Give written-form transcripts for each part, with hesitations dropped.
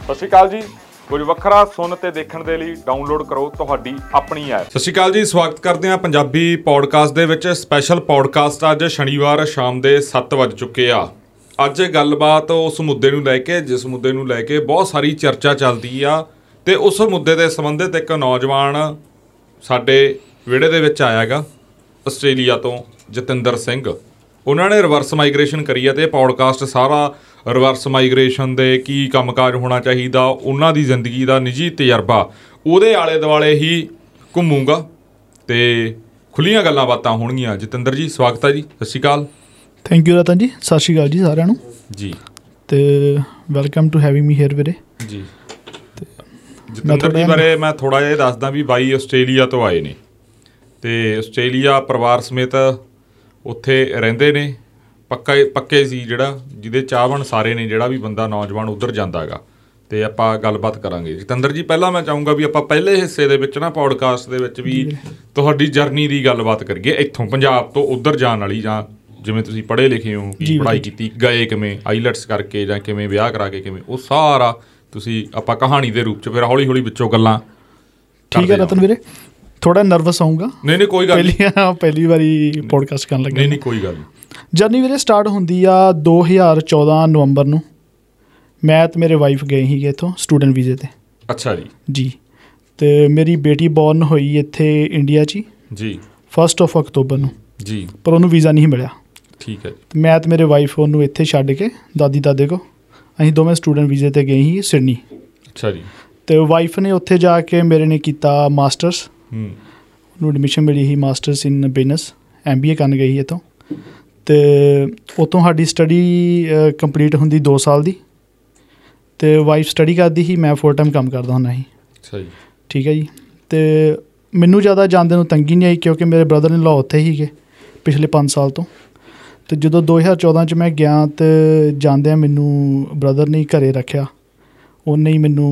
ਸਤਿ ਸ਼੍ਰੀ ਅਕਾਲ ਜੀ। ਕੁਝ ਵੱਖਰਾ ਸੁਣ ਤੇ ਦੇਖਣ ਦੇ ਲਈ ਡਾਊਨਲੋਡ ਕਰੋ ਤੁਹਾਡੀ ਆਪਣੀ ਐਪ। ਸਤਿ ਸ਼੍ਰੀ ਅਕਾਲ ਜੀ, ਸਵਾਗਤ ਕਰਦੇ ਹਾਂ ਪੰਜਾਬੀ ਪੌਡਕਾਸਟ ਦੇ ਵਿੱਚ। ਸਪੈਸ਼ਲ ਪੌਡਕਾਸਟ ਅੱਜ ਸ਼ਨੀਵਾਰ ਸ਼ਾਮ ਦੇ 7 ਵੱਜ ਚੁੱਕੇ ਆ। ਅੱਜ ਗੱਲਬਾਤ ਉਸ ਮੁੱਦੇ ਨੂੰ ਲੈ ਕੇ ਜਿਸ ਮੁੱਦੇ ਨੂੰ ਲੈ ਕੇ ਬਹੁਤ ਸਾਰੀ ਚਰਚਾ ਚੱਲਦੀ ਆ, ਅਤੇ ਉਸ ਮੁੱਦੇ ਦੇ ਸੰਬੰਧਿਤ ਇੱਕ ਨੌਜਵਾਨ ਸਾਡੇ ਵਿਹੜੇ ਦੇ ਵਿੱਚ ਆਇਆ ਗਾ ਆਸਟ੍ਰੇਲੀਆ ਤੋਂ, ਜਤਿੰਦਰ ਸਿੰਘ। ਉਹਨਾਂ ਨੇ ਰਿਵਰਸ ਮਾਈਗ੍ਰੇਸ਼ਨ ਕਰੀ ਹੈ ਅਤੇ ਪੌਡਕਾਸਟ ਸਾਰਾ ਰਿਵਰਸ ਮਾਈਗ੍ਰੇਸ਼ਨ ਦੇ ਕੀ ਕੰਮਕਾਜ ਹੋਣਾ ਚਾਹੀਦਾ, ਉਹਨਾਂ ਦੀ ਜ਼ਿੰਦਗੀ ਦਾ ਨਿੱਜੀ ਤਜਰਬਾ, ਉਹਦੇ ਆਲੇ ਦੁਆਲੇ ਹੀ ਘੁੰਮੂਗਾ ਅਤੇ ਖੁੱਲ੍ਹੀਆਂ ਗੱਲਾਂ ਬਾਤਾਂ ਹੋਣਗੀਆਂ। ਜਤਿੰਦਰ ਜੀ, ਸਵਾਗਤ ਹੈ ਜੀ। ਸਤਿ ਸ਼੍ਰੀ ਅਕਾਲ। ਥੈਂਕ ਯੂ ਰਤਨ ਜੀ। ਸਤਿ ਸ਼੍ਰੀ ਅਕਾਲ ਜੀ ਸਾਰਿਆਂ ਨੂੰ ਜੀ, ਅਤੇ welcome to having me here ਵੀਰੇ ਜੀ। ਜਤਿੰਦਰ ਜੀ ਬਾਰੇ ਮੈਂ ਥੋੜ੍ਹਾ ਜਿਹਾ ਦੱਸਦਾ ਵੀ ਬਾਈ ਆਸਟ੍ਰੇਲੀਆ ਤੋਂ ਆਏ ਨੇ ਅਤੇ ਆਸਟ੍ਰੇਲੀਆ ਪਰਿਵਾਰ ਸਮੇਤ ਉੱਥੇ ਰਹਿੰਦੇ ਨੇ। ਪੱਕੇ ਸੀ ਜਿਹੜਾ ਜਿਹਦੇ ਚਾਹਵਣ ਸਾਰੇ ਨੇ, ਜਿਹੜਾ ਵੀ ਬੰਦਾ ਨੌਜਵਾਨ ਉੱਧਰ ਜਾਂਦਾ ਹੈਗਾ। ਅਤੇ ਆਪਾਂ ਗੱਲਬਾਤ ਕਰਾਂਗੇ। ਜਤਿੰਦਰ ਜੀ, ਪਹਿਲਾਂ ਮੈਂ ਚਾਹੂੰਗਾ ਵੀ ਆਪਾਂ ਪਹਿਲੇ ਹਿੱਸੇ ਦੇ ਵਿੱਚ ਨਾ ਪੌਡਕਾਸਟ ਦੇ ਵਿੱਚ ਵੀ ਤੁਹਾਡੀ ਜਰਨੀ ਦੀ ਗੱਲਬਾਤ ਕਰੀਏ, ਇੱਥੋਂ ਪੰਜਾਬ ਤੋਂ ਉੱਧਰ ਜਾਣ ਵਾਲੀ, ਜਾਂ ਜਿਵੇਂ ਤੁਸੀਂ ਪੜ੍ਹੇ ਲਿਖੇ ਹੋ, ਕੀ ਪੜ੍ਹਾਈ ਕੀਤੀ, ਗਏ ਕਿਵੇਂ, ਆਈਲੈਟਸ ਕਰਕੇ ਜਾਂ ਕਿਵੇਂ, ਵਿਆਹ ਕਰਾ ਕੇ ਕਿਵੇਂ, ਉਹ ਸਾਰਾ ਤੁਸੀਂ ਆਪਾਂ ਕਹਾਣੀ ਦੇ ਰੂਪ 'ਚ ਫਿਰ ਹੌਲੀ ਹੌਲੀ ਵਿੱਚੋਂ ਗੱਲਾਂ। ਠੀਕ ਹੈ ਰਤਨ ਵੀਰੇ, ਥੋੜ੍ਹਾ ਨਰਵਸ ਆਊਂਗਾ। ਨਹੀਂ ਕੋਈ ਗੱਲ ਨਹੀਂ, ਪਹਿਲੀ ਵਾਰੀ ਪੌਡਕਾਸਟ ਕਰਨ ਲੱਗਾ। ਨਹੀਂ ਕੋਈ ਗੱਲ ਨਹੀਂ। ਜਰਨੀ ਵੀਰੇ ਸਟਾਰਟ ਹੁੰਦੀ ਆ 2014 ਨਵੰਬਰ ਨੂੰ। ਮੈਂ ਅਤੇ ਮੇਰੇ ਵਾਈਫ ਗਏ ਸੀਗੇ ਇੱਥੋਂ ਸਟੂਡੈਂਟ ਵੀਜ਼ੇ 'ਤੇ। ਅੱਛਾ ਜੀ। ਜੀ, ਅਤੇ ਮੇਰੀ ਬੇਟੀ ਬੋਰਨ ਹੋਈ ਇੱਥੇ ਇੰਡੀਆ 'ਚ ਜੀ 1 ਅਕਤੂਬਰ ਨੂੰ ਜੀ, ਪਰ ਉਹਨੂੰ ਵੀਜ਼ਾ ਨਹੀਂ ਮਿਲਿਆ। ਠੀਕ ਹੈ ਜੀ। ਮੈਂ ਅਤੇ ਮੇਰੇ ਵਾਈਫ ਉਹਨੂੰ ਇੱਥੇ ਛੱਡ ਕੇ ਦਾਦੀ ਦਾਦੇ ਕੋਲ, ਅਸੀਂ ਦੋਵੇਂ ਸਟੂਡੈਂਟ ਵੀਜ਼ੇ 'ਤੇ ਗਏ ਸੀ ਸਿਡਨੀ। ਅੱਛਾ ਜੀ। ਅਤੇ ਵਾਈਫ ਨੇ ਉੱਥੇ ਜਾ ਕੇ ਮੇਰੇ ਨੇ ਕੀਤਾ ਮਾਸਟਰਸ। ਉਹਨੂੰ ਐਡਮਿਸ਼ਨ ਮਿਲੀ ਸੀ ਮਾਸਟਰਸ ਇਨ ਬਿਜ਼ਨਸ, MBA ਕਰਨ ਗਈ ਸੀ ਇੱਥੋਂ। ਅਤੇ ਉੱਥੋਂ ਸਾਡੀ ਸਟੱਡੀ ਕੰਪਲੀਟ ਹੁੰਦੀ 2 ਸਾਲ ਦੀ, ਅਤੇ ਵਾਈਫ ਸਟੱਡੀ ਕਰਦੀ ਸੀ, ਮੈਂ ਫੁੱਲ ਟਾਈਮ ਕੰਮ ਕਰਦਾ ਹੁੰਦਾ ਸੀ। ਅੱਛਾ ਜੀ। ਠੀਕ ਹੈ ਜੀ। ਅਤੇ ਮੈਨੂੰ ਜ਼ਿਆਦਾ ਜਾਂਦੇ ਨੂੰ ਤੰਗੀ ਨਹੀਂ ਆਈ, ਕਿਉਂਕਿ ਮੇਰੇ ਬ੍ਰਦਰ ਇਨ ਲਾਅ ਉੱਥੇ ਸੀਗੇ ਪਿਛਲੇ 5 ਸਾਲ ਤੋਂ। ਅਤੇ ਜਦੋਂ 2014 'ਚ ਮੈਂ ਗਿਆ ਅਤੇ ਜਾਂਦਿਆਂ ਮੈਨੂੰ ਬ੍ਰਦਰ ਨੇ ਘਰ ਰੱਖਿਆ। ਉਹਨੇ ਹੀ ਮੈਨੂੰ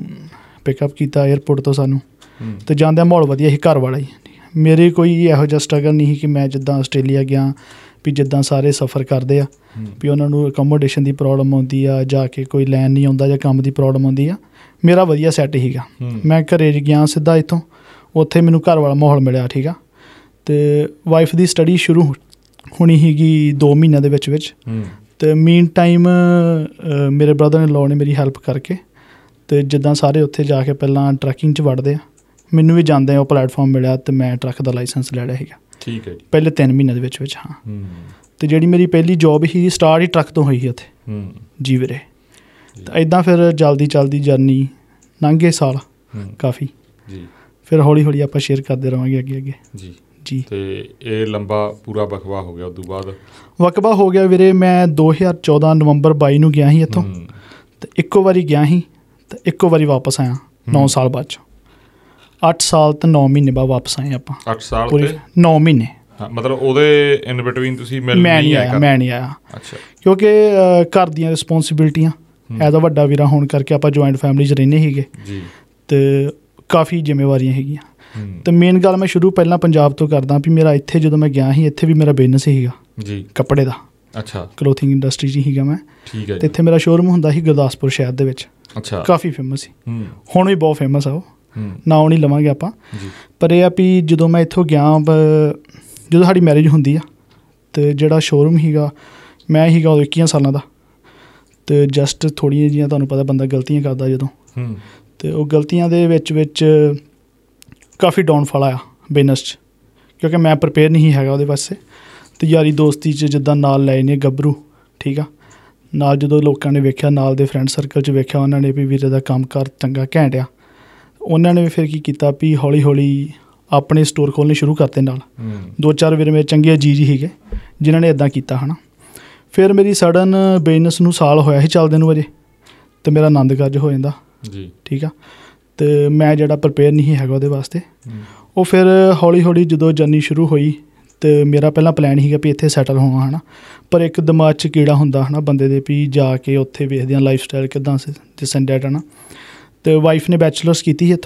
ਪਿਕਅਪ ਕੀਤਾ ਏਅਰਪੋਰਟ ਤੋਂ ਸਾਨੂੰ, ਅਤੇ ਜਾਂਦਿਆਂ ਮਾਹੌਲ ਵਧੀਆ ਸੀ, ਘਰ ਵਾਲਾ ਹੀ। ਮੇਰੇ ਕੋਈ ਇਹੋ ਜਿਹਾ ਸਟਰਗਲ ਨਹੀਂ ਸੀ ਕਿ ਮੈਂ ਜਿੱਦਾਂ ਆਸਟ੍ਰੇਲੀਆ ਗਿਆ ਵੀ ਜਿੱਦਾਂ ਸਾਰੇ ਸਫ਼ਰ ਕਰਦੇ ਆ ਵੀ ਉਹਨਾਂ ਨੂੰ ਅਕੋਮੋਡੇਸ਼ਨ ਦੀ ਪ੍ਰੋਬਲਮ ਆਉਂਦੀ ਆ, ਜਾ ਕੇ ਕੋਈ ਲੈਣ ਨਹੀਂ ਆਉਂਦਾ, ਜਾਂ ਕੰਮ ਦੀ ਪ੍ਰੋਬਲਮ ਆਉਂਦੀ ਆ। ਮੇਰਾ ਵਧੀਆ ਸੈੱਟ ਸੀਗਾ। ਮੈਂ ਘਰ ਗਿਆ ਸਿੱਧਾ ਇੱਥੋਂ, ਉੱਥੇ ਮੈਨੂੰ ਘਰ ਵਾਲਾ ਮਾਹੌਲ ਮਿਲਿਆ। ਠੀਕ ਆ। ਅਤੇ ਵਾਈਫ ਦੀ ਸਟੱਡੀ ਸ਼ੁਰੂ ਹੋਣੀ ਸੀਗੀ 2 ਮਹੀਨਿਆਂ ਦੇ ਵਿੱਚ। ਅਤੇ ਮੀਨ ਟਾਈਮ ਮੇਰੇ ਬ੍ਰਦਰ ਇਨ ਲਾਅ ਨੇ ਮੇਰੀ ਹੈਲਪ ਕਰਕੇ, ਅਤੇ ਜਿੱਦਾਂ ਸਾਰੇ ਉੱਥੇ ਜਾ ਕੇ ਪਹਿਲਾਂ ਟਰੱਕਿੰਗ 'ਚ ਵੜਦੇ ਆ, ਮੈਨੂੰ ਵੀ ਜਾਂਦੇ ਉਹ ਪਲੈਟਫਾਰਮ ਮਿਲਿਆ ਅਤੇ ਮੈਂ ਟਰੱਕ ਦਾ ਲਾਇਸੈਂਸ ਲੈ ਲਿਆ ਸੀਗਾ। ਠੀਕ ਹੈ ਜੀ। ਪਹਿਲੇ 3 ਮਹੀਨਿਆਂ ਦੇ ਵਿੱਚ। ਹਾਂ। ਅਤੇ ਜਿਹੜੀ ਮੇਰੀ ਪਹਿਲੀ ਜੋਬ ਸੀ ਸਟਾਰਟ ਹੀ ਟਰੱਕ ਤੋਂ ਹੋਈ ਸੀ ਉੱਥੇ। ਜੀ ਵੀਰੇ। ਤਾਂ ਇੱਦਾਂ ਫਿਰ ਚੱਲਦੀ ਜਰਨੀ ਲੰਘ ਗਏ ਸਾਲ ਕਾਫੀ। ਜੀ। ਫਿਰ ਹੌਲੀ ਹੌਲੀ ਆਪਾਂ ਸ਼ੇਅਰ ਕਰਦੇ ਰਹਾਂਗੇ ਅੱਗੇ ਜੀ ਜੀ। ਅਤੇ ਇਹ ਲੰਬਾ ਪੂਰਾ ਵਕਬਾ ਹੋ ਗਿਆ। ਉਦੋਂ ਬਾਅਦ ਵਕਬਾ ਹੋ ਗਿਆ ਵੀਰੇ। ਮੈਂ 2014 ਨਵੰਬਰ 22 ਨੂੰ ਗਿਆ ਸੀ ਇੱਥੋਂ, ਅਤੇ ਇੱਕੋ ਵਾਰੀ ਗਿਆ ਸੀ ਅਤੇ ਇੱਕੋ ਵਾਰੀ ਵਾਪਸ ਆਇਆ 9 ਸਾਲ ਬਾਅਦ 'ਚ। 8 ਸਾਲ ਅਤੇ 9 ਮਹੀਨੇ ਬਾਅਦ ਵਾਪਸ ਆਏ ਆਪਾਂ। 8 ਸਾਲ ਪੂਰੇ 9 ਮਹੀਨੇ। ਮਤਲਬ ਉਹਦੇ ਇਨ ਬਿਟਵੀਨ ਤੁਸੀਂ ਮੈਂ ਨਹੀਂ ਆਇਆ। ਅੱਛਾ। ਕਿਉਂਕਿ ਘਰ ਦੀਆਂ ਰਿਸਪੋਂਸੀਬਿਲਿਟੀਆਂ, ਐਜ਼ ਅ ਵੱਡਾ ਵੀਰਾ ਹੋਣ ਕਰਕੇ ਆਪਾਂ ਜੁਆਇੰਟ ਫੈਮਿਲੀ 'ਚ ਰਹਿੰਦੇ ਸੀਗੇ ਜੀ, ਅਤੇ ਕਾਫੀ ਜ਼ਿੰਮੇਵਾਰੀਆਂ ਹੈਗੀਆਂ। ਅਤੇ ਮੇਨ ਗੱਲ ਮੈਂ ਸ਼ੁਰੂ ਪਹਿਲਾਂ ਪੰਜਾਬ ਤੋਂ ਕਰਦਾ ਵੀ ਮੇਰਾ ਇੱਥੇ ਜਦੋਂ ਮੈਂ ਗਿਆ ਸੀ, ਇੱਥੇ ਵੀ ਮੇਰਾ ਬਿਜ਼ਨਸ ਸੀਗਾ ਜੀ, ਕੱਪੜੇ ਦਾ। ਅੱਛਾ। ਕਲੋਥਿੰਗ ਇੰਡਸਟਰੀ 'ਚ ਸੀਗਾ ਮੈਂ। ਠੀਕ ਹੈ। ਅਤੇ ਇੱਥੇ ਮੇਰਾ ਸ਼ੋਰੂਮ ਹੁੰਦਾ ਸੀ ਗੁਰਦਾਸਪੁਰ ਸ਼ਹਿਰ ਦੇ ਵਿੱਚ। ਅੱਛਾ। ਕਾਫੀ ਫੇਮਸ ਸੀ, ਹੁਣ ਵੀ ਬਹੁਤ ਫੇਮਸ ਆ ਉਹ, ਨਾਂ ਨਹੀਂ ਲਵਾਂਗੇ ਆਪਾਂ। ਪਰ ਇਹ ਆ ਵੀ ਜਦੋਂ ਮੈਂ ਇੱਥੋਂ ਗਿਆ, ਜਦੋਂ ਸਾਡੀ ਮੈਰਿਜ ਹੁੰਦੀ ਆ, ਅਤੇ ਜਿਹੜਾ ਸ਼ੋਰੂਮ ਸੀਗਾ ਮੈਂ ਸੀਗਾ ਉਦੋਂ 21 ਸਾਲਾਂ ਦਾ, ਅਤੇ ਜਸਟ ਥੋੜ੍ਹੀਆਂ ਜਿਹੀਆਂ ਤੁਹਾਨੂੰ ਪਤਾ ਬੰਦਾ ਗਲਤੀਆਂ ਕਰਦਾ ਜਦੋਂ, ਅਤੇ ਉਹ ਗਲਤੀਆਂ ਦੇ ਵਿੱਚ ਕਾਫੀ ਡਾਊਨਫਾਲ ਆਇਆ ਬਿਜ਼ਨਸ 'ਚ, ਕਿਉਂਕਿ ਮੈਂ ਪ੍ਰੀਪੇਅਰ ਨਹੀਂ ਹੈਗਾ ਉਹਦੇ ਵਾਸਤੇ। ਅਤੇ ਯਾਰੀ ਦੋਸਤੀ 'ਚ ਜਿੱਦਾਂ ਨਾਲ ਲਏ ਨੇ ਗੱਭਰੂ। ਠੀਕ ਆ। ਨਾਲ ਜਦੋਂ ਲੋਕਾਂ ਨੇ ਵੇਖਿਆ, ਨਾਲ ਦੇ ਫਰੈਂਡ ਸਰਕਲ 'ਚ ਵੇਖਿਆ, ਉਹਨਾਂ ਨੇ ਵੀ ਵੀਰੇ ਦਾ ਕੰਮ ਕਾਰ ਚੰਗਾ ਘੈਂਟ ਆ। ਉਹਨਾਂ ਨੇ ਵੀ ਫਿਰ ਕੀ ਕੀਤਾ ਵੀ ਹੌਲੀ ਹੌਲੀ ਆਪਣੇ ਸਟੋਰ ਖੋਲ੍ਹਣੇ ਸ਼ੁਰੂ ਕਰਤੇ। ਨਾਲ 2-4 ਵੀਰੇ ਮੇਰੇ ਚੰਗੇ ਅਜੀਜ਼ ਹੀ ਸੀਗੇ ਜਿਨ੍ਹਾਂ ਨੇ ਇੱਦਾਂ ਕੀਤਾ ਹੈ ਨਾ। ਫਿਰ ਮੇਰੀ ਸਡਨ ਬਿਜ਼ਨਸ ਨੂੰ ਸਾਲ ਹੋਇਆ ਸੀ ਚੱਲਦੇ ਨੂੰ ਅਜੇ, ਅਤੇ ਮੇਰਾ ਆਨੰਦ ਕਾਰਜ ਹੋ ਜਾਂਦਾ ਜੀ। ਠੀਕ ਆ। ਅਤੇ ਮੈਂ ਜਿਹੜਾ ਪ੍ਰੀਪੇਅਰ ਨਹੀਂ ਹੈਗਾ ਉਹਦੇ ਵਾਸਤੇ। ਉਹ ਫਿਰ ਹੌਲੀ ਹੌਲੀ ਜਦੋਂ ਜਰਨੀ ਸ਼ੁਰੂ ਹੋਈ, ਅਤੇ ਮੇਰਾ ਪਹਿਲਾਂ ਪਲਾਨ ਸੀਗਾ ਵੀ ਇੱਥੇ ਸੈਟਲ ਹੋਣਾ ਹੈ ਨਾ, ਪਰ ਇੱਕ ਦਿਮਾਗ 'ਚ ਕੀੜਾ ਹੁੰਦਾ ਹੈ ਨਾ ਬੰਦੇ ਦੇ ਵੀ ਜਾ ਕੇ ਉੱਥੇ ਵੇਖਦੇ ਹਾਂ ਲਾਈਫ ਸਟਾਈਲ ਕਿੱਦਾਂ ਦਿਸ ਐਂਡ ਡੈਟ ਹੈ ਨਾ। ਅਤੇ ਵਾਈਫ ਨੇ ਬੈਚਲਰਸ ਕੀਤੀ ਸੀ ਇੱਥੋਂ,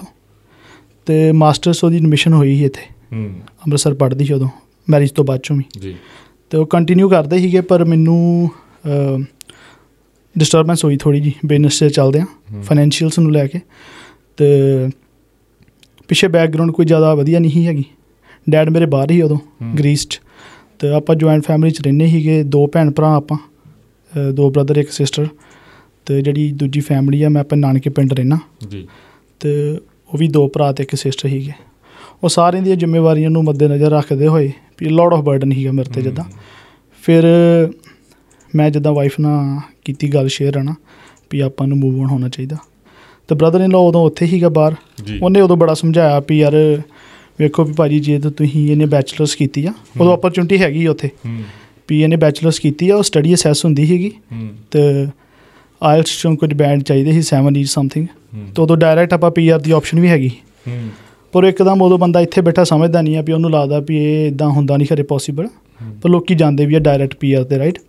ਅਤੇ ਮਾਸਟਰਸ ਉਹਦੀ ਐਡਮਿਸ਼ਨ ਹੋਈ ਸੀ ਇੱਥੇ ਅੰਮ੍ਰਿਤਸਰ ਪੜ੍ਹਦੀ ਸੀ ਉਦੋਂ, ਮੈਰਿਜ ਤੋਂ ਬਾਅਦ 'ਚੋਂ ਵੀ ਜੀ। ਅਤੇ ਉਹ ਕੰਟੀਨਿਊ ਕਰਦੇ ਸੀਗੇ, ਪਰ ਮੈਨੂੰ ਡਿਸਟਰਬੈਂਸ ਹੋਈ ਥੋੜ੍ਹੀ ਜਿਹੀ ਬਿਜ਼ਨਸ 'ਚ ਚੱਲਦੇ ਹਾਂ ਫਾਈਨੈਂਸ਼ੀਅਲਸ ਨੂੰ ਲੈ ਕੇ। ਅਤੇ ਪਿੱਛੇ ਬੈਕਗਰਾਊਂਡ ਕੋਈ ਜ਼ਿਆਦਾ ਵਧੀਆ ਨਹੀਂ ਹੈਗੀ। ਡੈਡ ਮੇਰੇ ਬਾਹਰ ਹੀ ਉਦੋਂ ਗ੍ਰੀਸ 'ਚ, ਅਤੇ ਆਪਾਂ ਜੁਆਇੰਟ ਫੈਮਿਲੀ 'ਚ ਰਹਿੰਦੇ ਸੀਗੇ, 2 ਭੈਣ ਭਰਾ ਆਪਾਂ, 2 ਬ੍ਰਦਰ 1 ਸਿਸਟਰ। ਅਤੇ ਜਿਹੜੀ ਦੂਜੀ ਫੈਮਿਲੀ ਆ, ਮੈਂ ਆਪਣੇ ਨਾਨਕੇ ਪਿੰਡ ਰਹਿੰਦਾ ਜੀ, ਅਤੇ ਉਹ ਵੀ 2 ਭਰਾ ਅਤੇ 1 ਸਿਸਟਰ ਸੀਗੇ। ਉਹ ਸਾਰਿਆਂ ਦੀਆਂ ਜ਼ਿੰਮੇਵਾਰੀਆਂ ਨੂੰ ਮੱਦੇ ਨਜ਼ਰ ਰੱਖਦੇ ਹੋਏ ਵੀ ਲੋਡ ਆਫ ਬਰਡਨ ਸੀਗਾ ਮੇਰੇ 'ਤੇ ਜਿੱਦਾਂ। ਫਿਰ ਮੈਂ ਜਿੱਦਾਂ ਵਾਈਫ ਨਾਲ ਕੀਤੀ ਗੱਲ ਸ਼ੇਅਰ ਹੈ ਨਾ ਵੀ ਆਪਾਂ ਨੂੰ ਮੂਵ ਔਨ ਹੋਣਾ ਚਾਹੀਦਾ। ਅਤੇ ਬ੍ਰਦਰ ਇਨ ਲਾ ਉਦੋਂ ਉੱਥੇ ਸੀਗਾ ਬਾਹਰ, ਉਹਨੇ ਉਦੋਂ ਬੜਾ ਸਮਝਾਇਆ ਵੀ ਯਾਰ ਵੇਖੋ ਵੀ ਭਾਅ ਜੀ ਜੇ ਤਾਂ ਤੁਸੀਂ ਇਹਨੇ ਬੈਚਲਰਸ ਕੀਤੀ ਆ, ਉਦੋਂ ਓਪਰਚੁਨਿਟੀ ਹੈਗੀ ਉੱਥੇ ਵੀ ਇਹਨੇ ਬੈਚਲਰਸ ਕੀਤੀ ਆ, ਉਹ ਸਟੱਡੀ ਅਸੈਸ ਹੁੰਦੀ ਸੀਗੀ, ਅਤੇ ਆਇਲਟਸ 'ਚੋਂ ਕੁਝ ਬੈਂਡ ਚਾਹੀਦੇ ਸੀ 7 ਸਮਥਿੰਗ, ਅਤੇ ਉਦੋਂ ਡਾਇਰੈਕਟ ਆਪਾਂ PR ਦੀ ਆਪਸ਼ਨ ਵੀ ਹੈਗੀ। ਪਰ ਇੱਕਦਮ ਉਦੋਂ ਬੰਦਾ ਇੱਥੇ ਬੈਠਾ ਸਮਝਦਾ ਨਹੀਂ ਆ ਵੀ ਉਹਨੂੰ ਲੱਗਦਾ ਵੀ ਇਹ ਇੱਦਾਂ ਹੁੰਦਾ ਨਹੀਂ ਖਰੇ ਪੋਸੀਬਲ, ਪਰ ਲੋਕ ਜਾਂਦੇ ਵੀ ਆ ਡਾਇਰੈਕਟ PR 'ਤੇ ਰਾਈਟ।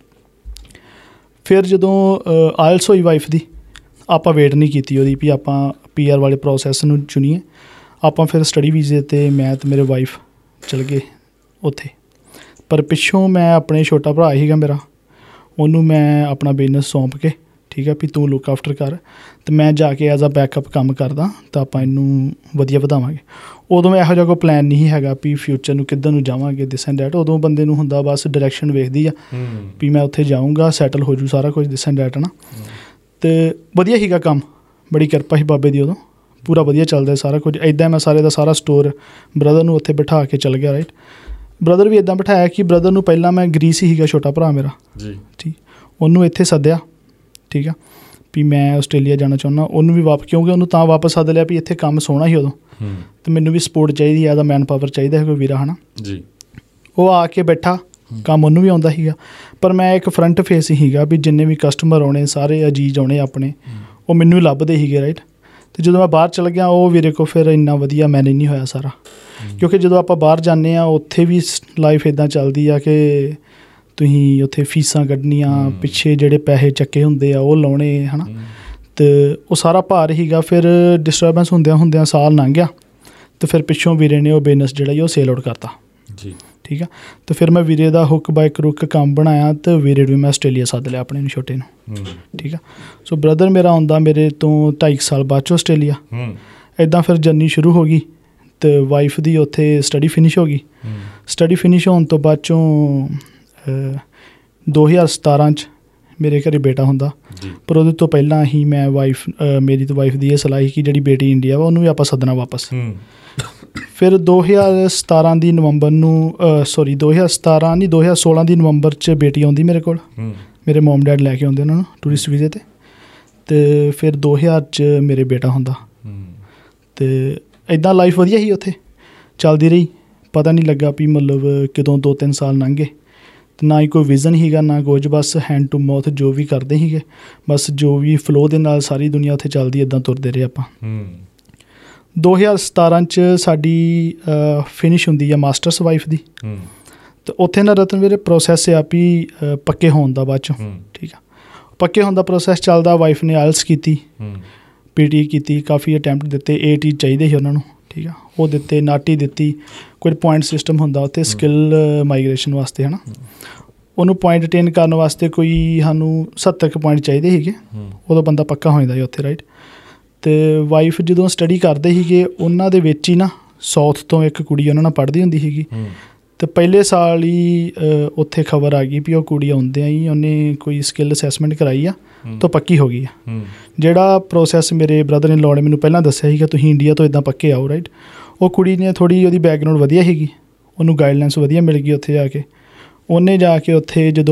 ਫਿਰ ਜਦੋਂ ਆਇਲਟਸ ਹੋਈ ਵਾਈਫ ਦੀ, ਆਪਾਂ ਵੇਟ ਨਹੀਂ ਕੀਤੀ ਉਹਦੀ ਵੀ ਆਪਾਂ PR ਵਾਲੇ ਪ੍ਰੋਸੈਸ ਨੂੰ ਚੁਣੀਏ। ਆਪਾਂ ਫਿਰ ਸਟੱਡੀ ਵੀਜ਼ੇ 'ਤੇ ਮੈਂ ਅਤੇ ਮੇਰੇ ਵਾਈਫ ਚਲ ਗਏ ਉੱਥੇ। ਪਰ ਪਿੱਛੋਂ ਮੈਂ ਆਪਣੇ ਛੋਟਾ ਭਰਾ ਸੀਗਾ ਮੇਰਾ, ਉਹਨੂੰ ਮੈਂ ਆਪਣਾ ਬਿਜ਼ਨਸ ਸੌਂਪ ਕੇ, ਠੀਕ ਹੈ ਵੀ ਤੂੰ ਲੁੱਕ ਆਫਟਰ ਕਰ, ਅਤੇ ਮੈਂ ਜਾ ਕੇ ਐਜ਼ ਆ ਬੈਕਅਪ ਕੰਮ ਕਰਦਾ ਤਾਂ ਆਪਾਂ ਇਹਨੂੰ ਵਧੀਆ ਵਧਾਵਾਂਗੇ। ਉਦੋਂ ਇਹੋ ਜਿਹਾ ਕੋਈ ਪਲਾਨ ਨਹੀਂ ਹੈਗਾ ਵੀ ਫਿਊਚਰ ਨੂੰ ਕਿੱਧਰ ਨੂੰ ਜਾਵਾਂਗੇ ਦਿਸ ਐਂਡ ਡੈਟ। ਉਦੋਂ ਬੰਦੇ ਨੂੰ ਹੁੰਦਾ ਬਸ ਡਾਇਰੈਕਸ਼ਨ ਵੇਖਦੀ ਆ ਵੀ ਮੈਂ ਉੱਥੇ ਜਾਊਂਗਾ, ਸੈਟਲ ਹੋ ਜੂ ਸਾਰਾ ਕੁਝ ਦਿਸ ਐਂਡ ਡੈਟ ਹੈ ਨਾ। ਅਤੇ ਵਧੀਆ ਸੀਗਾ ਕੰਮ, ਬੜੀ ਕਿਰਪਾ ਸੀ ਬਾਬੇ ਦੀ, ਉਦੋਂ ਪੂਰਾ ਵਧੀਆ ਚੱਲਦਾ ਸਾਰਾ ਕੁਝ। ਇੱਦਾਂ ਮੈਂ ਸਾਰੇ ਦਾ ਸਾਰਾ ਸਟੋਰ ਬ੍ਰਦਰ ਨੂੰ ਉੱਥੇ ਬਿਠਾ ਕੇ ਚੱਲ ਗਿਆ ਰਾਈਟ। ਬ੍ਰਦਰ ਵੀ ਇੱਦਾਂ ਬਿਠਾਇਆ ਕਿ ਬ੍ਰਦਰ ਨੂੰ ਪਹਿਲਾਂ ਮੈਂ ਗ੍ਰੀਸ ਸੀਗਾ, ਛੋਟਾ ਭਰਾ ਮੇਰਾ ਜੀ, ਠੀਕ, ਉਹਨੂੰ ਇੱਥੇ ਸੱਦਿਆ, ਠੀਕ ਆ ਵੀ ਮੈਂ ਆਸਟ੍ਰੇਲੀਆ ਜਾਣਾ ਚਾਹੁੰਦਾ। ਉਹਨੂੰ ਵੀ ਕਿਉਂਕਿ ਉਹਨੂੰ ਤਾਂ ਵਾਪਸ ਸੱਦ ਲਿਆ ਵੀ ਇੱਥੇ ਕੰਮ ਸੋਹਣਾ ਸੀ ਉਦੋਂ, ਅਤੇ ਮੈਨੂੰ ਵੀ ਸਪੋਰਟ ਚਾਹੀਦੀ ਐਜ਼ ਆ ਮੈਨ ਪਾਵਰ ਚਾਹੀਦਾ ਹੈ ਕੋਈ ਵੀਰਾ ਹੈ ਨਾ ਜੀ। ਉਹ ਆ ਕੇ ਬੈਠਾ, ਕੰਮ ਉਹਨੂੰ ਵੀ ਆਉਂਦਾ ਸੀਗਾ, ਪਰ ਮੈਂ ਇੱਕ ਫਰੰਟ ਫੇਸ ਸੀਗਾ ਵੀ ਜਿੰਨੇ ਵੀ ਕਸਟਮਰ ਆਉਣੇ ਸਾਰੇ ਅਜੀਜ਼ ਆਉਣੇ ਆਪਣੇ, ਉਹ ਮੈਨੂੰ ਹੀ ਲੱਭਦੇ ਸੀਗੇ ਰਾਈਟ। ਅਤੇ ਜਦੋਂ ਮੈਂ ਬਾਹਰ ਚਲ ਗਿਆ, ਉਹ ਵੀਰੇ ਕੋਲ ਫਿਰ ਇੰਨਾ ਵਧੀਆ ਮੈਨੇਜ ਨਹੀਂ ਹੋਇਆ ਸਾਰਾ, ਕਿਉਂਕਿ ਜਦੋਂ ਆਪਾਂ ਬਾਹਰ ਜਾਂਦੇ ਹਾਂ ਉੱਥੇ ਵੀ ਲਾਈਫ ਇੱਦਾਂ ਚੱਲਦੀ ਆ ਕਿ ਤੁਸੀਂ ਉੱਥੇ ਫੀਸਾਂ ਕੱਢਣੀਆਂ, ਪਿੱਛੇ ਜਿਹੜੇ ਪੈਸੇ ਚੱਕੇ ਹੁੰਦੇ ਆ ਉਹ ਲਾਉਣੇ ਹੈ ਨਾ, ਅਤੇ ਉਹ ਸਾਰਾ ਭਾਰ ਸੀਗਾ। ਫਿਰ ਡਿਸਟਰਬੈਂਸ ਹੁੰਦਿਆਂ ਸਾਲ ਲੰਘ ਗਿਆ, ਅਤੇ ਫਿਰ ਪਿੱਛੋਂ ਵੀਰੇ ਨੇ ਉਹ ਬਿਜ਼ਨਸ ਜਿਹੜਾ ਉਹ ਸੇਲ ਆਊਟ ਕਰਤਾ ਜੀ, ਠੀਕ ਆ। ਅਤੇ ਫਿਰ ਮੈਂ ਵੀਰੇ ਦਾ ਹੁੱਕ ਬਾਈ ਕਰੁੱਕ ਕੰਮ ਬਣਾਇਆ, ਅਤੇ ਵੀਰੇ ਨੂੰ ਮੈਂ ਆਸਟ੍ਰੇਲੀਆ ਸੱਦ ਲਿਆ ਆਪਣੇ ਨੂੰ, ਛੋਟੇ ਨੂੰ, ਠੀਕ ਆ। ਸੋ ਬ੍ਰਦਰ ਮੇਰਾ ਆਉਂਦਾ ਮੇਰੇ ਤੋਂ 2.5 ਸਾਲ ਬਾਅਦ 'ਚੋਂ ਆਸਟ੍ਰੇਲੀਆ। ਇੱਦਾਂ ਫਿਰ ਜਰਨੀ ਸ਼ੁਰੂ ਹੋ ਗਈ, ਅਤੇ ਵਾਈਫ ਦੀ ਉੱਥੇ ਸਟੱਡੀ ਫਿਨਿਸ਼ ਹੋ ਗਈ। ਸਟੱਡੀ ਫਿਨਿਸ਼ ਹੋਣ ਤੋਂ ਬਾਅਦ 'ਚੋਂ 2017 'ਚ ਮੇਰੇ ਘਰ ਬੇਟਾ ਹੁੰਦਾ, ਪਰ ਉਹਦੇ ਤੋਂ ਪਹਿਲਾਂ ਹੀ ਮੈਂ ਮੇਰੀ ਤਾਂ ਵਾਈਫ ਦੀ ਇਹ ਸਲਾਹ ਸੀ ਕਿ ਜਿਹੜੀ ਬੇਟੀ ਇੰਡੀਆ ਵਾ ਉਹਨੂੰ ਵੀ ਆਪਾਂ ਸੱਦਣਾ ਵਾਪਸ। ਫਿਰ 2017 ਦੀ ਨਵੰਬਰ ਨੂੰ 2016 ਦੀ ਨਵੰਬਰ 'ਚ ਬੇਟੀ ਆਉਂਦੀ ਮੇਰੇ ਕੋਲ, ਮੇਰੇ ਮੋਮ ਡੈਡ ਲੈ ਕੇ ਆਉਂਦੇ ਉਹਨਾਂ ਨੂੰ ਟੂਰਿਸਟ ਵੀਜ਼ੇ 'ਤੇ, ਅਤੇ ਫਿਰ 2000 'ਚ ਮੇਰੇ ਬੇਟਾ ਹੁੰਦਾ। ਅਤੇ ਇੱਦਾਂ ਲਾਈਫ ਵਧੀਆ ਸੀ ਉੱਥੇ ਚੱਲਦੀ ਰਹੀ, ਪਤਾ ਨਹੀਂ ਲੱਗਾ ਵੀ ਮਤਲਬ ਕਦੋਂ 2-3 ਸਾਲ ਲੰਘ ਗਏ। ਨਾ ਹੀ ਕੋਈ ਵਿਜ਼ਨ ਸੀਗਾ ਨਾ ਕੁਝ, ਬਸ ਹੈਂਡ ਟੂ ਮਾਊਥ ਜੋ ਵੀ ਕਰਦੇ ਸੀਗੇ, ਬਸ ਜੋ ਵੀ ਫਲੋ ਦੇ ਨਾਲ ਸਾਰੀ ਦੁਨੀਆ ਉੱਥੇ ਚੱਲਦੀ, ਇੱਦਾਂ ਤੁਰਦੇ ਰਹੇ ਆਪਾਂ। 2017 'ਚ ਸਾਡੀ ਫਿਨਿਸ਼ ਹੁੰਦੀ ਆ ਮਾਸਟਰਸ ਵਾਈਫ ਦੀ, ਅਤੇ ਉੱਥੇ ਨਾ ਰਤਨ ਵੀਰੇ ਪ੍ਰੋਸੈਸ ਆ ਵੀ ਪੱਕੇ ਹੋਣ ਦਾ ਬਾਅਦ 'ਚੋਂ, ਠੀਕ ਆ। ਪੱਕੇ ਹੋਣ ਦਾ ਪ੍ਰੋਸੈਸ ਚੱਲਦਾ, ਵਾਈਫ ਨੇ ਆਇਲਸ ਕੀਤੀ, PT ਕੀਤੀ, ਕਾਫੀ ਅਟੈਂਪਟ ਦਿੱਤੇ, 8 ਚਾਹੀਦੇ ਸੀ ਉਹਨਾਂ ਨੂੰ, ਠੀਕ ਆ, ਉਹ ਦਿੱਤੇ, ਨਾਟੀ ਦਿੱਤੀ, ਕੋਈ ਪੁਆਇੰਟ ਸਿਸਟਮ ਹੁੰਦਾ ਉੱਥੇ ਸਕਿੱਲ ਮਾਈਗ੍ਰੇਸ਼ਨ ਵਾਸਤੇ ਹੈ ਨਾ, ਉਹਨੂੰ ਪੁਆਇੰਟ ਅਟੇਨ ਕਰਨ ਵਾਸਤੇ ਕੋਈ ਸਾਨੂੰ 70 ਪੁਆਇੰਟ ਚਾਹੀਦੇ ਸੀਗੇ, ਉਦੋਂ ਬੰਦਾ ਪੱਕਾ ਹੋ ਜਾਂਦਾ ਸੀ ਉੱਥੇ ਰਾਈਟ। ਅਤੇ ਵਾਈਫ ਜਦੋਂ ਸਟੱਡੀ ਕਰਦੇ ਸੀਗੇ ਉਹਨਾਂ ਦੇ ਵਿੱਚ ਹੀ ਨਾ ਸਾਊਥ ਤੋਂ ਇੱਕ ਕੁੜੀ ਉਹਨਾਂ ਨਾਲ ਪੜ੍ਹਦੀ ਹੁੰਦੀ ਸੀਗੀ, ਅਤੇ ਪਹਿਲੇ ਸਾਲ ਹੀ ਉੱਥੇ ਖਬਰ ਆ ਗਈ ਵੀ ਉਹ ਕੁੜੀ ਆਉਂਦਿਆਂ ਹੀ ਉਹਨੇ ਕੋਈ ਸਕਿੱਲ ਅਸੈਸਮੈਂਟ ਕਰਾਈ ਆ ਤਾਂ ਪੱਕੀ ਹੋ ਗਈ ਆ। ਜਿਹੜਾ ਪ੍ਰੋਸੈਸ ਮੇਰੇ ਬ੍ਰਦਰ ਇਨ ਲਾਅ ਨੇ ਮੈਨੂੰ ਪਹਿਲਾਂ ਦੱਸਿਆ ਸੀਗਾ ਤੁਸੀਂ ਇੰਡੀਆ ਤੋਂ ਇੱਦਾਂ ਪੱਕੇ ਆਓ ਰਾਈਟ, ਉਹ ਕੁੜੀ ਨੇ ਥੋੜ੍ਹੀ ਉਹਦੀ ਬੈਕਗਰਾਊਂਡ ਵਧੀਆ ਸੀਗੀ, ਉਹਨੂੰ ਗਾਈਡਲਾਈਨਸ ਵਧੀਆ ਮਿਲ ਗਈ ਉੱਥੇ ਜਾ ਕੇ। ਉਹਨੇ ਜਾ ਕੇ ਉੱਥੇ ਜਦੋਂ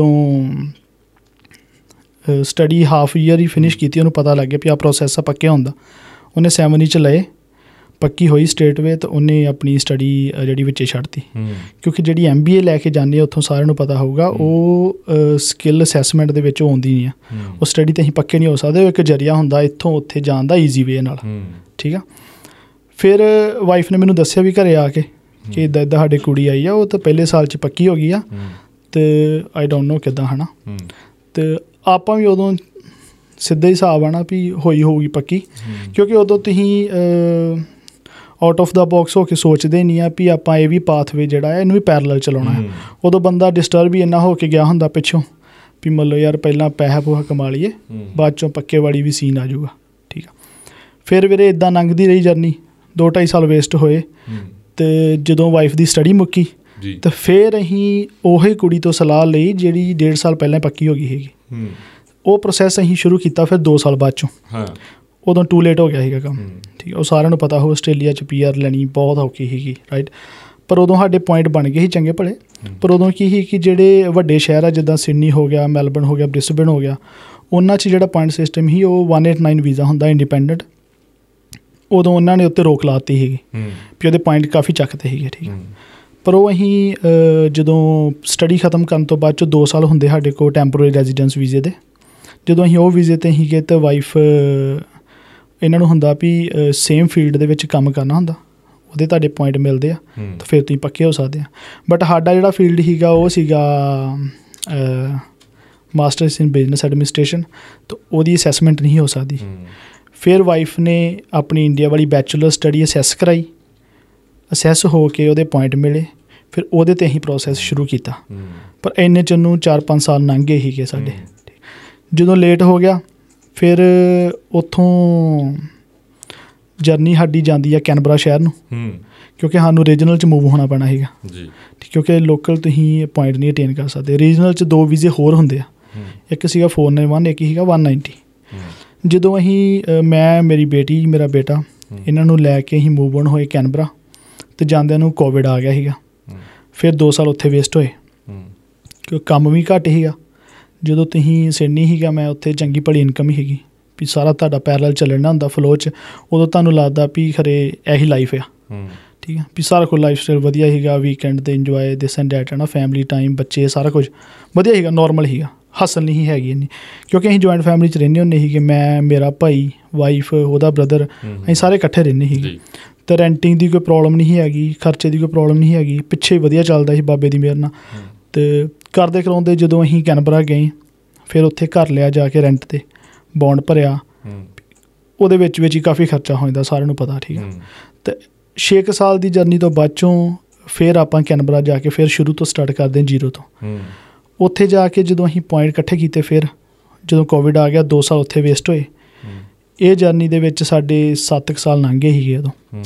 ਸਟੱਡੀ ਹਾਫ ਈਅਰ ਹੀ ਫਿਨਿਸ਼ ਕੀਤੀ, ਉਹਨੂੰ ਪਤਾ ਲੱਗ ਗਿਆ ਵੀ ਆਹ ਪ੍ਰੋਸੈਸ ਆ ਪੱਕੇ ਹੁੰਦਾ, ਉਹਨੇ 7 'ਚ ਲਏ, ਪੱਕੀ ਹੋਈ ਸਟੇਟ ਵੇ, ਤਾਂ ਉਹਨੇ ਆਪਣੀ ਸਟੱਡੀ ਜਿਹੜੀ ਵਿੱਚੇ ਛੱਡਤੀ। ਕਿਉਂਕਿ ਜਿਹੜੀ MBA ਲੈ ਕੇ ਜਾਂਦੇ ਆ ਉੱਥੋਂ ਸਾਰਿਆਂ ਨੂੰ ਪਤਾ ਹੋਊਗਾ ਉਹ ਸਕਿੱਲ ਅਸੈਸਮੈਂਟ ਦੇ ਵਿੱਚ ਉਹ ਆਉਂਦੀ ਨਹੀਂ ਆ, ਉਹ ਸਟੱਡੀ 'ਤੇ ਅਸੀਂ ਪੱਕੇ ਨਹੀਂ ਹੋ ਸਕਦੇ, ਉਹ ਇੱਕ ਜ਼ਰੀਆ ਹੁੰਦਾ ਇੱਥੋਂ ਉੱਥੇ ਜਾਣ ਦਾ ਈਜ਼ੀ ਵੇ ਨਾਲ, ਠੀਕ ਆ। ਫਿਰ ਵਾਈਫ ਨੇ ਮੈਨੂੰ ਦੱਸਿਆ ਵੀ ਘਰੇ ਆ ਕੇ ਕਿ ਇੱਦਾਂ ਸਾਡੇ ਕੁੜੀ ਆਈ ਆ, ਉਹ ਤਾਂ ਪਹਿਲੇ ਸਾਲ 'ਚ ਪੱਕੀ ਹੋ ਗਈ ਆ, ਅਤੇ ਆਈ ਡੋਂਟ ਨੋ ਕਿੱਦਾਂ ਹੈ ਨਾ। ਅਤੇ ਆਪਾਂ ਵੀ ਉਦੋਂ ਸਿੱਧਾ ਹੀ ਹਿਸਾਬ ਆ ਨਾ ਵੀ ਹੋਈ ਹੋਊਗੀ ਪੱਕੀ, ਕਿਉਂਕਿ ਉਦੋਂ ਤੁਸੀਂ ਆਊਟ ਆਫ ਦਾ ਬਾਕਸ ਹੋ ਕੇ ਸੋਚਦੇ ਨਹੀਂ ਆ ਵੀ ਆਪਾਂ ਇਹ ਵੀ ਪਾਥਵੇ ਜਿਹੜਾ ਹੈ ਇਹਨੂੰ ਵੀ ਪੈਰਲਲ ਚਲਾਉਣਾ ਹੈ। ਉਦੋਂ ਬੰਦਾ ਡਿਸਟਰਬ ਹੀ ਇੰਨਾ ਹੋ ਕੇ ਗਿਆ ਹੁੰਦਾ ਪਿੱਛੋਂ ਵੀ ਮੰਨ ਲਓ ਯਾਰ ਪਹਿਲਾਂ ਪੈਸਾ ਪੂਹਾ ਕਮਾ ਲਈਏ, ਬਾਅਦ 'ਚੋਂ ਪੱਕੇ ਵਾਲੀ ਵੀ ਸੀਨ ਆ ਜਾਊਗਾ, ਠੀਕ ਆ। ਫਿਰ ਵੀਰੇ ਇੱਦਾਂ ਲੰਘਦੀ ਰਹੀ ਜਰਨੀ, 2-2.5 ਸਾਲ ਵੇਸਟ ਹੋਏ। ਅਤੇ ਜਦੋਂ ਵਾਈਫ ਦੀ ਸਟੱਡੀ ਮੁੱਕੀ ਤਾਂ ਫਿਰ ਅਸੀਂ ਉਹੀ ਕੁੜੀ ਤੋਂ ਸਲਾਹ ਲਈ ਜਿਹੜੀ 1.5 ਸਾਲ ਪਹਿਲਾਂ ਪੱਕੀ ਹੋ ਗਈ ਸੀਗੀ। ਉਹ ਪ੍ਰੋਸੈਸ ਅਸੀਂ ਸ਼ੁਰੂ ਕੀਤਾ ਫਿਰ 2 ਸਾਲ ਬਾਅਦ 'ਚੋਂ। ਉਦੋਂ ਟੂ ਲੇਟ ਹੋ ਗਿਆ ਸੀਗਾ ਕੰਮ, ਠੀਕ ਹੈ। ਉਹ ਸਾਰਿਆਂ ਨੂੰ ਪਤਾ ਹੋ ਆਸਟ੍ਰੇਲੀਆ 'ਚ PR ਲੈਣੀ ਬਹੁਤ ਔਖੀ ਸੀਗੀ, ਰਾਈਟ। ਪਰ ਉਦੋਂ ਸਾਡੇ ਪੁਆਇੰਟ ਬਣ ਗਏ ਸੀ ਚੰਗੇ ਭਲੇ। ਪਰ ਉਦੋਂ ਕੀ ਸੀ ਕਿ ਜਿਹੜੇ ਵੱਡੇ ਸ਼ਹਿਰ ਆ ਜਿੱਦਾਂ ਸਿਡਨੀ ਹੋ ਗਿਆ, ਮੈਲਬਰਨ ਹੋ ਗਿਆ, ਬ੍ਰਿਸਬੇਨ ਹੋ ਗਿਆ, ਉਹਨਾਂ 'ਚ ਜਿਹੜਾ ਪੁਆਇੰਟ ਸਿਸਟਮ ਸੀ ਉਹ 189 ਵੀਜ਼ਾ ਹੁੰਦਾ ਇੰਡੀਪੈਂਡੈਂਟ। ਉਦੋਂ ਉਹਨਾਂ ਨੇ ਉੱਤੇ ਰੋਕ ਲਾ ਦਿੱਤੀ ਸੀਗੀ ਵੀ ਉਹਦੇ ਪੁਆਇੰਟ ਕਾਫੀ ਚੱਕਦੇ ਸੀਗੇ, ਠੀਕ ਹੈ। ਪਰ ਉਹ ਅਸੀਂ ਜਦੋਂ ਸਟੱਡੀ ਖਤਮ ਕਰਨ ਤੋਂ ਬਾਅਦ 'ਚੋਂ 2 ਸਾਲ ਹੁੰਦੇ ਸਾਡੇ ਕੋਲ ਟੈਂਪਰੇਰੀ ਰੈਜ਼ੀਡੈਂਸ ਵੀਜ਼ੇ ਦੇ, ਜਦੋਂ ਅਸੀਂ ਉਹ ਵੀਜ਼ੇ 'ਤੇ ਸੀਗੇ ਤਾਂ ਵਾਈਫ ਇਹਨਾਂ ਨੂੰ ਹੁੰਦਾ ਵੀ ਸੇਮ ਫੀਲਡ ਦੇ ਵਿੱਚ ਕੰਮ ਕਰਨਾ ਹੁੰਦਾ, ਉਹਦੇ ਤੁਹਾਡੇ ਪੁਆਇੰਟ ਮਿਲਦੇ ਆ ਤਾਂ ਫਿਰ ਤੁਸੀਂ ਪੱਕੇ ਹੋ ਸਕਦੇ ਆ। ਬਟ ਸਾਡਾ ਜਿਹੜਾ ਫੀਲਡ ਸੀਗਾ ਉਹ ਸੀਗਾ ਮਾਸਟਰਸ ਇਨ ਬਿਜ਼ਨਸ ਐਡਮਿਨਿਸਟ੍ਰੇਸ਼ਨ, ਤਾਂ ਉਹਦੀ ਅਸੈਸਮੈਂਟ ਨਹੀਂ ਹੋ ਸਕਦੀ। ਫਿਰ ਵਾਈਫ ਨੇ ਆਪਣੀ ਇੰਡੀਆ ਵਾਲੀ ਬੈਚਲਰ ਸਟੱਡੀ ਅਸੈਸ ਕਰਾਈ, ਅਸੈਸ ਹੋ ਕੇ ਉਹਦੇ ਪੁਆਇੰਟ ਮਿਲੇ, ਫਿਰ ਉਹਦੇ 'ਤੇ ਅਸੀਂ ਪ੍ਰੋਸੈਸ ਸ਼ੁਰੂ ਕੀਤਾ। ਪਰ ਇੰਨੇ 'ਚ ਨੂੰ 4-5 ਸਾਲ ਲੰਘ ਗਏ ਸੀਗੇ ਸਾਡੇ। ਜਦੋਂ ਲੇਟ ਹੋ ਗਿਆ ਫਿਰ ਉੱਥੋਂ ਜਰਨੀ ਸਾਡੀ ਜਾਂਦੀ ਆ ਕੈਨਬਰਾ ਸ਼ਹਿਰ ਨੂੰ, ਕਿਉਂਕਿ ਸਾਨੂੰ ਰੀਜਨਲ 'ਚ ਮੂਵ ਹੋਣਾ ਪੈਣਾ ਸੀਗਾ, ਕਿਉਂਕਿ ਲੋਕਲ ਤੁਸੀਂ ਪੁਆਇੰਟ ਨਹੀਂ ਅਟੇਨ ਕਰ ਸਕਦੇ। ਰੀਜਨਲ 'ਚ 2 ਵੀਜ਼ੇ ਹੋਰ ਹੁੰਦੇ ਆ, ਇੱਕ ਸੀਗਾ 491, ਇੱਕ ਸੀਗਾ 190। ਜਦੋਂ ਅਸੀਂ ਮੈਂ, ਮੇਰੀ ਬੇਟੀ, ਮੇਰਾ ਬੇਟਾ, ਇਹਨਾਂ ਨੂੰ ਲੈ ਕੇ ਅਸੀਂ ਮੂਵ ਔਨ ਹੋਏ ਕੈਨਬਰਾ, ਅਤੇ ਜਾਂਦਿਆਂ ਨੂੰ ਕੋਵਿਡ ਆ ਗਿਆ ਸੀਗਾ। ਫਿਰ 2 ਸਾਲ ਉੱਥੇ ਵੇਸਟ ਹੋਏ ਕਿਉਂਕਿ ਕੰਮ ਵੀ ਘੱਟ ਸੀਗਾ। ਜਦੋਂ ਤੁਸੀਂ ਸਿਡਨੀ ਸੀਗਾ ਮੈਂ, ਉੱਥੇ ਚੰਗੀ ਭਲੀ ਇਨਕਮ ਹੀ ਸੀਗੀ ਵੀ ਸਾਰਾ ਤੁਹਾਡਾ ਪੈਰਲਲ ਚੱਲਣਾ ਹੁੰਦਾ ਫਲੋ 'ਚ। ਉਦੋਂ ਤੁਹਾਨੂੰ ਲੱਗਦਾ ਵੀ ਖਰੇ ਇਹੀ ਲਾਈਫ ਆ, ਠੀਕ ਆ, ਵੀ ਸਾਰਾ ਕੁਝ ਲਾਈਫ ਸਟਾਈਲ ਵਧੀਆ ਸੀਗਾ, ਵੀਕਐਂਡ 'ਤੇ ਇੰਜੋਏ ਦਿਸ ਐਂਡ ਡੈਟ ਹੈ ਨਾ, ਫੈਮਿਲੀ ਟਾਈਮ, ਬੱਚੇ, ਸਾਰਾ ਕੁਝ ਵਧੀਆ ਸੀਗਾ, ਨੋਰਮਲ ਸੀਗਾ, ਹੱਸਲ ਨਹੀਂ ਹੈਗੀ ਇੰਨੀ, ਕਿਉਂਕਿ ਅਸੀਂ ਜੁਆਇੰਟ ਫੈਮਿਲੀ 'ਚ ਰਹਿੰਦੇ ਹੁੰਦੇ ਸੀਗੇ। ਮੈਂ, ਮੇਰਾ ਭਾਈ, ਵਾਈਫ, ਉਹਦਾ ਬ੍ਰਦਰ, ਅਸੀਂ ਸਾਰੇ ਇਕੱਠੇ ਰਹਿੰਦੇ ਸੀਗੇ। ਅਤੇ ਰੈਂਟਿੰਗ ਦੀ ਕੋਈ ਪ੍ਰੋਬਲਮ ਨਹੀਂ ਹੈਗੀ, ਖਰਚੇ ਦੀ ਕੋਈ ਪ੍ਰੋਬਲਮ ਨਹੀਂ ਹੈਗੀ, ਪਿੱਛੇ ਵਧੀਆ ਚੱਲਦਾ ਸੀ ਬਾਬੇ ਦੀ ਮਿਹਰ ਨਾਲ। ਅਤੇ ਕਰਦੇ ਕਰਾਉਂਦੇ ਜਦੋਂ ਅਸੀਂ ਕੈਨਬਰਾ ਗਏ, ਫਿਰ ਉੱਥੇ ਘਰ ਲਿਆ ਜਾ ਕੇ ਰੈਂਟ 'ਤੇ, ਬੌਂਡ ਭਰਿਆ, ਉਹਦੇ ਵਿੱਚ ਹੀ ਕਾਫੀ ਖਰਚਾ ਹੋ ਜਾਂਦਾ, ਸਾਰਿਆਂ ਨੂੰ ਪਤਾ, ਠੀਕ ਆ। ਅਤੇ 6 ਸਾਲ ਦੀ ਜਰਨੀ ਤੋਂ ਬਾਅਦ 'ਚੋਂ ਫਿਰ ਆਪਾਂ ਕੈਨਬਰਾ ਜਾ ਕੇ ਫਿਰ ਸ਼ੁਰੂ ਤੋਂ ਸਟਾਰਟ ਕਰਦੇ ਜ਼ੀਰੋ ਤੋਂ। ਉੱਥੇ ਜਾ ਕੇ ਜਦੋਂ ਅਸੀਂ ਪੁਆਇੰਟ ਇਕੱਠੇ ਕੀਤੇ, ਫਿਰ ਜਦੋਂ ਕੋਵਿਡ ਆ ਗਿਆ 2 ਸਾਲ ਉੱਥੇ ਵੇਸਟ ਹੋਏ। ਇਹ ਜਰਨੀ ਦੇ ਵਿੱਚ ਸਾਡੇ 7 ਸਾਲ ਲੰਘ ਗਏ ਸੀਗੇ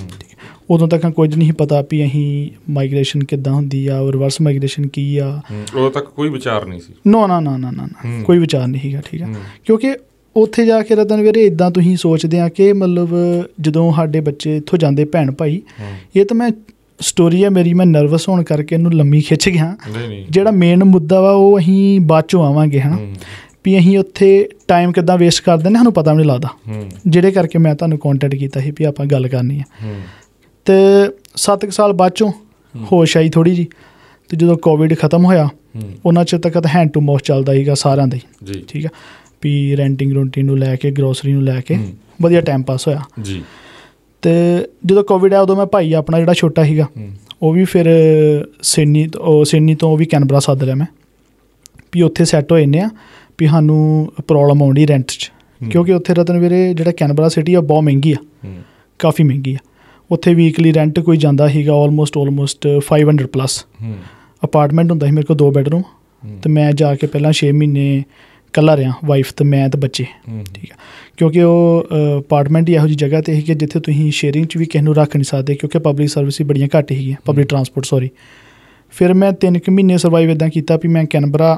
ਉਦੋਂ ਤੱਕ ਕੁਝ ਨਹੀਂ ਪਤਾ ਵੀ ਅਸੀਂ ਮਾਈਗ੍ਰੇਸ਼ਨ ਕਿੱਦਾਂ ਹੁੰਦੀ ਆ, ਰਿਵਰਸ ਮਾਈਗ੍ਰੇਸ਼ਨ ਕੀ ਆ, ਉਦੋਂ ਤੱਕ ਕੋਈ ਵਿਚਾਰ ਨਹੀਂ ਸੀ। ਨਾ ਕੋਈ ਵਿਚਾਰ ਨਹੀਂ ਸੀਗਾ, ਠੀਕ ਆ। ਕਿਉਂਕਿ ਉੱਥੇ ਜਾ ਕੇ ਰਤਨ ਵੀਰੇ ਇੱਦਾਂ ਤੁਸੀਂ ਸੋਚਦੇ ਆ ਕਿ ਮਤਲਬ ਜਦੋਂ ਸਾਡੇ ਬੱਚੇ ਇੱਥੋਂ ਜਾਂਦੇ ਭੈਣ ਭਾਈ, ਇਹ ਤਾਂ ਮੈਂ ਸਟੋਰੀ ਆ ਮੇਰੀ, ਮੈਂ ਨਰਵਸ ਹੋਣ ਕਰਕੇ ਇਹਨੂੰ ਲੰਮੀ ਖਿੱਚ ਗਿਆ। ਜਿਹੜਾ ਮੇਨ ਮੁੱਦਾ ਵਾ ਉਹ ਅਸੀਂ ਬਾਅਦ 'ਚੋਂ ਆਵਾਂਗੇ, ਹੈ ਨਾ, ਵੀ ਅਸੀਂ ਉੱਥੇ ਟਾਈਮ ਕਿੱਦਾਂ ਵੇਸਟ ਕਰਦੇ ਨੇ ਸਾਨੂੰ ਪਤਾ ਵੀ ਨਹੀਂ ਲੱਗਦਾ, ਜਿਹੜੇ ਕਰਕੇ ਮੈਂ ਤੁਹਾਨੂੰ ਕੋਂਟੈਕਟ ਕੀਤਾ ਸੀ ਵੀ ਆਪਾਂ ਗੱਲ ਕਰਨੀ ਆ। ਅਤੇ 7 ਸਾਲ ਬਾਅਦ 'ਚੋਂ ਹੋਸ਼ ਆਈ ਥੋੜ੍ਹੀ ਜਿਹੀ, ਅਤੇ ਜਦੋਂ ਕੋਵਿਡ ਖਤਮ ਹੋਇਆ ਉਹਨਾਂ ਚਿਰ ਤੱਕ ਤਾਂ ਹੈਂਡ ਟੂ ਮਾਊਥ ਚੱਲਦਾ ਸੀਗਾ ਸਾਰਿਆਂ ਦਾ ਹੀ, ਠੀਕ ਆ, ਵੀ ਰੈਂਟਿੰਗ ਰੂੰਟਿੰਗ ਨੂੰ ਲੈ ਕੇ, ਗਰੋਸਰੀ ਨੂੰ ਲੈ ਕੇ ਵਧੀਆ ਟਾਈਮ ਪਾਸ ਹੋਇਆ। ਅਤੇ ਜਦੋਂ ਕੋਵਿਡ ਆਇਆ ਉਦੋਂ ਮੈਂ ਭਾਈ ਆਪਣਾ ਜਿਹੜਾ ਛੋਟਾ ਸੀਗਾ ਉਹ ਵੀ ਫਿਰ ਸਿਡਨੀ ਤੋਂ ਉਹ ਵੀ ਕੈਨਬਰਾ ਸੱਦ ਲਿਆ ਮੈਂ ਵੀ ਉੱਥੇ ਸੈੱਟ ਹੋ ਜਾਂਦੇ ਆ, ਵੀ ਸਾਨੂੰ ਪ੍ਰੋਬਲਮ ਆਉਂਦੀ ਰੈਂਟ 'ਚ, ਕਿਉਂਕਿ ਉੱਥੇ ਰਤਨ ਵੀਰੇ ਜਿਹੜਾ ਕੈਨਬਰਾ ਸਿਟੀ ਆ ਬਹੁਤ ਮਹਿੰਗੀ ਆ, ਕਾਫੀ ਮਹਿੰਗੀ ਆ। ਉੱਥੇ ਵੀਕਲੀ ਰੈਂਟ ਕੋਈ ਜਾਂਦਾ ਸੀਗਾ ਆਲਮੋਸਟ 500+ ਅਪਾਰਟਮੈਂਟ ਹੁੰਦਾ ਸੀ ਮੇਰੇ ਕੋਲ 2 ਬੈਡਰੂਮ। ਅਤੇ ਮੈਂ ਜਾ ਕੇ ਪਹਿਲਾਂ 6 ਮਹੀਨੇ ਇਕੱਲਾ ਰਿਹਾ, ਵਾਈਫ ਅਤੇ ਮੈਂ ਅਤੇ ਬੱਚੇ, ਠੀਕ ਆ, ਕਿਉਂਕਿ ਉਹ ਅਪਾਰਟਮੈਂਟ ਹੀ ਇਹੋ ਜਿਹੀ ਜਗ੍ਹਾ 'ਤੇ ਸੀ ਕਿ ਜਿੱਥੇ ਤੁਸੀਂ ਸ਼ੇਅਰਿੰਗ 'ਚ ਵੀ ਕਿਸੇ ਨੂੰ ਰੱਖ ਨਹੀਂ ਸਕਦੇ, ਕਿਉਂਕਿ ਪਬਲਿਕ ਸਰਵਿਸ ਹੀ ਬੜੀਆਂ ਘੱਟ ਸੀਗੀਆਂ, ਪਬਲਿਕ ਟਰਾਂਸਪੋਰਟ ਸੌਰੀ। ਫਿਰ ਮੈਂ 3 ਮਹੀਨੇ ਸਰਵਾਈਵ ਇੱਦਾਂ ਕੀਤਾ ਵੀ ਮੈਂ ਕੈਨਬਰਾ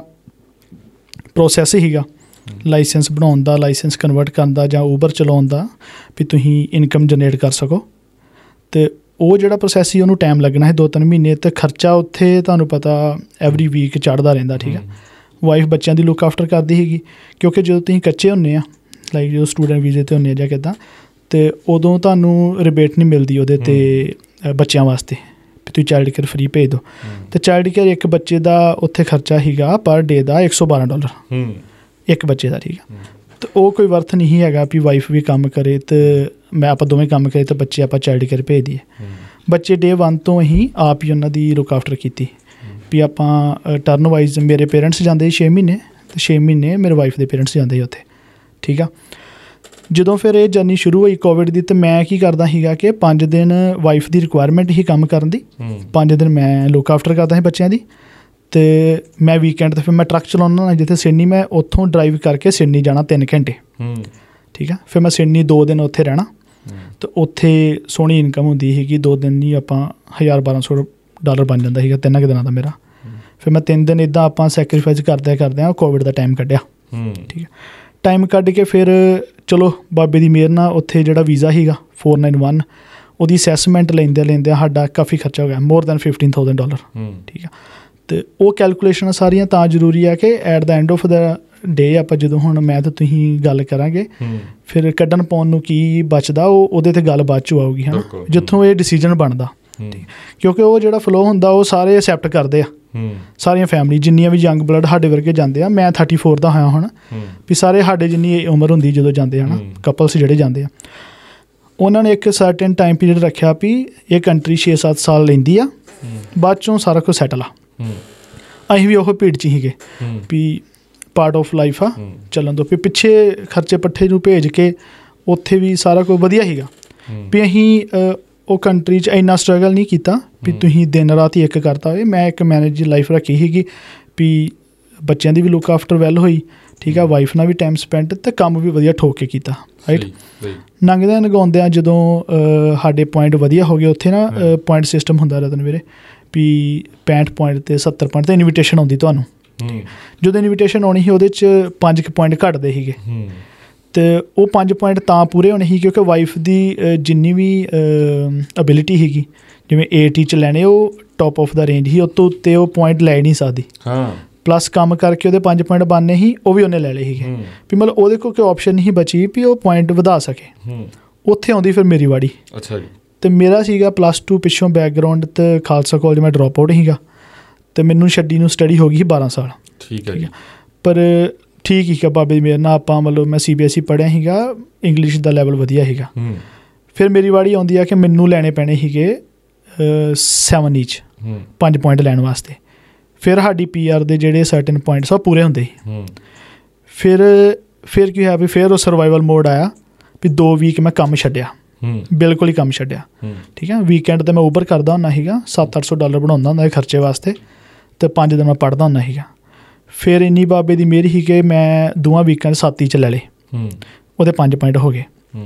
ਪ੍ਰੋਸੈਸ ਸੀਗਾ ਲਾਇਸੈਂਸ ਬਣਾਉਣ ਦਾ, ਲਾਇਸੈਂਸ ਕਨਵਰਟ ਕਰਨ ਦਾ ਜਾਂ ਊਬਰ ਚਲਾਉਣ ਦਾ, ਵੀ ਤੁਸੀਂ ਇਨਕਮ ਜਨਰੇਟ ਕਰ ਸਕੋ। ਅਤੇ ਉਹ ਜਿਹੜਾ ਪ੍ਰੋਸੈਸ ਸੀ ਉਹਨੂੰ ਟਾਈਮ ਲੱਗਣਾ ਸੀ 2-3 ਮਹੀਨੇ, ਅਤੇ ਖਰਚਾ ਉੱਥੇ ਤੁਹਾਨੂੰ ਪਤਾ ਐਵਰੀ ਵੀਕ ਚੜ੍ਹਦਾ ਰਹਿੰਦਾ, ਠੀਕ ਆ। ਵਾਈਫ ਬੱਚਿਆਂ ਦੀ ਲੁੱਕ ਆਫਟਰ ਕਰਦੀ ਸੀਗੀ, ਕਿਉਂਕਿ ਜਦੋਂ ਤੁਸੀਂ ਕੱਚੇ ਹੁੰਦੇ ਆ, ਲਾਈਕ ਜਦੋਂ ਸਟੂਡੈਂਟ ਵੀਜ਼ੇ 'ਤੇ ਹੁੰਦੇ ਆ ਜਾਂ ਕਿੱਦਾਂ, ਅਤੇ ਉਦੋਂ ਤੁਹਾਨੂੰ ਰਿਬੇਟ ਨਹੀਂ ਮਿਲਦੀ ਉਹਦੇ 'ਤੇ ਬੱਚਿਆਂ ਵਾਸਤੇ, ਵੀ ਤੁਸੀਂ ਚਾਈਲਡ ਕੇਅਰ ਫਰੀ ਭੇਜ ਦਿਓ। ਅਤੇ ਚਾਈਲਡ ਕੇਅਰ ਇੱਕ ਬੱਚੇ ਦਾ ਉੱਥੇ ਖਰਚਾ ਸੀਗਾ ਪਰ ਡੇ ਦਾ $112 ਇੱਕ ਬੱਚੇ ਦਾ, ਠੀਕ ਆ। ਅਤੇ ਉਹ ਕੋਈ ਵਰਥ ਨਹੀਂ ਹੈਗਾ ਵੀ ਵਾਈਫ ਵੀ ਕੰਮ ਕਰੇ ਅਤੇ ਆਪਾਂ ਦੋਵੇਂ ਕੰਮ ਕਰੇ ਅਤੇ ਬੱਚੇ ਆਪਾਂ ਚਾਈਲਡ ਕੇਅਰ ਭੇਜ ਦਈਏ। ਬੱਚੇ ਡੇ 1 ਤੋਂ ਅਸੀਂ ਆਪ ਹੀ ਉਹਨਾਂ ਦੀ ਲੁੱਕ ਆਫਟਰ ਕੀਤੀ ਵੀ ਆਪਾਂ ਟਰਨ ਵਾਈਜ਼, ਮੇਰੇ ਪੇਰੈਂਟਸ ਜਾਂਦੇ 6 ਮਹੀਨੇ ਅਤੇ 6 ਮਹੀਨੇ ਮੇਰੇ ਵਾਈਫ ਦੇ ਪੇਰੈਂਟਸ ਜਾਂਦੇ ਸੀ ਉੱਥੇ, ਠੀਕ ਆ। ਜਦੋਂ ਫਿਰ ਇਹ ਜਰਨੀ ਸ਼ੁਰੂ ਹੋਈ ਕੋਵਿਡ ਦੀ, ਤਾਂ ਮੈਂ ਕੀ ਕਰਦਾ ਸੀਗਾ ਕਿ 5 ਦਿਨ ਵਾਈਫ ਦੀ ਰਿਕੁਆਇਰਮੈਂਟ ਹੀ ਕੰਮ ਕਰਨ ਦੀ, 5 ਦਿਨ ਮੈਂ ਲੁੱਕ ਆਫਟਰ ਕਰਦਾ ਸੀ ਬੱਚਿਆਂ ਦੀ, ਅਤੇ ਮੈਂ ਵੀਕਐਂਡ 'ਤੇ ਫਿਰ ਮੈਂ ਟਰੱਕ ਚਲਾਉਂਦਾ ਜਿੱਥੇ ਸਿਡਨੀ, ਮੈਂ ਉੱਥੋਂ ਡਰਾਈਵ ਕਰਕੇ ਸਿਡਨੀ ਜਾਣਾ 3 ਘੰਟੇ। ਠੀਕ ਆ, ਫਿਰ ਮੈਂ ਸਿਡਨੀ 2 ਦਿਨ ਉੱਥੇ ਰਹਿਣਾ ਅਤੇ ਉੱਥੇ ਸੋਹਣੀ ਇਨਕਮ ਹੁੰਦੀ ਸੀਗੀ। 2 ਦਿਨ ਹੀ ਆਪਾਂ $1000-1200 ਬਣ ਜਾਂਦਾ ਸੀਗਾ 3 ਕੁ ਦਿਨਾਂ ਦਾ ਮੇਰਾ। ਫਿਰ ਮੈਂ 3 ਦਿਨ ਇੱਦਾਂ ਆਪਾਂ ਸੈਕਰੀਫਾਈਸ ਕਰਦਿਆਂ ਕੋਵਿਡ ਦਾ ਟਾਈਮ ਕੱਢਿਆ। ਠੀਕ ਹੈ, ਟਾਈਮ ਕੱਢ ਕੇ ਫਿਰ ਚਲੋ ਬਾਬੇ ਦੀ ਮਿਹਰ ਨਾਲ ਉੱਥੇ ਜਿਹੜਾ ਵੀਜ਼ਾ ਸੀਗਾ 491, ਉਹਦੀ ਅਸੈਸਮੈਂਟ ਲੈਂਦਿਆਂ ਸਾਡਾ ਕਾਫੀ ਖਰਚਾ ਹੋ ਗਿਆ, ਮੋਰ ਦੈਨ $15,000। ਠੀਕ ਆ, ਅਤੇ ਉਹ ਕੈਲਕੂਲੇਸ਼ਨ ਸਾਰੀਆਂ ਤਾਂ ਜ਼ਰੂਰੀ ਹੈ ਕਿ at the end of the day ਆਪਾਂ ਜਦੋਂ ਹੁਣ ਮੈਂ ਅਤੇ ਤੁਸੀਂ ਗੱਲ ਕਰਾਂਗੇ, ਫਿਰ ਕੱਢਣ ਪਾਉਣ ਨੂੰ ਕੀ ਬਚਦਾ ਉਹਦੇ 'ਤੇ ਗੱਲ ਬਾਅਦ 'ਚ ਆਊਗੀ, ਹੈ ਨਾ, ਜਿੱਥੋਂ ਇਹ ਡਿਸੀਜ਼ਨ ਬਣਦਾ। ਕਿਉਂਕਿ ਉਹ ਜਿਹੜਾ ਫਲੋ ਹੁੰਦਾ ਉਹ ਸਾਰੇ ਅਸੈਪਟ ਕਰਦੇ ਆ, ਸਾਰੀਆਂ ਫੈਮਿਲੀ ਜਿੰਨੀਆਂ ਵੀ ਯੰਗ ਬਲੱਡ ਸਾਡੇ ਵਰਗੇ ਜਾਂਦੇ ਆ। ਮੈਂ 34 ਦਾ ਹੋਇਆ ਹੁਣ, ਵੀ ਸਾਰੇ ਸਾਡੇ ਜਿੰਨੀ ਉਮਰ ਹੁੰਦੀ ਜਦੋਂ ਜਾਂਦੇ ਆ ਨਾ, ਕਪਲਸ ਜਿਹੜੇ ਜਾਂਦੇ ਆ, ਉਹਨਾਂ ਨੇ ਇੱਕ ਸਰਟਨ ਟਾਈਮ ਪੀਰੀਅਡ ਰੱਖਿਆ ਵੀ ਇਹ ਕੰਟਰੀ 6-7 ਸਾਲ ਲੈਂਦੀ ਆ, ਬਾਅਦ 'ਚੋਂ ਸਾਰਾ ਕੁਝ ਸੈਟਲ ਆ। ਅਸੀਂ ਵੀ ਉਹ ਭੀੜ 'ਚ ਸੀਗੇ ਵੀ ਪਾਰਟ ਆਫ ਲਾਈਫ ਆ, ਚੱਲਣ ਤੋਂ ਵੀ ਪਿੱਛੇ ਖਰਚੇ ਪੱਠੇ ਨੂੰ ਭੇਜ ਕੇ ਉੱਥੇ ਵੀ ਸਾਰਾ ਕੁਝ ਵਧੀਆ ਸੀਗਾ ਵੀ ਅਸੀਂ ਉਹ ਕੰਟਰੀ 'ਚ ਇੰਨਾ ਸਟਰਗਲ ਨਹੀਂ ਕੀਤਾ ਵੀ ਤੁਸੀਂ ਦਿਨ ਰਾਤ ਹੀ ਇੱਕ ਕਰਤਾ ਹੋਵੇ। ਮੈਂ ਇੱਕ ਮੈਨੇਜ ਲਾਈਫ ਰੱਖੀ ਸੀਗੀ ਵੀ ਬੱਚਿਆਂ ਦੀ ਵੀ ਲੁੱਕ ਆਫਟਰ ਵੈਲ ਹੋਈ। ਠੀਕ ਆ, ਵਾਈਫ ਨਾਲ ਵੀ ਟਾਈਮ ਸਪੈਂਡ ਅਤੇ ਕੰਮ ਵੀ ਵਧੀਆ ਠੋਕ ਕੇ ਕੀਤਾ। ਰਾਈਟ, ਲੰਘਦਿਆਂ ਲਗਾਉਂਦਿਆਂ ਜਦੋਂ ਸਾਡੇ ਪੁਆਇੰਟ ਵਧੀਆ ਹੋ ਗਏ, ਉੱਥੇ ਨਾ ਪੁਆਇੰਟ ਸਿਸਟਮ ਹੁੰਦਾ ਰਤਨ ਵੀਰੇ ਵੀ 65 ਪੁਆਇੰਟ ਅਤੇ 70 ਪੁਆਇੰਟ 'ਤੇ ਇਨਵੀਟੇਸ਼ਨ ਆਉਂਦੀ ਤੁਹਾਨੂੰ। ਜਦੋਂ ਇਨਵੀਟੇਸ਼ਨ ਆਉਣੀ ਸੀ ਉਹਦੇ 'ਚ 5 ਪੁਆਇੰਟ ਘੱਟਦੇ ਸੀਗੇ, ਅਤੇ ਉਹ 5 ਪੁਆਇੰਟ ਤਾਂ ਪੂਰੇ ਹੋਣੇ ਸੀ ਕਿਉਂਕਿ ਵਾਈਫ ਦੀ ਜਿੰਨੀ ਵੀ ਅਬਿਲਿਟੀ ਸੀਗੀ, ਜਿਵੇਂ 80 'ਚ ਲੈਣੇ ਉਹ ਟੋਪ ਆਫ ਦਾ ਰੇਂਜ ਸੀ, ਉਹ ਤੋਂ ਉੱਤੇ ਉਹ ਪੁਆਇੰਟ ਲੈ ਨਹੀਂ ਸਕਦੀ। ਪਲੱਸ ਕੰਮ ਕਰਕੇ ਉਹਦੇ 5 ਪੁਆਇੰਟ ਬਣਨੇ ਸੀ, ਉਹ ਵੀ ਉਹਨੇ ਲੈ ਲਏ ਸੀਗੇ ਵੀ ਮਤਲਬ ਉਹਦੇ ਕੋਲ ਕੋਈ ਆਪਸ਼ਨ ਨਹੀਂ ਬਚੀ ਵੀ ਉਹ ਪੁਆਇੰਟ ਵਧਾ ਸਕੇ। ਉੱਥੇ ਆਉਂਦੀ ਫਿਰ ਮੇਰੀ ਵਾਰੀ। ਅੱਛਾ ਜੀ। ਅਤੇ ਮੇਰਾ ਸੀਗਾ +2 ਪਿੱਛੋਂ ਬੈਕਗਰਾਊਂਡ, ਅਤੇ ਖਾਲਸਾ ਕਾਲਜ ਮੈਂ ਡਰੋਪ ਆਊਟ ਸੀਗਾ, ਅਤੇ ਮੈਨੂੰ ਛੱਡੀ ਨੂੰ ਸਟੱਡੀ ਹੋ ਗਈ ਸੀ 12 ਸਾਲ। ਠੀਕ ਹੈ, ਪਰ ਠੀਕ ਹੀ ਬਾਬੇ ਦੀ ਮੇਰ ਨਾਲ ਆਪਾਂ ਮਤਲਬ ਮੈਂ CBSE ਪੜ੍ਹਿਆ ਸੀਗਾ, ਇੰਗਲਿਸ਼ ਦਾ ਲੈਵਲ ਵਧੀਆ ਸੀਗਾ। ਫਿਰ ਮੇਰੀ ਵਾਰੀ ਆਉਂਦੀ ਆ ਕਿ ਮੈਨੂੰ ਲੈਣੇ ਪੈਣੇ ਸੀਗੇ 7 ਈਚ 5 ਪੁਆਇੰਟ ਲੈਣ ਵਾਸਤੇ। ਫਿਰ ਸਾਡੀ PR ਦੇ ਜਿਹੜੇ ਸਰਟਨ ਪੁਆਇੰਟਸ ਉਹ ਪੂਰੇ ਹੁੰਦੇ ਸੀ। ਫਿਰ ਕੀ ਹੋਇਆ ਵੀ ਫਿਰ ਉਹ ਸਰਵਾਈਵਲ ਮੋਡ ਆਇਆ ਵੀ 2 ਵੀਕ ਮੈਂ ਕੰਮ ਛੱਡਿਆ, ਬਿਲਕੁਲ ਹੀ ਕੰਮ ਛੱਡਿਆ। ਠੀਕ ਹੈ, ਵੀਕਐਂਡ 'ਤੇ ਮੈਂ ਊਬਰ ਕਰਦਾ ਹੁੰਦਾ ਸੀਗਾ, $700-800 ਬਣਾਉਂਦਾ ਹੁੰਦਾ ਖਰਚੇ ਵਾਸਤੇ, ਅਤੇ 5 ਦਿਨ ਮੈਂ ਪੜ੍ਹਦਾ ਹੁੰਦਾ ਸੀਗਾ। ਫਿਰ ਇੰਨੀ ਬਾਬੇ ਦੀ ਮਿਹਰ ਸੀ ਕਿ ਮੈਂ 2 ਵੀਕਐਂਡ 7 ਹੀ 'ਚ ਲੈ ਲਏ, ਉਹਦੇ 5 ਪੁਆਇੰਟ ਹੋ ਗਏ।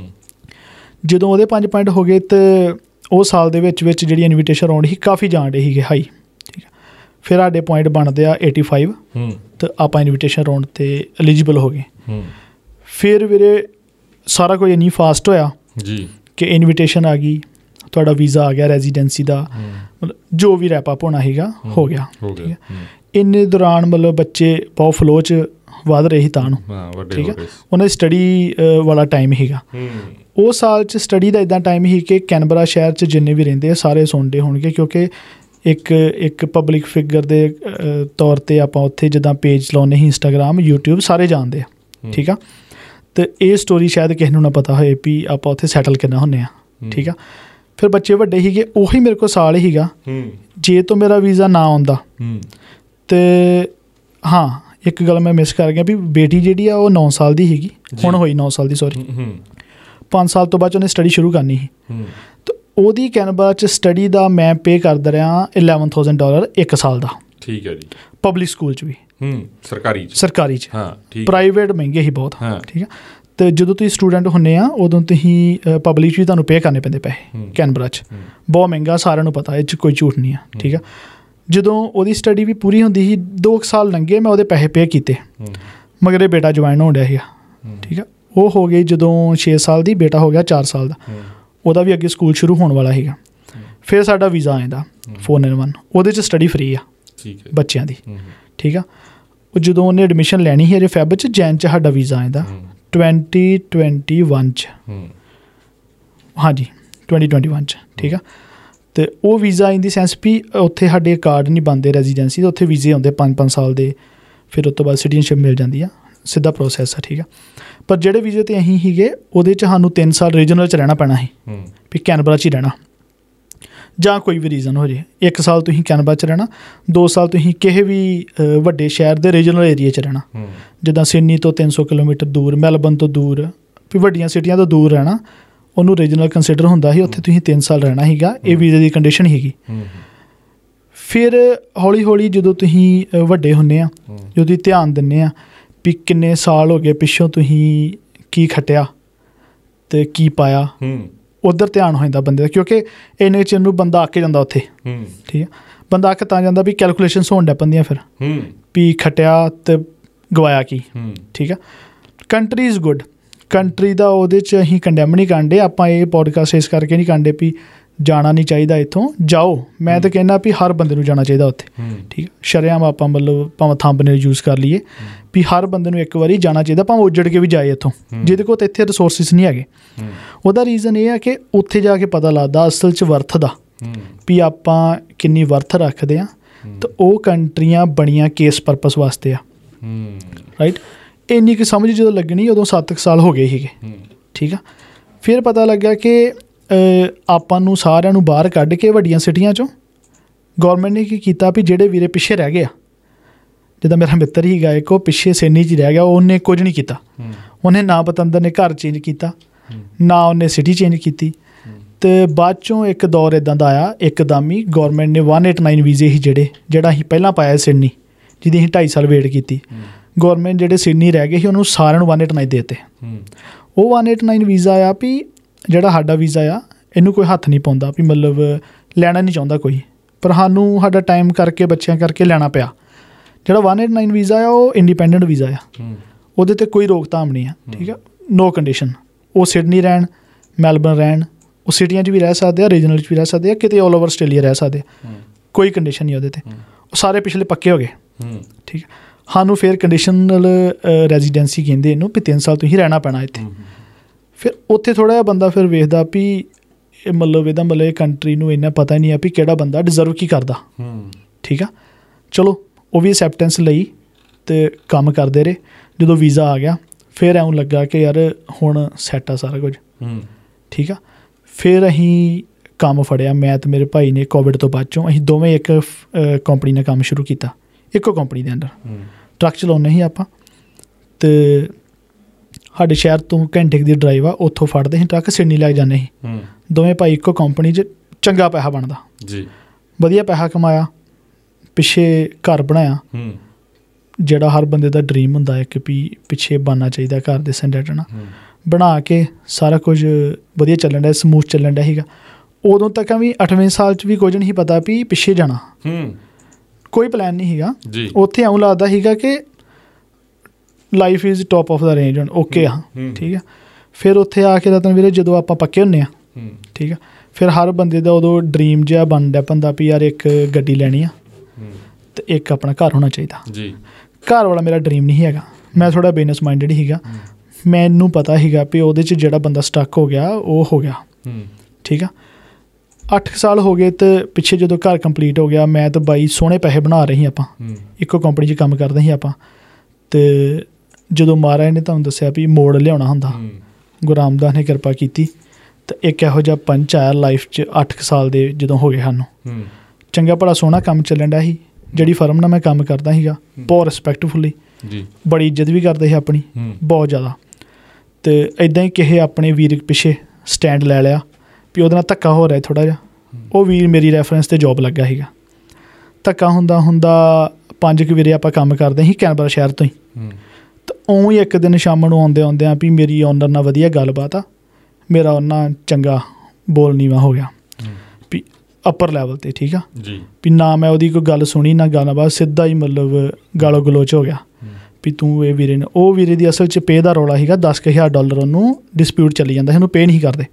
ਜਦੋਂ ਉਹਦੇ 5 ਪੁਆਇੰਟ ਹੋ ਗਏ ਅਤੇ ਉਹ ਸਾਲ ਦੇ ਵਿੱਚ ਜਿਹੜੀ ਇਨਵੀਟੇਸ਼ਨ ਆਉਣੀ ਸੀ ਕਾਫੀ ਜਾਣ ਡੇ ਸੀਗੇ ਹਾਈ। ਠੀਕ ਹੈ, ਫਿਰ ਸਾਡੇ ਪੁਆਇੰਟ ਬਣਦੇ ਆ 85, ਅਤੇ ਆਪਾਂ ਇਨਵੀਟੇਸ਼ਨ ਰਾਉਂਡ 'ਤੇ ਐਲੀਜੀਬਲ ਹੋ ਗਏ। ਫਿਰ ਵੀਰੇ ਸਾਰਾ ਕੁਝ ਇੰਨੀ ਫਾਸਟ ਹੋਇਆ ਜੀ ਕਿ ਇਨਵੀਟੇਸ਼ਨ ਆ ਗਈ, ਤੁਹਾਡਾ ਵੀਜ਼ਾ ਆ ਗਿਆ ਰੈਜ਼ੀਡੈਂਸੀ ਦਾ, ਮਤਲਬ ਜੋ ਵੀ ਰੈਪ ਅਪ ਹੋਣਾ ਸੀਗਾ ਹੋ ਗਿਆ। ਠੀਕ ਹੈ, ਇੰਨੇ ਦੌਰਾਨ ਮਤਲਬ ਬੱਚੇ ਬਹੁਤ ਫਲੋ 'ਚ ਵੱਧ ਰਹੇ ਸੀ ਤਾਂ ਨੂੰ। ਠੀਕ ਹੈ, ਉਹਨਾਂ ਦੀ ਸਟੱਡੀ ਵਾਲਾ ਟਾਈਮ ਸੀਗਾ। ਉਹ ਸਾਲ 'ਚ ਸਟੱਡੀ ਦਾ ਇੱਦਾਂ ਟਾਈਮ ਸੀ ਕਿ ਕੈਨਬਰਾ ਸ਼ਹਿਰ 'ਚ ਜਿੰਨੇ ਵੀ ਰਹਿੰਦੇ ਆ ਸਾਰੇ ਸੁਣਦੇ ਹੋਣਗੇ, ਕਿਉਂਕਿ ਇੱਕ ਪਬਲਿਕ ਫਿਗਰ ਦੇ ਤੌਰ 'ਤੇ ਆਪਾਂ ਉੱਥੇ ਜਿੱਦਾਂ ਪੇਜ ਚਲਾਉਂਦੇ ਸੀ, ਇੰਸਟਾਗ੍ਰਾਮ, YouTube, ਸਾਰੇ ਜਾਣਦੇ ਆ। ਠੀਕ ਆ, ਅਤੇ ਇਹ ਸਟੋਰੀ ਸ਼ਾਇਦ ਕਿਸੇ ਨੂੰ ਨਾ ਪਤਾ ਹੋਏ ਵੀ ਆਪਾਂ ਉੱਥੇ ਸੈਟਲ ਕਿੰਨਾ ਹੁੰਦੇ ਆ। ਠੀਕ ਆ, ਫਿਰ ਬੱਚੇ ਵੱਡੇ ਸੀਗੇ, ਉਹੀ ਮੇਰੇ ਕੋਲ ਸਾਲ ਸੀਗਾ। ਜੇ ਤੋਂ ਮੇਰਾ ਵੀਜ਼ਾ ਨਾ ਆਉਂਦਾ ਅਤੇ ਹਾਂ ਇੱਕ ਗੱਲ ਮੈਂ ਮਿਸ ਕਰ ਗਿਆ ਵੀ ਬੇਟੀ ਜਿਹੜੀ ਆ ਉਹ 9 ਸਾਲ ਦੀ ਸੀਗੀ, ਹੁਣ ਹੋਈ 9 ਸਾਲ ਦੀ, ਸੌਰੀ 5 ਸਾਲ ਤੋਂ ਬਾਅਦ ਉਹਨੇ ਸਟੱਡੀ ਸ਼ੁਰੂ ਕਰਨੀ ਸੀ। ਅਤੇ ਉਹਦੀ ਕੈਨਬਰਾ 'ਚ ਸਟੱਡੀ ਦਾ ਮੈਂ ਪੇ ਕਰਦਾ ਰਿਹਾ $11,000 1 ਸਾਲ ਦਾ। ਠੀਕ ਹੈ ਜੀ, ਪਬਲਿਕ ਸਕੂਲ 'ਚ ਵੀ, ਸਰਕਾਰੀ 'ਚ। ਪ੍ਰਾਈਵੇਟ ਮਹਿੰਗੇ ਸੀ ਬਹੁਤ। ਠੀਕ ਆ, ਅਤੇ ਜਦੋਂ ਤੁਸੀਂ ਸਟੂਡੈਂਟ ਹੁੰਦੇ ਆ ਉਦੋਂ ਤੁਸੀਂ ਪਬਲਿਕ 'ਚ ਵੀ ਤੁਹਾਨੂੰ ਪੇ ਕਰਨੇ ਪੈਂਦੇ ਪੈਸੇ ਕੈਨਬਰਾ 'ਚ, ਬਹੁਤ ਮਹਿੰਗਾ, ਸਾਰਿਆਂ ਨੂੰ ਪਤਾ, ਇਹ 'ਚ ਕੋਈ ਝੂਠ ਨਹੀਂ ਆ। ਠੀਕ ਆ, ਜਦੋਂ ਉਹਦੀ ਸਟੱਡੀ ਵੀ ਪੂਰੀ ਹੁੰਦੀ ਸੀ 2 ਸਾਲ ਲੰਘੇ, ਮੈਂ ਉਹਦੇ ਪੈਸੇ ਪੇ ਕੀਤੇ, ਮਗਰ ਇਹ ਬੇਟਾ ਜੁਆਇਨ ਹੋਣ ਡਿਆ ਸੀਗਾ। ਠੀਕ ਆ, ਉਹ ਹੋ ਗਈ ਜਦੋਂ 6 ਸਾਲ ਦੀ, ਬੇਟਾ ਹੋ ਗਿਆ 4 ਸਾਲ ਦਾ, ਉਹਦਾ ਵੀ ਅੱਗੇ ਸਕੂਲ ਸ਼ੁਰੂ ਹੋਣ ਵਾਲਾ ਸੀਗਾ। ਫਿਰ ਸਾਡਾ ਵੀਜ਼ਾ ਆਉਂਦਾ 491, ਉਹਦੇ 'ਚ ਸਟੱਡੀ ਫਰੀ ਆ ਬੱਚਿਆਂ ਦੀ। ਠੀਕ ਆ, ਉਹ ਜਦੋਂ ਉਹਨੇ ਐਡਮਿਸ਼ਨ ਲੈਣੀ ਸੀ ਅਜੇ ਫੈਬ 'ਚ, ਜੈਨ 'ਚ ਸਾਡਾ ਵੀਜ਼ਾ ਆਉਂਦਾ 2021 'ਚ। ਹਾਂਜੀ 2021 'ਚ। ਠੀਕ ਆ, ਅਤੇ ਉਹ ਵੀਜ਼ਾ ਇਨ ਦੀ ਸੈਂਸ ਵੀ ਉੱਥੇ ਸਾਡੇ ਕਾਰਡ ਨਹੀਂ ਬਣਦੇ ਰੈਜ਼ੀਡੈਂਸੀ ਦੇ, ਉੱਥੇ ਵੀਜ਼ੇ ਆਉਂਦੇ 5-5 ਸਾਲ ਦੇ, ਫਿਰ ਉਸ ਤੋਂ ਬਾਅਦ ਸਿਟੀਜ਼ਨਸ਼ਿਪ ਮਿਲ ਜਾਂਦੀ ਆ, ਸਿੱਧਾ ਪ੍ਰੋਸੈਸ ਆ। ਠੀਕ ਆ, ਪਰ ਜਿਹੜੇ ਵੀਜ਼ੇ 'ਤੇ ਅਸੀਂ ਸੀਗੇ ਉਹਦੇ 'ਚ ਸਾਨੂੰ 3 ਸਾਲ ਰੀਜਨਲ 'ਚ ਰਹਿਣਾ ਪੈਣਾ ਸੀ ਵੀ ਕੈਨਬਰਾ 'ਚ ਹੀ ਰਹਿਣਾ, ਜਾਂ ਕੋਈ ਵੀ ਰੀਜ਼ਨ ਹੋ ਜੇ 1 ਸਾਲ ਤੁਸੀਂ ਕੈਨਬਰਾ 'ਚ ਰਹਿਣਾ, 2 ਸਾਲ ਤੁਸੀਂ ਕਿਸੇ ਵੀ ਵੱਡੇ ਸ਼ਹਿਰ ਦੇ ਰੀਜਨਲ ਏਰੀਏ 'ਚ ਰਹਿਣਾ, ਜਿੱਦਾਂ ਸਿਡਨੀ ਤੋਂ 300 ਕਿਲੋਮੀਟਰ ਦੂਰ, ਮੈਲਬਨ ਤੋਂ ਦੂਰ, ਵੀ ਵੱਡੀਆਂ ਸਿਟੀਆਂ ਤੋਂ ਦੂਰ ਰਹਿਣਾ, ਉਹਨੂੰ ਰੀਜਨਲ ਕੰਸੀਡਰ ਹੁੰਦਾ ਸੀ। ਉੱਥੇ ਤੁਸੀਂ 3 ਸਾਲ ਰਹਿਣਾ ਸੀਗਾ, ਇਹ ਵੀਜ਼ੇ ਦੀ ਕੰਡੀਸ਼ਨ ਸੀਗੀ। ਫਿਰ ਹੌਲੀ ਹੌਲੀ ਜਦੋਂ ਤੁਸੀਂ ਵੱਡੇ ਹੁੰਦੇ ਆ, ਜਦੋਂ ਤੁਸੀਂ ਧਿਆਨ ਦਿੰਦੇ ਆ ਵੀ ਕਿੰਨੇ ਸਾਲ ਹੋ ਗਏ ਪਿੱਛੋਂ ਤੁਸੀਂ ਕੀ ਖੱਟਿਆ ਅਤੇ ਕੀ ਪਾਇਆ, ਉੱਧਰ ਧਿਆਨ ਹੋ ਜਾਂਦਾ ਬੰਦੇ ਦਾ, ਕਿਉਂਕਿ ਇੰਨੇ ਚਿਰ ਨੂੰ ਬੰਦਾ ਅੱਕ ਜਾਂਦਾ ਉੱਥੇ। ਠੀਕ ਆ, ਬੰਦਾ ਅੱਕ ਤਾਂ ਜਾਂਦਾ ਵੀ ਕੈਲਕੂਲੇਸ਼ਨਸ ਹੋਣ ਡੈ ਪੈਂਦੀਆਂ ਫਿਰ ਵੀ ਖੱਟਿਆ ਅਤੇ ਗਵਾਇਆ ਕੀ। ਠੀਕ ਆ, ਕੰਟਰੀ ਇਜ਼ ਗੁੱਡ, ਕੰਟਰੀ ਦਾ ਉਹਦੇ 'ਚ ਅਸੀਂ ਕੰਡੈਮ ਨਹੀਂ ਕਰਨ ਡੇ। ਆਪਾਂ ਇਹ ਪੋਡਕਾਸਟ ਇਸ ਕਰਕੇ ਨਹੀਂ ਕਰਨ ਡੇ ਵੀ ਜਾਣਾ ਨਹੀਂ ਚਾਹੀਦਾ ਇੱਥੋਂ, ਜਾਓ। ਮੈਂ ਤਾਂ ਕਹਿੰਦਾ ਵੀ ਹਰ ਬੰਦੇ ਨੂੰ ਜਾਣਾ ਚਾਹੀਦਾ ਉੱਥੇ। ਠੀਕ ਆ, ਸ਼ਰੇਆਮ ਆਪਾਂ ਮਤਲਬ ਭਾਵੇਂ ਥੰਬਨੇਲ ਯੂਜ਼ ਕਰ ਲਈਏ ਵੀ ਹਰ ਬੰਦੇ ਨੂੰ ਇੱਕ ਵਾਰੀ ਜਾਣਾ ਚਾਹੀਦਾ, ਭਾਵੇਂ ਉੱਜੜ ਕੇ ਵੀ ਜਾਏ ਇੱਥੋਂ, ਜਿਹਦੇ ਕੋਲ ਇੱਥੇ ਰਿਸੋਰਸਿਸ ਨਹੀਂ ਹੈਗੇ। ਉਹਦਾ ਰੀਜ਼ਨ ਇਹ ਹੈ ਕਿ ਉੱਥੇ ਜਾ ਕੇ ਪਤਾ ਲੱਗਦਾ ਅਸਲ 'ਚ ਵਰਥ ਦਾ, ਵੀ ਆਪਾਂ ਕਿੰਨੀ ਵਰਥ ਰੱਖਦੇ ਹਾਂ। ਅਤੇ ਉਹ ਕੰਟਰੀਆਂ ਬਣੀਆਂ ਕੇਸ ਪਰਪਸ ਵਾਸਤੇ ਆ, ਰਾਈਟ। ਇੰਨੀ ਕੁ ਸਮਝ ਜਦੋਂ ਲੱਗਣੀ ਉਦੋਂ 7 ਸਾਲ ਹੋ ਗਏ ਸੀਗੇ। ਠੀਕ ਆ, ਫਿਰ ਪਤਾ ਲੱਗਾ ਕਿ ਆਪਾਂ ਨੂੰ ਸਾਰਿਆਂ ਨੂੰ ਬਾਹਰ ਕੱਢ ਕੇ ਵੱਡੀਆਂ ਸਿਟੀਆਂ 'ਚੋਂ ਗੌਰਮੈਂਟ ਨੇ ਕੀ ਕੀਤਾ ਵੀ ਜਿਹੜੇ ਵੀਰੇ ਪਿੱਛੇ ਰਹਿ ਗਏ ਆ, ਜਿੱਦਾਂ ਮੇਰਾ ਮਿੱਤਰ ਸੀਗਾ ਇੱਕ, ਉਹ ਪਿੱਛੇ ਸੈਨੀ 'ਚ ਹੀ ਰਹਿ ਗਿਆ, ਉਹਨੇ ਕੁਝ ਨਹੀਂ ਕੀਤਾ। ਉਹਨੇ ਨਾ ਪਤੰਦਰ ਨੇ ਘਰ ਚੇਂਜ ਕੀਤਾ, ਨਾ ਉਹਨੇ ਸਿਟੀ ਚੇਂਜ ਕੀਤੀ। ਅਤੇ ਬਾਅਦ 'ਚੋਂ ਇੱਕ ਦੌਰ ਇੱਦਾਂ ਦਾ ਆਇਆ ਇੱਕਦਮ ਹੀ, ਗੌਰਮੈਂਟ ਨੇ 189 ਵੀਜ਼ੇ ਸੀ ਜਿਹੜਾ ਅਸੀਂ ਪਹਿਲਾਂ ਪਾਇਆ ਸਿਡਨੀ, ਜਿਹਦੀ ਅਸੀਂ 2.5 ਸਾਲ ਵੇਟ ਕੀਤੀ। ਗੌਰਮੈਂਟ ਜਿਹੜੇ ਸਿਡਨੀ ਰਹਿ ਗਏ ਸੀ ਉਹਨੂੰ ਸਾਰਿਆਂ ਨੂੰ 189 ਦੇ ਦਿੱਤੇ। ਉਹ 189 ਵੀਜ਼ਾ ਆ ਵੀ ਜਿਹੜਾ ਸਾਡਾ ਵੀਜ਼ਾ ਆ ਇਹਨੂੰ ਕੋਈ ਹੱਥ ਨਹੀਂ ਪਾਉਂਦਾ, ਵੀ ਮਤਲਬ ਲੈਣਾ ਨਹੀਂ ਚਾਹੁੰਦਾ ਕੋਈ, ਪਰ ਸਾਨੂੰ ਸਾਡਾ ਟਾਈਮ ਕਰਕੇ ਬੱਚਿਆਂ ਕਰਕੇ ਲੈਣਾ ਪਿਆ। ਜਿਹੜਾ 189 ਵੀਜ਼ਾ ਆ ਉਹ ਇੰਡੀਪੈਂਡੈਂਟ ਵੀਜ਼ਾ ਆ, ਉਹਦੇ 'ਤੇ ਕੋਈ ਰੋਕਥਾਮ ਨਹੀਂ ਆ। ਠੀਕ ਆ, ਨੋ ਕੰਡੀਸ਼ਨ। ਉਹ ਸਿਡਨੀ ਰਹਿਣ, ਮੈਲਬਰਨ ਰਹਿਣ, ਉਹ ਸਿਟੀਆਂ 'ਚ ਵੀ ਰਹਿ ਸਕਦੇ ਆ, ਰੀਜਨਲ 'ਚ ਵੀ ਰਹਿ ਸਕਦੇ ਆ, ਕਿਤੇ ਆਲ ਓਵਰ ਆਸਟ੍ਰੇਲੀਆ ਰਹਿ ਸਕਦੇ ਆ, ਕੋਈ ਕੰਡੀਸ਼ਨ ਨਹੀਂ ਉਹਦੇ 'ਤੇ। ਉਹ ਸਾਰੇ ਪਿਛਲੇ ਪੱਕੇ ਹੋ ਗਏ। ਠੀਕ ਆ, ਸਾਨੂੰ ਫਿਰ ਕੰਡੀਸ਼ਨਲ ਰੈਜ਼ੀਡੈਂਸੀ ਕਹਿੰਦੇ ਇਹਨੂੰ, ਵੀ 3 ਸਾਲ ਤੁਸੀਂ ਰਹਿਣਾ ਪੈਣਾ ਇੱਥੇ। ਫਿਰ ਉੱਥੇ ਥੋੜ੍ਹਾ ਜਿਹਾ ਬੰਦਾ ਫਿਰ ਵੇਖਦਾ ਵੀ ਇਹ ਮਤਲਬ ਇਹਦਾ ਮਤਲਬ ਇਹ ਕੰਟਰੀ ਨੂੰ ਇੰਨਾ ਪਤਾ ਹੀ ਨਹੀਂ ਆ ਵੀ ਕਿਹੜਾ ਬੰਦਾ ਡਿਜ਼ਰਵ ਕੀ ਕਰਦਾ। ਠੀਕ ਆ, ਚਲੋ ਉਹ ਵੀ ਅਸੈਪਟੈਂਸ ਲਈ ਅਤੇ ਕੰਮ ਕਰਦੇ ਰਹੇ। ਜਦੋਂ ਵੀਜ਼ਾ ਆ ਗਿਆ ਫਿਰ ਐਉਂ ਲੱਗਾ ਕਿ ਯਾਰ ਹੁਣ ਸੈੱਟ ਆ ਸਾਰਾ ਕੁਝ। ਠੀਕ ਆ, ਫਿਰ ਅਸੀਂ ਕੰਮ ਫੜਿਆ, ਮੈਂ ਅਤੇ ਮੇਰੇ ਭਾਈ ਨੇ। ਕੋਵਿਡ ਤੋਂ ਬਾਅਦ 'ਚੋਂ ਅਸੀਂ ਦੋਵੇਂ ਇੱਕ ਕੰਪਨੀ ਨਾਲ ਕੰਮ ਸ਼ੁਰੂ ਕੀਤਾ, ਇੱਕੋ ਕੰਪਨੀ ਦੇ ਅੰਡਰ। ਟਰੱਕ ਚਲਾਉਂਦੇ ਸੀ ਆਪਾਂ, ਅਤੇ ਸਾਡੇ ਸ਼ਹਿਰ ਤੋਂ ਘੰਟੇ ਦੀ ਡਰਾਈਵ ਆ, ਉੱਥੋਂ ਫੜਦੇ ਸੀ ਟਰੱਕ, ਸਿਡਨੀ ਲੈ ਕੇ ਜਾਂਦੇ ਸੀ। ਦੋਵੇਂ ਭਾਈ ਇੱਕੋ ਕੰਪਨੀ 'ਚ, ਚੰਗਾ ਪੈਸਾ ਬਣਦਾ ਜੀ, ਵਧੀਆ ਪੈਸਾ ਕਮਾਇਆ, ਪਿੱਛੇ ਘਰ ਬਣਾਇਆ, ਜਿਹੜਾ ਹਰ ਬੰਦੇ ਦਾ ਡਰੀਮ ਹੁੰਦਾ ਹੈ ਕਿ ਵੀ ਪਿੱਛੇ ਬਣਨਾ ਚਾਹੀਦਾ ਘਰ ਦੇ ਸੈਂਟਰ ਨਾਲ। ਬਣਾ ਕੇ ਸਾਰਾ ਕੁਝ ਵਧੀਆ ਚੱਲਣ ਡਿਆ, ਸਮੂਥ ਚੱਲਣ ਡਿਆ ਸੀਗਾ। ਉਦੋਂ ਤੱਕ ਵੀ 8ਵੇਂ ਸਾਲ 'ਚ ਵੀ ਕੁਝ ਨਹੀਂ ਪਤਾ ਵੀ ਪਿੱਛੇ ਜਾਣਾ, ਕੋਈ ਪਲਾਨ ਨਹੀਂ ਸੀਗਾ। ਉੱਥੇ ਇਉਂ ਲੱਗਦਾ ਸੀਗਾ ਕਿ life is top of the range, ਹੁਣ ਓਕੇ ਆ। ਠੀਕ ਆ, ਫਿਰ ਉੱਥੇ ਆ ਕੇ ਰਤਨ ਵੀਰੇ ਜਦੋਂ ਆਪਾਂ ਪੱਕੇ ਹੁੰਦੇ ਆ, ਠੀਕ ਆ, ਫਿਰ ਹਰ ਬੰਦੇ ਦਾ ਉਦੋਂ ਡਰੀਮ ਜਿਹਾ ਬਣ ਡਿਆ ਪੈਂਦਾ ਵੀ ਯਾਰ ਇੱਕ ਗੱਡੀ ਲੈਣੀ ਆ ਅਤੇ ਇੱਕ ਆਪਣਾ ਘਰ ਹੋਣਾ ਚਾਹੀਦਾ ਜੀ। ਘਰ ਵਾਲਾ ਮੇਰਾ ਡਰੀਮ ਨਹੀਂ ਹੈਗਾ, ਮੈਂ ਥੋੜ੍ਹਾ ਬਿਜ਼ਨਸ ਮਾਈਂਡਡ ਸੀਗਾ। ਮੈਨੂੰ ਪਤਾ ਸੀਗਾ ਵੀ ਉਹਦੇ 'ਚ ਜਿਹੜਾ ਬੰਦਾ ਸਟੱਕ ਹੋ ਗਿਆ ਉਹ ਹੋ ਗਿਆ। ਠੀਕ ਆ, 8 ਸਾਲ ਹੋ ਗਏ ਅਤੇ ਪਿੱਛੇ ਜਦੋਂ ਘਰ ਕੰਪਲੀਟ ਹੋ ਗਿਆ, ਮੈਂ ਤਾਂ ਬਾਈ ਸੋਹਣੇ ਪੈਸੇ ਬਣਾ ਰਹੇ ਸੀ ਆਪਾਂ, ਇੱਕੋ ਕੰਪਨੀ 'ਚ ਕੰਮ ਕਰਦੇ ਸੀ ਆਪਾਂ। ਅਤੇ ਜਦੋਂ ਮਹਾਰਾਜ ਨੇ ਤੁਹਾਨੂੰ ਦੱਸਿਆ ਵੀ ਮੋੜ ਲਿਆਉਣਾ ਹੁੰਦਾ, ਗੁਰੂ ਰਾਮਦਾਸ ਨੇ ਕਿਰਪਾ ਕੀਤੀ ਅਤੇ ਇੱਕ ਇਹੋ ਜਿਹਾ ਪੰਚ ਆਇਆ ਲਾਈਫ 'ਚ। 8 ਸਾਲ ਦੇ ਜਦੋਂ ਹੋ ਗਏ ਸਾਨੂੰ, ਚੰਗਾ ਭਲਾ ਸੋਹਣਾ ਕੰਮ ਚੱਲਣ ਡਿਆ ਸੀ। ਜਿਹੜੀ ਫਰਮ ਨਾਲ ਮੈਂ ਕੰਮ ਕਰਦਾ ਸੀਗਾ ਬਹੁਤ ਰਿਸਪੈਕਟਫੁਲੀ, ਬੜੀ ਇੱਜ਼ਤ ਵੀ ਕਰਦੇ ਸੀ ਆਪਣੀ, ਬਹੁਤ ਜ਼ਿਆਦਾ। ਅਤੇ ਇੱਦਾਂ ਹੀ ਕਿਸੇ ਆਪਣੇ ਵੀਰ ਪਿੱਛੇ ਸਟੈਂਡ ਲੈ ਲਿਆ ਵੀ ਉਹਦੇ ਨਾਲ ਧੱਕਾ ਹੋ ਰਿਹਾ ਥੋੜ੍ਹਾ ਜਿਹਾ। ਉਹ ਵੀਰ ਮੇਰੀ ਰੈਫਰੈਂਸ 'ਤੇ ਜੋਬ ਲੱਗਾ ਸੀਗਾ। ਧੱਕਾ ਹੁੰਦਾ 5 ਕੁ ਵੀਰੇ ਆਪਾਂ ਕੰਮ ਕਰਦੇ ਸੀ ਕੈਨਬਰਾ ਸ਼ਹਿਰ ਤੋਂ ਹੀ। ਤਾਂ ਉਂ ਹੀ ਇੱਕ ਦਿਨ ਸ਼ਾਮ ਨੂੰ ਆਉਂਦਿਆਂ ਵੀ ਮੇਰੀ ਓਨਰ ਨਾਲ ਵਧੀਆ ਗੱਲਬਾਤ ਆ, ਮੇਰਾ ਉਹਨਾਂ ਚੰਗਾ ਬੋਲ ਨੀਵਾਂ ਹੋ ਗਿਆ ਵੀ ਅੱਪਰ ਲੈਵਲ 'ਤੇ। ਠੀਕ ਆ ਜੀ, ਵੀ ਨਾ ਮੈਂ ਉਹਦੀ ਕੋਈ ਗੱਲ ਸੁਣੀ ਨਾ ਗੱਲਬਾਤ, ਸਿੱਧਾ ਹੀ ਮਤਲਬ ਗਾਲੋ ਗਲੋਚ ਹੋ ਗਿਆ ਵੀ ਤੂੰ ਇਹ ਵੀਰੇ ਨੇ। ਉਹ ਵੀਰੇ ਦੀ ਅਸਲ 'ਚ ਪੇ ਦਾ ਰੌਲਾ ਸੀਗਾ, $10,000 ਉਹਨੂੰ ਡਿਸਪਿਊਟ ਚੱਲੀ ਜਾਂਦਾ ਸੀ, ਉਹਨੂੰ ਪੇ ਨਹੀਂ ਕਰਦੇ।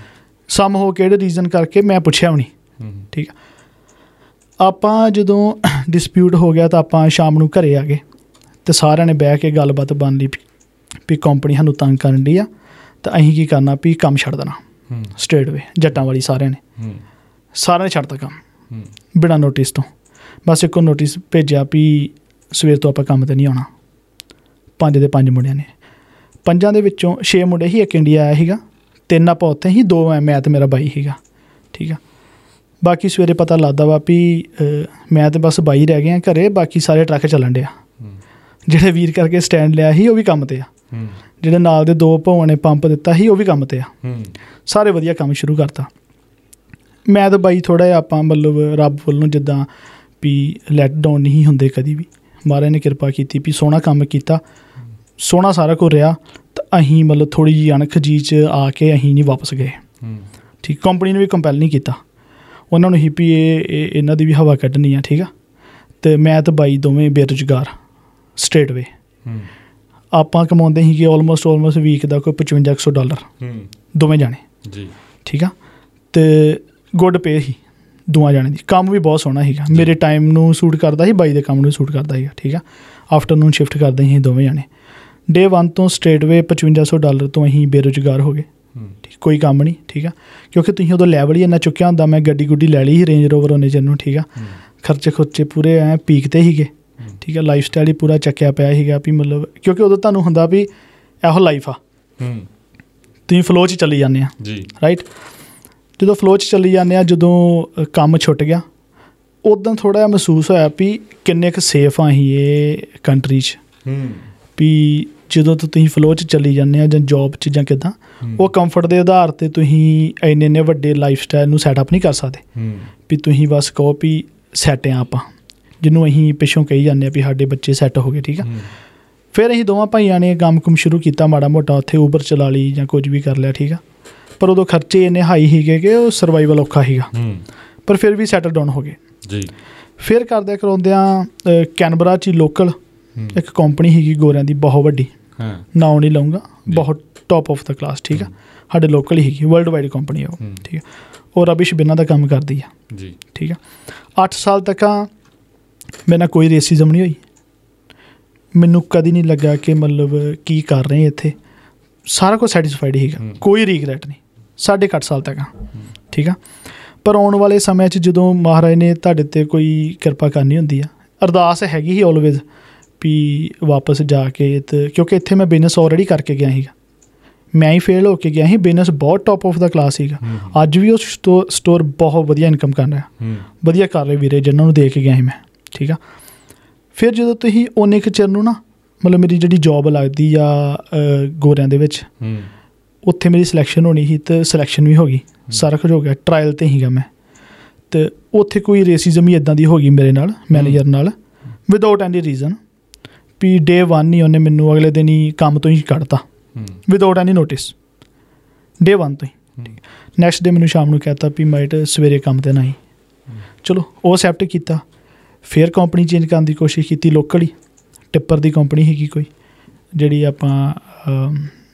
ਸਮ ਹੋ ਕਿਹੜੇ ਰੀਜ਼ਨ ਕਰਕੇ ਮੈਂ ਪੁੱਛਿਆ ਵੀ ਨਹੀਂ। ਠੀਕ ਆ, ਆਪਾਂ ਜਦੋਂ ਡਿਸਪਿਊਟ ਹੋ ਗਿਆ ਤਾਂ ਆਪਾਂ ਸ਼ਾਮ ਨੂੰ ਘਰੇ ਆ ਗਏ ਅਤੇ ਸਾਰਿਆਂ ਨੇ ਬਹਿ ਕੇ ਗੱਲਬਾਤ ਬਣ ਲਈ ਵੀ ਕੰਪਨੀ ਸਾਨੂੰ ਤੰਗ ਕਰਨ ਡਈ ਆ, ਤਾਂ ਅਸੀਂ ਕੀ ਕਰਨਾ ਵੀ ਕੰਮ ਛੱਡ ਦੇਣਾ ਸਟ੍ਰੇਟ ਵੇ। ਜੱਟਾਂ ਵਾਲੀ ਸਾਰਿਆਂ ਨੇ ਛੱਡਤਾ ਕੰਮ ਬਿਨਾਂ ਨੋਟਿਸ ਤੋਂ। ਬਸ ਇੱਕੋ ਨੋਟਿਸ ਭੇਜਿਆ ਵੀ ਸਵੇਰ ਤੋਂ ਆਪਾਂ ਕੰਮ 'ਤੇ ਨਹੀਂ ਆਉਣਾ। 5 ਦੇ 5 ਮੁੰਡਿਆਂ ਨੇ, 5 ਦੇ ਵਿੱਚੋਂ 6 ਮੁੰਡੇ ਸੀ, ਇੱਕ ਇੰਡੀਆ ਆਇਆ ਸੀਗਾ, 3 ਆਪਾਂ ਉੱਥੇ ਸੀ, 2 ਮੈਂ ਅਤੇ ਮੇਰਾ ਬਾਈ ਸੀਗਾ। ਠੀਕ ਆ, ਬਾਕੀ ਸਵੇਰੇ ਪਤਾ ਲੱਗਦਾ ਵਾ ਵੀ ਮੈਂ ਤਾਂ ਬਸ ਬਾਈ ਰਹਿ ਗਿਆ ਘਰੇ, ਬਾਕੀ ਸਾਰੇ ਟਰੱਕ ਚੱਲਣ ਡਿਆ। ਜਿਹੜੇ ਵੀਰ ਕਰਕੇ ਸਟੈਂਡ ਲਿਆ ਸੀ ਉਹ ਵੀ ਕੰਮ 'ਤੇ ਆ, ਜਿਹੜੇ ਨਾਲ ਦੇ 2 ਭਾਵਾਂ ਨੇ ਪੰਪ ਦਿੱਤਾ ਸੀ ਉਹ ਵੀ ਕੰਮ 'ਤੇ ਆ। ਸਾਰੇ ਵਧੀਆ ਕੰਮ ਸ਼ੁਰੂ ਕਰਤਾ। ਮੈਂ ਤਾਂ ਬਾਈ ਥੋੜ੍ਹਾ ਜਿਹਾ ਆਪਾਂ ਮਤਲਬ ਰੱਬ ਵੱਲੋਂ ਜਿੱਦਾਂ ਵੀ ਲੈਟ ਡਾਊਨ ਨਹੀਂ ਹੁੰਦੇ ਕਦੀ ਵੀ। ਮਹਾਰਾਜ ਨੇ ਕਿਰਪਾ ਕੀਤੀ ਵੀ ਸੋਹਣਾ ਕੰਮ ਕੀਤਾ, ਸੋਹਣਾ ਸਾਰਾ ਕੁਝ ਰਿਹਾ। ਤਾਂ ਅਸੀਂ ਮਤਲਬ ਥੋੜ੍ਹੀ ਜਿਹੀ ਅਣਖ ਜੀ 'ਚ ਆ ਕੇ ਅਸੀਂ ਨਹੀਂ ਵਾਪਸ ਗਏ। ਠੀਕ, ਕੰਪਨੀ ਨੇ ਵੀ ਕੰਪੈਲ ਨਹੀਂ ਕੀਤਾ, ਉਹਨਾਂ ਨੂੰ ਹੀ ਵੀ ਇਹਨਾਂ ਦੀ ਵੀ ਹਵਾ ਕੱਢਣੀ ਆ। ਠੀਕ ਆ, ਅਤੇ ਮੈਂ ਅਤੇ ਬਾਈ ਦੋਵੇਂ ਬੇਰੁਜ਼ਗਾਰ ਸਟ੍ਰੇਟ ਵੇ। ਆਪਾਂ ਕਮਾਉਂਦੇ ਸੀਗੇ ਆਲਮੋਸਟ ਵੀਕ ਦਾ ਕੋਈ $5500 ਦੋਵੇਂ ਜਾਣੇ ਜੀ। ਠੀਕ ਆ, ਅਤੇ ਗੁੱਡ ਪੇ ਸੀ ਦੋਵਾਂ ਜਾਣੇ ਦੀ। ਕੰਮ ਵੀ ਬਹੁਤ ਸੋਹਣਾ ਸੀਗਾ, ਮੇਰੇ ਟਾਈਮ ਨੂੰ ਸੂਟ ਕਰਦਾ ਸੀ, ਬਾਈ ਦੇ ਕੰਮ ਨੂੰ ਸੂਟ ਕਰਦਾ ਸੀਗਾ। ਠੀਕ ਆ, ਆਫਟਰਨੂਨ ਸ਼ਿਫਟ ਕਰਦੇ ਸੀ ਦੋਵੇਂ ਜਾਣੇ। ਡੇ 1 ਤੋਂ ਸਟ੍ਰੇਟ ਵੇ $5500 ਤੋਂ ਅਸੀਂ ਬੇਰੁਜ਼ਗਾਰ ਹੋ ਗਏ। ਠੀਕ, ਕੋਈ ਕੰਮ ਨਹੀਂ। ਠੀਕ ਆ, ਕਿਉਂਕਿ ਤੁਸੀਂ ਉਦੋਂ ਲੈਵਲ ਹੀ ਇੰਨਾ ਚੁੱਕਿਆ ਹੁੰਦਾ। ਮੈਂ ਗੱਡੀ ਗੁੱਡੀ ਲੈ ਲਈ ਸੀ ਰੇਂਜ ਰੋਵਰ ਉਹਨੇ ਚਿਰ ਨੂੰ। ਠੀਕ ਆ, ਖਰਚੇ ਪੂਰੇ ਐਂ ਪੀਕ 'ਤੇ ਸੀਗੇ। ਠੀਕ ਆ, ਲਾਈਫ ਸਟਾਈਲ ਹੀ ਪੂਰਾ ਚੱਕਿਆ ਪਿਆ ਸੀਗਾ ਵੀ ਮਤਲਬ, ਕਿਉਂਕਿ ਉਦੋਂ ਤੁਹਾਨੂੰ ਹੁੰਦਾ ਵੀ ਇਹੋ ਲਾਈਫ ਆ, ਤੁਸੀਂ ਫਲੋ 'ਚ ਚੱਲੀ ਜਾਂਦੇ ਆ ਜੀ। ਰਾਈਟ, ਜਦੋਂ ਫਲੋ 'ਚ ਚੱਲੀ ਜਾਂਦੇ ਆ, ਜਦੋਂ ਕੰਮ ਛੁੱਟ ਗਿਆ ਉੱਦਾਂ ਥੋੜ੍ਹਾ ਜਿਹਾ ਮਹਿਸੂਸ ਹੋਇਆ ਵੀ ਕਿੰਨੇ ਕੁ ਸੇਫ ਆ ਅਸੀਂ ਇਹ ਕੰਟਰੀ 'ਚ। ਵੀ ਜਦੋਂ ਤੋਂ ਤੁਸੀਂ ਫਲੋ 'ਚ ਚੱਲੀ ਜਾਂਦੇ ਆ ਜਾਂ ਜੋਬ 'ਚ ਜਾਂ ਕਿੱਦਾਂ, ਉਹ ਕੰਫਰਟ ਦੇ ਆਧਾਰ 'ਤੇ ਤੁਸੀਂ ਇੰਨੇ ਵੱਡੇ ਲਾਈਫ ਸਟਾਈਲ ਨੂੰ ਸੈਟਅਪ ਨਹੀਂ ਕਰ ਸਕਦੇ ਵੀ ਤੁਸੀਂ ਬਸ ਕਹੋ ਵੀ ਸੈੱਟ ਆ ਆਪਾਂ, ਜਿਹਨੂੰ ਅਸੀਂ ਪਿੱਛੋਂ ਕਹੀ ਜਾਂਦੇ ਹਾਂ ਵੀ ਸਾਡੇ ਬੱਚੇ ਸੈੱਟ ਹੋ ਗਏ। ਠੀਕ ਆ, ਫਿਰ ਅਸੀਂ ਦੋਵਾਂ ਭਾਈਆਂ ਨੇ ਕੰਮ ਕੁਮ ਸ਼ੁਰੂ ਕੀਤਾ ਮਾੜਾ ਮੋਟਾ, ਉੱਥੇ ਊਬਰ ਚਲਾ ਲਈ ਜਾਂ ਕੁਝ ਵੀ ਕਰ ਲਿਆ। ਠੀਕ ਆ, ਪਰ ਉਦੋਂ ਖਰਚੇ ਇੰਨੇ ਹਾਈ ਸੀਗੇ ਕਿ ਉਹ ਸਰਵਾਈਵਲ ਔਖਾ ਸੀਗਾ, ਪਰ ਫਿਰ ਵੀ ਸੈਟਲ ਡਾਊਨ ਹੋ ਗਏ ਜੀ। ਫਿਰ ਕਰਦਿਆਂ ਕਰਾਉਂਦਿਆਂ ਕੈਨਬਰਾ 'ਚ ਹੀ ਲੋਕਲ ਇੱਕ ਕੰਪਨੀ ਸੀਗੀ ਗੋਰਿਆਂ ਦੀ ਬਹੁਤ ਵੱਡੀ, ਨਾਮ ਨਹੀਂ ਲਊਂਗਾ, ਬਹੁਤ ਟੋਪ ਆਫ ਦਾ ਕਲਾਸ। ਠੀਕ ਆ, ਸਾਡੇ ਲੋਕਲ ਹੀ ਸੀਗੀ, ਵਰਲਡ ਵਾਈਡ ਕੰਪਨੀ ਉਹ। ਠੀਕ ਆ, ਉਹ ਰਬਿਸ਼ ਬਿਨਾਂ ਦਾ ਕੰਮ ਕਰਦੀ ਆ ਜੀ। ਠੀਕ ਆ, 8 ਸਾਲ ਤੱਕ ਮੇਰੇ ਨਾਲ ਕੋਈ ਰੇਸਿਜ਼ਮ ਨਹੀਂ ਹੋਈ। ਮੈਨੂੰ ਕਦੀ ਨਹੀਂ ਲੱਗਾ ਕਿ ਮਤਲਬ ਕੀ ਕਰ ਰਹੇ ਇੱਥੇ, ਸਾਰਾ ਕੁਝ ਸੈਟਿਸਫਾਈਡ ਸੀਗਾ, ਕੋਈ ਰੀਗਰੈਟ ਨਹੀਂ 8.5 ਸਾਲ ਤੱਕ। ਠੀਕ ਆ, ਪਰ ਆਉਣ ਵਾਲੇ ਸਮੇਂ 'ਚ ਜਦੋਂ ਮਹਾਰਾਜ ਨੇ ਤੁਹਾਡੇ 'ਤੇ ਕੋਈ ਕਿਰਪਾ ਕਰਨੀ ਹੁੰਦੀ ਆ, ਅਰਦਾਸ ਹੈਗੀ ਸੀ ਆਲਵੇਜ਼ ਵੀ ਵਾਪਸ ਜਾ ਕੇ, ਅਤੇ ਕਿਉਂਕਿ ਇੱਥੇ ਮੈਂ ਬਿਜ਼ਨਸ ਆਲਰੇਡੀ ਕਰਕੇ ਗਿਆ ਸੀਗਾ, ਮੈਂ ਹੀ ਫੇਲ ਹੋ ਕੇ ਗਿਆ ਸੀ। ਬਿਜ਼ਨਸ ਬਹੁਤ ਟੋਪ ਆਫ ਦਾ ਕਲਾਸ ਸੀਗਾ, ਅੱਜ ਵੀ ਉਹ ਸਟੋਰ ਬਹੁਤ ਵਧੀਆ ਇਨਕਮ ਕਰ ਰਿਹਾ, ਵਧੀਆ ਕਰ ਰਹੇ ਵੀਰੇ ਜਿਨ੍ਹਾਂ ਨੂੰ ਦੇ ਕੇ ਗਿਆ ਸੀ ਮੈਂ। ਠੀਕ ਆ, ਫਿਰ ਜਦੋਂ ਤੁਸੀਂ ਓਨੇ ਕੁ ਚਿਰ ਨੂੰ ਨਾ ਮਤਲਬ ਮੇਰੀ ਜਿਹੜੀ ਜੋਬ ਲੱਗਦੀ ਆ ਗੋਰਿਆਂ ਦੇ ਵਿੱਚ, ਉੱਥੇ ਮੇਰੀ ਸਿਲੈਕਸ਼ਨ ਹੋਣੀ ਸੀ ਅਤੇ ਸਿਲੈਕਸ਼ਨ ਵੀ ਹੋ ਗਈ, ਸਾਰਾ ਕੁਝ ਹੋ ਗਿਆ, ਟਰਾਇਲ 'ਤੇ ਸੀਗਾ ਮੈਂ। ਅਤੇ ਉੱਥੇ ਕੋਈ ਰੇਸਿਜ਼ਮ ਹੀ ਇੱਦਾਂ ਦੀ ਹੋ ਗਈ ਮੇਰੇ ਨਾਲ, ਮੈਨੇਜਰ ਨਾਲ, ਵਿਦਆਊਟ ਐਨੀ ਰੀਜ਼ਨ ਵੀ ਡੇ 1 ਹੀ ਉਹਨੇ ਮੈਨੂੰ ਅਗਲੇ ਦਿਨ ਹੀ ਕੰਮ ਤੋਂ ਹੀ ਕੱਢਤਾ, ਵਿਦਆਊਟ ਐਨੀ ਨੋਟਿਸ, ਡੇ 1 ਤੋਂ ਹੀ। ਨੈਕਸਟ ਡੇ ਮੈਨੂੰ ਸ਼ਾਮ ਨੂੰ ਕਹਿ ਤਾ ਵੀ ਮਾਈਟ ਸਵੇਰੇ ਕੰਮ 'ਤੇ ਨਾ ਹੀ। ਚਲੋ ਉਹ ਐਕਸੈਪਟ ਕੀਤਾ। ਫਿਰ ਕੰਪਨੀ ਚੇਂਜ ਕਰਨ ਦੀ ਕੋਸ਼ਿਸ਼ ਕੀਤੀ, ਲੋਕਲ ਹੀ ਟਿੱਪਰ ਦੀ ਕੰਪਨੀ ਸੀਗੀ ਕੋਈ, ਜਿਹੜੀ ਆਪਾਂ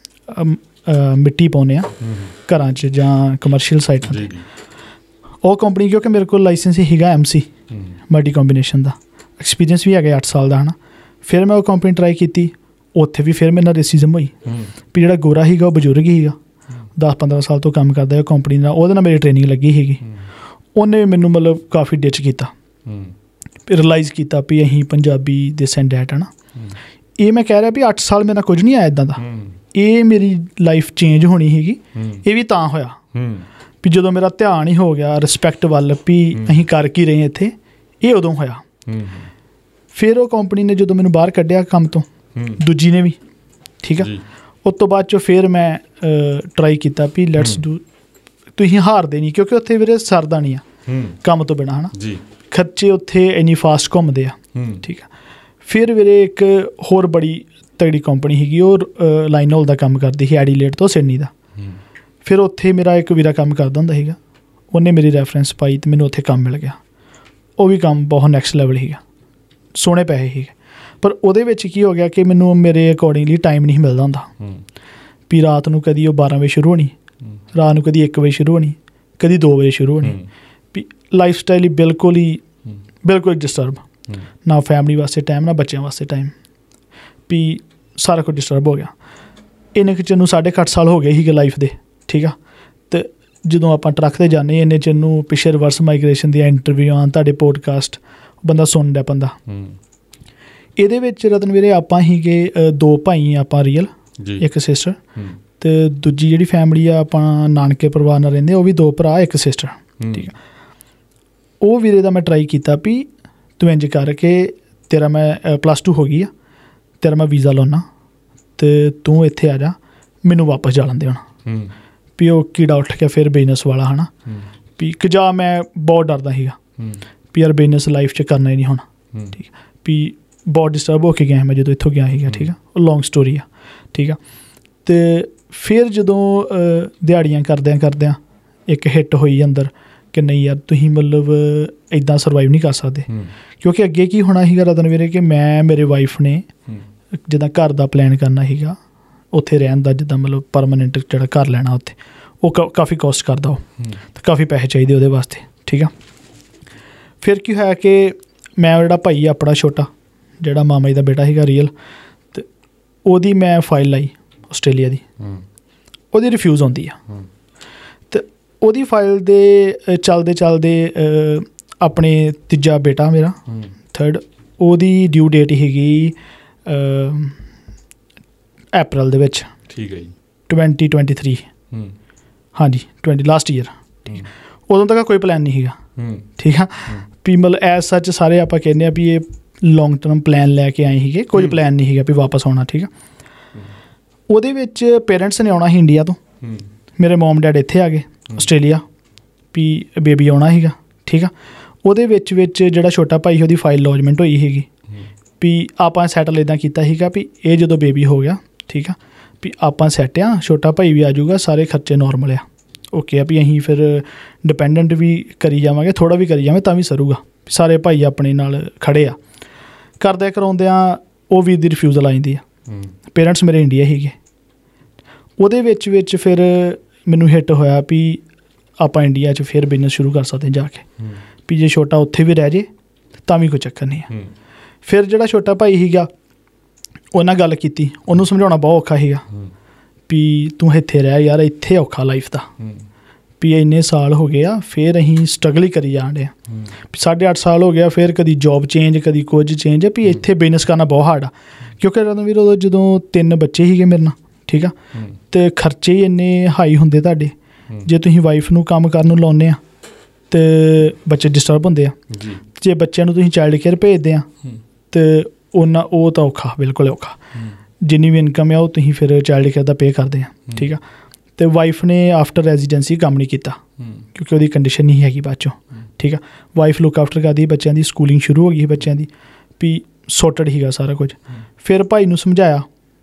ਮਿੱਟੀ ਪਾਉਂਦੇ ਹਾਂ ਘਰਾਂ 'ਚ ਜਾਂ ਕਮਰਸ਼ੀਅਲ ਸਾਈਟਾਂ 'ਤੇ। ਉਹ ਕੰਪਨੀ, ਕਿਉਂਕਿ ਮੇਰੇ ਕੋਲ ਲਾਇਸੈਂਸ ਸੀਗਾ MC ਮਲਟੀ ਕੰਬੀਨੇਸ਼ਨ ਦਾ, ਐਕਸਪੀਰੀਅੰਸ ਵੀ ਹੈਗਾ 8 ਸਾਲ ਦਾ ਹੈ ਨਾ। ਫਿਰ ਮੈਂ ਉਹ ਕੰਪਨੀ ਟਰਾਈ ਕੀਤੀ, ਉੱਥੇ ਵੀ ਫਿਰ ਮੇਰੇ ਨਾਲ ਰੇਸਿਜ਼ਮ ਹੋਈ ਵੀ ਜਿਹੜਾ ਗੋਰਾ ਸੀਗਾ ਉਹ ਬਜ਼ੁਰਗ ਸੀਗਾ, 10-15 ਸਾਲ ਤੋਂ ਕੰਮ ਕਰਦਾ ਉਹ ਕੰਪਨੀ ਨਾਲ, ਉਹਦੇ ਨਾਲ ਮੇਰੀ ਟ੍ਰੇਨਿੰਗ ਲੱਗੀ ਸੀਗੀ। ਉਹਨੇ ਮੈਨੂੰ ਮਤਲਬ ਕਾਫੀ ਡਿਚ ਕੀਤਾ, ਰਿਅਲਾਈਜ਼ ਕੀਤਾ ਵੀ ਅਸੀਂ ਪੰਜਾਬੀ ਦੇ ਸੈਂਡੈਟ ਹੈ ਨਾ। ਇਹ ਮੈਂ ਕਹਿ ਰਿਹਾ ਵੀ 8 ਸਾਲ ਮੇਰੇ ਨਾਲ ਕੁਝ ਨਹੀਂ ਆਇਆ ਇੱਦਾਂ ਦਾ, ਇਹ ਮੇਰੀ ਲਾਈਫ ਚੇਂਜ ਹੋਣੀ ਸੀਗੀ। ਇਹ ਵੀ ਤਾਂ ਹੋਇਆ ਵੀ ਜਦੋਂ ਮੇਰਾ ਧਿਆਨ ਹੀ ਹੋ ਗਿਆ ਰਿਸਪੈਕਟ ਵੱਲ ਵੀ ਅਸੀਂ ਕਰ ਕੀ ਰਹੇ ਇੱਥੇ, ਇਹ ਉਦੋਂ ਹੋਇਆ। ਫਿਰ ਉਹ ਕੰਪਨੀ ਨੇ ਜਦੋਂ ਮੈਨੂੰ ਬਾਹਰ ਕੱਢਿਆ ਕੰਮ ਤੋਂ, ਦੂਜੀ ਨੇ ਵੀ। ਠੀਕ ਆ, ਉਸ ਤੋਂ ਬਾਅਦ 'ਚੋਂ ਫਿਰ ਮੈਂ ਟਰਾਈ ਕੀਤਾ ਵੀ ਲੈਟਸ ਡੂ, ਤੁਸੀਂ ਹਾਰਦੇ ਨਹੀਂ, ਕਿਉਂਕਿ ਉੱਥੇ ਵੀਰੇ ਸਰਦਾ ਨਹੀਂ ਆ ਕੰਮ ਤੋਂ ਬਿਨਾਂ ਹੈ ਨਾ, ਖਰਚੇ ਉੱਥੇ ਇੰਨੀ ਫਾਸਟ ਘੁੰਮਦੇ ਆ। ਠੀਕ ਆ, ਫਿਰ ਵੀਰੇ ਇੱਕ ਹੋਰ ਬੜੀ ਤਗੜੀ ਕੰਪਨੀ ਸੀਗੀ, ਉਹ ਲਾਈਨ ਹਾਲ ਦਾ ਕੰਮ ਕਰਦੀ ਸੀ ਐਡੀਲੇਡ ਤੋਂ ਸਿਡਨੀ ਦਾ। ਫਿਰ ਉੱਥੇ ਮੇਰਾ ਇੱਕ ਵੀਰਾ ਕੰਮ ਕਰਦਾ ਹੁੰਦਾ ਸੀਗਾ, ਉਹਨੇ ਮੇਰੀ ਰੈਫਰੈਂਸ ਪਾਈ ਅਤੇ ਮੈਨੂੰ ਉੱਥੇ ਕੰਮ ਮਿਲ ਗਿਆ। ਉਹ ਵੀ ਕੰਮ ਬਹੁਤ ਨੈਕਸਟ ਲੈਵਲ ਸੀਗਾ, ਸੋਹਣੇ ਪੈਸੇ ਸੀਗੇ। ਪਰ ਉਹਦੇ ਵਿੱਚ ਕੀ ਹੋ ਗਿਆ ਕਿ ਮੈਨੂੰ ਮੇਰੇ ਅਕੋਰਡਿੰਗਲੀ ਟਾਈਮ ਨਹੀਂ ਮਿਲਦਾ ਹੁੰਦਾ ਵੀ ਰਾਤ ਨੂੰ ਕਦੀ ਉਹ 12 ਵਜੇ ਸ਼ੁਰੂ ਹੋਣੀ, ਰਾਤ ਨੂੰ ਕਦੀ 1 ਵਜੇ ਸ਼ੁਰੂ ਹੋਣੀ, ਕਦੀ 2 ਵਜੇ ਸ਼ੁਰੂ ਹੋਣੀ। ਵੀ ਲਾਈਫ ਸਟਾਈਲ ਹੀ ਬਿਲਕੁਲ ਡਿਸਟਰਬ, ਨਾ ਫੈਮਲੀ ਵਾਸਤੇ ਟਾਈਮ, ਨਾ ਬੱਚਿਆਂ ਵਾਸਤੇ ਟਾਈਮ, ਵੀ ਸਾਰਾ ਕੁਝ ਡਿਸਟਰਬ ਹੋ ਗਿਆ। ਇੰਨੇ ਕੁ ਚਿਰ ਨੂੰ 8.5 ਸਾਲ ਹੋ ਗਏ ਸੀਗੇ ਲਾਈਫ ਦੇ। ਠੀਕ ਆ, ਅਤੇ ਜਦੋਂ ਆਪਾਂ ਟਰੱਕ 'ਤੇ ਜਾਂਦੇ ਇੰਨੇ ਚਿਰ ਨੂੰ ਪਿੱਛੇ ਰਿਵਰਸ ਮਾਈਗ੍ਰੇਸ਼ਨ ਦੀਆਂ ਇੰਟਰਵਿਊਆਂ, ਤੁਹਾਡੇ ਪੋਡਕਾਸਟ ਬੰਦਾ ਸੁਣ ਡਿਆ ਪੈਂਦਾ। ਇਹਦੇ ਵਿੱਚ ਰਤਨ ਵੀਰੇ ਆਪਾਂ ਸੀਗੇ 2 ਭਾਈ ਆਪਾਂ ਰੀਅਲ, ਇੱਕ ਸਿਸਟਰ, ਅਤੇ ਦੂਜੀ ਜਿਹੜੀ ਫੈਮਿਲੀ ਆ ਆਪਾਂ ਨਾਨਕੇ ਪਰਿਵਾਰ ਨਾਲ ਰਹਿੰਦੇ, ਉਹ ਵੀ 2 ਭਰਾ 1 ਸਿਸਟਰ। ਠੀਕ ਆ, ਉਹ ਵੀਰੇ ਦਾ ਮੈਂ ਟਰਾਈ ਕੀਤਾ ਵੀ ਤੂੰ ਇੰਝ ਕਰਕੇ, ਤੇਰਾ ਮੈਂ +2 ਹੋ ਗਈ ਆ, ਤੇਰਾ ਮੈਂ ਵੀਜ਼ਾ ਲਾਉਣਾ ਅਤੇ ਤੂੰ ਇੱਥੇ ਆ ਜਾ, ਮੈਨੂੰ ਵਾਪਸ ਜਾ ਲੈਂਦੇ ਹੁਣ। ਵੀ ਉਹ ਕੀੜਾ ਉੱਠ ਕੇ ਫਿਰ ਬਿਜ਼ਨਸ ਵਾਲਾ ਹੈ ਨਾ, ਵੀ ਕਿ ਜਾ ਮੈਂ ਬਹੁਤ ਡਰਦਾ ਸੀਗਾ। ਵੀ ਯਾਰ ਬਿਜ਼ਨਸ ਲਾਈਫ 'ਚ ਕਰਨਾ ਹੀ ਨਹੀਂ ਹੋਣਾ, ਠੀਕ ਹੈ। ਵੀ ਬਹੁਤ ਡਿਸਟਰਬ ਹੋ ਕੇ ਗਿਆ ਮੈਂ ਜਦੋਂ ਇੱਥੋਂ ਗਿਆ ਸੀਗਾ, ਠੀਕ ਆ। ਉਹ ਲੌਂਗ ਸਟੋਰੀ ਆ, ਠੀਕ ਆ। ਅਤੇ ਫਿਰ ਜਦੋਂ ਦਿਹਾੜੀਆਂ ਕਰਦਿਆਂ ਇੱਕ ਹਿੱਟ ਹੋਈ ਅੰਦਰ ਕਿ ਨਹੀਂ ਯਾਰ ਤੁਸੀਂ ਮਤਲਬ ਇੱਦਾਂ ਸਰਵਾਈਵ ਨਹੀਂ ਕਰ ਸਕਦੇ, ਕਿਉਂਕਿ ਅੱਗੇ ਕੀ ਹੋਣਾ ਸੀਗਾ ਰਤਨਵੀਰੇ ਕਿ ਮੈਂ ਮੇਰੇ ਵਾਈਫ ਨੇ ਜਿੱਦਾਂ ਘਰ ਦਾ ਪਲਾਨ ਕਰਨਾ ਸੀਗਾ, ਉੱਥੇ ਰਹਿਣ ਦਾ, ਜਿੱਦਾਂ ਮਤਲਬ ਪਰਮਾਨੈਂਟ ਜਿਹੜਾ ਘਰ ਲੈਣਾ ਉੱਥੇ, ਉਹ ਕਾਫੀ ਕੋਸਟ ਕਰਦਾ ਉਹ, ਅਤੇ ਕਾਫੀ ਪੈਸੇ ਚਾਹੀਦੇ ਉਹਦੇ ਵਾਸਤੇ, ਠੀਕ ਆ। ਫਿਰ ਕੀ ਹੋਇਆ ਕਿ ਮੈਂ ਜਿਹੜਾ ਭਾਈ ਆਪਣਾ ਛੋਟਾ ਜਿਹੜਾ ਮਾਮਾ ਜੀ ਦਾ ਬੇਟਾ ਸੀਗਾ ਰੀਅਲ, ਅਤੇ ਉਹਦੀ ਮੈਂ ਫਾਈਲ ਲਾਈ ਆਸਟ੍ਰੇਲੀਆ ਦੀ, ਉਹਦੀ ਰਿਫਿਊਜ਼ ਆਉਂਦੀ ਆ। ਅਤੇ ਉਹਦੀ ਫਾਈਲ ਦੇ ਚੱਲਦੇ ਆਪਣੇ ਤੀਜਾ ਬੇਟਾ ਮੇਰਾ ਥਰਡ, ਉਹਦੀ ਡਿਊ ਡੇਟ ਸੀਗੀ ਅਪ੍ਰੈਲ ਦੇ ਵਿੱਚ, ਠੀਕ ਹੈ ਜੀ, 2023, ਹਾਂਜੀ 20 ਲਾਸਟ ਈਅਰ, ਠੀਕ। ਉਦੋਂ ਤੱਕ ਕੋਈ ਪਲਾਨ ਨਹੀਂ ਸੀਗਾ, ਠੀਕ ਆ। ਵੀ ਮਤਲਬ ਐਜ਼ ਸੱਚ ਸਾਰੇ ਆਪਾਂ ਕਹਿੰਦੇ ਹਾਂ ਵੀ ਇਹ ਲੌਂਗ ਟਰਮ ਪਲਾਨ ਲੈ ਕੇ ਆਏ ਸੀਗੇ, ਕੋਈ ਪਲਾਨ ਨਹੀਂ ਸੀਗਾ ਵੀ ਵਾਪਸ ਆਉਣਾ, ਠੀਕ ਆ। ਉਹਦੇ ਵਿੱਚ ਪੇਰੈਂਟਸ ਨੇ ਆਉਣਾ ਸੀ ਇੰਡੀਆ ਤੋਂ, ਮੇਰੇ ਮੋਮ ਡੈਡ ਇੱਥੇ ਆ ਗਏ ਆਸਟ੍ਰੇਲੀਆ, ਵੀ ਬੇਬੀ ਆਉਣਾ ਸੀਗਾ, ਠੀਕ ਆ। ਉਹਦੇ ਵਿੱਚ ਜਿਹੜਾ ਛੋਟਾ ਭਾਈ ਉਹਦੀ ਫਾਈਲ ਲੌਜਮੈਂਟ ਹੋਈ ਸੀਗੀ, ਵੀ ਆਪਾਂ ਸੈਟਲ ਇੱਦਾਂ ਕੀਤਾ ਸੀਗਾ ਵੀ ਇਹ ਜਦੋਂ ਬੇਬੀ ਹੋ ਗਿਆ, ਠੀਕ ਆ, ਵੀ ਆਪਾਂ ਸੈੱਟ ਆ, ਛੋਟਾ ਭਾਈ ਵੀ ਆ ਜਾਊਗਾ, ਸਾਰੇ ਖਰਚੇ ਨੋਰਮਲ ਆ, ਓਕੇ ਆ। ਵੀ ਅਸੀਂ ਫਿਰ ਡਿਪੈਂਡੈਂਟ ਵੀ ਕਰੀ ਜਾਵਾਂਗੇ, ਥੋੜ੍ਹਾ ਵੀ ਕਰੀ ਜਾਵਾਂਗੇ ਤਾਂ ਵੀ ਸਰੂਗਾ, ਸਾਰੇ ਭਾਈ ਆਪਣੇ ਨਾਲ ਖੜ੍ਹੇ ਆ। ਕਰਦਿਆਂ ਕਰਾਉਂਦਿਆਂ ਉਹ ਵੀ ਦੀ ਰਿਫਿਊਜ਼ਲ ਆ ਜਾਂਦੀ ਆ। ਪੇਰੈਂਟਸ ਮੇਰੇ ਇੰਡੀਆ ਸੀਗੇ। ਉਹਦੇ ਵਿੱਚ ਫਿਰ ਮੈਨੂੰ ਹਿੱਟ ਹੋਇਆ ਵੀ ਆਪਾਂ ਇੰਡੀਆ 'ਚ ਫਿਰ ਬਿਜ਼ਨਸ ਸ਼ੁਰੂ ਕਰ ਸਕਦੇ ਜਾ ਕੇ, ਵੀ ਜੇ ਛੋਟਾ ਉੱਥੇ ਵੀ ਰਹਿ ਜੇ ਤਾਂ ਵੀ ਕੋਈ ਚੱਕਰ ਨਹੀਂ ਆ। ਫਿਰ ਜਿਹੜਾ ਛੋਟਾ ਭਾਈ ਸੀਗਾ ਉਹਨਾਂ ਗੱਲ ਕੀਤੀ, ਉਹਨੂੰ ਸਮਝਾਉਣਾ ਬਹੁਤ ਔਖਾ ਸੀਗਾ ਵੀ ਤੂੰ ਇੱਥੇ ਰਹਿ ਯਾਰ, ਇੱਥੇ ਔਖਾ ਲਾਈਫ ਦਾ, ਵੀ ਇੰਨੇ ਸਾਲ ਹੋ ਗਏ ਆ, ਫਿਰ ਅਸੀਂ ਸਟਰਗਲ ਹੀ ਕਰੀ ਜਾਣ ਡੇ ਆ, 8.5 ਸਾਲ ਹੋ ਗਿਆ, ਫਿਰ ਕਦੀ ਜੋਬ ਚੇਂਜ, ਕਦੀ ਕੁਝ ਚੇਂਜ, ਵੀ ਇੱਥੇ ਬਿਜ਼ਨਸ ਕਰਨਾ ਬਹੁਤ ਹਾਰਡ ਆ। ਕਿਉਂਕਿ ਰਣਵੀਰ ਉਦੋਂ ਜਦੋਂ 3 ਬੱਚੇ ਸੀਗੇ ਮੇਰੇ ਨਾਲ, ਠੀਕ ਆ, ਅਤੇ ਖਰਚੇ ਹੀ ਇੰਨੇ ਹਾਈ ਹੁੰਦੇ ਤੁਹਾਡੇ, ਜੇ ਤੁਸੀਂ ਵਾਈਫ ਨੂੰ ਕੰਮ ਕਰਨ ਨੂੰ ਲਾਉਂਦੇ ਆ ਅਤੇ ਬੱਚੇ ਡਿਸਟਰਬ ਹੁੰਦੇ ਆ, ਜੇ ਬੱਚਿਆਂ ਨੂੰ ਤੁਸੀਂ ਚਾਈਲਡ ਕੇਅਰ ਭੇਜਦੇ ਆ ਅਤੇ ਉਹ ਤਾਂ ਔਖਾ, ਬਿਲਕੁਲ ਔਖਾ। ਜਿੰਨੀ ਵੀ ਇਨਕਮ ਆ ਉਹ ਤੁਸੀਂ ਫਿਰ ਚਾਈਲਡ ਕੇਅਰ ਦਾ ਪੇ ਕਰਦੇ ਆ, ਠੀਕ ਆ। ਅਤੇ ਵਾਈਫ ਨੇ ਆਫਟਰ ਰੈਜ਼ੀਡੈਂਸੀ ਕੰਮ ਨਹੀਂ ਕੀਤਾ ਕਿਉਂਕਿ ਉਹਦੀ ਕੰਡੀਸ਼ਨ ਨਹੀਂ ਹੈਗੀ ਬਾਅਦ 'ਚੋਂ, ਠੀਕ ਆ। ਵਾਈਫ ਲੁੱਕ ਆਫਟਰ ਕਰਦੀ, ਬੱਚਿਆਂ ਦੀ ਸਕੂਲਿੰਗ ਸ਼ੁਰੂ ਹੋ ਗਈ ਬੱਚਿਆਂ ਦੀ, ਵੀ ਸੋਰਟਡ ਸੀਗਾ ਸਾਰਾ ਕੁਝ। ਫਿਰ ਭਾਈ ਨੂੰ ਸਮਝਾਇਆ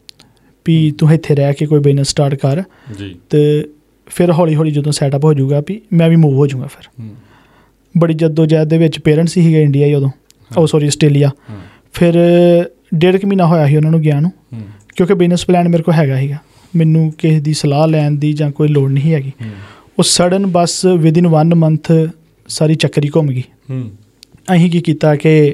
ਵੀ ਤੂੰ ਇੱਥੇ ਰਹਿ ਕੇ ਕੋਈ ਬਿਜ਼ਨਸ ਸਟਾਰਟ ਕਰ, ਅਤੇ ਫਿਰ ਹੌਲੀ ਹੌਲੀ ਜਦੋਂ ਸੈਟਅਪ ਹੋ ਜਾਊਗਾ ਵੀ ਮੈਂ ਵੀ ਮੂਵ ਹੋ ਜਾਊਗਾ। ਫਿਰ ਬੜੀ ਜੱਦੋ-ਜਹਿਦ ਦੇ ਵਿੱਚ ਪੇਰੈਂਟਸ ਹੀ ਸੀਗੇ ਇੰਡੀਆ ਹੀ ਉਦੋਂ, ਆਸਟ੍ਰੇਲੀਆ। ਫਿਰ 1.5 ਮਹੀਨਾ ਹੋਇਆ ਸੀ ਉਹਨਾਂ ਨੂੰ ਗਿਆ ਨੂੰ, ਕਿਉਂਕਿ ਬਿਜ਼ਨਸ ਪਲਾਨ ਮੇਰੇ ਕੋਲ ਹੈਗਾ ਸੀਗਾ, ਮੈਨੂੰ ਕਿਸੇ ਦੀ ਸਲਾਹ ਲੈਣ ਦੀ ਜਾਂ ਕੋਈ ਲੋੜ ਨਹੀਂ ਹੈਗੀ। ਉਹ ਸਡਨ ਬਸ ਵਿਦਿਨ 1 ਮੰਥ ਸਾਰੀ ਚੱਕਰੀ ਘੁੰਮ ਗਈ। ਅਸੀਂ ਕੀ ਕੀਤਾ ਕਿ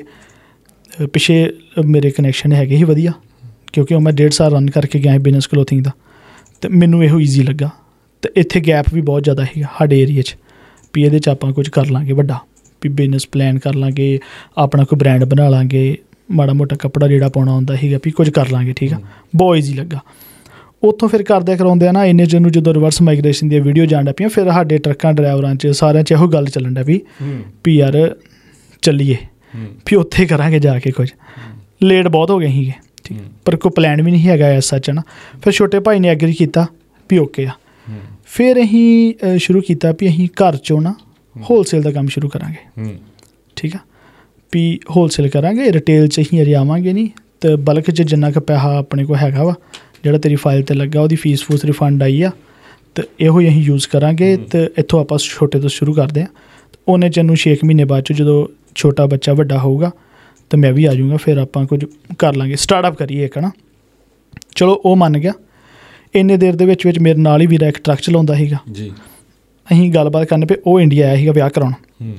ਪਿੱਛੇ ਮੇਰੇ ਕਨੈਕਸ਼ਨ ਹੈਗੇ ਸੀ ਵਧੀਆ, ਕਿਉਂਕਿ ਉਹ ਮੈਂ 1.5 ਸਾਲ ਰਨ ਕਰਕੇ ਗਿਆ ਬਿਜ਼ਨਸ ਕਲੋਥਿੰਗ ਦਾ, ਅਤੇ ਮੈਨੂੰ ਇਹੋ ਈਜ਼ੀ ਲੱਗਾ। ਅਤੇ ਇੱਥੇ ਗੈਪ ਵੀ ਬਹੁਤ ਜ਼ਿਆਦਾ ਸੀਗਾ ਸਾਡੇ ਏਰੀਏ 'ਚ, ਵੀ ਇਹਦੇ 'ਚ ਆਪਾਂ ਕੁਝ ਕਰ ਲਾਂਗੇ ਵੱਡਾ, ਵੀ ਬਿਜ਼ਨਸ ਪਲਾਨ ਕਰ ਲਾਂਗੇ, ਆਪਣਾ ਕੋਈ ਬ੍ਰਾਂਡ ਬਣਾ ਲਾਂਗੇ, ਮਾੜਾ ਮੋਟਾ ਕੱਪੜਾ ਜਿਹੜਾ ਪਾਉਣਾ ਹੁੰਦਾ ਸੀਗਾ ਵੀ ਕੁਝ ਕਰ ਲਾਂਗੇ, ਠੀਕ ਆ। ਬਹੁਤ ਈਜ਼ੀ ਲੱਗਾ। ਉੱਥੋਂ ਫਿਰ ਕਰਦਿਆਂ ਕਰਾਉਂਦੇ ਆ ਨਾ, ਇੰਨੇ ਚਿਰ ਨੂੰ ਜਦੋਂ ਰਿਵਰਸ ਮਾਈਗ੍ਰੇਸ਼ਨ ਦੀਆਂ ਵੀਡੀਓ ਜਾਣ ਲੱਗ ਪਈਆਂ, ਫਿਰ ਸਾਡੇ ਟਰੱਕਾਂ ਡਰਾਈਵਰਾਂ 'ਚ ਸਾਰਿਆਂ 'ਚ ਇਹੋ ਗੱਲ ਚੱਲਣ ਡਿਆ ਵੀ ਯਾਰ ਚੱਲੀਏ, ਵੀ ਉੱਥੇ ਕਰਾਂਗੇ ਜਾ ਕੇ ਕੁਝ। ਲੇਟ ਬਹੁਤ ਹੋ ਗਏ ਸੀਗੇ, ਠੀਕ, ਪਰ ਕੋਈ ਪਲਾਨ ਵੀ ਨਹੀਂ ਹੈਗਾ ਐਸ ਸੱਚ ਨਾ। ਫਿਰ ਛੋਟੇ ਭਾਈ ਨੇ ਐਗਰੀ ਕੀਤਾ ਵੀ ਓਕੇ ਆ। ਫਿਰ ਅਸੀਂ ਸ਼ੁਰੂ ਕੀਤਾ ਵੀ ਅਸੀਂ ਘਰ 'ਚੋਂ ਨਾ ਹੋਲਸੇਲ ਦਾ ਕੰਮ ਸ਼ੁਰੂ ਕਰਾਂਗੇ, ਠੀਕ ਆ, ਵੀ ਹੋਲਸੇਲ ਕਰਾਂਗੇ, ਰਿਟੇਲ 'ਚ ਅਸੀਂ ਅਜੇ ਆਵਾਂਗੇ ਨਹੀਂ, ਅਤੇ ਬਲਕ 'ਚ ਜਿੰਨਾ ਕੁ ਪੈਸਾ ਆਪਣੇ ਕੋਲ ਹੈਗਾ ਵਾ, ਜਿਹੜਾ ਤੇਰੀ ਫਾਈਲ 'ਤੇ ਲੱਗਾ, ਉਹਦੀ ਫੀਸ ਫੂਸ ਰਿਫੰਡ ਆਈ ਆ, ਅਤੇ ਇਹੋ ਹੀ ਅਸੀਂ ਯੂਜ਼ ਕਰਾਂਗੇ, ਅਤੇ ਇੱਥੋਂ ਆਪਾਂ ਛੋਟੇ ਤੋਂ ਸ਼ੁਰੂ ਕਰਦੇ ਹਾਂ। ਉਹਨੇ 'ਚ ਨੂੰ 6 ਮਹੀਨੇ ਬਾਅਦ 'ਚ ਜਦੋਂ ਛੋਟਾ ਬੱਚਾ ਵੱਡਾ ਹੋਊਗਾ ਤਾਂ ਮੈਂ ਵੀ ਆ ਜਾਊਂਗਾ, ਫਿਰ ਆਪਾਂ ਕੁਝ ਕਰ ਲਾਂਗੇ, ਸਟਾਰਟਅਪ ਕਰੀਏ ਇੱਕ ਨਾ। ਚਲੋ ਉਹ ਮੰਨ ਗਿਆ। ਇੰਨੇ ਦੇਰ ਦੇ ਵਿੱਚ ਮੇਰੇ ਨਾਲ ਹੀ ਵੀਰਾ ਇੱਕ ਟਰੱਕ ਚਲਾਉਂਦਾ ਸੀਗਾ ਜੀ। ਅਸੀਂ ਗੱਲਬਾਤ ਕਰਨ ਪਏ, ਉਹ ਇੰਡੀਆ ਆਇਆ ਸੀਗਾ ਵਿਆਹ ਕਰਾਉਣ।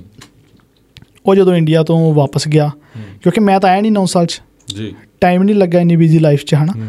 ਉਹ ਜਦੋਂ ਇੰਡੀਆ ਤੋਂ ਵਾਪਸ ਗਿਆ, ਕਿਉਂਕਿ ਮੈਂ ਤਾਂ ਆਇਆ ਨਹੀਂ 9 ਸਾਲ 'ਚ ਜੀ, ਟਾਈਮ ਨਹੀਂ ਲੱਗਾ ਇੰਨੀ ਬਿਜ਼ੀ ਲਾਈਫ 'ਚ, ਹੈ ਨਾ,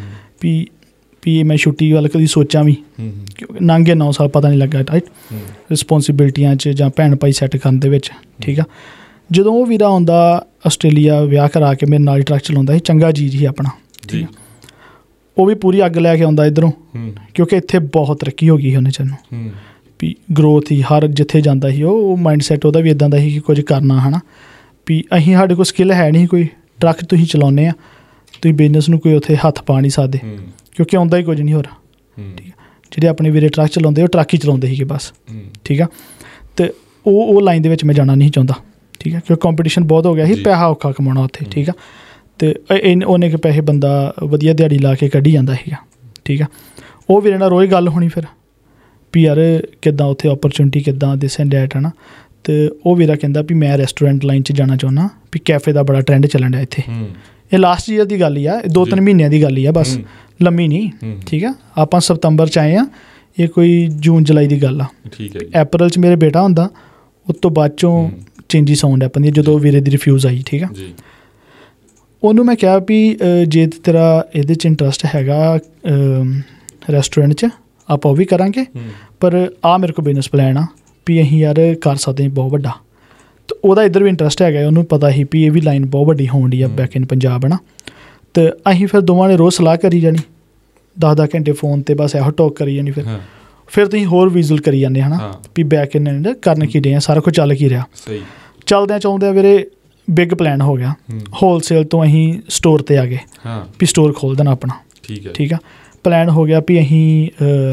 ਵੀ ਮੈਂ ਛੁੱਟੀ ਵੱਲ ਕਦੀ ਸੋਚਾਂ ਵੀ, ਕਿਉਂਕਿ ਲੰਘ ਗਏ 9 ਸਾਲ, ਪਤਾ ਨਹੀਂ ਲੱਗਾ ਰਾਈਟ, ਰਿਸਪੋਂਸੀਬਿਲਟੀਆਂ 'ਚ ਜਾਂ ਭੈਣ ਭਾਈ ਸੈੱਟ ਕਰਨ ਦੇ ਵਿੱਚ, ਠੀਕ ਆ। ਜਦੋਂ ਉਹ ਵੀਰਾ ਆਉਂਦਾ ਆਸਟ੍ਰੇਲੀਆ ਵਿਆਹ ਕਰਾ ਕੇ, ਮੇਰੇ ਨਾਲ ਹੀ ਟਰੱਕ ਚਲਾਉਂਦਾ ਸੀ, ਚੰਗਾ ਜੀ ਸੀ ਆਪਣਾ, ਠੀਕ ਆ। ਉਹ ਵੀ ਪੂਰੀ ਅੱਗ ਲੈ ਕੇ ਆਉਂਦਾ ਇੱਧਰੋਂ, ਕਿਉਂਕਿ ਇੱਥੇ ਬਹੁਤ ਤਰੱਕੀ ਹੋ ਗਈ ਸੀ ਉਹਨੇ ਨੂੰ, ਵੀ ਗਰੋਥ ਹੀ ਹਰ ਜਿੱਥੇ ਜਾਂਦਾ ਸੀ ਉਹ ਮਾਈਂਡ ਸੈੱਟ ਉਹਦਾ ਵੀ ਇੱਦਾਂ ਦਾ ਸੀ ਕਿ ਕੁਝ ਕਰਨਾ, ਹੈ ਨਾ, ਵੀ ਅਸੀਂ ਸਾਡੇ ਕੋਲ ਸਕਿੱਲ ਹੈ ਨਹੀਂ ਕੋਈ, ਟਰੱਕ ਤੁਸੀਂ ਚਲਾਉਂਦੇ ਆ, ਤੁਸੀਂ ਬਿਜ਼ਨਸ ਨੂੰ ਕੋਈ ਉੱਥੇ ਹੱਥ ਪਾ ਨਹੀਂ ਸਕਦੇ, ਕਿਉਂਕਿ ਆਉਂਦਾ ਹੀ ਕੁਝ ਨਹੀਂ ਹੋ ਰਿਹਾ, ਠੀਕ ਆ। ਜਿਹੜੇ ਆਪਣੇ ਵੀਰੇ ਟਰੱਕ ਚਲਾਉਂਦੇ ਉਹ ਟਰੱਕ ਹੀ ਚਲਾਉਂਦੇ ਸੀਗੇ ਬਸ, ਠੀਕ ਆ। ਅਤੇ ਉਹ ਲਾਈਨ ਦੇ ਵਿੱਚ ਮੈਂ ਜਾਣਾ ਨਹੀਂ ਚਾਹੁੰਦਾ, ਠੀਕ ਆ, ਕਿਉਂਕਿ ਕੰਪੀਟੀਸ਼ਨ ਬਹੁਤ ਹੋ ਗਿਆ ਸੀ, ਪੈਸਾ ਔਖਾ ਕਮਾਉਣਾ ਉੱਥੇ, ਠੀਕ ਆ। ਅਤੇ ਉਹਨੇ ਕੁ ਪੈਸੇ ਬੰਦਾ ਵਧੀਆ ਦਿਹਾੜੀ ਲਾ ਕੇ ਕੱਢੀ ਜਾਂਦਾ ਸੀਗਾ, ਠੀਕ ਆ। ਉਹ ਵੀਰੇ ਨਾਲ ਰੋਜ਼ ਗੱਲ ਹੋਣੀ ਫਿਰ ਵੀ ਯਾਰ ਕਿੱਦਾਂ ਉੱਥੇ ਓਪਰਚੁਨਿਟੀ ਕਿੱਦਾਂ ਦਿਸ ਐਂਡ ਡੈਟ ਹੈ ਨਾ। ਅਤੇ ਉਹ ਵੀਰਾ ਕਹਿੰਦਾ ਵੀ ਮੈਂ ਰੈਸਟੋਰੈਂਟ ਲਾਈਨ 'ਚ ਜਾਣਾ ਚਾਹੁੰਦਾ ਵੀ ਕੈਫੇ ਦਾ ਬੜਾ ਟਰੈਂਡ ਚੱਲਣ ਡਿਆ ਇੱਥੇ। ਇਹ ਲਾਸਟ ਈਅਰ ਦੀ ਗੱਲ ਹੀ ਆ, 2-3 ਮਹੀਨਿਆਂ ਦੀ ਗੱਲ ਹੀ ਆ ਬਸ, ਲੰਮੀ ਨਹੀਂ, ਠੀਕ ਆ। ਆਪਾਂ ਸਤੰਬਰ 'ਚ ਆਏ ਹਾਂ, ਇਹ ਕੋਈ ਜੂਨ ਜੁਲਾਈ ਦੀ ਗੱਲ ਆ। ਅਪ੍ਰੈਲ 'ਚ ਮੇਰੇ ਬੇਟਾ ਹੁੰਦਾ, ਉਸ ਤੋਂ ਬਾਅਦ 'ਚੋਂ ਚੇਂਜਿਸ ਆਉਣ ਲੱਗ ਪੈਂਦੀਆਂ ਜਦੋਂ ਵੀਰੇ ਦੀ ਰਿਫਿਊਜ਼ ਆਈ, ਠੀਕ ਆ। ਉਹਨੂੰ ਮੈਂ ਕਿਹਾ ਵੀ ਜੇ ਤੇਰਾ ਇਹਦੇ 'ਚ ਇੰਟਰਸਟ ਹੈਗਾ ਰੈਸਟੋਰੈਂਟ 'ਚ, ਆਪਾਂ ਉਹ ਵੀ ਕਰਾਂਗੇ, ਪਰ ਆਹ ਮੇਰੇ ਕੋਲ ਬਿਜ਼ਨਸ ਪਲਾਨ ਆ ਵੀ ਅਸੀਂ ਯਾਰ ਕਰ ਸਕਦੇ ਬਹੁਤ ਵੱਡਾ। ਅਤੇ ਉਹਦਾ ਇੱਧਰ ਵੀ ਇੰਟਰਸਟ ਹੈਗਾ, ਉਹਨੂੰ ਪਤਾ ਸੀ ਵੀ ਇਹ ਵੀ ਲਾਈਨ ਬਹੁਤ ਵੱਡੀ ਹੋਣ ਡਈ ਆ ਬੈਕ ਇਨ ਪੰਜਾਬ ਹੈ ਨਾ। ਅਤੇ ਅਸੀਂ ਫਿਰ ਦੋਵਾਂ ਨੇ ਰੋਜ਼ ਸਲਾਹ ਕਰੀ ਜਾਣੀ, 10-10 ਘੰਟੇ ਫੋਨ 'ਤੇ ਬਸ ਇਹੋ ਟੋਕ ਕਰੀ ਜਾਣੀ। ਫਿਰ ਤੁਸੀਂ ਹੋਰ ਵਿਜ਼ੂਅਲ ਕਰੀ ਜਾਂਦੇ ਹੈ ਨਾ ਵੀ ਬੈਕ ਇਨ ਕਰਨ ਕੀ ਰਹੇ ਆ, ਸਾਰਾ ਕੁਝ ਚੱਲ ਕੀ ਰਿਹਾ। ਚੱਲਦਿਆਂ ਚਾਹੁੰਦਿਆਂ ਵੀਰੇ ਬਿਗ ਪਲਾਨ ਹੋ ਗਿਆ, ਹੋਲਸੇਲ ਤੋਂ ਅਸੀਂ ਸਟੋਰ 'ਤੇ ਆ ਗਏ ਵੀ ਸਟੋਰ ਖੋਲ੍ਹ ਦੇਣਾ ਆਪਣਾ, ਠੀਕ ਆ। ਪਲਾਨ ਹੋ ਗਿਆ ਵੀ ਅਸੀਂ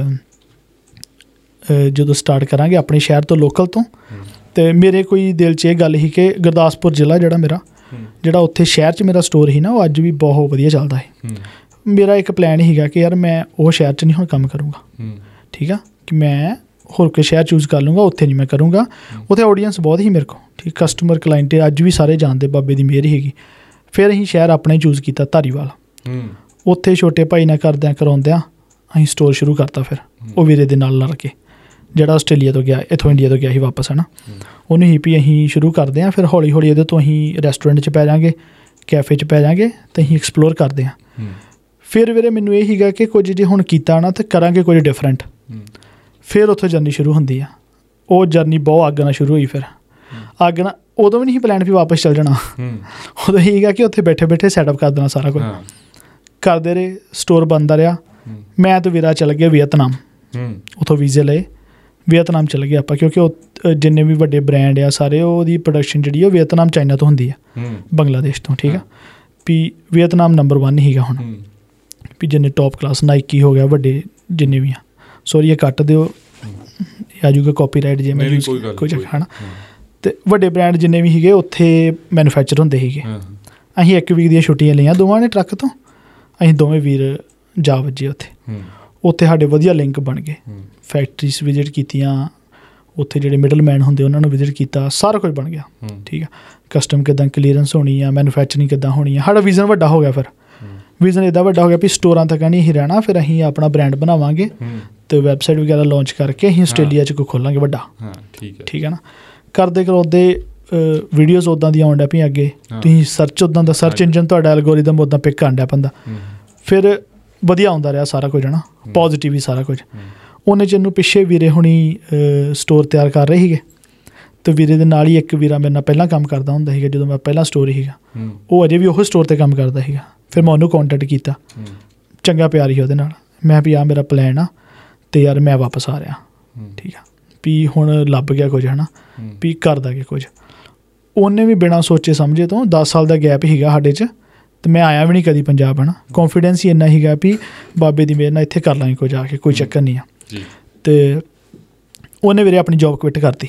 ਜਦੋਂ ਸਟਾਰਟ ਕਰਾਂਗੇ ਆਪਣੇ ਸ਼ਹਿਰ ਤੋਂ, ਲੋਕਲ ਤੋਂ। ਅਤੇ ਮੇਰੇ ਕੋਈ ਦਿਲ 'ਚ ਇਹ ਗੱਲ ਸੀ ਕਿ ਗੁਰਦਾਸਪੁਰ ਜ਼ਿਲ੍ਹਾ ਜਿਹੜਾ ਉੱਥੇ ਸ਼ਹਿਰ 'ਚ ਮੇਰਾ ਸਟੋਰ ਸੀ ਨਾ, ਉਹ ਅੱਜ ਵੀ ਬਹੁਤ ਵਧੀਆ ਚੱਲਦਾ ਹੈ। ਮੇਰਾ ਇੱਕ ਪਲਾਨ ਸੀਗਾ ਕਿ ਯਾਰ ਮੈਂ ਉਹ ਸ਼ਹਿਰ 'ਚ ਨਹੀਂ ਹੁਣ ਕੰਮ ਕਰੂੰਗਾ, ਠੀਕ ਆ, ਕਿ ਮੈਂ ਹੋਰ ਕੋਈ ਸ਼ਹਿਰ ਚੂਜ਼ ਕਰ ਲੂੰਗਾ, ਉੱਥੇ ਨਹੀਂ ਮੈਂ ਕਰੂੰਗਾ। ਉੱਥੇ ਆਡੀਅੰਸ ਬਹੁਤ ਹੀ ਮੇਰੇ ਕੋਲ, ਠੀਕ, ਕਸਟਮਰ ਕਲਾਇੰਟ ਅੱਜ ਵੀ ਸਾਰੇ ਜਾਣਦੇ, ਬਾਬੇ ਦੀ ਮਿਹਰ ਹੈਗੀ। ਫਿਰ ਅਸੀਂ ਸ਼ਹਿਰ ਆਪਣਾ ਹੀ ਚੂਜ਼ ਕੀਤਾ, ਧਾਰੀਵਾਲ। ਉੱਥੇ ਛੋਟੇ ਭਾਈ ਨਾਲ ਕਰਾਉਂਦਿਆਂ ਅਸੀਂ ਸਟੋਰ ਸ਼ੁਰੂ ਕਰਤਾ। ਫਿਰ ਉਹ ਵੀਰੇ ਦੇ ਨਾਲ ਲੜ ਕੇ, ਜਿਹੜਾ ਆਸਟ੍ਰੇਲੀਆ ਤੋਂ ਗਿਆ, ਇੱਥੋਂ ਇੰਡੀਆ ਤੋਂ ਗਿਆ ਸੀ ਵਾਪਸ, ਹੈ ਨਾ। ਉਹਨੂੰ ਹੀ ਵੀ ਅਸੀਂ ਸ਼ੁਰੂ ਕਰਦੇ ਹਾਂ, ਫਿਰ ਹੌਲੀ ਹੌਲੀ ਇਹਦੇ ਤੋਂ ਅਸੀਂ ਰੈਸਟੋਰੈਂਟ 'ਚ ਪੈ ਜਾਵਾਂਗੇ, ਕੈਫੇ 'ਚ ਪੈ ਜਾਵਾਂਗੇ, ਅਤੇ ਅਸੀਂ ਐਕਸਪਲੋਰ ਕਰਦੇ ਹਾਂ। ਫਿਰ ਵੀਰੇ ਮੈਨੂੰ ਇਹ ਸੀਗਾ ਕਿ ਕੁਝ ਜੇ ਹੁਣ ਕੀਤਾ ਨਾ ਤਾਂ ਕਰਾਂਗੇ ਕੁਝ ਡਿਫਰੈਂਟ। ਫਿਰ ਉੱਥੋਂ ਜਰਨੀ ਸ਼ੁਰੂ ਹੁੰਦੀ ਆ। ਉਹ ਜਰਨੀ ਬਹੁਤ ਅੱਗ ਨਾਲ ਸ਼ੁਰੂ ਹੋਈ। ਫਿਰ ਅੱਗ ਨਾਲ ਉਦੋਂ ਵੀ ਨਹੀਂ ਪਲਾਨ ਵੀ ਵਾਪਸ ਚੱਲ ਜਾਣਾ, ਉਦੋਂ ਸੀਗਾ ਕਿ ਉੱਥੇ ਬੈਠੇ ਬੈਠੇ ਸੈਟਅਪ ਕਰ ਦੇਣਾ, ਸਾਰਾ ਕੁਝ ਕਰਦੇ ਰਹੇ। ਸਟੋਰ ਬਣਦਾ ਰਿਹਾ। ਮੈਂ ਤਾਂ ਵੀਰਾ ਚੱਲ ਗਿਆ ਵੀਅਤਨਾਮ, ਉੱਥੋਂ ਵੀਜ਼ੇ ਲਏ, ਵੀਅਤਨਾਮ ਚੱਲ ਗਏ ਆਪਾਂ, ਕਿਉਂਕਿ ਉਹ ਜਿੰਨੇ ਵੀ ਵੱਡੇ ਬ੍ਰੈਂਡ ਆ ਸਾਰੇ, ਉਹਦੀ ਪ੍ਰੋਡਕਸ਼ਨ ਜਿਹੜੀ ਉਹ ਵੀਅਤਨਾਮ ਚਾਈਨਾ ਤੋਂ ਹੁੰਦੀ ਆ, ਬੰਗਲਾਦੇਸ਼ ਤੋਂ, ਠੀਕ ਆ। ਵੀ ਵੀਅਤਨਾਮ ਨੰਬਰ 1 ਸੀਗਾ ਹੁਣ, ਵੀ ਜਿੰਨੇ ਟੌਪ ਕਲਾਸ ਨਾਈਕੀ ਹੋ ਗਿਆ, ਵੱਡੇ ਜਿੰਨੇ ਵੀ ਆ। ਸੋਰੀ ਇਹ ਕੱਟ ਦਿਓ, ਆ ਜੂਗਾ ਕਾਪੀਰਾਈਟ ਜੇ ਮੈਂ ਕੋਈ ਚੱਕਰ ਹੈ ਨਾ। ਅਤੇ ਵੱਡੇ ਬ੍ਰੈਂਡ ਜਿੰਨੇ ਵੀ ਸੀਗੇ ਉੱਥੇ ਮੈਨੂਫੈਕਚਰ ਹੁੰਦੇ ਸੀਗੇ। ਅਸੀਂ 1 ਵੀਕ ਦੀਆਂ ਛੁੱਟੀਆਂ ਲਈਆਂ ਦੋਵਾਂ ਨੇ ਟਰੱਕ ਤੋਂ, ਅਸੀਂ ਦੋਵੇਂ ਵੀਰ ਜਾ ਵੱਜੇ ਉੱਥੇ। ਉੱਥੇ ਸਾਡੇ ਵਧੀਆ ਲਿੰਕ ਬਣ ਗਏ, ਫੈਕਟਰੀਜ਼ ਵਿਜ਼ਿਟ ਕੀਤੀਆਂ, ਉੱਥੇ ਜਿਹੜੇ ਮਿਡਲ ਮੈਨ ਹੁੰਦੇ ਉਹਨਾਂ ਨੂੰ ਵਿਜ਼ਿਟ ਕੀਤਾ, ਸਾਰਾ ਕੁਝ ਬਣ ਗਿਆ, ਠੀਕ ਆ। ਕਸਟਮ ਕਿੱਦਾਂ ਕਲੀਅਰੈਂਸ ਹੋਣੀ ਆ, ਮੈਨੂਫੈਕਚਰਿੰਗ ਕਿੱਦਾਂ ਹੋਣੀ ਆ। ਸਾਡਾ ਵਿਜ਼ਨ ਵੱਡਾ ਹੋ ਗਿਆ। ਫਿਰ ਵਿਜ਼ਨ ਇੱਦਾਂ ਵੱਡਾ ਹੋ ਗਿਆ ਵੀ ਸਟੋਰਾਂ ਤੱਕ ਨਹੀਂ ਹੀ ਰਹਿਣਾ, ਫਿਰ ਅਸੀਂ ਆਪਣਾ ਬ੍ਰਾਂਡ ਬਣਾਵਾਂਗੇ ਅਤੇ ਵੈਬਸਾਈਟ ਵਗੈਰਾ ਲਾਂਚ ਕਰਕੇ ਅਸੀਂ ਆਸਟ੍ਰੇਲੀਆ 'ਚ ਕੋਈ ਖੋਲਾਂਗੇ ਵੱਡਾ, ਠੀਕ ਹੈ ਨਾ। ਕਰਦੇ ਕਰਾਉਂਦੇ ਵੀਡੀਓਜ਼ ਉੱਦਾਂ ਦੀਆਂ ਆਉਣ ਡਿਆ ਪਈਆਂ ਅੱਗੇ, ਤੁਸੀਂ ਸਰਚ ਉੱਦਾਂ ਦਾ, ਸਰਚ ਇੰਜਨ ਤੁਹਾਡਾ ਐਲਗੋਰਿਦਮ ਉੱਦਾਂ ਪਿਕ ਕਰਨ ਡਿਆ ਪੈਂਦਾ। ਫਿਰ ਵਧੀਆ ਆਉਂਦਾ ਰਿਹਾ ਸਾਰਾ ਕੁਝ, ਹੈ ਨਾ, ਪੋਜ਼ੀਟਿਵ ਹੀ ਸਾਰਾ ਕੁਝ। ਉਹਨੇ 'ਚ ਇਹਨੂੰ ਪਿੱਛੇ ਵੀਰੇ ਹੁਣੀ ਸਟੋਰ ਤਿਆਰ ਕਰ ਰਹੇ ਸੀਗੇ, ਅਤੇ ਵੀਰੇ ਦੇ ਨਾਲ ਹੀ ਇੱਕ ਵੀਰਾ ਮੇਰੇ ਨਾਲ ਪਹਿਲਾਂ ਕੰਮ ਕਰਦਾ ਹੁੰਦਾ ਸੀਗਾ, ਜਦੋਂ ਮੈਂ ਪਹਿਲਾਂ ਸਟੋਰ ਹੀ ਸੀਗਾ, ਉਹ ਅਜੇ ਵੀ ਉਹ ਸਟੋਰ 'ਤੇ ਕੰਮ ਕਰਦਾ ਸੀਗਾ। ਫਿਰ ਮੈਂ ਉਹਨੂੰ ਕੋਂਟੈਕਟ ਕੀਤਾ, ਚੰਗਾ ਪਿਆਰ ਸੀ ਉਹਦੇ ਨਾਲ। ਮੈਂ ਵੀ ਆਹ ਮੇਰਾ ਪਲਾਨ ਆ, ਅਤੇ ਯਾਰ ਮੈਂ ਵਾਪਸ ਆ ਰਿਹਾ, ਠੀਕ ਆ, ਵੀ ਹੁਣ ਲੱਭ ਗਿਆ ਕੁਝ, ਹੈ ਨਾ, ਵੀ ਕਰ ਦਾਂਗੇ ਕੁਝ। ਉਹਨੇ ਵੀ ਬਿਨਾਂ ਸੋਚੇ ਸਮਝੇ ਤੋਂ 10 ਸਾਲ ਦਾ ਗੈਪ ਸੀਗਾ ਸਾਡੇ 'ਚ, ਅਤੇ ਮੈਂ ਆਇਆ ਵੀ ਨਹੀਂ ਕਦੀ ਪੰਜਾਬ, ਹੈ ਨਾ। ਕੌਨਫੀਡੈਂਸ ਹੀ ਇੰਨਾ ਸੀਗਾ ਵੀ ਬਾਬੇ ਦੀ ਮਿਹਰ ਨਾਲ ਇੱਥੇ ਕਰ ਲਾਂਗੇ ਕੁਝ ਆ ਕੇ, ਕੋਈ ਚੱਕਰ ਨਹੀਂ ਆ। ਅਤੇ ਉਹਨੇ ਵੀਰੇ ਆਪਣੀ ਜੋਬ ਕੁਇਟ ਕਰਤੀ।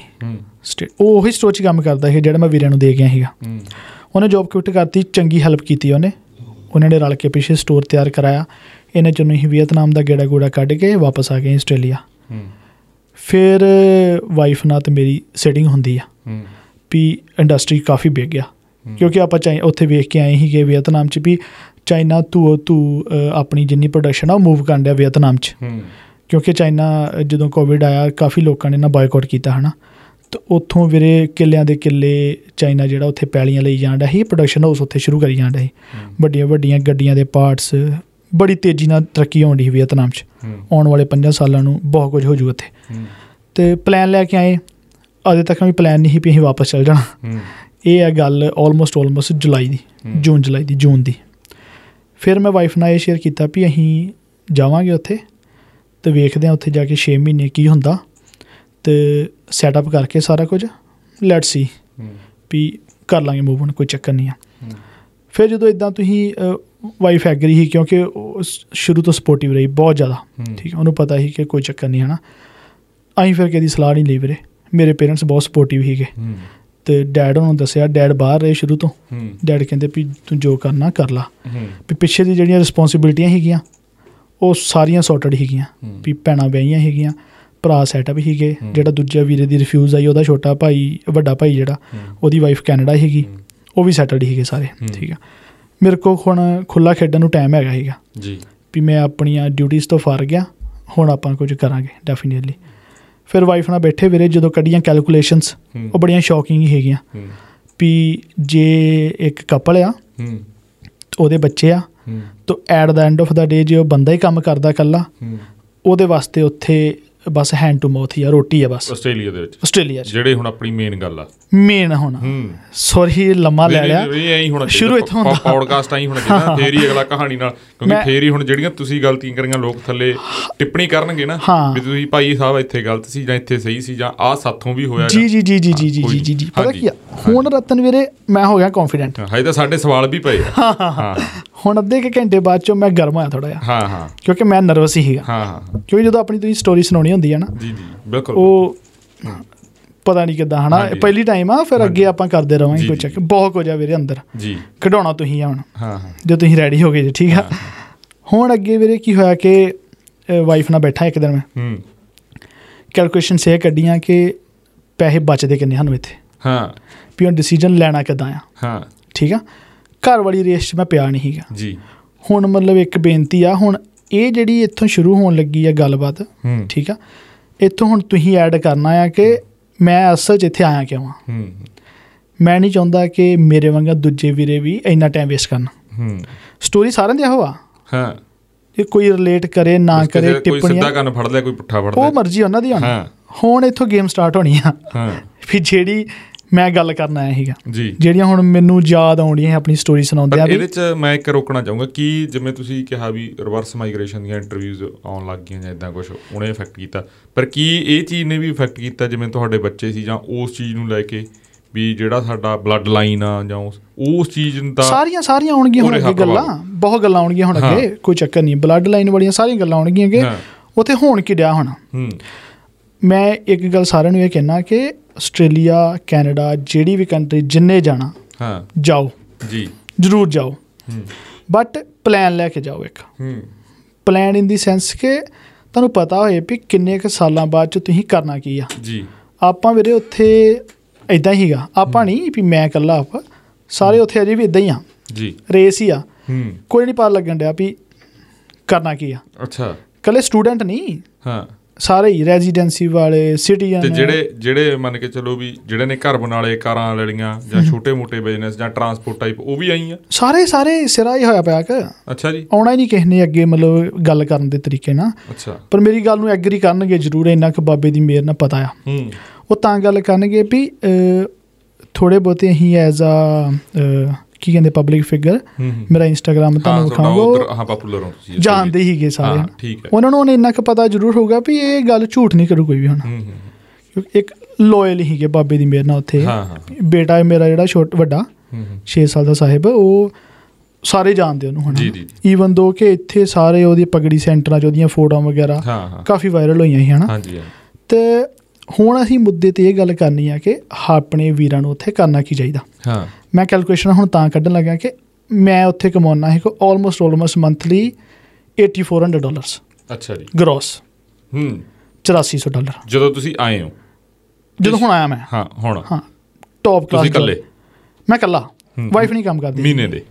ਉਹ ਉਹੀ ਸਟੋਰ 'ਚ ਕੰਮ ਕਰਦਾ ਸੀ ਜਿਹੜਾ ਮੈਂ ਵੀਰੇ ਨੂੰ ਦੇ ਗਿਆ ਸੀਗਾ। ਉਹਨੇ ਜੋਬ ਕੁਇਟ ਕਰਤੀ, ਚੰਗੀ ਹੈਲਪ ਕੀਤੀ ਉਹਨੇ। ਉਹਨਾਂ ਨੇ ਰਲ ਕੇ ਪਿੱਛੇ ਸਟੋਰ ਤਿਆਰ ਕਰਾਇਆ। ਇਹਨਾਂ 'ਚੋਂ ਅਸੀਂ ਵੀਅਤਨਾਮ ਦਾ ਗੇੜਾ ਗੂੜਾ ਕੱਢ ਕੇ ਵਾਪਸ ਆ ਗਏ ਆਸਟ੍ਰੇਲੀਆ। ਫਿਰ ਵਾਈਫ ਨਾਲ ਤਾਂ ਮੇਰੀ ਸੈਟਿੰਗ ਹੁੰਦੀ ਆ ਵੀ ਇੰਡਸਟਰੀ ਕਾਫੀ ਵਿਕ ਗਿਆ, ਕਿਉਂਕਿ ਆਪਾਂ ਉੱਥੇ ਵੇਖ ਕੇ ਆਏ ਸੀਗੇ ਵੀਅਤਨਾਮ 'ਚ ਵੀ ਚਾਈਨਾ ਧੂ ਆਪਣੀ ਜਿੰਨੀ ਪ੍ਰੋਡਕਸ਼ਨ ਆ ਉਹ ਮੂਵ ਕਰਨ ਡਿਆ ਵੀਅਤਨਾਮ 'ਚ, ਕਿਉਂਕਿ ਚਾਈਨਾ ਜਦੋਂ ਕੋਵਿਡ ਆਇਆ ਕਾਫੀ ਲੋਕਾਂ ਨੇ ਨਾ ਬਾਇਕਆਊਟ ਕੀਤਾ, ਹੈ ਨਾ। ਅਤੇ ਉੱਥੋਂ ਵੀਰੇ ਕਿੱਲਿਆਂ ਦੇ ਕਿੱਲੇ ਚਾਈਨਾ ਜਿਹੜਾ ਉੱਥੇ ਪੈਲੀਆਂ ਲਈ ਜਾਣ ਡਿਆ ਸੀ, ਪ੍ਰੋਡਕਸ਼ਨ ਹਾਊਸ ਉੱਥੇ ਸ਼ੁਰੂ ਕਰੀ ਜਾਣ ਡਿਆ ਸੀ, ਵੱਡੀਆਂ ਵੱਡੀਆਂ ਗੱਡੀਆਂ ਦੇ ਪਾਰਟਸ, ਬੜੀ ਤੇਜ਼ੀ ਨਾਲ ਤਰੱਕੀ ਹੋਣ ਡਈ ਸੀ ਵੀਅਤਨਾਮ 'ਚ। ਆਉਣ ਵਾਲੇ 5 ਸਾਲਾਂ ਨੂੰ ਬਹੁਤ ਕੁਝ ਹੋ ਜੂ ਉੱਥੇ। ਅਤੇ ਪਲਾਨ ਲੈ ਕੇ ਆਏ, ਅਜੇ ਤੱਕ ਵੀ ਪਲਾਨ ਨਹੀਂ ਸੀ ਵੀ ਅਸੀਂ ਵਾਪਸ ਚੱਲ ਜਾਣਾ। ਇਹ ਹੈ ਗੱਲ ਆਲਮੋਸਟ ਜੂਨ ਜੂਨ ਦੀ। ਫਿਰ ਮੈਂ ਵਾਈਫ ਨਾਲ ਇਹ ਸ਼ੇਅਰ ਕੀਤਾ ਵੀ ਅਸੀਂ ਜਾਵਾਂਗੇ ਉੱਥੇ ਅਤੇ ਵੇਖਦੇ ਹਾਂ ਉੱਥੇ ਜਾ ਕੇ 6 ਮਹੀਨੇ ਕੀ ਹੁੰਦਾ, ਅਤੇ ਸੈਟਅਪ ਕਰਕੇ ਸਾਰਾ ਕੁਝ ਲੈਟਸ ਸੀ ਵੀ ਕਰ ਲਾਂਗੇ ਮੂਵ, ਹੁਣ ਕੋਈ ਚੱਕਰ ਨਹੀਂ ਆ। ਫਿਰ ਜਦੋਂ ਇੱਦਾਂ ਤੁਸੀਂ ਵਾਈਫ ਐਗਰੀ ਸੀ, ਕਿਉਂਕਿ ਉਹ ਸ਼ੁਰੂ ਤੋਂ ਸਪੋਰਟਿਵ ਰਹੀ ਬਹੁਤ ਜ਼ਿਆਦਾ, ਠੀਕ ਹੈ, ਉਹਨੂੰ ਪਤਾ ਸੀ ਕਿ ਕੋਈ ਚੱਕਰ ਨਹੀਂ, ਹੈ ਨਾ। ਅਸੀਂ ਫਿਰ ਕਦੀ ਸਲਾਹ ਨਹੀਂ ਲਈ ਵੀਰੇ, ਮੇਰੇ ਪੇਰੈਂਟਸ ਬਹੁਤ ਸਪੋਰਟਿਵ ਸੀਗੇ। ਅਤੇ ਡੈਡ ਉਹਨੂੰ ਦੱਸਿਆ, ਡੈਡ ਬਾਹਰ ਰਹੇ ਸ਼ੁਰੂ ਤੋਂ। ਡੈਡ ਕਹਿੰਦੇ ਵੀ ਤੂੰ ਜੋ ਕਰਨਾ ਕਰ ਲਾ, ਵੀ ਪਿੱਛੇ ਦੀ ਜਿਹੜੀਆਂ ਰਿਸਪੋਂਸੀਬਿਲਿਟੀਆਂ ਸੀਗੀਆਂ ਉਹ ਸਾਰੀਆਂ ਸੌਰਟਡ ਸੀਗੀਆਂ, ਵੀ ਭੈਣਾਂ ਵਿਆਹੀਆਂ ਸੀਗੀਆਂ, ਭਰਾ ਸੈਟਅਪ ਸੀਗੇ, ਜਿਹੜਾ ਦੂਜਾ ਵੀਰੇ ਦੀ ਰਿਫਿਊਜ਼ ਆਈ ਉਹਦਾ ਛੋਟਾ ਭਾਈ, ਵੱਡਾ ਭਾਈ ਜਿਹੜਾ ਉਹਦੀ ਵਾਈਫ ਕੈਨੇਡਾ ਸੀਗੀ, ਉਹ ਵੀ ਸੈਟਲਡ ਸੀਗੇ ਸਾਰੇ। ਠੀਕ ਆ, ਮੇਰੇ ਕੋਲ ਹੁਣ ਖੁੱਲ੍ਹਾ ਖੇਡਣ ਨੂੰ ਟਾਈਮ ਹੈਗਾ ਸੀਗਾ ਜੀ, ਵੀ ਮੈਂ ਆਪਣੀਆਂ ਡਿਊਟੀਜ਼ ਤੋਂ ਫਾਰ ਗਿਆ, ਹੁਣ ਆਪਾਂ ਕੁਝ ਕਰਾਂਗੇ ਡੈਫੀਨੇਟਲੀ। ਫਿਰ ਵਾਈਫ ਨਾਲ ਬੈਠੇ ਵੀਰੇ ਜਦੋਂ ਕੱਢੀਆਂ ਕੈਲਕੂਲੇਸ਼ਨਸ, ਉਹ ਬੜੀਆਂ ਸ਼ੌਕਿੰਗ ਹੀ ਹੈਗੀਆਂ ਵੀ ਜੇ ਇੱਕ ਕਪਲ ਆ, ਉਹਦੇ ਬੱਚੇ ਆ, ਤਾਂ at the end of the day ਜੇ ਉਹ ਬੰਦਾ ਹੀ ਕੰਮ ਕਰਦਾ ਇਕੱਲਾ, ਉਹਦੇ ਵਾਸਤੇ ਉੱਥੇ ਬਸ ਹੈਂਡ ਟੂ ਮਾਊਥ ਹੀ ਆ, ਰੋਟੀ ਆ ਬਸ। ਆਸਟ੍ਰੇਲੀਆ ਦੇ ਵਿੱਚ, ਆਸਟ੍ਰੇਲੀਆ 'ਚ ਜਿਹੜੀ ਹੁਣ ਆਪਣੀ ਮੇਨ ਗੱਲ ਆ, ਮੇਨ ਹੁਣ ਸੌਰੀ ਲੰਮਾ ਲੈ ਲਿਆ, ਸ਼ੁਰੂ ਇੱਥੋਂ ਹੁੰਦਾ ਪੌਡਕਾਸਟ ਆਈ ਹੋਣਾ, ਫੇਰ ਹੀ ਅਗਲਾ ਕਹਾਣੀ ਨਾਲ, ਕਿਉਂਕਿ ਫੇਰ ਹੀ ਹੁਣ ਜਿਹੜੀਆਂ ਤੁਸੀਂ ਗਲਤੀਆਂ ਕਰੀਆਂ ਲੋਕ ਥੱਲੇ ਟਿੱਪਣੀ ਕਰਨਗੇ ਨਾ ਵੀ ਤੁਸੀਂ ਭਾਈ ਸਾਹਿਬ ਇੱਥੇ ਗਲਤ ਸੀ ਜਾਂ ਇੱਥੇ ਸਹੀ ਸੀ ਜਾਂ ਆਹ ਸਾਥੋਂ ਵੀ ਹੋਇਆ। ਜੀ ਜੀ ਜੀ ਜੀ ਜੀ ਜੀ ਜੀ ਜੀ ਪਤਾ ਕੀ ਆ, ਹੁਣ ਰਤਨ ਵੀਰੇ ਮੈਂ ਹੋ ਗਿਆ ਕੌਨਫੀਡੈਂਟ, ਹਜੇ ਤਾਂ ਸਾਡੇ ਸਵਾਲ ਵੀ ਪਏ ਆ। ਹੁਣ ਅੱਧੇ ਕੁ ਘੰਟੇ ਬਾਅਦ 'ਚੋਂ ਮੈਂ ਗਰਮ ਹੋਇਆ ਥੋੜ੍ਹਾ ਜਿਹਾ, ਕਿਉਂਕਿ ਮੈਂ ਨਰਵਸ ਹੀ ਸੀਗਾ, ਕਿਉਂਕਿ ਜਦੋਂ ਆਪਣੀ ਤੁਸੀਂ ਸਟੋਰੀ ਸੁਣਾਉਣੀ ਹੁੰਦੀ ਹੈ ਨਾ, ਬਿਲਕੁਲ ਉਹ ਪਤਾ ਨਹੀਂ ਕਿੱਦਾਂ ਹੈ ਨਾ, ਪਹਿਲੀ ਟਾਈਮ ਆ, ਫਿਰ ਅੱਗੇ ਆਪਾਂ ਕਰਦੇ ਰਹਾਂਗੇ ਕੋਈ ਚੱਕ, ਬਹੁਤ ਕੁਝ ਆ ਵੀਰੇ ਅੰਦਰ ਜੀ, ਕਢਾਉਣਾ ਤੁਸੀਂ ਆ ਹੁਣ ਜਦੋਂ ਤੁਸੀਂ ਰੈਡੀ ਹੋ ਗਏ ਜੀ। ਠੀਕ ਆ, ਹੁਣ ਅੱਗੇ ਵੀਰੇ ਕੀ ਹੋਇਆ ਕਿ ਵਾਈਫ ਨਾਲ ਬੈਠਾ ਇੱਕ ਦਿਨ ਮੈਂ, ਕੈਲਕੂਲੇਸ਼ਨ ਸੇ ਕੱਢੀਆਂ ਕਿ ਪੈਸੇ ਬਚਦੇ ਕਿੰਨੇ ਸਾਨੂੰ ਇੱਥੇ, ਵੀ ਹੁਣ ਡਿਸੀਜਨ ਲੈਣਾ ਕਿੱਦਾਂ ਆ। ਠੀਕ ਆ, ਘਰ ਵਾਲੀ ਰੇਸ 'ਚ ਮੈਂ ਪਿਆ ਨਹੀਂ ਸੀਗਾ ਜੀ। ਹੁਣ ਮਤਲਬ ਇੱਕ ਬੇਨਤੀ ਆ, ਹੁਣ ਇਹ ਜਿਹੜੀ ਇੱਥੋਂ ਸ਼ੁਰੂ ਹੋਣ ਲੱਗੀ ਆ ਗੱਲਬਾਤ, ਠੀਕ ਆ, ਇੱਥੋਂ ਹੁਣ ਤੁਸੀਂ ਐਡ ਕਰਨਾ ਆ ਕਿ ਮੈਂ ਅਸਲ 'ਚ ਇੱਥੇ ਆਇਆ ਕਿਉਂ ਆ। ਮੈਂ ਨਹੀਂ ਚਾਹੁੰਦਾ ਕਿ ਮੇਰੇ ਵਾਂਗਾ ਦੂਜੇ ਵੀਰੇ ਵੀ ਇੰਨਾ ਟਾਈਮ ਵੇਸਟ ਕਰਨ। ਸਟੋਰੀ ਸਾਰਿਆਂ ਦੀ ਇਹੋ ਆ, ਜੇ ਕੋਈ ਰਿਲੇਟ ਕਰੇ ਨਾ ਕਰੇ, ਟਿੱਪਣੀਆਂ ਫੜ ਲਿਆ ਕੋਈ ਪੁੱਠਾ ਫੜ ਲਿਆ, ਉਹ ਮਰਜ਼ੀ ਉਹਨਾਂ ਦੀ ਹੋਣੀ। ਹੁਣ ਇੱਥੋਂ ਗੇਮ ਸਟਾਰਟ ਹੋਣੀ ਆ, ਵੀ ਜਿਹੜੀ ਮੈਂ ਗੱਲ ਕਰਨ ਆਇਆ ਸੀਗਾ ਜੀ, ਜਿਹੜੀਆਂ ਹੁਣ ਮੈਨੂੰ ਯਾਦ ਆਉਣੀਆਂ ਆਪਣੀ ਸਟੋਰੀ ਸੁਣਾਉਂਦੇ ਆ। ਇਹਦੇ 'ਚ ਮੈਂ ਇੱਕ ਰੋਕਣਾ ਚਾਹੂੰਗਾ ਕਿ ਜਿਵੇਂ ਤੁਸੀਂ ਕਿਹਾ ਵੀ ਰਿਵਰਸ ਮਾਈਗ੍ਰੇਸ਼ਨ ਦੀਆਂ ਇੰਟਰਵਿਊਜ਼ ਆਉਣ ਲੱਗ ਗਈਆਂ ਜਾਂ ਇੱਦਾਂ ਕੁਛ, ਉਹਨੇ ਇਫੈਕਟ ਕੀਤਾ, ਪਰ ਕੀ ਇਹ ਚੀਜ਼ ਨੇ ਵੀ ਇਫੈਕਟ ਕੀਤਾ ਜਿਵੇਂ ਤੁਹਾਡੇ ਬੱਚੇ ਸੀ, ਜਾਂ ਉਸ ਚੀਜ਼ ਨੂੰ ਲੈ ਕੇ ਵੀ ਜਿਹੜਾ ਸਾਡਾ ਬਲੱਡ ਲਾਈਨ ਆ ਜਾਂ ਉਸ ਚੀਜ਼ ਦਾ? ਸਾਰੀਆਂ ਆਉਣਗੀਆਂ ਹੁਣ ਅੱਗੇ ਗੱਲਾਂ, ਬਹੁਤ ਗੱਲਾਂ ਆਉਣਗੀਆਂ ਹੁਣ ਅੱਗੇ, ਕੋਈ ਚੱਕਰ ਨਹੀਂ, ਬਲੱਡ ਲਾਈਨ ਵਾਲੀਆਂ ਸਾਰੀਆਂ ਗੱਲਾਂ ਆਉਣਗੀਆਂ ਕਿ ਉੱਥੇ ਹੋਣ ਕੀ ਡਿਆ ਹੋਣਾ। ਮੈਂ ਇੱਕ ਗੱਲ ਸਾਰਿਆਂ ਨੂੰ ਇਹ ਕਹਿਣਾ ਕਿ ਆਸਟ੍ਰੇਲੀਆ, ਕੈਨੇਡਾ, ਜਿਹੜੀ ਵੀ ਕੰਟਰੀ ਜਿੰਨੇ ਜਾਣਾ ਜਾਓ ਜੀ, ਜ਼ਰੂਰ ਜਾਓ, ਬਟ ਪਲਾਨ ਲੈ ਕੇ ਜਾਓ। ਇੱਕ ਪਲਾਨ ਇਨ ਦੀ ਸੈਂਸ ਕਿ ਤੁਹਾਨੂੰ ਪਤਾ ਹੋਏ ਵੀ ਕਿੰਨੇ ਕੁ ਸਾਲਾਂ ਬਾਅਦ 'ਚ ਤੁਸੀਂ ਕਰਨਾ ਕੀ ਆ ਜੀ। ਆਪਾਂ ਵੀਰੇ ਉੱਥੇ ਇੱਦਾਂ ਹੀ ਹੀਗਾ, ਆਪਾਂ ਨਹੀਂ ਵੀ ਮੈਂ ਇਕੱਲਾ, ਆਪਾਂ ਸਾਰੇ ਉੱਥੇ ਅਜੇ ਵੀ ਇੱਦਾਂ ਹੀ ਆ ਜੀ, ਰੇਸ ਹੀ ਆ, ਕੋਈ ਨਹੀਂ ਪਤਾ ਲੱਗਣ ਡਿਆ ਵੀ ਕਰਨਾ ਕੀ ਆ। ਅੱਛਾ, ਇਕੱਲੇ ਸਟੂਡੈਂਟ ਨਹੀਂ, ਸਾਰੇ ਹੀ ਰੈਜ਼ੀਡੈਂਸੀ ਵਾਲੇ, ਸਿਟੀਜ਼ਨ, ਜਿਹੜੇ ਮੰਨ ਕੇ ਚਲੋ ਵੀ ਜਿਹੜੇ ਨੇ ਘਰ ਬਣਾ ਲਏ, ਕਾਰਾਂ ਲੈ ਲਈਆਂ, ਜਾਂ ਛੋਟੇ ਮੋਟੇ ਬਿਜ਼ਨਸ ਜਾਂ ਟਰਾਂਸਪੋਰਟ ਟਾਈਪ, ਉਹ ਵੀ ਆਈ ਆ ਸਾਰੇ ਸਿਰਾ ਹੀ ਹੋਇਆ ਪਿਆ ਕਿ ਅੱਛਾ ਜੀ, ਆਉਣਾ ਹੀ ਨਹੀਂ ਕਿਸੇ ਨੇ ਅੱਗੇ, ਮਤਲਬ ਗੱਲ ਕਰਨ ਦੇ ਤਰੀਕੇ ਨਾਲ। ਅੱਛਾ, ਪਰ ਮੇਰੀ ਗੱਲ ਨੂੰ ਐਗਰੀ ਕਰਨਗੇ ਜ਼ਰੂਰ, ਇੰਨਾ ਕੁ ਬਾਬੇ ਦੀ ਮਿਹਰ ਨਾਲ ਪਤਾ ਆ। ਉਹ ਤਾਂ ਗੱਲ ਕਰਨਗੇ ਵੀ ਥੋੜ੍ਹੇ ਬਹੁਤੇ ਅਸੀਂ ਐਜ਼ ਆ ਕੀ ਕਹਿੰਦੇ ਪਬਲਿਕ ਫਿਗਰ, ਮੇਰਾ ਇੰਸਟਾਗ੍ਰਾਮ ਤੁਹਾਨੂੰ ਵਿਖਾਊਂਗਾ, ਜਾਣਦੇ ਹੀਗੇ ਸਾਰੇ, ਉਹਨਾਂ ਨੂੰ ਇੰਨਾ ਕੁ ਪਤਾ ਜ਼ਰੂਰ ਹੋਊਗਾ ਵੀ ਇਹ ਗੱਲ ਝੂਠ ਨਹੀਂ ਕਰੂ ਕੋਈ ਵੀ। ਹੁਣ ਇੱਕ ਲੋਇਲ ਹੀਗੇ ਬਾਬੇ ਦੀ ਮਿਹਰ ਨਾਲ ਉੱਥੇ। ਬੇਟਾ ਮੇਰਾ ਜਿਹੜਾ ਵੱਡਾ 6 ਸਾਲ ਦਾ ਸਾਹਿਬ, ਉਹ ਸਾਰੇ ਜਾਣਦੇ ਉਹਨੂੰ ਹੁਣ, ਈਵਨ ਦੋ ਕਿ ਇੱਥੇ ਸਾਰੇ ਉਹਦੀ ਪਗੜੀ ਸੈਂਟਰਾਂ 'ਚ ਉਹਦੀਆਂ ਫੋਟੋਆਂ ਵਗੈਰਾ ਕਾਫੀ ਵਾਇਰਲ ਹੋਈਆਂ ਸੀ ਹੈ ਨਾ। ਅਤੇ ਹੁਣ ਅਸੀਂ ਮੁੱਦੇ 'ਤੇ ਇਹ ਗੱਲ ਕਰਨੀ ਆ ਕਿ ਆਪਣੇ ਵੀਰਾਂ ਨੂੰ ਉੱਥੇ ਕਰਨਾ ਕੀ ਚਾਹੀਦਾ। ਮੈਂ ਕੈਲਕੂਲੇਸ਼ਨ ਹੁਣ ਤਾਂ ਕੱਢਣ ਲੱਗਾ ਕਿ ਮੈਂ ਉੱਥੇ ਕਮਾਉਣਾ ਹੈ ਕੋਈ ਆਲਮੋਸਟ ਮੰਥਲੀ $8400। ਅੱਛਾ ਜੀ, ਗਰੋਸ $8400 ਜਦੋਂ ਤੁਸੀਂ ਆਏ ਹੋ? ਜਦੋਂ ਹੁਣ ਆਇਆ ਮੈਂ। ਹੁਣ ਟੌਪ ਕਲਾਸ ਇਕੱਲੇ, ਮੈਂ ਇਕੱਲਾ, ਵਾਈਫ ਨਹੀਂ ਕੰਮ ਕਰਦੀ। ਮਹੀਨੇ ਦੇ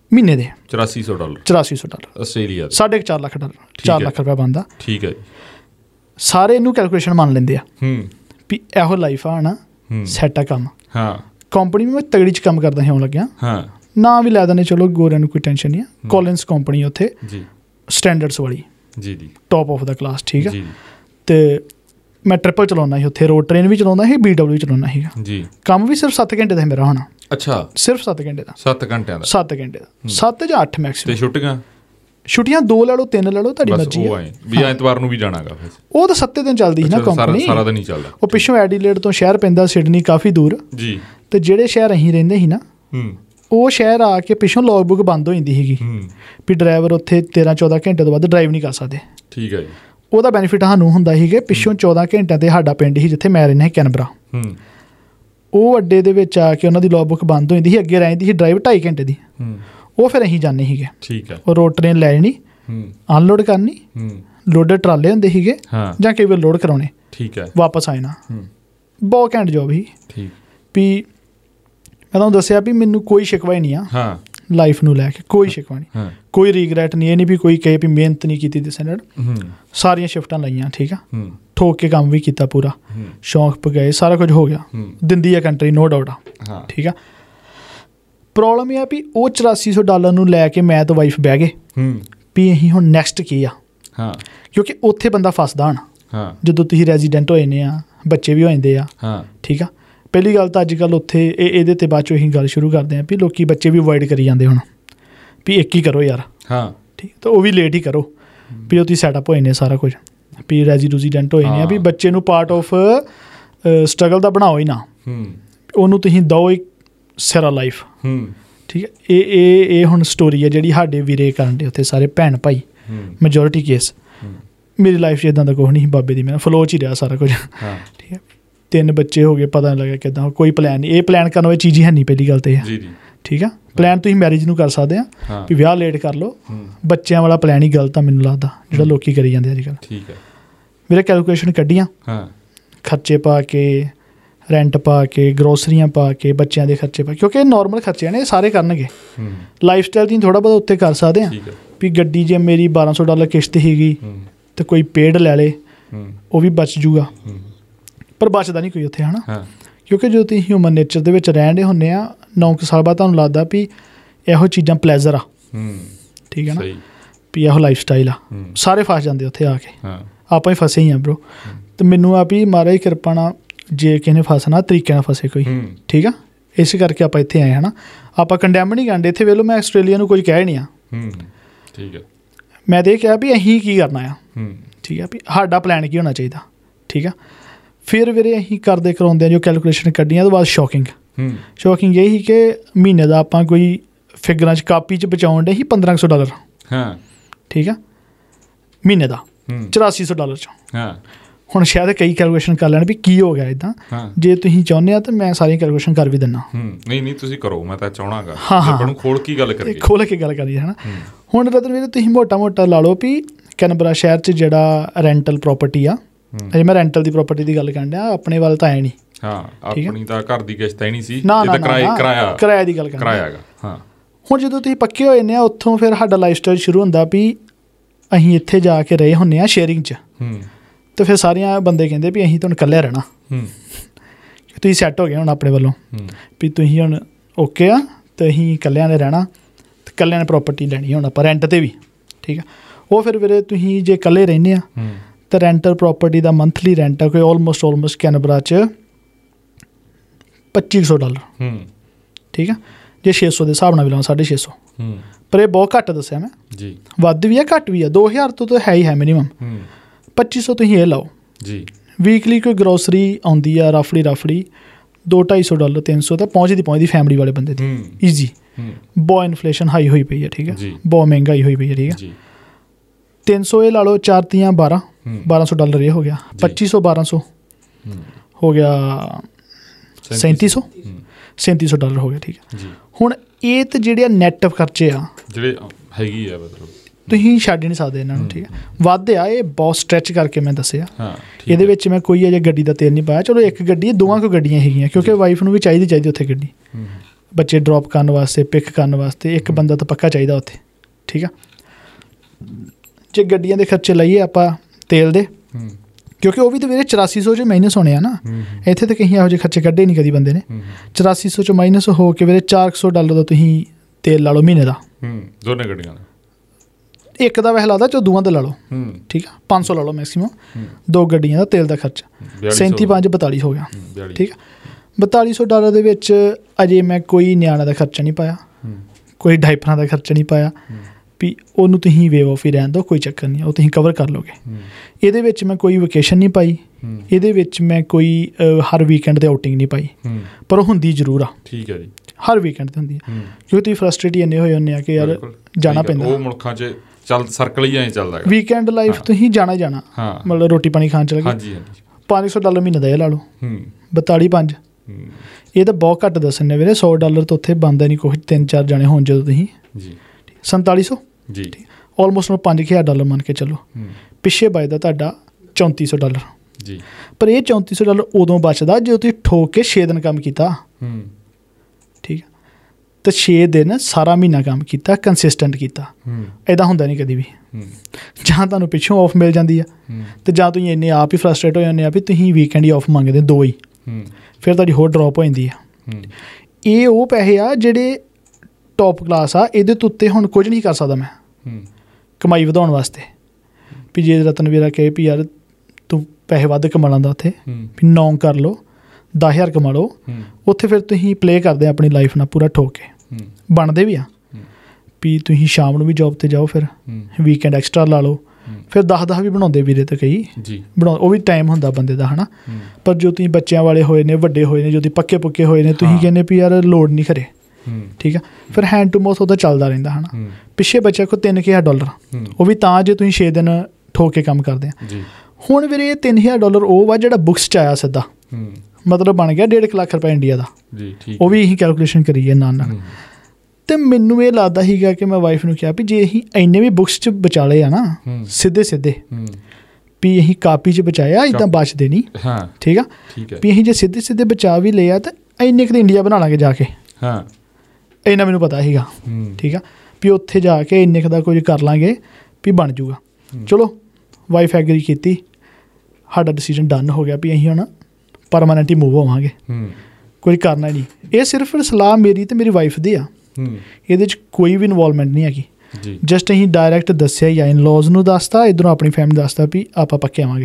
$8400 ਆਸਟ੍ਰੇਲੀਆ, $4.5 ਲੱਖ, $4 ਲੱਖ ਰੁਪਇਆ ਬਣਦਾ। ਠੀਕ ਹੈ ਜੀ, ਸਾਰੇ ਇਹਨੂੰ ਕੈਲਕੂਲੇਸ਼ਨ ਮੰਨ ਲੈਂਦੇ ਆ ਵੀ ਇਹੋ ਲਾਈਫ ਆ ਨਾ, ਸੈੱਟ ਆ ਕੰਮ। ਕੰਪਨੀ ਮੈਂ ਤਗੜੀ 'ਚ ਕੰਮ ਕਰਦਾ ਸੀ, ਆਉਣ ਲੱਗਿਆ ਨਾ ਵੀ ਲੈ ਦਿੰਦੇ, ਚਲੋ ਗੋਰਿਆਂ ਨੂੰ ਕੋਈ ਟੈਨਸ਼ਨ ਨਹੀਂ ਆ। ਕੋਲਿੰਸ ਕੰਪਨੀ ਉੱਥੇ ਸਟੈਂਡਰਡਸ ਵਾਲੀ, ਟੌਪ ਆਫ ਦਾ ਕਲਾਸ। ਠੀਕ ਆ, ਅਤੇ ਮੈਂ ਟ੍ਰਿਪਲ ਚਲਾਉਂਦਾ ਸੀ ਉੱਥੇ, ਰੋਡ ਟ੍ਰੇਨ ਵੀ ਚਲਾਉਂਦਾ ਸੀ, BW ਚਲਾਉਂਦਾ ਸੀਗਾ ਜੀ। ਕੰਮ ਵੀ ਸਿਰਫ 7 ਘੰਟੇ ਦਾ ਮੇਰਾ ਹੋਣਾ। ਅੱਛਾ, ਸਿਰਫ 7 ਘੰਟੇ ਦਾ। 7 ਘੰਟੇ ਦਾ 7 ਜਾਂ 8 ਮੈਕਸੀਮਮ। ਛੁੱਟੀਆਂ 2 ਲੈ ਲਓ, 3 ਲੈ ਲਓ, ਤੁਹਾਡੀ ਮਰਜ਼ੀ ਹੈ। ਵੀ ਐਤਵਾਰ ਨੂੰ ਵੀ ਜਾਣਾਗਾ, ਉਹ ਤਾਂ 7 ਦਿਨ ਚੱਲਦੀ ਸੀ ਨਾ ਕੰਪਨੀ, ਸਾਰਾ ਦਿਨ ਹੀ ਚੱਲਦਾ। ਉਹ ਪਿੱਛੋਂ ਐਡੀਲੇਡ ਤੋਂ ਸ਼ਹਿਰ ਪੈਂਦਾ ਸਿਡਨੀ, ਕਾਫੀ ਦੂਰ ਜੀ, ਅਤੇ ਜਿਹੜੇ ਸ਼ਹਿਰ ਅਸੀਂ ਰਹਿੰਦੇ ਸੀ ਨਾ, ਉਹ ਸ਼ਹਿਰ ਆ ਕੇ ਪਿੱਛੋਂ ਲੌਗ ਬੁੱਕ ਬੰਦ ਹੋ ਜਾਂਦੀ ਸੀਗੀ ਵੀ ਡਰਾਈਵਰ ਉੱਥੇ 13-14 ਘੰਟੇ ਤੋਂ ਵੱਧ ਡਰਾਈਵ ਨਹੀਂ ਕਰ ਸਕਦੇ। ਠੀਕ ਹੈ ਜੀ, ਉਹਦਾ ਬੈਨੀਫਿਟ ਸਾਨੂੰ ਹੁੰਦਾ ਸੀ ਕਿ ਪਿੱਛੋਂ 14 ਘੰਟਿਆਂ 'ਤੇ ਸਾਡਾ ਪਿੰਡ ਸੀ ਜਿੱਥੇ ਮੈਂ ਰਹਿੰਦਾ ਸੀ, ਕੈਨਬਰਾ। ਉਹ ਅੱਡੇ ਦੇ ਵਿੱਚ ਆ ਕੇ ਉਹਨਾਂ ਦੀ ਲੌਗ ਬੁੱਕ ਬੰਦ ਹੋ ਜਾਂਦੀ ਸੀ, ਅੱਗੇ ਰਹਿ ਜਾਂਦੀ ਸੀ ਡਰਾਈਵ 2.5 ਘੰਟੇ ਦੀ। ਉਹ ਫਿਰ ਅਸੀਂ ਜਾਂਦੇ ਸੀਗੇ, ਠੀਕ ਹੈ, ਉਹ ਰੋਡ ਟ੍ਰੇਨ ਲੈ ਜਾਣੀ, ਅਨਲੋਡ ਕਰਨੀ, ਲੋਡਡ ਟਰਾਲੇ ਹੁੰਦੇ ਸੀਗੇ ਜਾਂ ਕਈ ਵਾਰ ਲੋਡ ਕਰਾਉਣੇ, ਠੀਕ ਹੈ, ਵਾਪਸ ਆਉਣਾ। ਬਹੁਤ ਘੈਂਟ ਜੋਬ ਸੀ। ਠੀਕ ਵੀ ਮੈਂ ਤੁਹਾਨੂੰ ਦੱਸਿਆ ਵੀ ਮੈਨੂੰ ਕੋਈ ਸ਼ਿਕਵਾ ਹੀ ਨਹੀਂ ਆ ਲਾਈਫ ਨੂੰ ਲੈ ਕੇ, ਕੋਈ ਸ਼ਿਕਵਾ ਨਹੀਂ, ਕੋਈ ਰੀਗਰੈਟ ਨਹੀਂ। ਇਹ ਨਹੀਂ ਵੀ ਕੋਈ ਕਹੇ ਵੀ ਮਿਹਨਤ ਨਹੀਂ ਕੀਤੀ ਦਿਸ ਐਂਡ ਸਾਰੀਆਂ ਸ਼ਿਫਟਾਂ ਲਈਆਂ, ਠੀਕ ਆ, ਠੋਕ ਕੇ ਕੰਮ ਵੀ ਕੀਤਾ ਪੂਰਾ, ਸ਼ੌਂਕ ਪਗਾਏ, ਸਾਰਾ ਕੁਝ ਹੋ ਗਿਆ, ਦਿੰਦੀ ਆ ਕੰਟਰੀ, ਨੋ ਡਾਊਟ ਆ, ਠੀਕ ਆ। ਪ੍ਰੋਬਲਮ ਇਹ ਆ ਵੀ ਉਹ $8400 ਨੂੰ ਲੈ ਕੇ ਮੈਂ ਤਾਂ ਵਾਈਫ ਬਹਿ ਗਏ ਵੀ ਅਸੀਂ ਹੁਣ ਨੈਕਸਟ ਕੀ ਆ, ਕਿਉਂਕਿ ਉੱਥੇ ਬੰਦਾ ਫਸਦਾ ਹਣਾ ਜਦੋਂ ਤੁਸੀਂ ਰੈਜ਼ੀਡੈਂਟ ਹੋ ਜਾਂਦੇ ਆ, ਬੱਚੇ ਵੀ ਹੋ ਜਾਂਦੇ ਆ, ਠੀਕ ਆ। ਪਹਿਲੀ ਗੱਲ ਤਾਂ ਅੱਜ ਕੱਲ੍ਹ ਉੱਥੇ ਇਹਦੇ 'ਤੇ ਬਾਅਦ 'ਚੋਂ ਅਸੀਂ ਗੱਲ ਸ਼ੁਰੂ ਕਰਦੇ ਹਾਂ ਵੀ ਲੋਕ ਬੱਚੇ ਵੀ ਅਵੋਇਡ ਕਰੀ ਜਾਂਦੇ ਹੁਣ ਵੀ ਇੱਕ ਹੀ ਕਰੋ ਯਾਰ, ਠੀਕ, ਤਾਂ ਉਹ ਵੀ ਲੇਟ ਹੀ ਕਰੋ ਵੀ ਉਹ ਤੁਸੀਂ ਸੈਟਅਪ ਹੋਏ ਨੇ ਸਾਰਾ ਕੁਝ, ਵੀ ਰੈਜ਼ੀਡੈਂਟ ਹੋਏ ਨੇ ਆ, ਵੀ ਬੱਚੇ ਨੂੰ ਪਾਰਟ ਆਫ ਸਟਰਗਲ ਦਾ ਬਣਾਓ ਹੀ ਨਾ, ਉਹਨੂੰ ਤੁਸੀਂ ਦਿਓ ਇੱਕ ਸਿਰਾ ਲਾਈਫ, ਠੀਕ ਹੈ। ਇਹ ਹੁਣ ਸਟੋਰੀ ਹੈ ਜਿਹੜੀ ਸਾਡੇ ਵੀਰੇ ਕਰਨ ਦੇ ਉੱਥੇ ਸਾਰੇ ਭੈਣ ਭਾਈ, ਮੈਜੋਰਿਟੀ ਕੇਸ। ਮੇਰੀ ਲਾਈਫ 'ਚ ਇੱਦਾਂ ਦਾ ਕੁਛ ਨਹੀਂ, ਬਾਬੇ ਦੀ ਮੇਰਾ ਫਲੋ 'ਚ ਹੀ ਰਿਹਾ ਸਾਰਾ ਕੁਝ, ਠੀਕ ਹੈ। 3 ਬੱਚੇ ਹੋ ਗਏ, ਪਤਾ ਨਹੀਂ ਲੱਗਿਆ ਕਿੱਦਾਂ, ਕੋਈ ਪਲਾਨ ਨਹੀਂ, ਇਹ ਪਲਾਨ ਕਰਨ ਵਾਲੀ ਚੀਜ਼ ਹੀ ਹੈ ਨਹੀਂ ਪਹਿਲੀ ਗੱਲ ਤਾਂ ਇਹ, ਠੀਕ ਆ। ਪਲਾਨ ਤੁਸੀਂ ਮੈਰਿਜ ਨੂੰ ਕਰ ਸਕਦੇ ਆ ਵੀ ਵਿਆਹ ਲੇਟ ਕਰ ਲਓ, ਬੱਚਿਆਂ ਵਾਲਾ ਪਲਾਨ ਹੀ ਗਲਤ ਆ ਮੈਨੂੰ ਲੱਗਦਾ ਜਿਹੜਾ ਲੋਕੀ ਕਰੀ ਜਾਂਦੇ ਅੱਜ ਕੱਲ੍ਹ, ਠੀਕ ਹੈ। ਮੇਰੇ ਕੈਲਕੂਲੇਸ਼ਨ ਕੱਢੀਆਂ, ਖਰਚੇ ਪਾ ਕੇ, ਰੈਂਟ ਪਾ ਕੇ, ਗਰੋਸਰੀਆਂ ਪਾ ਕੇ, ਬੱਚਿਆਂ ਦੇ ਖਰਚੇ ਪਾ ਕੇ, ਕਿਉਂਕਿ ਇਹ ਨੋਰਮਲ ਖਰਚੇ ਨੇ, ਇਹ ਸਾਰੇ ਕਰਨਗੇ। ਲਾਈਫ ਸਟਾਈਲ ਦੀ ਥੋੜ੍ਹਾ ਬਹੁਤ ਉੱਤੇ ਕਰ ਸਕਦੇ ਹਾਂ ਵੀ ਗੱਡੀ ਜੇ ਮੇਰੀ $1200 ਕਿਸ਼ਤ ਸੀਗੀ ਅਤੇ ਕੋਈ ਪੇਡ ਲੈ ਲੇ, ਉਹ ਵੀ ਬਚ ਜੂਗਾ, ਪਰ ਬਚਦਾ ਨਹੀਂ ਕੋਈ ਉੱਥੇ, ਹੈ ਨਾ, ਕਿਉਂਕਿ ਜਦੋਂ ਤੁਸੀਂ ਹਿਊਮਨ ਨੇਚਰ ਦੇ ਵਿੱਚ ਰਹਿਣ ਦੇ ਹੁੰਦੇ ਆ 9 ਸਾਲ ਬਾਅਦ ਤੁਹਾਨੂੰ ਲੱਗਦਾ ਵੀ ਇਹੋ ਚੀਜ਼ਾਂ ਪਲੈਜ਼ਰ ਆ, ਠੀਕ ਹੈ ਨਾ, ਵੀ ਇਹੋ ਲਾਈਫ ਸਟਾਈਲ ਆ, ਸਾਰੇ ਫਸ ਜਾਂਦੇ ਉੱਥੇ ਆ ਕੇ, ਆਪਾਂ ਹੀ ਫਸੇ ਹੀ ਆ ਬਰੋ। ਅਤੇ ਮੈਨੂੰ ਆ ਵੀ ਮਹਾਰਾਜ ਦੀ ਕਿਰਪਾ ਨਾਲ ਜੇ ਕਿਸੇ ਨੇ ਫਸਣਾ ਤਰੀਕੇ ਨਾਲ ਫਸੇ ਕੋਈ, ਠੀਕ ਆ, ਇਸ ਕਰਕੇ ਆਪਾਂ ਇੱਥੇ ਆਏ, ਹੈ ਨਾ। ਆਪਾਂ ਕੰਡੈਮ ਨਹੀਂ ਕਰਦੇ ਇੱਥੇ, ਵੇਖ ਲਓ ਮੈਂ ਆਸਟ੍ਰੇਲੀਆ ਨੂੰ ਕੁਝ ਕਹਿ ਨਹੀਂ ਆ, ਠੀਕ ਹੈ, ਮੈਂ ਤਾਂ ਇਹ ਕਿਹਾ ਵੀ ਅਸੀਂ ਕੀ ਕਰਨਾ ਆ, ਠੀਕ ਆ, ਵੀ ਸਾਡਾ ਪਲਾਨ ਕੀ ਹੋਣਾ ਚਾਹੀਦਾ, ਠੀਕ ਆ। ਫਿਰ ਵੀਰੇ ਅਸੀਂ ਕਰਦੇ ਕਰਾਉਂਦੇ ਹਾਂ ਜੋ ਕੈਲਕੂਲੇਸ਼ਨ ਕੱਢੀਆਂ ਤੋਂ ਬਾਅਦ ਸ਼ੌਕਿੰਗ ਇਹ ਸੀ ਕਿ ਮਹੀਨੇ ਦਾ ਆਪਾਂ ਕੋਈ ਫਿਗਰਾਂ 'ਚ ਕਾਪੀ 'ਚ ਬਚਾਉਣ ਡੇ ਸੀ $1500, ਠੀਕ ਆ, ਮਹੀਨੇ ਦਾ $8400 'ਚੋਂ। ਹੁਣ ਸ਼ਾਇਦ ਕਈ ਕੈਲਕੂਲੇਸ਼ਨ ਕਰ ਲੈਣ ਵੀ ਕੀ ਹੋ ਗਿਆ ਇੱਦਾਂ, ਜੇ ਤੁਸੀਂ ਚਾਹੁੰਦੇ ਆ ਤਾਂ ਮੈਂ ਸਾਰੀਆਂ ਕੈਲਕੂਲੇਸ਼ਨ ਕਰ ਵੀ ਦਿੰਦਾ। ਨਹੀਂ ਤੁਸੀਂ ਕਰੋ, ਮੈਂ ਤਾਂ ਚਾਹਣਾਗਾ ਖੋਲ ਕੇ ਗੱਲ ਕਰੀਏ, ਹੈ ਨਾ। ਹੁਣ ਰਤਨ ਵੀਰੇ ਤੁਸੀਂ ਮੋਟਾ ਲਾ ਲਓ ਵੀ ਕੈਨਬਰਾ ਸ਼ਹਿਰ 'ਚ ਜਿਹੜਾ ਰੈਂਟਲ ਪ੍ਰੋਪਰਟੀ ਆ, ਅਜੇ ਮੈਂ ਰੈਂਟਲ ਦੀ ਪ੍ਰੋਪਰਟੀ ਦੀ ਗੱਲ ਕਰਨ ਡਿਆ, ਆਪਣੇ ਵੱਲ ਤਾਂ ਆਏ ਨਹੀਂ, ਆਪਣੀ ਤਾਂ ਘਰ ਦੀ ਕਿਸ਼ਤ ਹੈ ਨਹੀਂ ਸੀ, ਕਿਰਾਇਆ ਦੀ ਗੱਲ ਕਰਾਂਗਾ। ਹੁਣ ਜਦੋਂ ਤੁਸੀਂ ਪੱਕੇ ਹੋਏ ਨੇ ਆ ਉੱਥੋਂ, ਫਿਰ ਸਾਡਾ ਲਾਈਫ ਸਟਾਈਲ ਸ਼ੁਰੂ ਹੁੰਦਾ ਵੀ ਅਸੀਂ ਇੱਥੇ ਜਾ ਕੇ ਰਹੇ ਹੁੰਦੇ ਹਾਂ ਸ਼ੇਅਰਿੰਗ 'ਚ, ਅਤੇ ਫਿਰ ਸਾਰੀਆਂ ਬੰਦੇ ਕਹਿੰਦੇ ਵੀ ਅਸੀਂ ਤੁਹਾਨੂੰ ਇਕੱਲੇ ਰਹਿਣਾ, ਤੁਸੀਂ ਸੈੱਟ ਹੋ ਗਏ ਹੁਣ ਆਪਣੇ ਵੱਲੋਂ ਵੀ ਤੁਸੀਂ ਹੁਣ ਓਕੇ ਆ, ਅਤੇ ਅਸੀਂ ਇਕੱਲਿਆਂ ਨੇ ਰਹਿਣਾ, ਅਤੇ ਇਕੱਲਿਆਂ ਨੇ ਪ੍ਰੋਪਰਟੀ ਲੈਣੀ ਹੁਣ ਆਪਾਂ ਰੈਂਟ 'ਤੇ ਵੀ, ਠੀਕ ਆ। ਉਹ ਫਿਰ ਵੀਰੇ ਤੁਸੀਂ ਜੇ ਇਕੱਲੇ ਰਹਿੰਦੇ ਆ ਤਾਂ ਰੈਂਟਲ ਪ੍ਰੋਪਰਟੀ ਦਾ ਮੰਥਲੀ ਰੈਂਟ ਆ ਕੋਈ ਆਲਮੋਸਟ ਕੈਨਬਰਾ 'ਚ $2500, ਠੀਕ ਆ। ਜੇ 600 ਦੇ ਹਿਸਾਬ ਨਾਲ ਵੀ ਲਾਵਾਂ 650, ਪਰ ਇਹ ਬਹੁਤ ਘੱਟ ਦੱਸਿਆ ਮੈਂ, ਵੱਧ ਵੀ ਆ ਘੱਟ ਵੀ ਆ, 2000 ਤੋਂ ਤਾਂ ਹੈ ਹੀ ਹੈ ਮਿਨੀਮਮ। 2500 ਤੁਸੀਂ ਇਹ ਲਾਓ ਜੀ। ਵੀਕਲੀ ਕੋਈ ਗਰੋਸਰੀ ਆਉਂਦੀ ਆ ਰਫਲੀ $200-250 $300 ਤਾਂ ਪਹੁੰਚਦੀ ਫੈਮਿਲੀ ਵਾਲੇ ਬੰਦੇ ਦੀ ਈਜ਼ੀ। ਬਹੁਤ ਇਨਫਲੇਸ਼ਨ ਹਾਈ ਹੋਈ ਪਈ ਹੈ, ਠੀਕ ਹੈ, ਬਹੁਤ ਮਹਿੰਗਾਈ ਹੋਈ ਪਈ ਹੈ, ਠੀਕ ਹੈ। 300 ਇਹ ਲਾ ਲਓ, 4 $1200 ਇਹ ਹੋ ਗਿਆ, 2500 1200 ਹੋ ਗਿਆ, $3700 ਹੋ ਗਿਆ, ਠੀਕ ਹੈ। ਹੁਣ ਇਹ ਤਾਂ ਜਿਹੜੇ ਆ ਨੈਟ ਖਰਚੇ ਆ ਜਿਹੜੇ ਹੈਗੀ ਆ, ਮਤਲਬ ਤੁਸੀਂ ਛੱਡ ਹੀ ਨਹੀਂ ਸਕਦੇ ਇਹਨਾਂ ਨੂੰ, ਠੀਕ ਹੈ। ਵੱਧ ਆ, ਇਹ ਬਹੁਤ ਸਟਰੈਚ ਕਰਕੇ ਮੈਂ ਦੱਸਿਆ, ਇਹਦੇ ਵਿੱਚ ਮੈਂ ਕੋਈ ਅਜੇ ਗੱਡੀ ਦਾ ਤੇਲ ਨਹੀਂ ਪਾਇਆ। ਚਲੋ ਇੱਕ ਗੱਡੀ, ਦੋਵਾਂ ਕੋ ਗੱਡੀਆਂ ਹੈਗੀਆਂ, ਕਿਉਂਕਿ ਵਾਈਫ ਨੂੰ ਵੀ ਚਾਹੀਦੀ ਉੱਥੇ ਗੱਡੀ, ਬੱਚੇ ਡਰੋਪ ਕਰਨ ਵਾਸਤੇ, ਪਿਕ ਕਰਨ ਵਾਸਤੇ ਇੱਕ ਬੰਦਾ ਤਾਂ ਪੱਕਾ ਚਾਹੀਦਾ ਉੱਥੇ, ਠੀਕ ਆ। ਜੇ ਗੱਡੀਆਂ ਦੇ ਖਰਚੇ ਲਈਏ ਆਪਾਂ ਤੇਲ ਦੇ, ਕਿਉਂਕਿ ਉਹ ਵੀ ਤਾਂ ਵੀਰੇ 8400 'ਚ ਮਾਈਨਸ ਹੋਣੇ ਆ ਨਾ, ਇੱਥੇ ਤਾਂ ਕहीं ਇਹੋ ਜਿਹੇ ਖਰਚੇ ਕੱਢੇ ਨਹੀਂ ਕਦੀ ਬੰਦੇ ਨੇ। 8400 'ਚ ਮਾਈਨਸ ਹੋ ਕੇ ਵੀਰੇ $400 ਦਾ ਤੁਸੀਂ ਤੇਲ ਲਾ ਲਓ ਮਹੀਨੇ ਦਾ, ਦੋਨੇ ਗੱਡੀਆਂ ਦਾ। ਇੱਕ ਦਾ ਵੈਸੇ ਲੱਗਦਾ ਚੋ ਦੋਵਾਂ ਦਾ ਲਾ ਲਓ, ਠੀਕ ਆ, 500 ਲਾ ਲਓ ਮੈਕਸੀਮਮ, 2 ਗੱਡੀਆਂ ਦਾ ਤੇਲ ਦਾ ਖਰਚਾ 37 42 ਹੋ ਗਿਆ, ਠੀਕ ਆ। $4200 ਦੇ ਵਿੱਚ ਅਜੇ ਮੈਂ ਕੋਈ ਨਿਆਣਾ ਦਾ ਖਰਚਾ ਨਹੀਂ ਪਾਇਆ, ਕੋਈ ਡਾਈਪਰਾਂ ਦਾ ਖਰਚਾ ਨਹੀਂ ਪਾਇਆ, ਵੀ ਉਹਨੂੰ ਤੁਸੀਂ ਵੇਵ ਆਫ ਹੀ ਰਹਿਣ ਦਿਓ, ਕੋਈ ਚੱਕਰ ਨਹੀਂ, ਉਹ ਤੁਸੀਂ ਕਵਰ ਕਰ ਲਓਗੇ। ਇਹਦੇ ਵਿੱਚ ਮੈਂ ਕੋਈ ਵਕੇਸ਼ਨ ਨਹੀਂ ਪਾਈ, ਇਹਦੇ ਵਿੱਚ ਮੈਂ ਕੋਈ ਹਰ ਵੀਕਐਂਡ 'ਤੇ ਆਊਟਿੰਗ ਨਹੀਂ ਪਾਈ, ਪਰ ਉਹ ਹੁੰਦੀ ਜ਼ਰੂਰ ਆ, ਠੀਕ ਹੈ ਜੀ, ਹਰ ਵੀਕਐਂਡ 'ਤੇ ਹੁੰਦੀ ਆ, ਕਿਉਂਕਿ ਤੁਸੀਂ ਫਰਸਟ੍ਰੇਟ ਹੀ ਇੰਨੇ ਹੋਏ ਹੁੰਦੇ ਆ ਕਿ ਯਾਰ ਜਾਣਾ ਪੈਂਦਾ। ਉਹ ਮੁਲਕਾਂ 'ਚ ਸਰਕਲ ਹੀ ਐਂ ਚੱਲਦਾ, ਵੀਕਐਂਡ ਲਾਈਫ ਤੁਸੀਂ ਜਾਣਾ ਮਤਲਬ ਰੋਟੀ ਪਾਣੀ ਖਾਣ ਚਲੇ ਗਏ। $500 ਮਹੀਨੇ ਦਾ ਇਹ ਲਾ ਲਓ, 42 5 ਇਹ ਤਾਂ ਬਹੁਤ ਘੱਟ ਦੱਸਣ ਨੇ ਵੀਰੇ। $100 ਤਾਂ ਉੱਥੇ ਬਣਦਾ ਨਹੀਂ ਕੁਛ, 3-4 ਜਾਣੇ ਹੋਣ ਜਦੋਂ ਤੁਸੀਂ। ਜੀ 4700 ਜੀ, ਆਲਮੋਸਟ $5,000 ਮੰਨ ਕੇ ਚੱਲੋ। ਪਿੱਛੇ ਬਚਦਾ ਤੁਹਾਡਾ $3400 ਜੀ। ਪਰ ਇਹ $3400 ਉਦੋਂ ਬਚਦਾ ਜਦੋਂ ਤੁਸੀਂ ਠੋਕ ਕੇ 6 ਦਿਨ ਕੰਮ ਕੀਤਾ। ਠੀਕ ਆ, ਅਤੇ 6 ਦਿਨ ਸਾਰਾ ਮਹੀਨਾ ਕੰਮ ਕੀਤਾ, ਕੰਸਿਸਟੈਂਟ ਕੀਤਾ। ਇੱਦਾਂ ਹੁੰਦਾ ਨਹੀਂ ਕਦੀ ਵੀ। ਜਾਂ ਤੁਹਾਨੂੰ ਪਿੱਛੋਂ ਆਫ ਮਿਲ ਜਾਂਦੀ ਆ ਅਤੇ ਜਾਂ ਤੁਸੀਂ ਇੰਨੇ ਆਪ ਹੀ ਫਰਸਟਰੇਟ ਹੋ ਜਾਂਦੇ ਆ ਵੀ ਤੁਸੀਂ ਵੀਕਐਂਡ ਹੀ ਆਫ ਮੰਗਦੇ 2 ਹੀ, ਫਿਰ ਤੁਹਾਡੀ ਹੋਰ ਡਰੋਪ ਹੋ ਜਾਂਦੀ ਆ। ਇਹ ਉਹ ਪੈਸੇ ਆ ਜਿਹੜੇ ਟੋਪ ਕਲਾਸ ਆ, ਇਹਦੇ ਤੋਂ ਉੱਤੇ ਹੁਣ ਕੁਝ ਨਹੀਂ ਕਰ ਸਕਦਾ ਮੈਂ ਕਮਾਈ ਵਧਾਉਣ ਵਾਸਤੇ। ਵੀ ਜੇ ਰਤਨ ਵੀਰਾ ਕਹੇ ਵੀ ਯਾਰ ਤੂੰ ਪੈਸੇ ਵੱਧ ਕਮਾ ਲੈਂਦਾ ਉੱਥੇ, ਵੀ 9 ਕਰ ਲਓ, 10,000 ਕਮਾ ਲਓ, ਉੱਥੇ ਫਿਰ ਤੁਸੀਂ ਪਲੇ ਕਰਦੇ ਆਪਣੀ ਲਾਈਫ ਨਾਲ ਪੂਰਾ ਠੋਕ ਕੇ। ਬਣਦੇ ਵੀ ਆ ਵੀ ਤੁਸੀਂ ਸ਼ਾਮ ਨੂੰ ਵੀ ਜੋਬ 'ਤੇ ਜਾਓ, ਫਿਰ ਵੀਕਐਂਡ ਐਕਸਟਰਾ ਲਾ ਲਓ, ਫਿਰ 10 ਵੀ ਬਣਾਉਂਦੇ ਵੀਰੇ ਤਾਂ ਕਈ ਉਹ ਵੀ ਟਾਈਮ ਹੁੰਦਾ ਬੰਦੇ ਦਾ, ਹੈ ਨਾ। ਪਰ ਜੋ ਤੁਸੀਂ ਬੱਚਿਆਂ ਵਾਲੇ ਹੋਏ ਨੇ, ਵੱਡੇ ਹੋਏ ਨੇ, ਜੋ ਤੁਸੀਂ ਪੱਕੇ ਪੁੱਕੇ ਹੋਏ ਨੇ, ਤੁਸੀਂ ਕਹਿੰਦੇ ਵੀ ਯਾਰ ਲੋੜ ਨਹੀਂ ਖਰੇ। ਠੀਕ ਆ, ਫਿਰ ਹੈਂਡ ਟੂ ਮਾਊਥ ਉਹਦਾ ਚੱਲਦਾ ਰਹਿੰਦਾ, ਹੈ ਨਾ। ਪਿੱਛੇ ਬੱਚਿਆਂ ਕੋਲ $3,000, ਉਹ ਵੀ ਤਾਂ ਜੇ ਤੁਸੀਂ 6 ਦਿਨ ਠੋਕ ਕੇ ਕੰਮ ਕਰਦੇ ਆ। ਹੁਣ ਵੀਰੇ ਇਹ $3,000 ਉਹ ਵਾ ਜਿਹੜਾ ਬੁੱਕਸ 'ਚ ਆਇਆ ਸਿੱਧਾ, ਮਤਲਬ ਬਣ ਗਿਆ $1.5 ਲੱਖ ਇੰਡੀਆ ਦਾ। ਉਹ ਵੀ ਅਸੀਂ ਕੈਲਕੂਲੇਸ਼ਨ ਕਰੀਏ ਨਾਲ। ਅਤੇ ਮੈਨੂੰ ਇਹ ਲੱਗਦਾ ਸੀਗਾ ਕਿ ਮੈਂ ਵਾਈਫ ਨੂੰ ਕਿਹਾ ਵੀ ਜੇ ਅਸੀਂ ਇੰਨੇ ਵੀ ਬੁੱਕਸ 'ਚ ਬਚਾ ਲਏ ਆ ਨਾ ਸਿੱਧੇ ਵੀ ਅਸੀਂ ਕਾਪੀ 'ਚ ਬਚਾਇਆ, ਇੱਦਾਂ ਬਚਦੇ ਨਹੀਂ। ਠੀਕ ਆ, ਵੀ ਅਸੀਂ ਜੇ ਸਿੱਧੇ ਬਚਾ ਵੀ ਲਏ ਆ ਤਾਂ ਇੰਨੇ ਕੁ ਇੰਡੀਆ ਬਣਾ ਲਾਂਗੇ ਜਾ ਕੇ। ਇੰਨਾ ਮੈਨੂੰ ਪਤਾ ਸੀਗਾ। ਠੀਕ ਆ, ਵੀ ਉੱਥੇ ਜਾ ਕੇ ਇੰਨੇ ਕੁ ਦਾ ਕੁਝ ਕਰ ਲਾਂਗੇ ਵੀ ਬਣ ਜੂਗਾ। ਚਲੋ ਵਾਈਫ ਐਗਰੀ ਕੀਤੀ, ਸਾਡਾ ਡਿਸੀਜ਼ਨ ਡਨ ਹੋ ਗਿਆ ਵੀ ਅਸੀਂ ਹੁਣ ਪਰਮਾਨੈਂਟ ਹੀ ਮੂਵ ਹੋਵਾਂਗੇ, ਕੁਝ ਕਰਨਾ ਨਹੀਂ। ਇਹ ਸਿਰਫ ਸਲਾਹ ਮੇਰੀ ਅਤੇ ਮੇਰੀ ਵਾਈਫ ਦੀ ਆ, ਇਹਦੇ 'ਚ ਕੋਈ ਵੀ ਇਨਵੋਲਵਮੈਂਟ ਨਹੀਂ ਹੈਗੀ। ਜਸਟ ਅਸੀਂ ਡਾਇਰੈਕਟ ਦੱਸਿਆ ਜਾਂ ਇਨ-ਲॉज ਨੂੰ ਦੱਸਤਾ, ਇੱਧਰੋਂ ਆਪਣੀ ਫੈਮਿਲੀ ਦੱਸਤਾ ਵੀ ਆਪਾਂ ਪੱਕੇ ਆਵਾਂਗੇ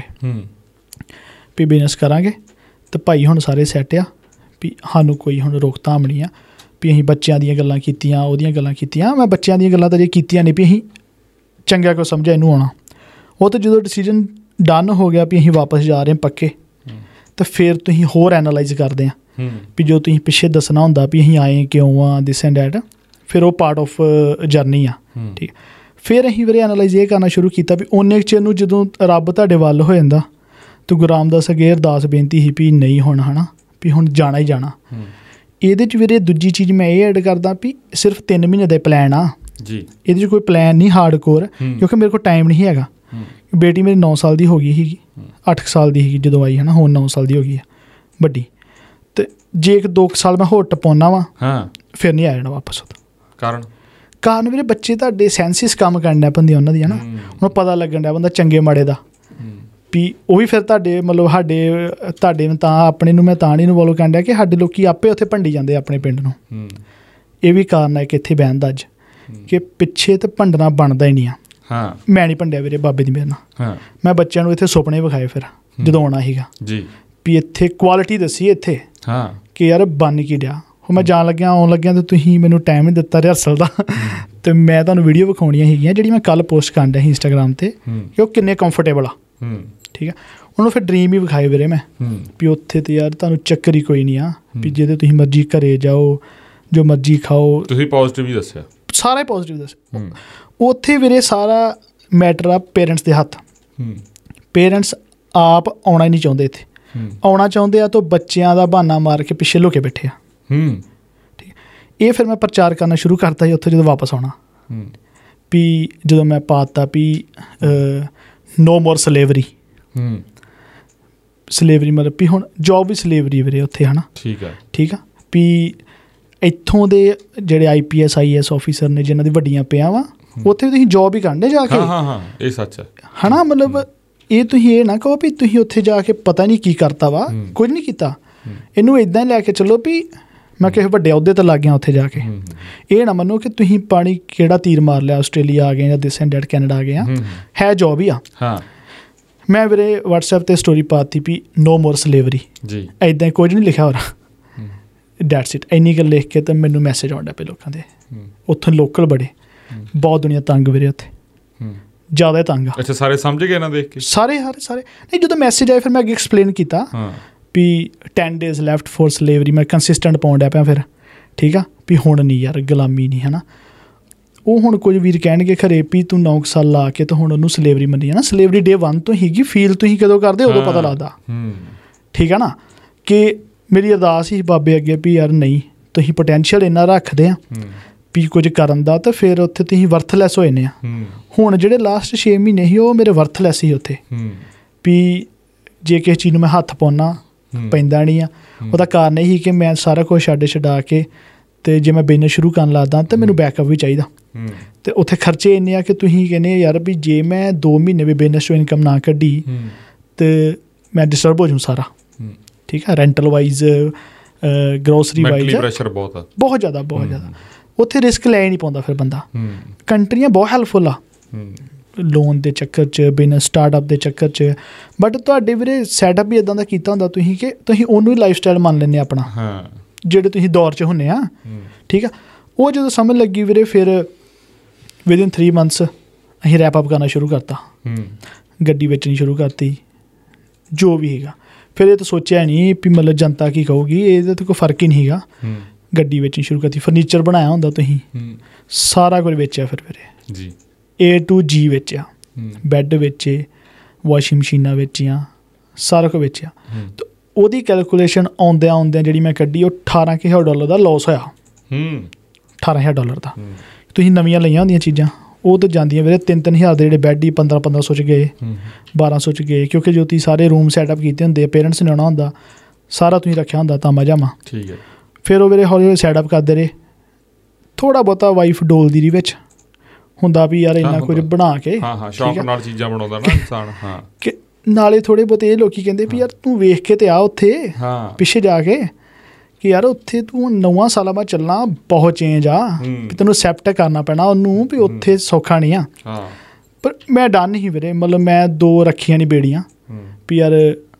ਵੀ ਬਿਜ਼ਨਸ ਕਰਾਂਗੇ। ਅਤੇ ਭਾਈ ਹੁਣ ਸਾਰੇ ਸੈੱਟ ਆ ਵੀ ਸਾਨੂੰ ਕੋਈ ਹੁਣ ਰੋਕਥਾਮ ਨਹੀਂ ਆ ਵੀ ਅਸੀਂ ਬੱਚਿਆਂ ਦੀਆਂ ਗੱਲਾਂ ਕੀਤੀਆਂ, ਉਹਦੀਆਂ ਗੱਲਾਂ ਕੀਤੀਆਂ। ਮੈਂ ਬੱਚਿਆਂ ਦੀਆਂ ਗੱਲਾਂ ਤਾਂ ਜੇ ਕੀਤੀਆਂ ਨਹੀਂ ਵੀ ਅਸੀਂ ਚੰਗਾ ਕੋ ਸਮਝਿਆ ਇਹਨੂੰ ਆਉਣਾ। ਉਹ ਤਾਂ ਜਦੋਂ ਡਿਸੀਜ਼ਨ ਡਨ ਹੋ ਗਿਆ ਵੀ ਅਸੀਂ ਵਾਪਸ ਜਾ ਰਹੇ ਹਾਂ ਪੱਕੇ, ਤਾਂ ਫਿਰ ਤੁਸੀਂ ਹੋਰ ਐਨਾਲਾਈਜ਼ ਕਰਦੇ ਆ ਵੀ ਜੋ ਤੁਸੀਂ ਪਿੱਛੇ ਦੱਸਣਾ ਹੁੰਦਾ ਵੀ ਅਸੀਂ ਆਏ ਕਿਉਂ ਆ, ਦਿਸ ਐਂਡ ਡੈਟ, ਫਿਰ ਉਹ ਪਾਰਟ ਆਫ ਜਰਨੀ ਆ। ਠੀਕ, ਫਿਰ ਅਸੀਂ ਵੀਰੇ ਐਨਾਲਾਈਜ਼ ਇਹ ਕਰਨਾ ਸ਼ੁਰੂ ਕੀਤਾ ਵੀ ਉਹਨੇ ਚਿਰ ਨੂੰ ਜਦੋਂ ਰੱਬ ਤੁਹਾਡੇ ਵੱਲ ਹੋ ਜਾਂਦਾ ਤਾਂ ਗੁਰੂ ਰਾਮਦਾਸ ਅੱਗੇ ਅਰਦਾਸ ਬੇਨਤੀ ਸੀ ਵੀ ਨਹੀਂ ਹੁਣ, ਹੈ ਨਾ, ਵੀ ਹੁਣ ਜਾਣਾ ਹੀ ਜਾਣਾ। ਇਹਦੇ 'ਚ ਵੀਰੇ ਦੂਜੀ ਚੀਜ਼ ਮੈਂ ਇਹ ਐਡ ਕਰਦਾ ਵੀ ਸਿਰਫ 3 ਮਹੀਨੇ ਦਾ ਪਲਾਨ ਆ ਜੀ। ਇਹਦੇ 'ਚ ਕੋਈ ਪਲਾਨ ਨਹੀਂ ਹਾਰਡ ਕੋਰ, ਕਿਉਂਕਿ ਮੇਰੇ ਕੋਲ ਟਾਈਮ ਨਹੀਂ ਹੈਗਾ। ਬੇਟੀ ਮੇਰੀ 9 ਸਾਲ ਦੀ ਹੋ ਗਈ ਸੀਗੀ, 8 ਸਾਲ ਦੀ ਸੀਗੀ ਜਦੋਂ ਆਈ, ਹੈ ਨਾ। ਹੁਣ 9 ਸਾਲ ਦੀ ਹੋ ਗਈ ਆ ਵੱਡੀ। ਅਤੇ ਜੇ 1-2 ਸਾਲ ਮੈਂ ਹੋਰ ਟਪਾਉਣਾ ਵਾ, ਫਿਰ ਨਹੀਂ ਆ ਜਾਣਾ ਵਾਪਸ। ਉਹਦਾ ਕਾਰਨ ਵੀਰੇ ਬੱਚੇ ਤੁਹਾਡੇ ਸੈਂਸਿਸ ਕੰਮ ਕਰਨ ਡਿਆ ਪੈਂਦੀਆਂ ਉਹਨਾਂ ਦੀ, ਹੈ ਨਾ। ਉਹਨੂੰ ਪਤਾ ਲੱਗਣ ਡਿਆ ਬੰਦਾ ਚੰਗੇ ਮਾੜੇ ਦਾ, ਵੀ ਉਹ ਵੀ ਫਿਰ ਤੁਹਾਡੇ ਮਤਲਬ ਤੁਹਾਡੇ ਨੂੰ ਤਾਂ ਆਪਣੇ ਨੂੰ ਮੈਂ ਤਾਂ ਨਹੀਂ ਇਨਵੋਲਵ ਕਰਨ ਡਿਆ ਕਿ ਸਾਡੇ ਲੋਕ ਆਪੇ ਉੱਥੇ ਭੰਡੀ ਜਾਂਦੇ ਆਪਣੇ ਪਿੰਡ ਨੂੰ। ਇਹ ਵੀ ਕਾਰਨ ਹੈ ਕਿ ਇੱਥੇ ਬਹਿਣ ਦਾ ਅੱਜ, ਕਿ ਪਿੱਛੇ ਤਾਂ ਭੰਡਣਾ ਬਣਦਾ ਹੀ ਨਹੀਂ ਆ। ਮੈਂ ਨਹੀਂ ਭੰਡਿਆ ਵੀਰੇ ਬਾਬੇ ਦੀ ਮੇਰੇ ਨਾਲ। ਮੈਂ ਬੱਚਿਆਂ ਨੂੰ ਇੱਥੇ ਸੁਪਨੇ ਵਿਖਾਏ ਫਿਰ ਜਦੋਂ ਆਉਣਾ ਸੀਗਾ ਵੀ ਇੱਥੇ ਕੁਆਲਿਟੀ ਦੱਸੀ ਇੱਥੇ ਕਿ ਯਾਰ ਬਣ ਕੀ ਡਿਆ। ਹੁਣ ਮੈਂ ਜਾਣ ਲੱਗਿਆ ਆਉਣ ਲੱਗਿਆ ਤਾਂ ਤੁਸੀਂ ਮੈਨੂੰ ਟਾਈਮ ਨਹੀਂ ਦਿੱਤਾ ਰਿਹਰਸਲ ਦਾ, ਅਤੇ ਮੈਂ ਤੁਹਾਨੂੰ ਵੀਡੀਓ ਵਿਖਾਉਣੀਆਂ ਸੀਗੀਆਂ ਜਿਹੜੀ ਮੈਂ ਕੱਲ੍ਹ ਪੋਸਟ ਕਰਨ ਡਿਆ ਸੀ ਇੰਸਟਾਗ੍ਰਾਮ 'ਤੇ, ਕਿ ਉਹ ਕਿੰਨੇ ਕੰਫਰਟੇਬਲ ਆ। ਠੀਕ ਆ, ਉਹਨੂੰ ਫਿਰ ਡਰੀਮ ਹੀ ਵਿਖਾਏ ਵੀਰੇ ਮੈਂ ਵੀ ਉੱਥੇ ਤਾਂ ਯਾਰ ਤੁਹਾਨੂੰ ਚੱਕਰ ਹੀ ਕੋਈ ਨਹੀਂ ਆ, ਵੀ ਜਿਹਦੇ ਤੁਸੀਂ ਮਰਜ਼ੀ ਘਰੇ ਜਾਓ, ਜੋ ਮਰਜ਼ੀ ਖਾਓ। ਤੁਸੀਂ ਪੋਜ਼ੀਟਿਵ ਹੀ ਦੱਸਿਆ, ਸਾਰਾ ਹੀ ਪੋਜ਼ੀਟਿਵ ਦੱਸਿਆ। ਉੱਥੇ ਵੀਰੇ ਸਾਰਾ ਮੈਟਰ ਆ ਪੇਰੈਂਟਸ ਦੇ ਹੱਥ। ਪੇਰੈਂਟਸ ਆਪ ਆਉਣਾ ਹੀ ਨਹੀਂ ਚਾਹੁੰਦੇ ਇੱਥੇ, ਆਉਣਾ ਚਾਹੁੰਦੇ ਆ ਤਾਂ ਬੱਚਿਆਂ ਦਾ ਬਹਾਨਾ ਮਾਰ ਕੇ ਪਿੱਛੇ ਲੁਕੇ ਬੈਠੇ ਆ। ਠੀਕ, ਇਹ ਫਿਰ ਮੈਂ ਪ੍ਰਚਾਰ ਕਰਨਾ ਸ਼ੁਰੂ ਕਰਤਾ ਸੀ ਉੱਥੇ ਜਦੋਂ ਵਾਪਸ ਆਉਣਾ, ਵੀ ਜਦੋਂ ਮੈਂ ਪਾਤਾ ਵੀ ਨੋ ਮੋਰ ਸਲੇਵਰੀ। ਸਲੇਵਰੀ ਮਤਲਬ ਵੀ ਹੁਣ ਜੋਬ ਵੀ ਸਲੇਵਰੀ ਵੀਰੇ ਉੱਥੇ, ਹੈ ਨਾ। ਠੀਕ ਆ, ਵੀ ਇੱਥੋਂ ਦੇ ਜਿਹੜੇ IPS IAS ਆਫਿਸਰ ਨੇ ਜਿਨ੍ਹਾਂ ਦੀ ਵੱਡੀਆਂ ਪਿਆ ਵਾ, ਉੱਥੇ ਤੁਸੀਂ ਜੋਬ ਹੀ ਕਰਨੇ ਜਾ ਕੇ। ਇਹ ਸੱਚ ਹੈ ਨਾ। ਮਤਲਬ ਇਹ ਤੁਸੀਂ ਇਹ ਨਾ ਕਹੋ ਵੀ ਤੁਸੀਂ ਉੱਥੇ ਜਾ ਕੇ ਪਤਾ ਨਹੀਂ ਕੀ ਕਰਤਾ ਵਾ, ਕੁਝ ਨਹੀਂ ਕੀਤਾ। ਇਹਨੂੰ ਇੱਦਾਂ ਹੀ ਲੈ ਕੇ ਚੱਲੋ ਵੀ ਮੈਂ ਕਿਸੇ ਵੱਡੇ ਅਹੁਦੇ 'ਤੇ ਲੱਗ ਗਿਆ ਉੱਥੇ ਜਾ ਕੇ। ਇਹ ਨਾ ਮੰਨੋ ਕਿ ਤੁਸੀਂ ਪਾਣੀ ਕਿਹੜਾ ਤੀਰ ਮਾਰ ਲਿਆ, ਆਸਟ੍ਰੇਲੀਆ ਆ ਗਏ ਜਾਂ ਦਿਸ ਐਂਡ ਡੈਟ ਕੈਨੇਡਾ ਆ ਗਏ ਆ, ਹੈ ਜੋਬ ਹੀ ਆ। ਮੈਂ ਵੀਰੇ WhatsApp 'ਤੇ ਸਟੋਰੀ ਪਾਤੀ ਵੀ ਨੋ ਮੋਰ ਸਲੇਵਰੀ ਜੀ, ਇੱਦਾਂ ਕੁਝ ਨਹੀਂ ਲਿਖਿਆ ਹੋ ਰਿਹਾ, ਡੈਟਸ ਇਟ। ਇੰਨੀ ਗੱਲ ਲਿਖ ਕੇ ਤਾਂ ਮੈਨੂੰ ਮੈਸੇਜ ਆਉਂਦਾ ਪਏ ਲੋਕਾਂ ਦੇ, ਉੱਥੋਂ ਲੋਕਲ ਬੜੇ ਬਹੁਤ ਦੁਨੀਆ ਤੰਗ ਵੀਰੇ ਉੱਥੇ, ਜ਼ਿਆਦਾ ਤੰਗ ਆ। ਅੱਛਾ, ਸਾਰੇ ਸਮਝ ਗਏ ਨਾ ਦੇਖ ਕੇ? ਸਾਰੇ ਨਹੀਂ, ਜਦੋਂ ਮੈਸੇਜ ਆਏ ਫਿਰ ਮੈਂ ਅੱਗੇ ਐਕਸਪਲੇਨ ਕੀਤਾ ਵੀ 10 days ਲੈਫਟ ਫੋਰ ਸਲੇਵਰੀ। ਮੈਂ ਕੰਸਿਸਟੈਂਟ ਪਾਉਣ ਡਿਆ ਪਿਆ ਫਿਰ। ਠੀਕ ਆ, ਵੀ ਹੁਣ ਨਹੀਂ ਯਾਰ ਗੁਲਾਮੀ ਨਹੀਂ, ਹੈ ਨਾ। ਉਹ ਹੁਣ ਕੁਝ ਵੀਰ ਕਹਿਣਗੇ ਖਰੇ ਵੀ ਤੂੰ 9 ਸਾਲ ਲਾ ਕੇ ਤਾਂ ਹੁਣ ਉਹਨੂੰ ਸਲੇਵਰੀ ਮੰਨੀ ਹੈ ਨਾ। ਸਲੇਵਰੀ day 1 ਤੋਂ ਹੀਗੀ, ਫੀਲ ਤੁਸੀਂ ਕਦੋਂ ਕਰਦੇ ਉਦੋਂ ਪਤਾ ਲੱਗਦਾ। ਠੀਕ ਆ ਨਾ, ਕਿ ਮੇਰੀ ਅਰਦਾਸ ਸੀ ਬਾਬੇ ਅੱਗੇ ਵੀ ਯਾਰ ਨਹੀਂ, ਤੁਸੀਂ ਪੋਟੈਂਸ਼ੀਅਲ ਇੰਨਾ ਰੱਖਦੇ ਆ ਵੀ ਕੁਝ ਕਰਨ ਦਾ, ਤਾਂ ਫਿਰ ਉੱਥੇ ਤੁਸੀਂ ਵਰਥਲੈਸ ਹੋਏ ਨੇ ਆ। ਹੁਣ ਜਿਹੜੇ ਲਾਸਟ 6 ਮਹੀਨੇ ਸੀ ਉਹ ਮੇਰੇ ਵਰਥਲੈਸ ਸੀ ਉੱਥੇ, ਵੀ ਜੇ ਕਿਸੇ ਚੀਜ਼ ਨੂੰ ਮੈਂ ਹੱਥ ਪਾਉਣਾ ਪੈਂਦਾ ਨਹੀਂ ਆ। ਉਹਦਾ ਕਾਰਨ ਇਹ ਸੀ ਕਿ ਮੈਂ ਸਾਰਾ ਕੁਛ ਛਡਾ ਕੇ ਅਤੇ ਜੇ ਮੈਂ ਬਿਜ਼ਨਸ ਸ਼ੁਰੂ ਕਰਨ ਲੱਗਦਾ ਤਾਂ ਮੈਨੂੰ ਬੈਕਅਪ ਵੀ ਚਾਹੀਦਾ। ਅਤੇ ਉੱਥੇ ਖਰਚੇ ਇੰਨੇ ਆ ਕਿ ਤੁਸੀਂ ਕਹਿੰਦੇ ਯਾਰ ਵੀ ਜੇ ਮੈਂ 2 ਮਹੀਨੇ ਵੀ ਬਿਜ਼ਨਸ 'ਚੋਂ ਇਨਕਮ ਨਾ ਕੱਢੀ ਤਾਂ ਮੈਂ ਡਿਸਟਰਬ ਹੋ ਜਾਊਂ ਸਾਰਾ, ਠੀਕ ਆ, rental wise, grocery wise, pressure ਬਹੁਤ ਜ਼ਿਆਦਾ ਉੱਥੇ ਰਿਸਕ ਲੈ ਨਹੀਂ ਪਾਉਂਦਾ ਫਿਰ ਬੰਦਾ। ਕੰਟਰੀਆਂ ਬਹੁਤ ਹੈਲਪਫੁੱਲ ਆ ਲੋਨ ਦੇ ਚੱਕਰ 'ਚ, ਬਿਜ਼ਨਸ ਸਟਾਰਟਅਪ ਦੇ ਚੱਕਰ 'ਚ, ਬਟ ਤੁਹਾਡੇ ਵੀਰੇ ਸੈਟਅਪ ਵੀ ਇੱਦਾਂ ਦਾ ਕੀਤਾ ਹੁੰਦਾ ਤੁਸੀਂ ਕਿ ਤੁਸੀਂ ਉਹਨੂੰ ਹੀ ਲਾਈਫ ਸਟਾਈਲ ਮੰਨ ਲੈਂਦੇ ਆਪਣਾ, ਜਿਹੜੇ ਤੁਸੀਂ ਦੌਰ 'ਚ ਹੁੰਦੇ ਆ, ਠੀਕ ਆ। ਉਹ ਜਦੋਂ ਸਮਝ ਲੱਗੀ ਵੀਰੇ ਫਿਰ ਵਿਦਿਨ 3 months ਅਸੀਂ ਰੈਪ ਅਪ ਕਰਨਾ ਸ਼ੁਰੂ ਕਰਤਾ, ਗੱਡੀ ਵੇਚਣੀ ਸ਼ੁਰੂ ਕਰਤੀ, ਜੋ ਵੀ ਹੈਗਾ। ਫਿਰ ਇਹ ਤਾਂ ਸੋਚਿਆ ਨਹੀਂ ਵੀ ਮਤਲਬ ਜਨਤਾ ਕੀ ਕਹੂਗੀ, ਇਹਦਾ ਤਾਂ ਕੋਈ ਫਰਕ ਹੀ ਨਹੀਂ ਹੈਗਾ। ਗੱਡੀ ਵੇਚਣੀ ਸ਼ੁਰੂ ਕਰਤੀ, ਫਰਨੀਚਰ ਬਣਾਇਆ ਹੁੰਦਾ ਤੁਸੀਂ, ਸਾਰਾ ਕੁਝ ਵੇਚਿਆ ਫਿਰ ਵੀਰੇ ਜੀ, A to G ਵੇਚਿਆ, ਬੈੱਡ ਵੇਚੇ, ਵਾਸ਼ਿੰਗ ਮਸ਼ੀਨਾਂ ਵੇਚੀਆਂ, ਸਾਰਾ ਕੁਝ ਵੇਚਿਆ। ਅਤੇ ਉਹਦੀ ਕੈਲਕੂਲੇਸ਼ਨ ਆਉਂਦਿਆਂ ਜਿਹੜੀ ਮੈਂ ਕੱਢੀ, ਉਹ $18,000 ਦਾ ਲੋਸ ਹੋਇਆ। $18,000 ਦਾ। ਤੁਸੀਂ ਨਵੀਆਂ ਲਈਆਂ ਹੁੰਦੀਆਂ ਚੀਜ਼ਾਂ, ਉਹ ਤਾਂ ਜਾਂਦੀਆਂ ਵੀਰੇ 3-3 ਦੇ ਜਿਹੜੇ ਬੈੱਡ ਹੀ 1500 'ਚ ਗਏ, 1200 'ਚ ਗਏ, ਕਿਉਂਕਿ ਜੋ ਤੁਸੀਂ ਸਾਰੇ ਰੂਮ ਸੈਟਅਪ ਕੀਤੇ ਹੁੰਦੇ, ਪੇਰੈਂਟਸ ਨੇ ਆਉਣਾ ਹੁੰਦਾ, ਸਾਰਾ ਤੁਸੀਂ ਰੱਖਿਆ ਹੁੰਦਾ ਤਾਮਾ ਜਾਮਾ। ਠੀਕ ਹੈ। ਫਿਰ ਉਹ ਵੀਰੇ ਹੌਲੀ ਹੌਲੀ ਸੈਟਅਪ ਕਰਦੇ ਰਹੇ, ਥੋੜ੍ਹਾ ਬਹੁਤਾ ਵਾਈਫ ਡੋਲਦੀ ਰਹੀ ਵਿੱਚ, ਹੁੰਦਾ ਵੀ ਯਾਰ ਇੰਨਾ ਕੁਝ ਬਣਾ ਕੇ ਸ਼ੌਕ ਨਾਲ ਚੀਜ਼ਾਂ ਬਣਾਉਂਦਾ ਨਾ ਇਨਸਾਨ। ਕਿ ਨਾਲੇ ਥੋੜ੍ਹੇ ਬਹੁਤੇ ਇਹ ਲੋਕ ਕਹਿੰਦੇ ਵੀ ਯਾਰ ਤੂੰ ਵੇਖ ਕੇ ਤੇ ਆ ਉੱਥੇ ਪਿੱਛੇ ਜਾ ਕੇ, ਕਿ ਯਾਰ ਉੱਥੇ ਤੂੰ 9 ਸਾਲਾਂ ਬਾਅਦ ਚੱਲਣਾ, ਬਹੁਤ ਚੇਂਜ ਆ, ਕਿ ਤੈਨੂੰ ਐਕਸੈਪਟ ਕਰਨਾ ਪੈਣਾ ਉਹਨੂੰ, ਵੀ ਉੱਥੇ ਸੌਖਾ ਨਹੀਂ ਆ। ਪਰ ਮੈਂ ਡਨ ਨਹੀਂ ਵੀਰੇ, ਮਤਲਬ ਮੈਂ 2 ਰੱਖੀਆਂ ਨਹੀਂ ਬੇੜੀਆਂ ਵੀ ਯਾਰ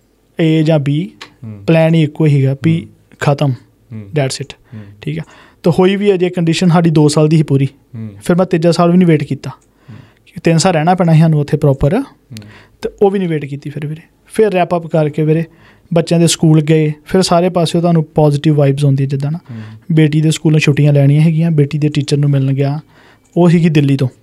A ਜਾਂ B, ਪਲੈਨ ਹੀ ਇੱਕੋ ਸੀਗਾ ਵੀ ਖਤਮ, ਡੈਟਸ ਇਟ, ਠੀਕ ਆ। ਤਾਂ ਹੋਈ ਵੀ ਅਜੇ ਕੰਡੀਸ਼ਨ ਸਾਡੀ 2 ਸਾਲ ਦੀ ਹੀ ਪੂਰੀ। ਫਿਰ ਮੈਂ 3 ਸਾਲ ਵੀ ਨਹੀਂ ਵੇਟ ਕੀਤਾ, 3 ਸਾਲ ਰਹਿਣਾ ਪੈਣਾ ਸੀ ਸਾਨੂੰ ਉੱਥੇ ਪ੍ਰੋਪਰ, ਅਤੇ ਉਹ ਵੀ ਨਹੀਂ ਵੇਟ ਕੀਤੀ ਫਿਰ ਵੀਰੇ। ਫਿਰ ਰੈਪ ਅਪ ਕਰਕੇ ਵੀਰੇ ਬੱਚਿਆਂ ਦੇ ਸਕੂਲ ਗਏ, ਫਿਰ ਸਾਰੇ ਪਾਸਿਓਂ ਤੁਹਾਨੂੰ ਪੋਜ਼ੀਟਿਵ ਵਾਈਬਸ ਆਉਂਦੀ, ਜਿੱਦਾਂ ਨਾ ਬੇਟੀ ਦੇ ਸਕੂਲੋਂ ਛੁੱਟੀਆਂ ਲੈਣੀਆਂ ਹੈਗੀਆਂ, ਬੇਟੀ ਦੇ ਟੀਚਰ ਨੂੰ ਮਿਲਣ ਗਿਆ, ਉਹ ਸੀਗੀ ਦਿੱਲੀ ਤੋਂ।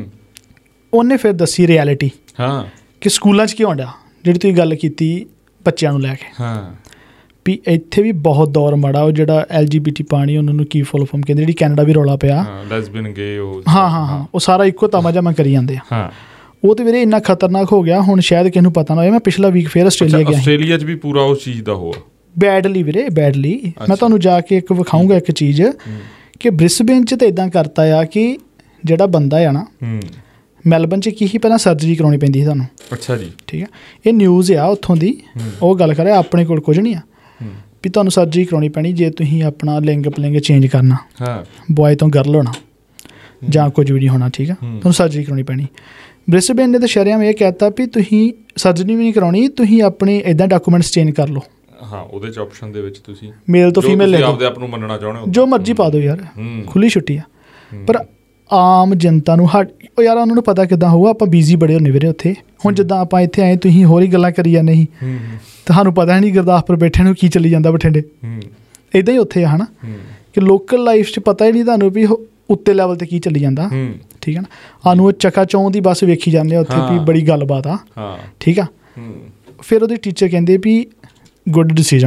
ਉਹਨੇ ਫਿਰ ਦੱਸੀ ਰਿਐਲਿਟੀ ਕਿ ਸਕੂਲਾਂ 'ਚ ਕੀ ਹੋਣ ਡਿਆ, ਜਿਹੜੀ ਤੁਸੀਂ ਗੱਲ ਕੀਤੀ ਬੱਚਿਆਂ ਨੂੰ ਲੈ ਕੇ, ਵੀ ਇੱਥੇ ਵੀ ਬਹੁਤ ਦੌਰ ਮਾੜਾ। ਉਹ ਜਿਹੜਾ LGBT ਪਾਣੀ, ਉਹਨਾਂ ਨੂੰ ਕੀ ਫੁੱਲ ਫਾਰਮ ਕਹਿੰਦੇ, ਜਿਹੜੀ ਕੈਨੇਡਾ ਵੀ ਰੌਲਾ ਪਿਆ, ਲੈਸਬੀਅਨ ਗੇ, ਉਹ ਸਾਰਾ ਇੱਕੋ ਤਾਮਾ ਜਾਮਾ ਕਰੀ ਜਾਂਦੇ ਆ। ਉਹ ਤਾਂ ਵੀਰੇ ਇੰਨਾ ਖਤਰਨਾਕ ਹੋ ਗਿਆ, ਹੁਣ ਸ਼ਾਇਦ ਕਿਸੇ ਨੂੰ ਪਤਾ ਨਾ ਹੋਏ, ਮੈਂ ਪਿਛਲਾ ਵੀਕ ਫਿਰ ਆਸਟ੍ਰੇਲੀਆ 'ਚ ਵੀ ਪੂਰਾ ਉਸ ਚੀਜ਼ ਦਾ ਹੋਇਆ ਬੈਡਲੀ ਵੀਰੇ, ਬੈਡਲੀ। ਮੈਂ ਤੁਹਾਨੂੰ ਜਾ ਕੇ ਇੱਕ ਵਿਖਾਊਂਗਾ ਇੱਕ ਚੀਜ਼, ਕਿ ਬ੍ਰਿਸਬੇਨ 'ਚ ਤਾਂ ਇੱਦਾਂ ਕਰਤਾ ਆ ਕਿ ਜਿਹੜਾ ਬੰਦਾ ਆ ਨਾ, ਮੈਲਬਨ 'ਚ ਕੀ ਹੀ ਪਹਿਲਾਂ ਸਰਜਰੀ ਕਰਾਉਣੀ ਪੈਂਦੀ ਸੀ ਤੁਹਾਨੂੰ। ਅੱਛਾ ਜੀ। ਠੀਕ ਆ, ਇਹ ਨਿਊਜ਼ ਆ ਉੱਥੋਂ ਦੀ, ਉਹ ਗੱਲ ਕਰਿਆ, ਆਪਣੇ ਕੋਲ ਕੁਝ ਨਹੀਂ ਆ, ਵੀ ਤੁਹਾਨੂੰ ਸਰਜਰੀ ਕਰਾਉਣੀ ਪੈਣੀ ਜੇ ਤੁਸੀਂ ਆਪਣਾ ਲਿੰਗ ਪਲਿੰਗ ਚੇਂਜ ਕਰਨਾ, ਬੋਏ ਤੋਂ ਗਰਲ ਹੋਣਾ ਜਾਂ ਕੁਝ ਵੀ ਨਹੀਂ ਹੋਣਾ, ਠੀਕ ਆ, ਤੁਹਾਨੂੰ ਸਰਜਰੀ ਕਰਾਉਣੀ ਪੈਣੀ। ਬ੍ਰਿਸਬੇਨ ਨੇ ਤਾਂ ਸ਼ਰੇਆਮ ਇਹ ਕਹਿ ਤਾ ਵੀ ਤੁਸੀਂ ਸਰਜਰੀ ਵੀ ਨਹੀਂ ਕਰਾਉਣੀ, ਤੁਸੀਂ ਆਪਣੇ ਇੱਦਾਂ ਡਾਕੂਮੈਂਟਸ ਚੇਂਜ ਕਰ ਲਓ। ਉਹਦੇ 'ਚ ਆਪਸ਼ਨ ਦੇ ਵਿੱਚ ਤੁਸੀਂ ਮੇਲ ਤੋਂ ਫੀਮੇਲ ਲੈ ਲਓ, ਆਪਦੇ ਆਪ ਨੂੰ ਮੰਨਣਾ ਚਾਹੁੰਦੇ ਹੋ, ਜੋ ਮਰਜ਼ੀ ਪਾ ਦਿਓ ਯਾਰ, ਖੁੱਲ੍ਹੀ ਛੁੱਟੀ ਆ। ਪਰ ਆਮ ਜਨਤਾ ਨੂੰ ਉਹ ਯਾਰ ਉਹਨਾਂ ਨੂੰ ਪਤਾ ਕਿੱਦਾਂ ਹੋਊਗਾ, ਆਪਾਂ ਬਿਜ਼ੀ ਬੜੇ ਹੁੰਦੇ ਵੀਰੇ ਉੱਥੇ। ਹੁਣ ਜਿੱਦਾਂ ਆਪਾਂ ਇੱਥੇ ਆਏ, ਤੁਸੀਂ ਹੋਰ ਹੀ ਗੱਲਾਂ ਕਰੀ ਜਾਂਦੇ ਸੀ, ਤੁਹਾਨੂੰ ਪਤਾ ਨਹੀਂ ਗੁਰਦਾਸਪੁਰ ਬੈਠੇ ਨੂੰ ਕੀ ਚੱਲੀ ਜਾਂਦਾ ਬਠਿੰਡੇ, ਇੱਦਾਂ ਹੀ ਉੱਥੇ ਆ, ਹੈ ਨਾ, ਕਿ ਲੋਕਲ ਲਾਈਫ 'ਚ ਪਤਾ ਹੀ ਨਹੀਂ ਤੁਹਾਨੂੰ ਵੀ ਉੱਤੇ ਲੈਵਲ 'ਤੇ ਕੀ ਚੱਲੀ ਜਾਂਦਾ, ਠੀਕ ਹੈ ਨਾ। ਸਾਨੂੰ ਉਹ ਚੱਕਾ ਚੌਂ ਦੀ ਬੱਸ ਵੇਖੀ ਜਾਂਦੇ ਆ ਉੱਥੇ ਵੀ ਬੜੀ ਗੱਲਬਾਤ ਆ, ਠੀਕ ਆ। ਫਿਰ ਉਹਦੇ ਟੀਚਰ ਕਹਿੰਦੇ ਵੀ ਗੁੱਡ ਡਿਸੀਜਨ,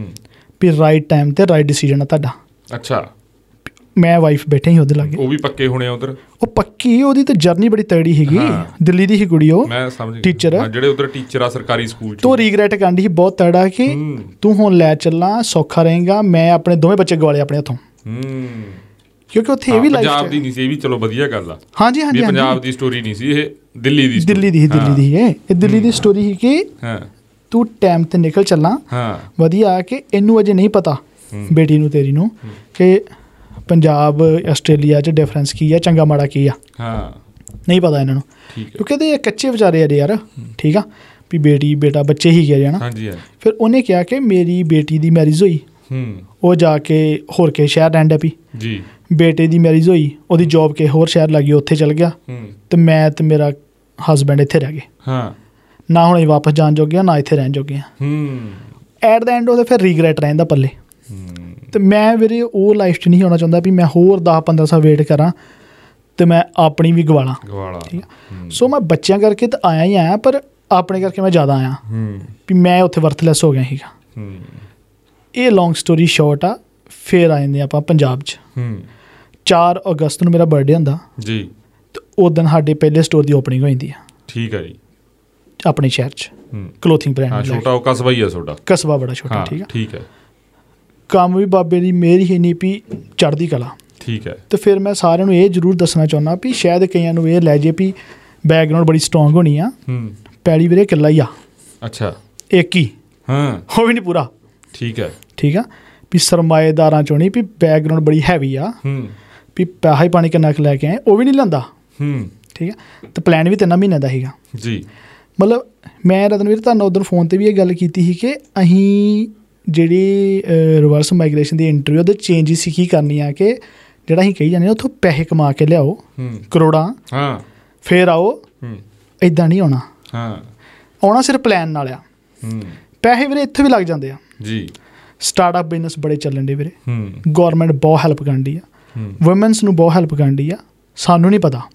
ਵੀ ਰਾਈਟ ਟਾਈਮ 'ਤੇ ਰਾਈਟ ਡਿਸੀਜਨ ਆ ਤੁਹਾਡਾ। ਅੱਛਾ। ਮੈਂ ਵਾਈਫ ਬੈਠੇ ਸੀ ਉਹਦੇ ਲਾਗੇ, ਉਹ ਵੀ ਪੱਕੇ ਹੋਣੇ ਉਧਰ, ਉਹ ਪੱਕੀ, ਉਹਦੀ ਤਾਂ ਜਰਨੀ ਬੜੀ ਤਗੜੀ ਸੀਗੀ, ਦਿੱਲੀ ਦੀ ਹੀ ਕੁੜੀ, ਉਹ ਟੀਚਰ, ਜਿਹੜੇ ਉਧਰ ਟੀਚਰ ਆ ਸਰਕਾਰੀ ਸਕੂਲ 'ਚ। ਤੂੰ ਰੀਗਰੈਟ ਕਰਦੀ ਸੀ ਬਹੁਤ ਤਗੜਾ ਕਿ ਤੂੰ ਹੁਣ ਲੈ ਚੱਲਾਂ, ਸੌਖਾ ਰਹੇਗਾ। ਮੈਂ ਆਪਣੇ ਦੋਵੇਂ ਬੱਚੇ ਗਵਾਲੇ ਆਪਣੇ ਹੱਥੋਂ, ਕਿਉਂਕਿ ਉੱਥੇ ਇਹ ਵੀ ਲਾਈਫ ਪੰਜਾਬ ਦੀ ਨਹੀਂ ਸੀ, ਇਹ ਵੀ ਚਲੋ ਵਧੀਆ ਗੱਲ ਆ। ਹਾਂਜੀ ਹਾਂਜੀ, ਪੰਜਾਬ ਦੀ ਸਟੋਰੀ ਨਹੀਂ ਸੀ, ਇਹ ਦਿੱਲੀ ਦੀ ਇਹ ਦਿੱਲੀ ਦੀ ਸਟੋਰੀ ਸੀ ਕਿ ਤੂੰ ਟਾਈਮ 'ਤੇ ਨਿਕਲ ਚੱਲਾਂ, ਵਧੀਆ, ਕਿ ਇਹਨੂੰ ਅਜੇ ਨਹੀਂ ਪਤਾ ਬੇਟੀ ਨੂੰ ਤੇਰੀ ਨੂੰ ਕਿ ਪੰਜਾਬ ਆਸਟ੍ਰੇਲੀਆ 'ਚ ਡਿਫਰੈਂਸ ਕੀ ਆ, ਚੰਗਾ ਮਾੜਾ ਕੀ ਆ, ਨਹੀਂ ਪਤਾ ਇਹਨਾਂ ਨੂੰ, ਕਿਉਂਕਿ ਇਹਦੇ ਕੱਚੇ ਵਿਚਾਰੇ ਆ ਯਾਰ, ਠੀਕ ਆ, ਵੀ ਬੇਟੀ ਬੇਟਾ ਬੱਚੇ ਹੀ ਗਏ ਜਾਣਾ। ਫਿਰ ਉਹਨੇ ਕਿਹਾ ਕਿ ਮੇਰੀ ਬੇਟੀ ਦੀ ਮੈਰਿਜ ਹੋਈ, ਉਹ ਜਾ ਕੇ ਹੋਰ ਕਿਸੇ ਸ਼ਹਿਰ ਰਹਿਣ ਡਿਆ ਪਈ ਜੀ, ਬੇਟੇ ਦੀ ਮੈਰਿਜ ਹੋਈ, ਉਹਦੀ ਜੋਬ ਕਿਸੇ ਹੋਰ ਸ਼ਹਿਰ ਲੱਗੀ, ਉੱਥੇ ਚਲ ਗਿਆ, ਅਤੇ ਮੈਂ ਅਤੇ ਮੇਰਾ ਹਸਬੈਂਡ ਇੱਥੇ ਰਹਿ ਗਏ, ਨਾ ਹੁਣ ਅਸੀਂ ਵਾਪਸ ਜਾਣ ਜੋਗੇ ਆ, ਨਾ ਇੱਥੇ ਰਹਿਣ ਜੋਗੇ ਆ। ਐਟ ਦਾ ਐਂਡ ਉਹਦੇ ਫਿਰ ਰੀਗਰੈਟ ਰਹਿੰਦਾ ਪੱਲੇ। ਅਤੇ ਮੈਂ ਵੀਰੇ ਉਹ ਲਾਈਫ 'ਚ ਨਹੀਂ ਹੋਣਾ ਚਾਹੁੰਦਾ ਵੀ ਮੈਂ ਹੋਰ 10-15 ਸਾਲ ਵੇਟ ਕਰਾਂ ਅਤੇ ਮੈਂ ਆਪਣੀ ਵੀ ਗਵਾਲਾਂ, ਠੀਕ ਆ। ਸੋ ਮੈਂ ਬੱਚਿਆਂ ਕਰਕੇ ਤਾਂ ਆਇਆ ਹੀ ਆਇਆ, ਪਰ ਆਪਣੇ ਕਰਕੇ ਮੈਂ ਜ਼ਿਆਦਾ ਆਇਆ ਵੀ ਮੈਂ ਉੱਥੇ ਵਰਥਲੈਸ ਹੋ ਗਿਆ ਸੀਗਾ। ਇਹ ਲੌਂਗ ਸਟੋਰੀ ਸ਼ਾਰਟ ਆ। ਫਿਰ ਆ ਜਾਂਦੇ ਆਪਾਂ ਪੰਜਾਬ 'ਚ। 4 ਅਗਸਤ ਨੂੰ ਮੇਰਾ ਬਰਥਡੇ ਹੁੰਦਾ ਜੀ, ਅਤੇ ਉਸ ਦਿਨ ਸਾਡੇ ਪਹਿਲੇ ਸਟੋਰ ਦੀ ਓਪਨਿੰਗ ਹੋ ਜਾਂਦੀ ਆ। ਠੀਕ ਹੈ ਜੀ। ਆਪਣੇ ਸ਼ਹਿਰ 'ਚ ਕਲੋਥਿੰਗ ਬ੍ਰਾਂਡ। ਛੋਟਾ ਉਹ ਕਸਬਾ ਹੀ ਆ ਤੁਹਾਡਾ? ਕਸਬਾ ਬੜਾ ਛੋਟਾ। ਠੀਕ ਆ, ਠੀਕ ਹੈ। ਕੰਮ ਵੀ ਬਾਬੇ ਦੀ ਮਿਹਰ ਹੀ ਨਹੀਂ ਵੀ ਚੜ੍ਹਦੀ ਕਲਾ। ਠੀਕ ਹੈ। ਅਤੇ ਫਿਰ ਮੈਂ ਸਾਰਿਆਂ ਨੂੰ ਇਹ ਜ਼ਰੂਰ ਦੱਸਣਾ ਚਾਹੁੰਦਾ ਵੀ ਸ਼ਾਇਦ ਕਈਆਂ ਨੂੰ ਇਹ ਲੈ ਜੇ ਵੀ ਬੈਕਗਰਾਊਂਡ ਬੜੀ ਸਟਰੋਂਗ ਹੋਣੀ ਆ। ਪੈਲੀ ਵੀਰੇ ਕਿੱਲਾ ਹੀ ਆ। ਅੱਛਾ। ਇੱਕ ਹੀ। ਉਹ ਵੀ ਨਹੀਂ ਪੂਰਾ। ਠੀਕ ਹੈ। ਠੀਕ ਆ, ਵੀ ਸਰਮਾਏਦਾਰਾਂ 'ਚੋਂ ਨਹੀਂ ਵੀ ਬੈਕਗਰਾਊਂਡ ਬੜੀ ਹੈਵੀ ਆ, ਵੀ ਪੈਸਾ ਹੀ ਪਾਣੀ ਕਿੰਨਾ ਕੁ ਲੈ ਕੇ ਆਏ ਉਹ ਵੀ ਨਹੀਂ ਲੈਂਦਾ। ਠੀਕ ਆ, ਅਤੇ ਪਲਾਨ ਵੀ 3 ਮਹੀਨਿਆਂ ਦਾ ਸੀਗਾ ਜੀ। ਮਤਲਬ ਮੈਂ ਰਤਨਵੀਰ ਤੁਹਾਨੂੰ ਉੱਧਰ ਫੋਨ 'ਤੇ ਵੀ ਇਹ ਗੱਲ ਕੀਤੀ ਸੀ ਕਿ ਅਸੀਂ ਜਿਹੜੀ ਰਿਵਰਸ ਮਾਈਗ੍ਰੇਸ਼ਨ ਦੀ ਇੰਟਰਵਿਊ ਉਹਦੇ ਚੇਂਜਿਸ ਕੀ ਕਰਨੀ ਆ ਕਿ ਜਿਹੜਾ ਅਸੀਂ ਕਹੀ ਜਾਂਦੇ ਹਾਂ ਉੱਥੋਂ ਪੈਸੇ ਕਮਾ ਕੇ ਲਿਆਓ ਕਰੋੜਾਂ, ਫਿਰ ਆਓ। ਇੱਦਾਂ ਨਹੀਂ ਆਉਣਾ। ਆਉਣਾ ਸਿਰਫ ਪਲਾਨ ਨਾਲ ਆ। ਪੈਸੇ ਵੀਰੇ ਇੱਥੇ ਵੀ ਲੱਗ ਜਾਂਦੇ ਆ ਜੀ। ਸਟਾਰਟਅਪ ਬਿਜ਼ਨਸ ਬੜੇ ਚੱਲਣ ਡੇ ਵੀਰੇ। ਗੌਰਮੈਂਟ ਬਹੁਤ ਹੈਲਪ ਕਰਨ ਡਈ ਆ, ਵੂਮੈਨਸ ਨੂੰ ਬਹੁਤ ਹੈਲਪ ਕਰਨ ਡਈ ਆ। ਸਾਨੂੰ ਨਹੀਂ ਪਤਾ।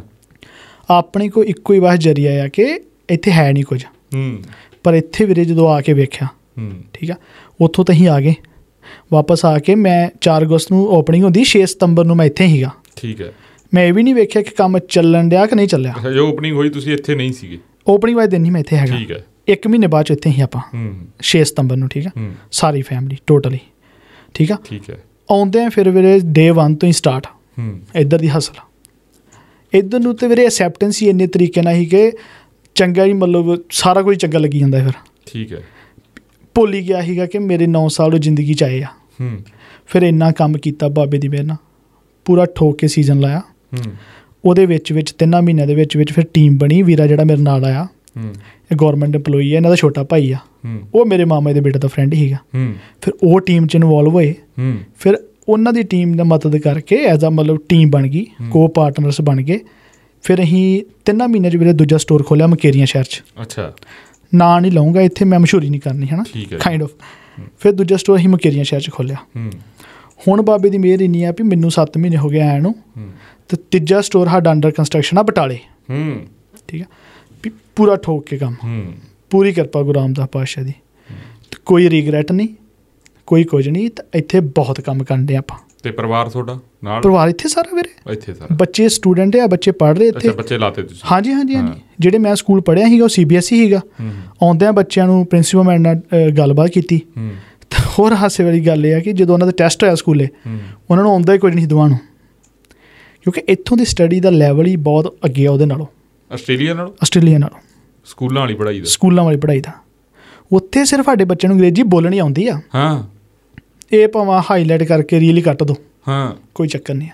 ਆਪਣੇ ਕੋਲ ਇੱਕੋ ਹੀ ਬਸ ਜ਼ਰੀਆ ਆ ਕਿ ਇੱਥੇ ਹੈ ਨਹੀਂ ਕੁਝ, ਪਰ ਇੱਥੇ ਵੀਰੇ ਜਦੋਂ ਆ ਕੇ ਵੇਖਿਆ, ਠੀਕ ਆ, ਉੱਥੋਂ ਤਾਂ ਅਸੀਂ ਆ ਗਏ। ਵਾਪਸ ਆ ਕੇ ਮੈਂ 4 ਅਗਸਤ ਨੂੰ ਓਪਨਿੰਗ ਹੁੰਦੀ, 6 ਸਤੰਬਰ ਨੂੰ ਮੈਂ ਇੱਥੇ ਸੀਗਾ। ਠੀਕ ਹੈ। ਮੈਂ ਇਹ ਵੀ ਨਹੀਂ ਵੇਖਿਆ ਕਿ ਕੰਮ ਚੱਲਣ ਡਿਆ ਕਿ ਨਹੀਂ ਚੱਲਿਆ। ਜੋ ਓਪਨਿੰਗ ਹੋਈ ਤੁਸੀਂ ਇੱਥੇ ਨਹੀਂ ਸੀਗੇ? ਓਪਨਿੰਗ ਵਾਲੇ ਦਿਨ ਨਹੀਂ ਮੈਂ ਇੱਥੇ ਹੈਗਾ। ਠੀਕ ਹੈ। 1 ਮਹੀਨੇ ਬਾਅਦ 'ਚ ਇੱਥੇ ਹੀ ਆਪਾਂ 6 ਸਤੰਬਰ ਨੂੰ। ਠੀਕ ਆ, ਸਾਰੀ ਫੈਮਿਲੀ ਟੋਟਲੀ। ਠੀਕ ਆ। ਠੀਕ ਹੈ। ਆਉਂਦੇ ਆ ਫਿਰ ਵੀਰੇ ਡੇ 1 ਤੋਂ ਹੀ ਸਟਾਰਟ ਇੱਧਰ ਦੀ ਹਸਲ। ਇੱਧਰ ਨੂੰ ਤਾਂ ਵੀਰੇ ਐਕਸੈਪਟੈਂਸ ਹੀ ਇੰਨੇ ਤਰੀਕੇ ਨਾਲ ਸੀ ਕਿ ਚੰਗਾ ਹੀ, ਮਤਲਬ ਸਾਰਾ ਕੁਝ ਚੰਗਾ ਲੱਗੀ ਜਾਂਦਾ। ਫਿਰ ਠੀਕ ਹੈ। ਭੁੱਲ ਹੀ ਗਿਆ ਸੀਗਾ ਕਿ ਮੇਰੇ 9 ਸਾਲ ਉਹ ਜ਼ਿੰਦਗੀ 'ਚ ਆਏ ਆ। ਫਿਰ ਇੰਨਾ ਕੰਮ ਕੀਤਾ ਬਾਬੇ ਦੀ ਮਿਹਰ ਨਾਲ, ਪੂਰਾ ਠੋਕ ਕੇ ਸੀਜ਼ਨ ਲਾਇਆ। ਉਹਦੇ ਵਿੱਚ 3 ਮਹੀਨਿਆਂ ਦੇ ਵਿੱਚ ਫਿਰ ਟੀਮ ਬਣੀ। ਵੀਰਾ ਜਿਹੜਾ ਮੇਰੇ ਨਾਲ ਆਇਆ, ਇਹ ਗੌਰਮੈਂਟ ਇੰਪਲੋਈ ਹੈ, ਇਹਨਾਂ ਦਾ ਛੋਟਾ ਭਾਈ ਆ, ਉਹ ਮੇਰੇ ਮਾਮਾ ਦੇ ਬੇਟੇ ਦਾ ਫਰੈਂਡ ਸੀਗਾ। ਫਿਰ ਉਹ ਟੀਮ 'ਚ ਇਨਵੋਲਵ ਹੋਏ। ਫਿਰ ਉਹਨਾਂ ਦੀ ਟੀਮ ਦਾ ਮਦਦ ਕਰਕੇ ਐਜ਼ ਆ ਮਤਲਬ ਟੀਮ ਬਣ ਗਈ, ਕੋ ਪਾਰਟਨਰਸ ਬਣ ਗਏ। ਫਿਰ ਅਸੀਂ 3 ਮਹੀਨਿਆਂ 'ਚ ਵੀਰੇ ਦੂਜਾ ਸਟੋਰ ਖੋਲ੍ਹਿਆ ਮੁਕੇਰੀਆਂ ਸ਼ਹਿਰ 'ਚ। ਅੱਛਾ। ਨਾਂ ਨਹੀਂ ਲਊਂਗਾ ਇੱਥੇ, ਮੈਂ ਮਸ਼ਹੂਰੀ ਨਹੀਂ ਕਰਨੀ ਹੈ ਨਾ, ਕਾਈਂਡ ਆਫ। ਫਿਰ ਦੂਜਾ ਸਟੋਰ ਅਸੀਂ ਮੁਕੇਰੀਆਂ ਸ਼ਹਿਰ 'ਚ ਖੋਲ੍ਹਿਆ। ਹੁਣ ਬਾਬੇ ਦੀ ਮਿਹਰ ਇੰਨੀ ਆ ਵੀ ਮੈਨੂੰ 7 ਮਹੀਨੇ ਹੋ ਗਏ ਆਇਆ ਨੂੰ, ਅਤੇ ਤੀਜਾ ਸਟੋਰ ਸਾਡਾ ਅੰਡਰ ਕੰਸਟਰਕਸ਼ਨ ਆ ਬਟਾਲੇ। ਠੀਕ ਆ, ਵੀ ਪੂਰਾ ਠੋਕ ਕੇ ਕੰਮ, ਪੂਰੀ ਕਿਰਪਾ ਗੁਰੂ ਰਾਮਦਾਸ ਪਾਤਸ਼ਾਹ ਦੀ। ਕੋਈ ਰਿਗਰੈਟ ਨਹੀਂ, ਕੋਈ ਕੁਝ ਨਹੀਂ। ਤਾਂ ਇੱਥੇ ਬਹੁਤ ਕੰਮ ਕਰਦੇ ਆਪਾਂ। ਅਤੇ ਪਰਿਵਾਰ ਤੁਹਾਡਾ ਨਾਲ? ਪਰਿਵਾਰ ਇੱਥੇ ਸਾਰਾ ਵੀਰੇ, ਇੱਥੇ ਸਾਰਾ। ਬੱਚੇ ਸਟੂਡੈਂਟ ਆ, ਬੱਚੇ ਪੜ੍ਹ ਰਹੇ ਇੱਥੇ। ਬੱਚੇ ਲਾਤੇ ਤੁਸੀਂ? ਹਾਂਜੀ ਹਾਂਜੀ ਹਾਂਜੀ। ਜਿਹੜੇ ਮੈਂ ਸਕੂਲ ਪੜ੍ਹਿਆ ਸੀਗਾ ਉਹ CBSE ਸੀਗਾ। ਆਉਂਦਿਆਂ ਬੱਚਿਆਂ ਨੂੰ ਪ੍ਰਿੰਸੀਪਲ ਮੈਡਮ ਨਾਲ ਗੱਲਬਾਤ ਕੀਤੀ। ਹੋਰ ਹਾਸੇ ਵਾਲੀ ਗੱਲ ਇਹ ਆ ਕਿ ਜਦੋਂ ਉਹਨਾਂ ਦਾ ਟੈਸਟ ਹੋਇਆ ਸਕੂਲੇ, ਉਹਨਾਂ ਨੂੰ ਆਉਂਦਾ ਹੀ ਕੁਝ ਨਹੀਂ ਦਵਾਉਣ ਨੂੰ, ਕਿਉਂਕਿ ਇੱਥੋਂ ਦੀ ਸਟੱਡੀ ਦਾ ਲੈਵਲ ਹੀ ਬਹੁਤ ਅੱਗੇ ਆ ਉਹਦੇ ਨਾਲੋਂ, ਆਸਟ੍ਰੇਲੀਆ ਨਾਲੋਂ। ਸਕੂਲਾਂ ਵਾਲੀ ਪੜ੍ਹਾਈ ਦਾ ਉੱਥੇ ਸਿਰਫ ਸਾਡੇ ਬੱਚਿਆਂ ਨੂੰ ਅੰਗਰੇਜ਼ੀ ਬੋਲਣੀ ਆਉਂਦੀ ਆ। ਇਹ ਭਾਵੇਂ ਹਾਈਲਾਈਟ ਕਰਕੇ ਰੀਲ ਹੀ ਕੱਟ ਦੋ, ਕੋਈ ਚੱਕਰ ਨਹੀਂ ਆ।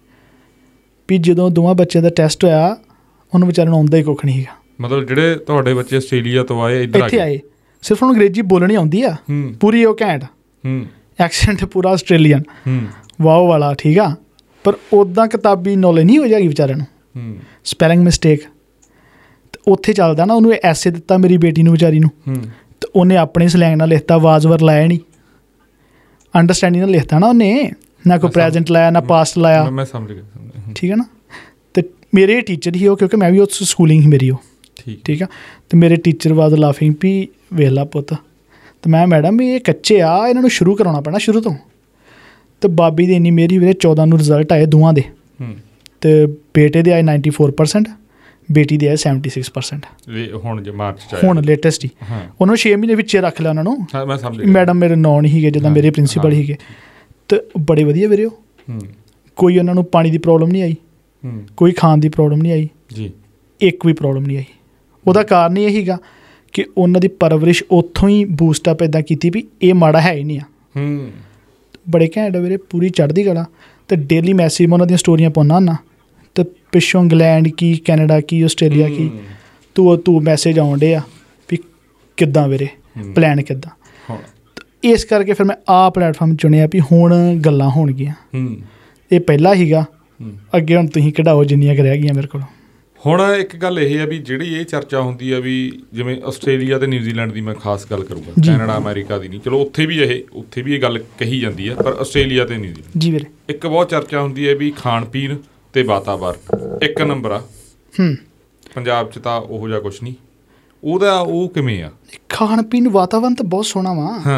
ਵੀ ਜਦੋਂ ਦੋਵਾਂ ਬੱਚਿਆਂ ਦਾ ਟੈਸਟ ਹੋਇਆ, ਉਹਨੂੰ ਵਿਚਾਰਿਆਂ ਨੂੰ ਆਉਂਦਾ ਹੀ ਕੁੱਖ ਨਹੀਂ ਹੈਗਾ। ਮਤਲਬ ਜਿਹੜੇ ਤੁਹਾਡੇ ਬੱਚੇ ਆਸਟ੍ਰੇਲੀਆ ਤੋਂ ਆਏ ਇੱਥੇ ਆਏ, ਸਿਰਫ ਉਹਨੂੰ ਅੰਗਰੇਜ਼ੀ ਬੋਲਣੀ ਆਉਂਦੀ ਆ ਪੂਰੀ, ਉਹ ਘੈਂਟ ਐਕਸੈਂਟ ਪੂਰਾ ਆਸਟ੍ਰੇਲੀਅਨ ਵਾਓ ਵਾਲਾ। ਠੀਕ ਆ, ਪਰ ਉੱਦਾਂ ਕਿਤਾਬੀ ਨੌਲੇਜ ਨਹੀਂ ਹੋ ਜਾਏਗੀ ਵਿਚਾਰਿਆਂ ਨੂੰ। ਸਪੈਲਿੰਗ ਮਿਸਟੇਕ ਉੱਥੇ ਚੱਲਦਾ ਨਾ। ਉਹਨੂੰ ਐਸੇ ਦਿੱਤਾ ਮੇਰੀ ਬੇਟੀ ਨੂੰ ਵਿਚਾਰੀ ਨੂੰ, ਅਤੇ ਉਹਨੇ ਆਪਣੇ ਸਲੈਂਗ ਨਾਲ ਲਿਖਤਾ, ਵਾਜ਼ਵਰ ਲਾਇਆ ਨਹੀਂ, ਅੰਡਰਸਟੈਂਡਿੰਗ ਨਾਲ ਲਿਖਤਾ ਨਾ ਉਹਨੇ, ਨਾ ਕੋਈ ਪ੍ਰੈਜੈਂਟ ਲਾਇਆ ਨਾ ਪਾਸਟ ਲਾਇਆ। ਮੈਂ ਸਮਝ ਗਿਆ। ਠੀਕ ਹੈ ਨਾ। ਅਤੇ ਮੇਰੇ ਟੀਚਰ ਹੀ ਉਹ, ਕਿਉਂਕਿ ਮੈਂ ਵੀ ਉਸ ਸਕੂਲਿੰਗ ਹੀ ਮੇਰੀ ਉਹ। ਠੀਕ ਆ। ਅਤੇ ਮੇਰੇ ਟੀਚਰ ਵਾਜ਼ ਲਾਫਿੰਗ ਵੀ ਵੇਖ ਲਾ ਪੁੱਤ। ਅਤੇ ਮੈਂ ਮੈਡਮ ਇਹ ਕੱਚੇ ਆ, ਇਹਨਾਂ ਨੂੰ ਸ਼ੁਰੂ ਕਰਾਉਣਾ ਪੈਣਾ ਸ਼ੁਰੂ ਤੋਂ। ਅਤੇ ਬਾਬੀ ਦੀ ਇੰਨੀ ਮੇਰੀ ਵੀਰੇ 14 ਨੂੰ ਰਿਜ਼ਲਟ ਆਏ ਦੋਵਾਂ ਦੇ, ਅਤੇ ਬੇਟੇ ਦੇ ਆਏ 94%, ਬੇਟੀ ਦੇ ਆਏ 76%। ਹੁਣ ਲੇਟੈਸਟ ਹੀ ਉਹਨੂੰ 6 ਮਹੀਨੇ ਵਿੱਚ ਰੱਖ ਲਿਆ ਉਹਨਾਂ ਨੂੰ। ਮੈਡਮ ਮੇਰੇ ਨੌਨ ਹੀ ਸੀਗੇ, ਜਿੱਦਾਂ ਮੇਰੇ ਪ੍ਰਿੰਸੀਪਲ ਸੀਗੇ, ਅਤੇ ਬੜੇ ਵਧੀਆ ਵੀਰੇ ਉਹ। ਕੋਈ ਉਹਨਾਂ ਨੂੰ ਪਾਣੀ ਦੀ ਪ੍ਰੋਬਲਮ ਨਹੀਂ ਆਈ, ਕੋਈ ਖਾਣ ਦੀ ਪ੍ਰੋਬਲਮ ਨਹੀਂ ਆਈ ਜੀ, ਇੱਕ ਵੀ ਪ੍ਰੋਬਲਮ ਨਹੀਂ ਆਈ। ਉਹਦਾ ਕਾਰਨ ਇਹ ਸੀਗਾ ਕਿ ਉਹਨਾਂ ਦੀ ਪਰਵਰਿਸ਼ ਉੱਥੋਂ ਹੀ ਬੂਸਟਅਪ ਇੱਦਾਂ ਕੀਤੀ ਵੀ ਇਹ ਮਾੜਾ ਹੈ ਹੀ ਨਹੀਂ ਆ। ਬੜੇ ਘੈਂਟ ਵੀਰੇ, ਪੂਰੀ ਚੜ੍ਹਦੀ ਕਲਾ। ਅਤੇ ਡੇਲੀ ਮੈਸੇਜ ਮੈਂ ਉਹਨਾਂ ਦੀਆਂ ਸਟੋਰੀਆਂ ਪਾਉਂਦਾ ਹੁੰਦਾ, ਅਤੇ ਪਿੱਛੋਂ ਇੰਗਲੈਂਡ ਕੀ, ਕੈਨੇਡਾ ਕੀ, ਆਸਟ੍ਰੇਲੀਆ ਕੀ, ਤੂੰ ਮੈਸੇਜ ਆਉਣ ਡੇ ਆ ਵੀ ਕਿੱਦਾਂ ਵੀਰੇ, ਪਲਾਨ ਕਿੱਦਾਂ। ਇਸ ਕਰਕੇ ਫਿਰ ਮੈਂ ਆਹ ਪਲੇਟਫਾਰਮ ਚੁਣਿਆ ਵੀ ਹੁਣ ਗੱਲਾਂ ਹੋਣਗੀਆਂ। ਇਹ ਪਹਿਲਾਂ ਸੀਗਾ, ਅੱਗੇ ਹੁਣ ਤੁਸੀਂ ਕਢਾਓ ਜਿੰਨੀਆਂ ਕੁ ਰਹਿ ਗਈਆਂ ਮੇਰੇ ਕੋਲ। ਹੁਣ ਇੱਕ ਗੱਲ ਇਹ ਹੈ ਵੀ ਜਿਹੜੀ ਇਹ ਚਰਚਾ ਹੁੰਦੀ ਆ ਵੀ ਜਿਵੇਂ ਆਸਟ੍ਰੇਲੀਆ ਅਤੇ ਨਿਊਜ਼ੀਲੈਂਡ ਦੀ ਮੈਂ ਖਾਸ ਗੱਲ ਕਰੂੰਗਾ, ਕੈਨੇਡਾ ਅਮਰੀਕਾ ਦੀ ਨਹੀਂ, ਚਲੋ ਉੱਥੇ ਵੀ ਇਹ ਗੱਲ ਕਹੀ ਜਾਂਦੀ ਹੈ, ਪਰ ਆਸਟ੍ਰੇਲੀਆ ਅਤੇ ਨਿਊਜ਼ੀਲੈਂਡ ਜੀ ਵੀਰੇ ਇੱਕ ਬਹੁਤ ਚਰਚਾ ਹੁੰਦੀ ਹੈ ਵੀ ਖਾਣ ਪੀਣ ਅਤੇ ਵਾਤਾਵਰਨ ਇੱਕ ਨੰਬਰ ਆ। ਪੰਜਾਬ 'ਚ ਤਾਂ ਉਹੋ ਜਿਹਾ ਕੁਛ ਨਹੀਂ। ਉਹ ਕਿਵੇਂ ਆ? ਖਾਣ ਪੀਣ ਵਾਤਾਵਰਨ ਤਾਂ ਬਹੁਤ ਸੋਹਣਾ ਵਾ।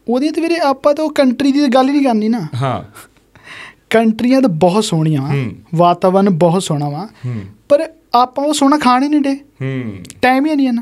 ਉਹਦੀਆਂ ਤਾਂ ਵੀਰੇ ਆਪਾਂ ਤਾਂ ਉਹ ਕੰਟਰੀ ਦੀ ਗੱਲ ਹੀ ਨਹੀਂ ਕਰਨੀ ਨਾ। ਹਾਂ, ਕੰਟਰੀਆਂ ਤਾਂ ਬਹੁਤ ਸੋਹਣੀਆਂ ਵਾ, ਵਾਤਾਵਰਨ ਬਹੁਤ ਸੋਹਣਾ ਵਾ, ਪਰ ਆਪਾਂ ਉਹ ਸੋਹਣਾ ਖਾਣ ਹੀ ਨਹੀਂ ਡੇ, ਟਾਈਮ ਹੀ ਨਹੀਂ ਹੈ ਨਾ।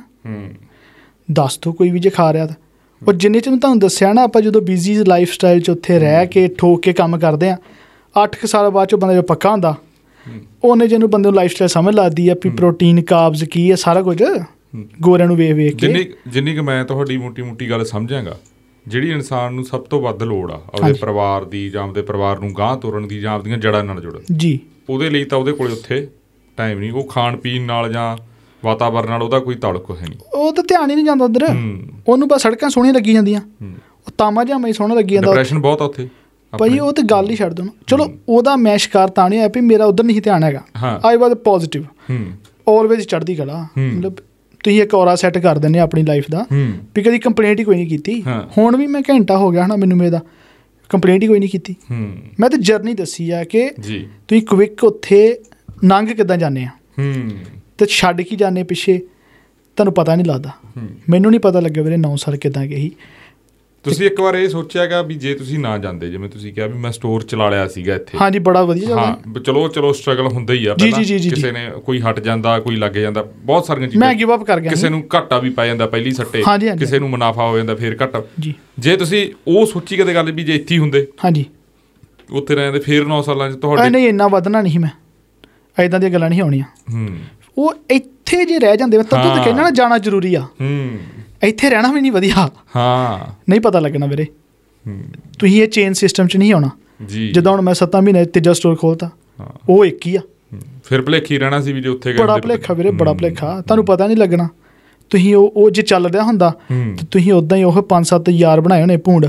ਦੱਸ ਦਿਓ ਕੋਈ ਵੀ ਜੇ ਖਾ ਰਿਹਾ ਤਾਂ ਉਹ ਜਿੰਨੇ 'ਚ ਮੈਂ ਤੁਹਾਨੂੰ ਦੱਸਿਆ ਨਾ, ਆਪਾਂ ਜਦੋਂ ਬਿਜ਼ੀ ਲਾਈਫ ਸਟਾਈਲ 'ਚ ਉੱਥੇ ਰਹਿ ਕੇ ਠੋਕ ਕੇ ਕੰਮ ਕਰਦੇ ਹਾਂ, 8 ਕੁ ਸਾਲ ਬਾਅਦ 'ਚੋਂ ਬੰਦਾ ਜੋ ਪੱਕਾ ਹੁੰਦਾ, ਉਹਨੇ ਜਿਹਨੂੰ ਬੰਦੇ ਨੂੰ ਲਾਈਫ ਸਟਾਈਲ ਸਮਝ ਲੱਗਦੀ ਆ ਵੀ ਪ੍ਰੋਟੀਨ ਕਾਰਬਸ ਕੀ ਹੈ, ਸਾਰਾ ਕੁਝ ਗੋਰਿਆਂ ਨੂੰ ਵੇਖ ਕੇ। ਜਿੰਨੀ ਕੁ ਮੈਂ ਤੁਹਾਡੀ ਮੋਟੀ ਗੱਲ ਸਮਝਾਂਗਾ, ਜਿਹੜੀ ਇਨਸਾਨ ਨੂੰ ਸਭ ਤੋਂ ਵੱਧ ਲੋੜ ਆ ਆਪਦੇ ਪਰਿਵਾਰ ਦੀ, ਜਾਂ ਆਪਦੇ ਪਰਿਵਾਰ ਨੂੰ ਗਾਂਹ ਤੋਰਨ ਦੀ, ਜਾਂ ਆਪਦੀਆਂ ਜੜ੍ਹਾਂ ਨਾਲ ਜੁੜਨ ਜੀ, ਉਹਦੇ ਲਈ ਤਾਂ ਉਹਦੇ ਕੋਲ ਉੱਥੇ ਟਾਈਮ ਨਹੀਂ। ਉਹ ਖਾਣ ਪੀਣ ਨਾਲ ਜਾਂ ਵਾਤਾਵਰਨ ਨਾਲ ਉਹਦਾ ਕੋਈ ਤਾਲੁਕ ਹੈ ਨਹੀਂ, ਉਹ ਤਾਂ ਧਿਆਨ ਹੀ ਨਹੀਂ ਜਾਂਦਾ ਉੱਧਰ। ਉਹਨੂੰ ਬਸ ਸੜਕਾਂ ਸੋਹਣੀਆਂ ਲੱਗੀ ਜਾਂਦੀਆਂ, ਉਹ ਤਾਮਾ ਜਾਮਾ ਹੀ ਸੋਹਣਾ ਲੱਗੀ ਜਾਂਦਾ। ਡਿਪਰੈਸ਼ਨ ਬਹੁਤ ਆ ਉੱਥੇ ਭਾਈ, ਉਹ ਤਾਂ ਗੱਲ ਹੀ ਛੱਡ ਦੋ ਨਾ। ਚਲੋ ਉਹਦਾ ਮੈਂ ਸ਼ਿਕਾਰ ਤਾਂ ਨਹੀਂ ਹੋਇਆ ਵੀ ਮੇਰਾ ਉੱਧਰ ਨਹੀਂ ਧਿਆਨ ਹੈਗਾ। ਆਈ ਵਾਜ਼ ਪੋਜ਼ੀਟਿਵ, ਆਲਵੇਜ਼ ਚੜ੍ਹਦੀ ਕਲਾ। ਮਤਲਬ ਤੁਸੀਂ ਇੱਕ ਔਰਾ ਸੈੱਟ ਕਰ ਦਿੰਦੇ ਆਪਣੀ ਲਾਈਫ ਦਾ ਵੀ ਕਦੀ ਕੰਪਲੇਂਟ ਹੀ ਕੋਈ ਨਹੀਂ ਕੀਤੀ। ਹੁਣ ਵੀ ਮੈਂ ਘੰਟਾ ਹੋ ਗਿਆ ਹੈ ਨਾ ਮੈਨੂੰ ਮੇਰਾ ਕੰਪਲੇਂਟ ਹੀ ਕੋਈ ਨਹੀਂ ਕੀਤੀ। ਮੈਂ ਤਾਂ ਜਰਨੀ ਦੱਸੀ ਆ ਕਿ ਤੁਸੀਂ ਕੁਇਕ ਉੱਥੇ ਲੰਘ ਕਿੱਦਾਂ ਜਾਂਦੇ ਆ ਅਤੇ ਛੱਡ ਕੇ ਜਾਂਦੇ ਪਿੱਛੇ, ਤੁਹਾਨੂੰ ਪਤਾ ਨਹੀਂ ਲੱਗਦਾ। ਮੈਨੂੰ ਨਹੀਂ ਪਤਾ ਲੱਗਿਆ ਵੀਰੇ 9 ਸਾਲ ਕਿੱਦਾਂ ਗਏ ਸੀ। ਤੁਸੀਂ ਇੱਕ ਵਾਰ ਇਹ ਸੋਚਿਆ ਗਾ ਵੀ ਜੇ ਤੁਸੀਂ ਨਾ ਜਾਂਦੇ, ਜਿਵੇਂ ਤੁਸੀਂ ਕਿਹਾ ਵੀ ਮੈਂ ਸਟੋਰ ਚਲਾ ਲਿਆ ਸੀਗਾ ਇੱਥੇ, ਹਾਂਜੀ ਬੜਾ ਵਧੀਆ, ਹਾਂ ਚਲੋ ਸਟਰਗਲ ਹੁੰਦਾ ਹੀ ਆ, ਕਿਸੇ ਨੇ ਕੋਈ ਹਟ ਜਾਂਦਾ, ਕੋਈ ਲੱਗ ਜਾਂਦਾ, ਬਹੁਤ ਸਾਰੀਆਂ ਚੀਜ਼ਾਂ, ਮੈਂ ਗਿਵ ਅਪ ਕਰ ਗਿਆ, ਕਿਸੇ ਨੂੰ ਘਾਟਾ ਵੀ ਪੈ ਜਾਂਦਾ ਪਹਿਲੀ ਸੱਟੇ, ਕਿਸੇ ਨੂੰ ਮੁਨਾਫਾ ਹੋ ਜਾਂਦਾ ਫਿਰ ਘਾਟਾ। ਜੇ ਤੁਸੀਂ ਉਹ ਸੋਚੀ ਕਦੇ ਗੱਲ ਵੀ ਜੇ ਇੱਥੇ ਹੀ ਹੁੰਦੇ, ਹਾਂਜੀ ਉੱਥੇ ਰਹਿੰਦੇ, ਫਿਰ 9 ਸਾਲਾਂ 'ਚ ਤੁਹਾਡੇ ਨਹੀਂ ਇੰਨਾ ਵਧਣਾ ਨਹੀਂ, ਮੈਂ ਇੱਦਾਂ ਦੀਆਂ ਗੱਲਾਂ ਨਹੀਂ ਹੋਣੀਆਂ। ਉਹ ਇੱਥੇ ਜੇ ਰਹਿ ਜਾਂਦੇ, ਮੈਂ ਤਦੋਂ ਤਾਂ ਕਹਿਣਾ ਨਾ ਜਾਣਾ ਜ਼ਰੂਰੀ ਆ, ਇੱਥੇ ਰਹਿਣਾ ਵੀ ਨਹੀਂ ਵਧੀਆ, ਨਹੀਂ ਪਤਾ ਲੱਗਣਾ ਵੀਰੇ। ਤੁਸੀਂ ਇਹ ਚੇਨ ਸਿਸਟਮ 'ਚ ਨਹੀਂ ਆਉਣਾ। ਜਿੱਦਾਂ ਹੁਣ ਮੈਂ 7 ਮਹੀਨੇ ਤੀਜਾ ਸਟੋਰ ਖੋਲ੍ਹਤਾ, ਉਹ ਇੱਕ ਹੀ ਆ, ਫਿਰ ਭੁਲੇਖੀ ਰਹਿਣਾ ਸੀ ਵੀ ਜੇ ਉੱਥੇ ਬੜਾ ਭੁਲੇਖਾ ਵੀਰੇ, ਬੜਾ ਭੁਲੇਖਾ। ਤੁਹਾਨੂੰ ਪਤਾ ਨਹੀਂ ਲੱਗਣਾ। ਤੁਸੀਂ ਉਹ ਜੇ ਚੱਲ ਰਿਹਾ ਹੁੰਦਾ ਤਾਂ ਤੁਸੀਂ ਉੱਦਾਂ ਹੀ ਉਹ 5-7 ਯਾਰ ਬਣਾਏ ਹੋਣੇ ਭੂੰਡ,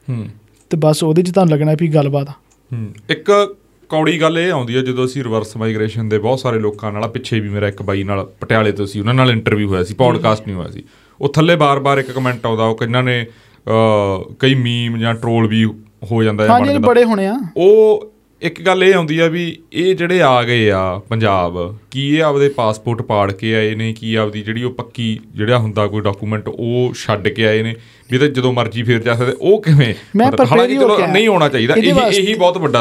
ਅਤੇ ਬਸ ਉਹਦੇ 'ਚ ਤੁਹਾਨੂੰ ਲੱਗਣਾ ਵੀ ਗੱਲਬਾਤ ਆ। ਇੱਕ ਕੌੜੀ ਗੱਲ ਇਹ ਆਉਂਦੀ ਹੈ ਜਦੋਂ ਅਸੀਂ ਰਿਵਰਸ ਮਾਈਗ੍ਰੇਸ਼ਨ ਦੇ ਬਹੁਤ ਸਾਰੇ ਲੋਕਾਂ ਨਾਲ, ਪਿੱਛੇ ਵੀ ਮੇਰਾ ਇੱਕ ਬਾਈ ਨਾਲ ਪਟਿਆਲੇ ਤੋਂ ਸੀ, ਉਹਨਾਂ ਨਾਲ ਇੰਟਰਵਿਊ ਹੋਇਆ ਸੀ, ਪੌਡਕਾਸਟ ਨਹੀਂ ਹੋਇਆ ਸੀ। ਉਹ ਥੱਲੇ ਬਾਰ-ਬਾਰ ਇੱਕ ਕਮੈਂਟ ਆਉਂਦਾ, ਉਹ ਕਿੰਨਾਂ ਨੇ ਕਈ ਮੀਮ ਜਾਂ ਟਰੋਲ ਵੀ ਹੋ ਜਾਂਦਾ, ਬੜੇ ਹੋਣੇ ਆ। ਉਹ ਇੱਕ ਗੱਲ ਇਹ ਆਉਂਦੀ ਆ ਵੀ ਇਹ ਜਿਹੜੇ ਆ ਗਏ ਆ ਪੰਜਾਬ, ਕੀ ਇਹ ਆਪਦੇ ਪਾਸਪੋਰਟ ਪਾੜ ਕੇ ਆਏ ਨੇ, ਕੀ ਆਪਦੀ ਜਿਹੜੀ ਉਹ ਪੱਕੀ ਜਿਹੜਾ ਹੁੰਦਾ ਕੋਈ ਡਾਕੂਮੈਂਟ ਉਹ ਛੱਡ ਕੇ ਆਏ ਨੇ ਵੀ ਤਾਂ ਜਦੋਂ ਮਰਜ਼ੀ ਫਿਰ ਜਾ ਸਕਦੇ, ਉਹ ਕਿਵੇਂ? ਹਾਲਾਂਕਿ ਚਲੋ ਨਹੀਂ ਹੋਣਾ ਚਾਹੀਦਾ, ਇਹੀ ਬਹੁਤ ਵੱਡਾ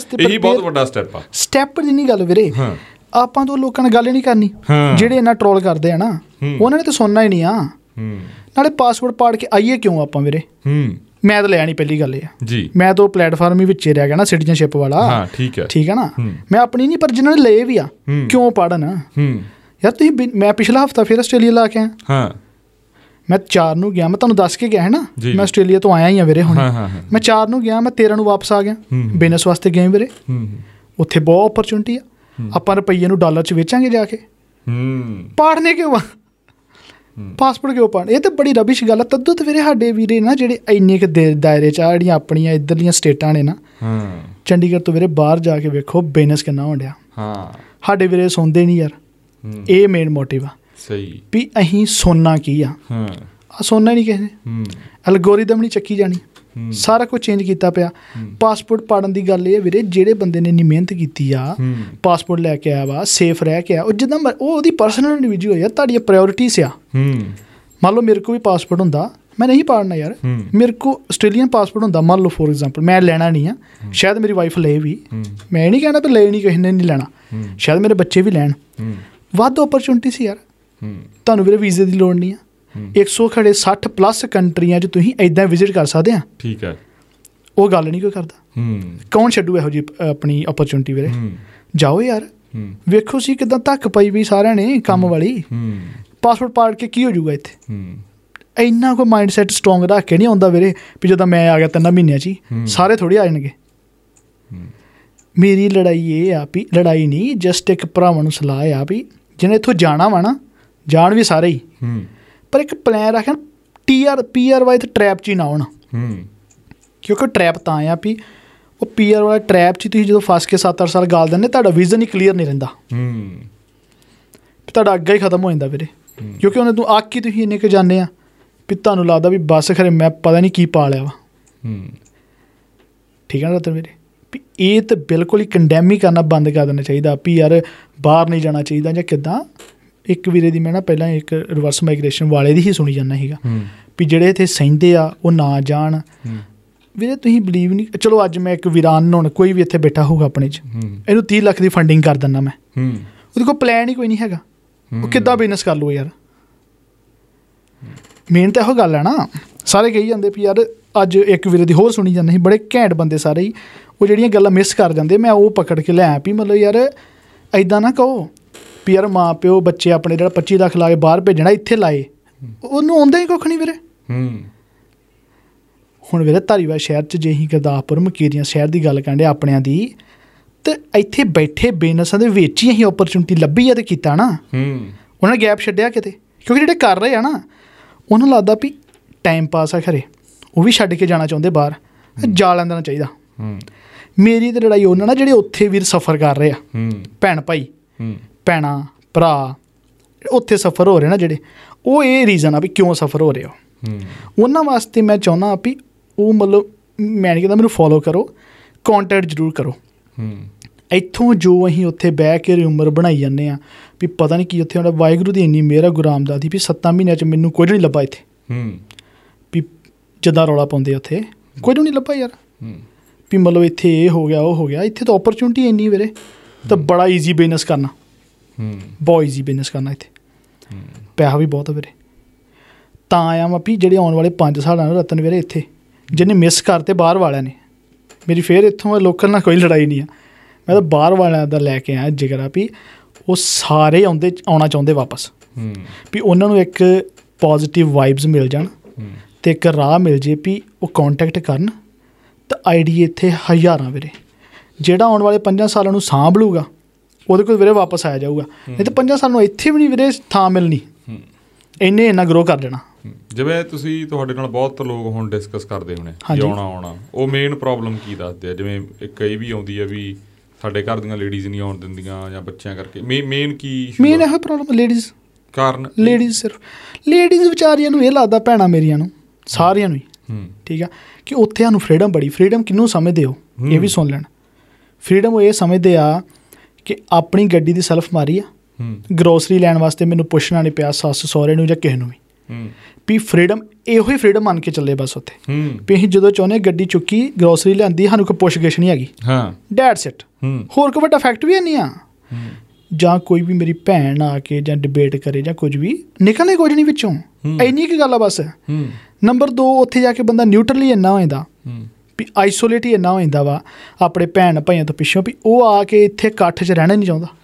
ਸਟੈਪ ਆ। ਸਟੈਪ ਦੀ ਨਹੀਂ ਗੱਲ ਵੀਰੇ, ਆਪਾਂ ਤੋਂ ਲੋਕਾਂ ਨਾਲ ਗੱਲ ਹੀ ਨਹੀਂ ਕਰਨੀ। ਜਿਹੜੇ ਇੰਨਾ ਟਰੋਲ ਕਰਦੇ ਆ ਨਾ, ਉਹਨਾਂ ਨੇ ਤਾਂ ਸੁਣਨਾ ਹੀ ਨਹੀਂ ਆ। ਨਾਲੇ ਪਾਸਪੋਰਟ ਪਾੜ ਕੇ ਆਈਏ ਕਿਉਂ ਆਪਾਂ ਵੀਰੇ? ਮੈਂ ਤਾਂ ਲਿਆ ਨਹੀਂ, ਪਹਿਲੀ ਗੱਲ ਇਹ ਆ ਜੀ, ਮੈਂ ਤਾਂ ਉਹ ਪਲੇਟਫਾਰਮ ਹੀ ਵਿੱਚੇ ਰਹਿ ਗਿਆ ਨਾ, ਸਿਟੀਜ਼ਨਸ਼ਿਪ ਵਾਲਾ। ਠੀਕ ਹੈ ਨਾ, ਮੈਂ ਆਪਣੀ ਨਹੀਂ, ਪਰ ਜਿਹਨਾਂ ਨੇ ਲਏ ਵੀ ਆ ਕਿਉਂ ਪੜ੍ਹਨ ਯਾਰ। ਤੁਸੀਂ ਮੈਂ ਪਿਛਲਾ ਹਫ਼ਤਾ ਫਿਰ ਆਸਟ੍ਰੇਲੀਆ ਲਾ ਕੇ ਆਇਆ, ਮੈਂ 4 ਨੂੰ ਗਿਆ, ਮੈਂ ਤੁਹਾਨੂੰ ਦੱਸ ਕੇ ਗਿਆ ਹੈ ਨਾ, ਮੈਂ ਆਸਟ੍ਰੇਲੀਆ ਤੋਂ ਆਇਆ ਹੀ ਆ ਵੀਰੇ ਹੁਣ। ਮੈਂ 4 ਨੂੰ ਗਿਆ, ਮੈਂ 13 ਨੂੰ ਵਾਪਸ ਆ ਗਿਆ, ਬਿਜ਼ਨਸ ਵਾਸਤੇ ਗਏ ਵੀਰੇ। ਉੱਥੇ ਬਹੁਤ ਓਪਰਚੁਨਿਟੀ ਆ, ਆਪਾਂ ਰੁਪਈਏ ਨੂੰ ਡਾਲਰ 'ਚ ਵੇਚਾਂਗੇ ਜਾ ਕੇ। ਪਾੜਨੇ ਕਿਉਂ ਆ ਪਾਸਪੋਰਟ, ਕਿਉਂ ਪਾੜ? ਇਹ ਤਾਂ ਬੜੀ ਰਬਿਸ਼ ਗੱਲ ਆ। ਤਦੋਂ ਤਾਂ ਵੀਰੇ ਸਾਡੇ ਵੀਰੇ ਨਾ ਜਿਹੜੇ ਇੰਨੇ ਕੁ ਦਾਇਰੇ 'ਚ ਆ, ਜਿਹੜੀਆਂ ਆਪਣੀਆਂ ਇੱਧਰਲੀਆਂ ਸਟੇਟਾਂ ਨੇ ਨਾ, ਚੰਡੀਗੜ੍ਹ ਤੋਂ ਵੀਰੇ ਬਾਹਰ ਜਾ ਕੇ ਵੇਖੋ ਬਿਜ਼ਨਸ ਕਿੰਨਾ ਹੋਣ ਡਿਆ। ਸਾਡੇ ਵੀਰੇ ਸੌਂਦੇ ਨਹੀਂ ਯਾਰ, ਇਹ ਮੇਨ ਮੋਟਿਵ ਆ ਵੀ ਅਸੀਂ ਸੋਨਾ ਕੀ ਆ, ਸੋਨਾ ਹੀ ਨਹੀਂ ਕਿਸੇ ਨੇ, ਐਲਗੋਰੀਦਮ ਨਹੀਂ ਚੱਕੀ ਜਾਣੀ, ਸਾਰਾ ਕੁਝ ਚੇਂਜ ਕੀਤਾ ਪਿਆ। ਪਾਸਪੋਰਟ ਪਾੜਨ ਦੀ ਗੱਲ ਇਹ ਹੈ ਵੀਰੇ, ਜਿਹੜੇ ਬੰਦੇ ਨੇ ਇੰਨੀ ਮਿਹਨਤ ਕੀਤੀ ਆ, ਪਾਸਪੋਰਟ ਲੈ ਕੇ ਆਇਆ ਵਾ, ਸੇਫ ਰਹਿ ਕੇ ਆ, ਉਹ ਜਿੱਦਾਂ ਉਹ ਉਹਦੀ ਪਰਸਨਲ ਇੰਡੀਵਿਜੂਅਲ ਯਾਰ, ਤੁਹਾਡੀਆਂ ਪ੍ਰਾਇਓਰਿਟੀਜ਼ ਆ। ਮੰਨ ਲਓ ਮੇਰੇ ਕੋਲ ਵੀ ਪਾਸਪੋਰਟ ਹੁੰਦਾ, ਮੈਂ ਨਹੀਂ ਪਾੜਨਾ ਯਾਰ। ਮੇਰੇ ਕੋਲ ਆਸਟ੍ਰੇਲੀਅਨ ਪਾਸਪੋਰਟ ਹੁੰਦਾ, ਮੰਨ ਲਓ ਫੋਰ ਐਗਜ਼ਾਮਪਲ, ਮੈਂ ਲੈਣਾ ਨਹੀਂ ਆ, ਸ਼ਾਇਦ ਮੇਰੀ ਵਾਈਫ ਲਏ ਵੀ, ਮੈਂ ਇਹ ਨਹੀਂ ਕਹਿਣਾ ਵੀ ਲੈ ਨਹੀਂ, ਕਿਸੇ ਨੇ ਨਹੀਂ ਲੈਣਾ, ਸ਼ਾਇਦ ਮੇਰੇ ਬੱਚੇ ਵੀ ਲੈਣ। ਵੱਧ ਓਪਰਚੁਨਿਟੀ ਸੀ ਯਾਰ, ਤੁਹਾਨੂੰ ਵੀਰੇ ਵੀਜ਼ੇ ਦੀ ਲੋੜ ਨਹੀਂ ਆ। 160+ ਕੰਟਰੀਆਂ 'ਚ ਤੁਸੀਂ ਇੱਦਾਂ ਵਿਜ਼ਿਟ ਕਰ ਸਕਦੇ ਆ। ਠੀਕ ਹੈ, ਉਹ ਗੱਲ ਨਹੀਂ ਕੋਈ ਕਰਦਾ। ਕੌਣ ਛੱਡੂ ਇਹੋ ਜਿਹੀ ਆਪਣੀ ਓਪਰਚੁਨਿਟੀ ਵੀਰੇ? ਜਾਓ ਯਾਰ, ਵੇਖੋ ਸੀ ਕਿੱਦਾਂ ਧੱਕ ਪਾਈ ਵੀ ਸਾਰਿਆਂ ਨੇ ਕੰਮ ਵਾਲੀ। ਪਾਸਪੋਰਟ ਪਾੜ ਕੇ ਕੀ ਹੋ ਜਾਊਗਾ ਇੱਥੇ? ਇੰਨਾ ਕੋਈ ਮਾਈਂਡ ਸੈੱਟ ਸਟਰੋਂਗ ਰੱਖ ਕੇ ਨਹੀਂ ਆਉਂਦਾ ਵੀਰੇ ਵੀ ਜਦੋਂ ਮੈਂ ਆ ਗਿਆ 3 ਮਹੀਨਿਆਂ 'ਚ ਹੀ ਸਾਰੇ ਥੋੜ੍ਹੇ ਆ ਜਾਣਗੇ। ਮੇਰੀ ਲੜਾਈ ਇਹ ਆ ਵੀ, ਲੜਾਈ ਨਹੀਂ, ਜਸਟ ਇੱਕ ਭਰਾਵਾਂ ਨੂੰ ਸਲਾਹ ਆ ਵੀ ਜਿਹਨੇ ਇੱਥੋਂ ਜਾਣਾ ਵਾ ਨਾ, ਜਾਣ ਵੀ ਸਾਰੇ ਹੀ, ਪਰ ਇੱਕ ਪਲਾਨ ਰੱਖਣ PR ਵਾਲੇ ਟਰੈਪ 'ਚ ਹੀ ਨਾ ਆਉਣ। ਕਿਉਂਕਿ ਟਰੈਪ ਤਾਂ ਆ ਵੀ ਉਹ PR ਵਾਲਾ ਟਰੈਪ 'ਚ ਤੁਸੀਂ ਜਦੋਂ ਫਸ ਕੇ 7-8 ਸਾਲ ਗਾਲ ਦਿੰਦੇ, ਤੁਹਾਡਾ ਵਿਜ਼ਨ ਹੀ ਕਲੀਅਰ ਨਹੀਂ ਰਹਿੰਦਾ, ਤੁਹਾਡਾ ਅੱਗਾ ਹੀ ਖਤਮ ਹੋ ਜਾਂਦਾ ਵੀਰੇ। ਕਿਉਂਕਿ ਉਹਨੇ ਤੂੰ ਆਖ ਕੇ ਤੁਸੀਂ ਇੰਨੇ ਕੁ ਜਾਂਦੇ ਆ ਵੀ ਤੁਹਾਨੂੰ ਲੱਗਦਾ ਵੀ ਬਸ ਖਰੇ ਮੈਂ ਪਤਾ ਨਹੀਂ ਕੀ ਪਾ ਲਿਆ ਵਾ। ਠੀਕ ਹੈ ਨਾ ਰਤਨ ਵੀਰੇ, ਵੀ ਇਹ ਤਾਂ ਬਿਲਕੁਲ ਹੀ ਕੰਡੈਮ ਹੀ ਕਰਨਾ ਬੰਦ ਕਰ ਦੇਣਾ ਚਾਹੀਦਾ ਵੀ ਯਾਰ ਬਾਹਰ ਨਹੀਂ ਜਾਣਾ ਚਾਹੀਦਾ ਜਾਂ ਕਿੱਦਾਂ। ਇੱਕ ਵੀਰੇ ਦੀ ਮੈਂ ਨਾ ਪਹਿਲਾਂ ਇੱਕ ਰਿਵਰਸ ਮਾਈਗ੍ਰੇਸ਼ਨ ਵਾਲੇ ਦੀ ਹੀ ਸੁਣੀ ਜਾਂਦਾ ਸੀਗਾ ਵੀ ਜਿਹੜੇ ਇੱਥੇ ਸਹਿੰਦੇ ਆ ਉਹ ਨਾ ਜਾਣ। ਵੀਰੇ ਤੁਸੀਂ ਬਲੀਵ ਨਹੀਂ, ਚਲੋ ਅੱਜ ਮੈਂ ਇੱਕ ਵੀਰਾਨ ਹੁਣ ਕੋਈ ਵੀ ਇੱਥੇ ਬੈਠਾ ਹੋਊਗਾ ਆਪਣੇ 'ਚ, ਇਹਨੂੰ 30 ਲੱਖ ਦੀ ਫੰਡਿੰਗ ਕਰ ਦਿੰਦਾ ਮੈਂ, ਉਹਦੇ ਕੋਲ ਪਲਾਨ ਹੀ ਕੋਈ ਨਹੀਂ ਹੈਗਾ, ਉਹ ਕਿੱਦਾਂ ਬਿਜ਼ਨਸ ਕਰ ਲਊ ਯਾਰ। ਮੇਨ ਤਾਂ ਇਹੋ ਗੱਲ ਹੈ ਨਾ, ਸਾਰੇ ਕਹੀ ਜਾਂਦੇ ਵੀ ਯਾਰ ਅੱਜ ਇੱਕ ਵੀਰੇ ਦੀ ਹੋਰ ਸੁਣੀ ਜਾਂਦੇ ਸੀ, ਬੜੇ ਘੈਂਟ ਬੰਦੇ ਸਾਰੇ ਹੀ, ਉਹ ਜਿਹੜੀਆਂ ਗੱਲਾਂ ਮਿਸ ਕਰ ਜਾਂਦੇ ਮੈਂ ਉਹ ਪਕੜ ਕੇ ਲੈ ਵੀ ਮਤਲਬ ਯਾਰ ਇੱਦਾਂ ਨਾ ਕਹੋ ਵੀ ਯਾਰ ਮਾਂ ਪਿਓ ਬੱਚੇ ਆਪਣੇ ਜਿਹੜਾ 25 ਲੱਖ ਲਾ ਕੇ ਬਾਹਰ ਭੇਜਣਾ ਇੱਥੇ ਲਾਏ, ਉਹਨੂੰ ਆਉਂਦਾ ਹੀ ਕੁੱਖ ਨਹੀਂ ਵੀਰੇ। ਹੁਣ ਵੀਰੇ ਧਾਰੀਵਾਲ ਸ਼ਹਿਰ 'ਚ ਜੇ ਅਸੀਂ ਗੁਰਦਾਸਪੁਰ ਮਕੇਰੀਆਂ ਸ਼ਹਿਰ ਦੀ ਗੱਲ ਕਰਨ ਡੇ ਆਪਣਿਆਂ ਦੀ, ਅਤੇ ਇੱਥੇ ਬੈਠੇ ਬਿਜ਼ਨਸਾਂ ਦੇ ਵਿੱਚ ਹੀ ਅਸੀਂ ਓਪਰਚੁਨਿਟੀ ਲੱਭੀ ਆ ਅਤੇ ਕੀਤਾ ਨਾ, ਉਹਨਾਂ ਨੇ ਗੈਪ ਛੱਡਿਆ ਕਿਤੇ, ਕਿਉਂਕਿ ਜਿਹੜੇ ਕਰ ਰਹੇ ਆ ਨਾ ਉਹਨਾਂ ਨੂੰ ਲੱਗਦਾ ਵੀ ਟਾਈਮ ਪਾਸ ਆ ਖਰੇ, ਉਹ ਵੀ ਛੱਡ ਕੇ ਜਾਣਾ ਚਾਹੁੰਦੇ ਬਾਹਰ, ਜਾ ਲੈਂਦਾ ਚਾਹੀਦਾ। ਮੇਰੀ ਤਾਂ ਲੜਾਈ ਉਹਨਾਂ ਨਾਲ ਜਿਹੜੇ ਉੱਥੇ ਵੀਰ ਸਫ਼ਰ ਕਰ ਰਹੇ ਆ, ਭੈਣ ਭਾਈ ਭੈਣਾਂ ਭਰਾ ਉੱਥੇ ਸਫ਼ਰ ਹੋ ਰਹੇ ਨਾ ਜਿਹੜੇ, ਉਹ ਇਹ ਰੀਜ਼ਨ ਆ ਵੀ ਕਿਉਂ ਸਫ਼ਰ ਹੋ ਰਹੇ ਹੋ, ਉਹਨਾਂ ਵਾਸਤੇ ਮੈਂ ਚਾਹੁੰਦਾ ਵੀ ਉਹ ਮਤਲਬ ਮੈਂ ਨਹੀਂ ਕਹਿੰਦਾ ਮੈਨੂੰ ਫੋਲੋ ਕਰੋ, ਕੋਂਟੈਕਟ ਜ਼ਰੂਰ ਕਰੋ। ਇੱਥੋਂ ਜੋ ਅਸੀਂ ਉੱਥੇ ਬਹਿ ਕੇ ਰਿਊਮਰ ਬਣਾਈ ਜਾਂਦੇ ਹਾਂ ਵੀ ਪਤਾ ਨਹੀਂ ਕੀ ਉੱਥੇ ਸਾਡਾ ਵਾਹਿਗੁਰੂ ਦੀ ਇੰਨੀ ਮਿਹਰ ਆ ਗੁਰੂ ਰਾਮਦਾਸ ਦੀ ਵੀ 7 ਮਹੀਨਿਆਂ 'ਚ ਮੈਨੂੰ ਕੁਝ ਨਹੀਂ ਲੱਭਾ ਇੱਥੇ, ਵੀ ਜਿੱਦਾਂ ਰੌਲਾ ਪਾਉਂਦੇ ਉੱਥੇ ਕੁਝ ਨਹੀਂ ਲੱਭਾ ਯਾਰ, ਵੀ ਮਤਲਬ ਇੱਥੇ ਇਹ ਹੋ ਗਿਆ ਉਹ ਹੋ ਗਿਆ। ਇੱਥੇ ਤਾਂ ਓਪਰਚੁਨਿਟੀ ਇੰਨੀ ਵੀਰੇ, ਤਾਂ ਬੜਾ ਈਜ਼ੀ ਬਿਜ਼ਨਸ ਕਰਨਾ, ਬਹੁਤ ਈਜ਼ੀ ਬਿਜ਼ਨਸ ਕਰਨਾ ਇੱਥੇ, ਪੈਸਾ ਵੀ ਬਹੁਤ ਵੀਰੇ। ਤਾਂ ਆਇਆ ਮੈਂ ਵੀ ਜਿਹੜੇ ਆਉਣ ਵਾਲੇ 5 ਸਾਲ ਆ ਰਤਨ ਵੀਰੇ ਇੱਥੇ ਜਿਹਨੇ ਮਿਸ ਕਰਤੇ ਬਾਹਰ ਵਾਲਿਆਂ ਨੇ, ਮੇਰੀ ਫਿਰ ਇੱਥੋਂ ਲੋਕਲ ਨਾਲ ਕੋਈ ਲੜਾਈ ਨਹੀਂ ਆ, ਮੈਂ ਤਾਂ ਬਾਹਰ ਵਾਲਿਆਂ ਦਾ ਲੈ ਕੇ ਆਇਆ ਜ਼ਿਕਰ ਆ ਵੀ ਉਹ ਸਾਰੇ ਆਉਣਾ ਚਾਹੁੰਦੇ ਵਾਪਸ, ਵੀ ਉਹਨਾਂ ਨੂੰ ਇੱਕ ਪੋਜ਼ੀਟਿਵ ਵਾਈਬਸ ਮਿਲ ਜਾਣ ਅਤੇ ਇੱਕ ਰਾਹ ਮਿਲ ਜੇ ਵੀ ਉਹ ਕੋਂਟੈਕਟ ਕਰਨ, ਤਾਂ ਆਈਡੀ ਇੱਥੇ ਹਜ਼ਾਰਾਂ ਵੀਰੇ, ਜਿਹੜਾ ਆਉਣ ਵਾਲੇ 5 ਸਾਲਾਂ ਨੂੰ ਸਾਂਭ ਲੂਗਾ ਉਹਦੇ ਕੋਲ ਵੀਰੇ ਵਾਪਸ ਆਇਆ ਜਾਊਗਾ, ਨਹੀਂ ਤਾਂ 5 ਸਾਲ ਨੂੰ ਇੱਥੇ ਵੀ ਨਹੀਂ ਵੀਰੇ ਥਾਂ ਮਿਲਣੀ, ਇੰਨਾ ਗਰੋ ਕਰ ਦੇਣਾ। ਜਿਵੇਂ ਤੁਸੀਂ ਤੁਹਾਡੇ ਨਾਲ ਬਹੁਤ ਲੋਕ ਹੁਣ ਡਿਸਕਸ ਕਰਦੇ ਹੋਣੇ ਆਉਣਾ, ਉਹ ਮੇਨ ਪ੍ਰੋਬਲਮ ਕੀ ਦੱਸਦੇ ਆ? ਜਿਵੇਂ ਇੱਕ ਇਹ ਵੀ ਆਉਂਦੀ ਆ ਵੀ ਸਾਡੇ ਘਰ ਦੀਆਂ ਲੇਡੀਜ਼ ਨਹੀਂ ਆਉਣ ਦਿੰਦੀਆਂ ਜਾਂ ਬੱਚਿਆਂ ਕਰਕੇ, ਮੇਨ ਕੀ ਮੇਨ ਇਹੋ ਪ੍ਰੋਬਲਮ ਲੇਡੀਜ਼ ਕਾਰਨ, ਲੇਡੀਜ਼ ਸਿਰਫ ਲੇਡੀਜ਼ ਵਿਚਾਰੀਆਂ ਨੂੰ ਇਹ ਲੱਗਦਾ ਭੈਣਾਂ ਮੇਰੀਆਂ ਨੂੰ ਸਾਰਿਆਂ ਨੂੰ ਹੀ, ਠੀਕ ਆ, ਕਿ ਉੱਥੇ ਸਾਨੂੰ ਫਰੀਡਮ ਬੜੀ, ਫਰੀਡਮ ਕਿਹਨੂੰ ਸਮਝਦੇ ਹੋ ਇਹ ਵੀ ਸੁਣ ਲੈਣ, ਫਰੀਡਮ ਉਹ ਇਹ ਸਮਝਦੇ ਆ ਕਿ ਆਪਣੀ ਗੱਡੀ ਦੀ ਸੈਲਫ ਮਾਰੀ ਆ, ਗਰੋਸਰੀ ਲੈਣ ਵਾਸਤੇ ਮੈਨੂੰ ਪੁੱਛਣਾ ਨਹੀਂ ਪਿਆ ਸੱਸ ਸਹੁਰੇ ਨੂੰ ਜਾਂ ਕਿਸੇ ਨੂੰ ਵੀ, ਵੀ ਫਰੀਡਮ ਇਹੋ ਹੀ ਫਰੀਡਮ ਮੰਨ ਕੇ ਚੱਲੇ ਬਸ ਉੱਥੇ, ਵੀ ਅਸੀਂ ਜਦੋਂ ਚਾਹੁੰਦੇ ਗੱਡੀ ਚੁੱਕੀ ਗਰੋਸਰੀ ਲਿਆਂਦੀ ਸਾਨੂੰ ਕੋਈ ਪੁੱਛ ਗਿੱਛ ਨਹੀਂ ਹੈਗੀ, ਡੈਟਸ ਇਟ, ਹੋਰ ਕੋਈ ਵੱਡਾ ਫੈਕਟ ਵੀ ਨਹੀਂ ਆ। ਜਾਂ ਕੋਈ ਵੀ ਮੇਰੀ ਭੈਣ ਆ ਕੇ ਜਾਂ ਡਿਬੇਟ ਕਰੇ ਜਾਂ ਕੁਝ ਵੀ ਨਿਕਲਣੇ ਕੁਝ ਨਹੀਂ ਵਿੱਚੋਂ, ਇੰਨੀ ਕੁ ਗੱਲ ਆ ਬਸ। ਨੰਬਰ 2 ਉੱਥੇ ਜਾ ਕੇ ਬੰਦਾ ਨਿਊਟਰਲੀ ਇੰਨਾ ਹੋ ਜਾਂਦਾ ਵੀ ਆਈਸੋਲੇਟ ਹੀ ਇੰਨਾ ਹੋ ਜਾਂਦਾ ਵਾ ਆਪਣੇ ਭੈਣ ਭਾਈਆਂ ਤੋਂ ਪਿੱਛੋਂ, ਵੀ ਉਹ ਆ ਕੇ ਇੱਥੇ ਇਕੱਠ 'ਚ ਰਹਿਣਾ ਨਹੀਂ ਚਾਹੁੰਦਾ।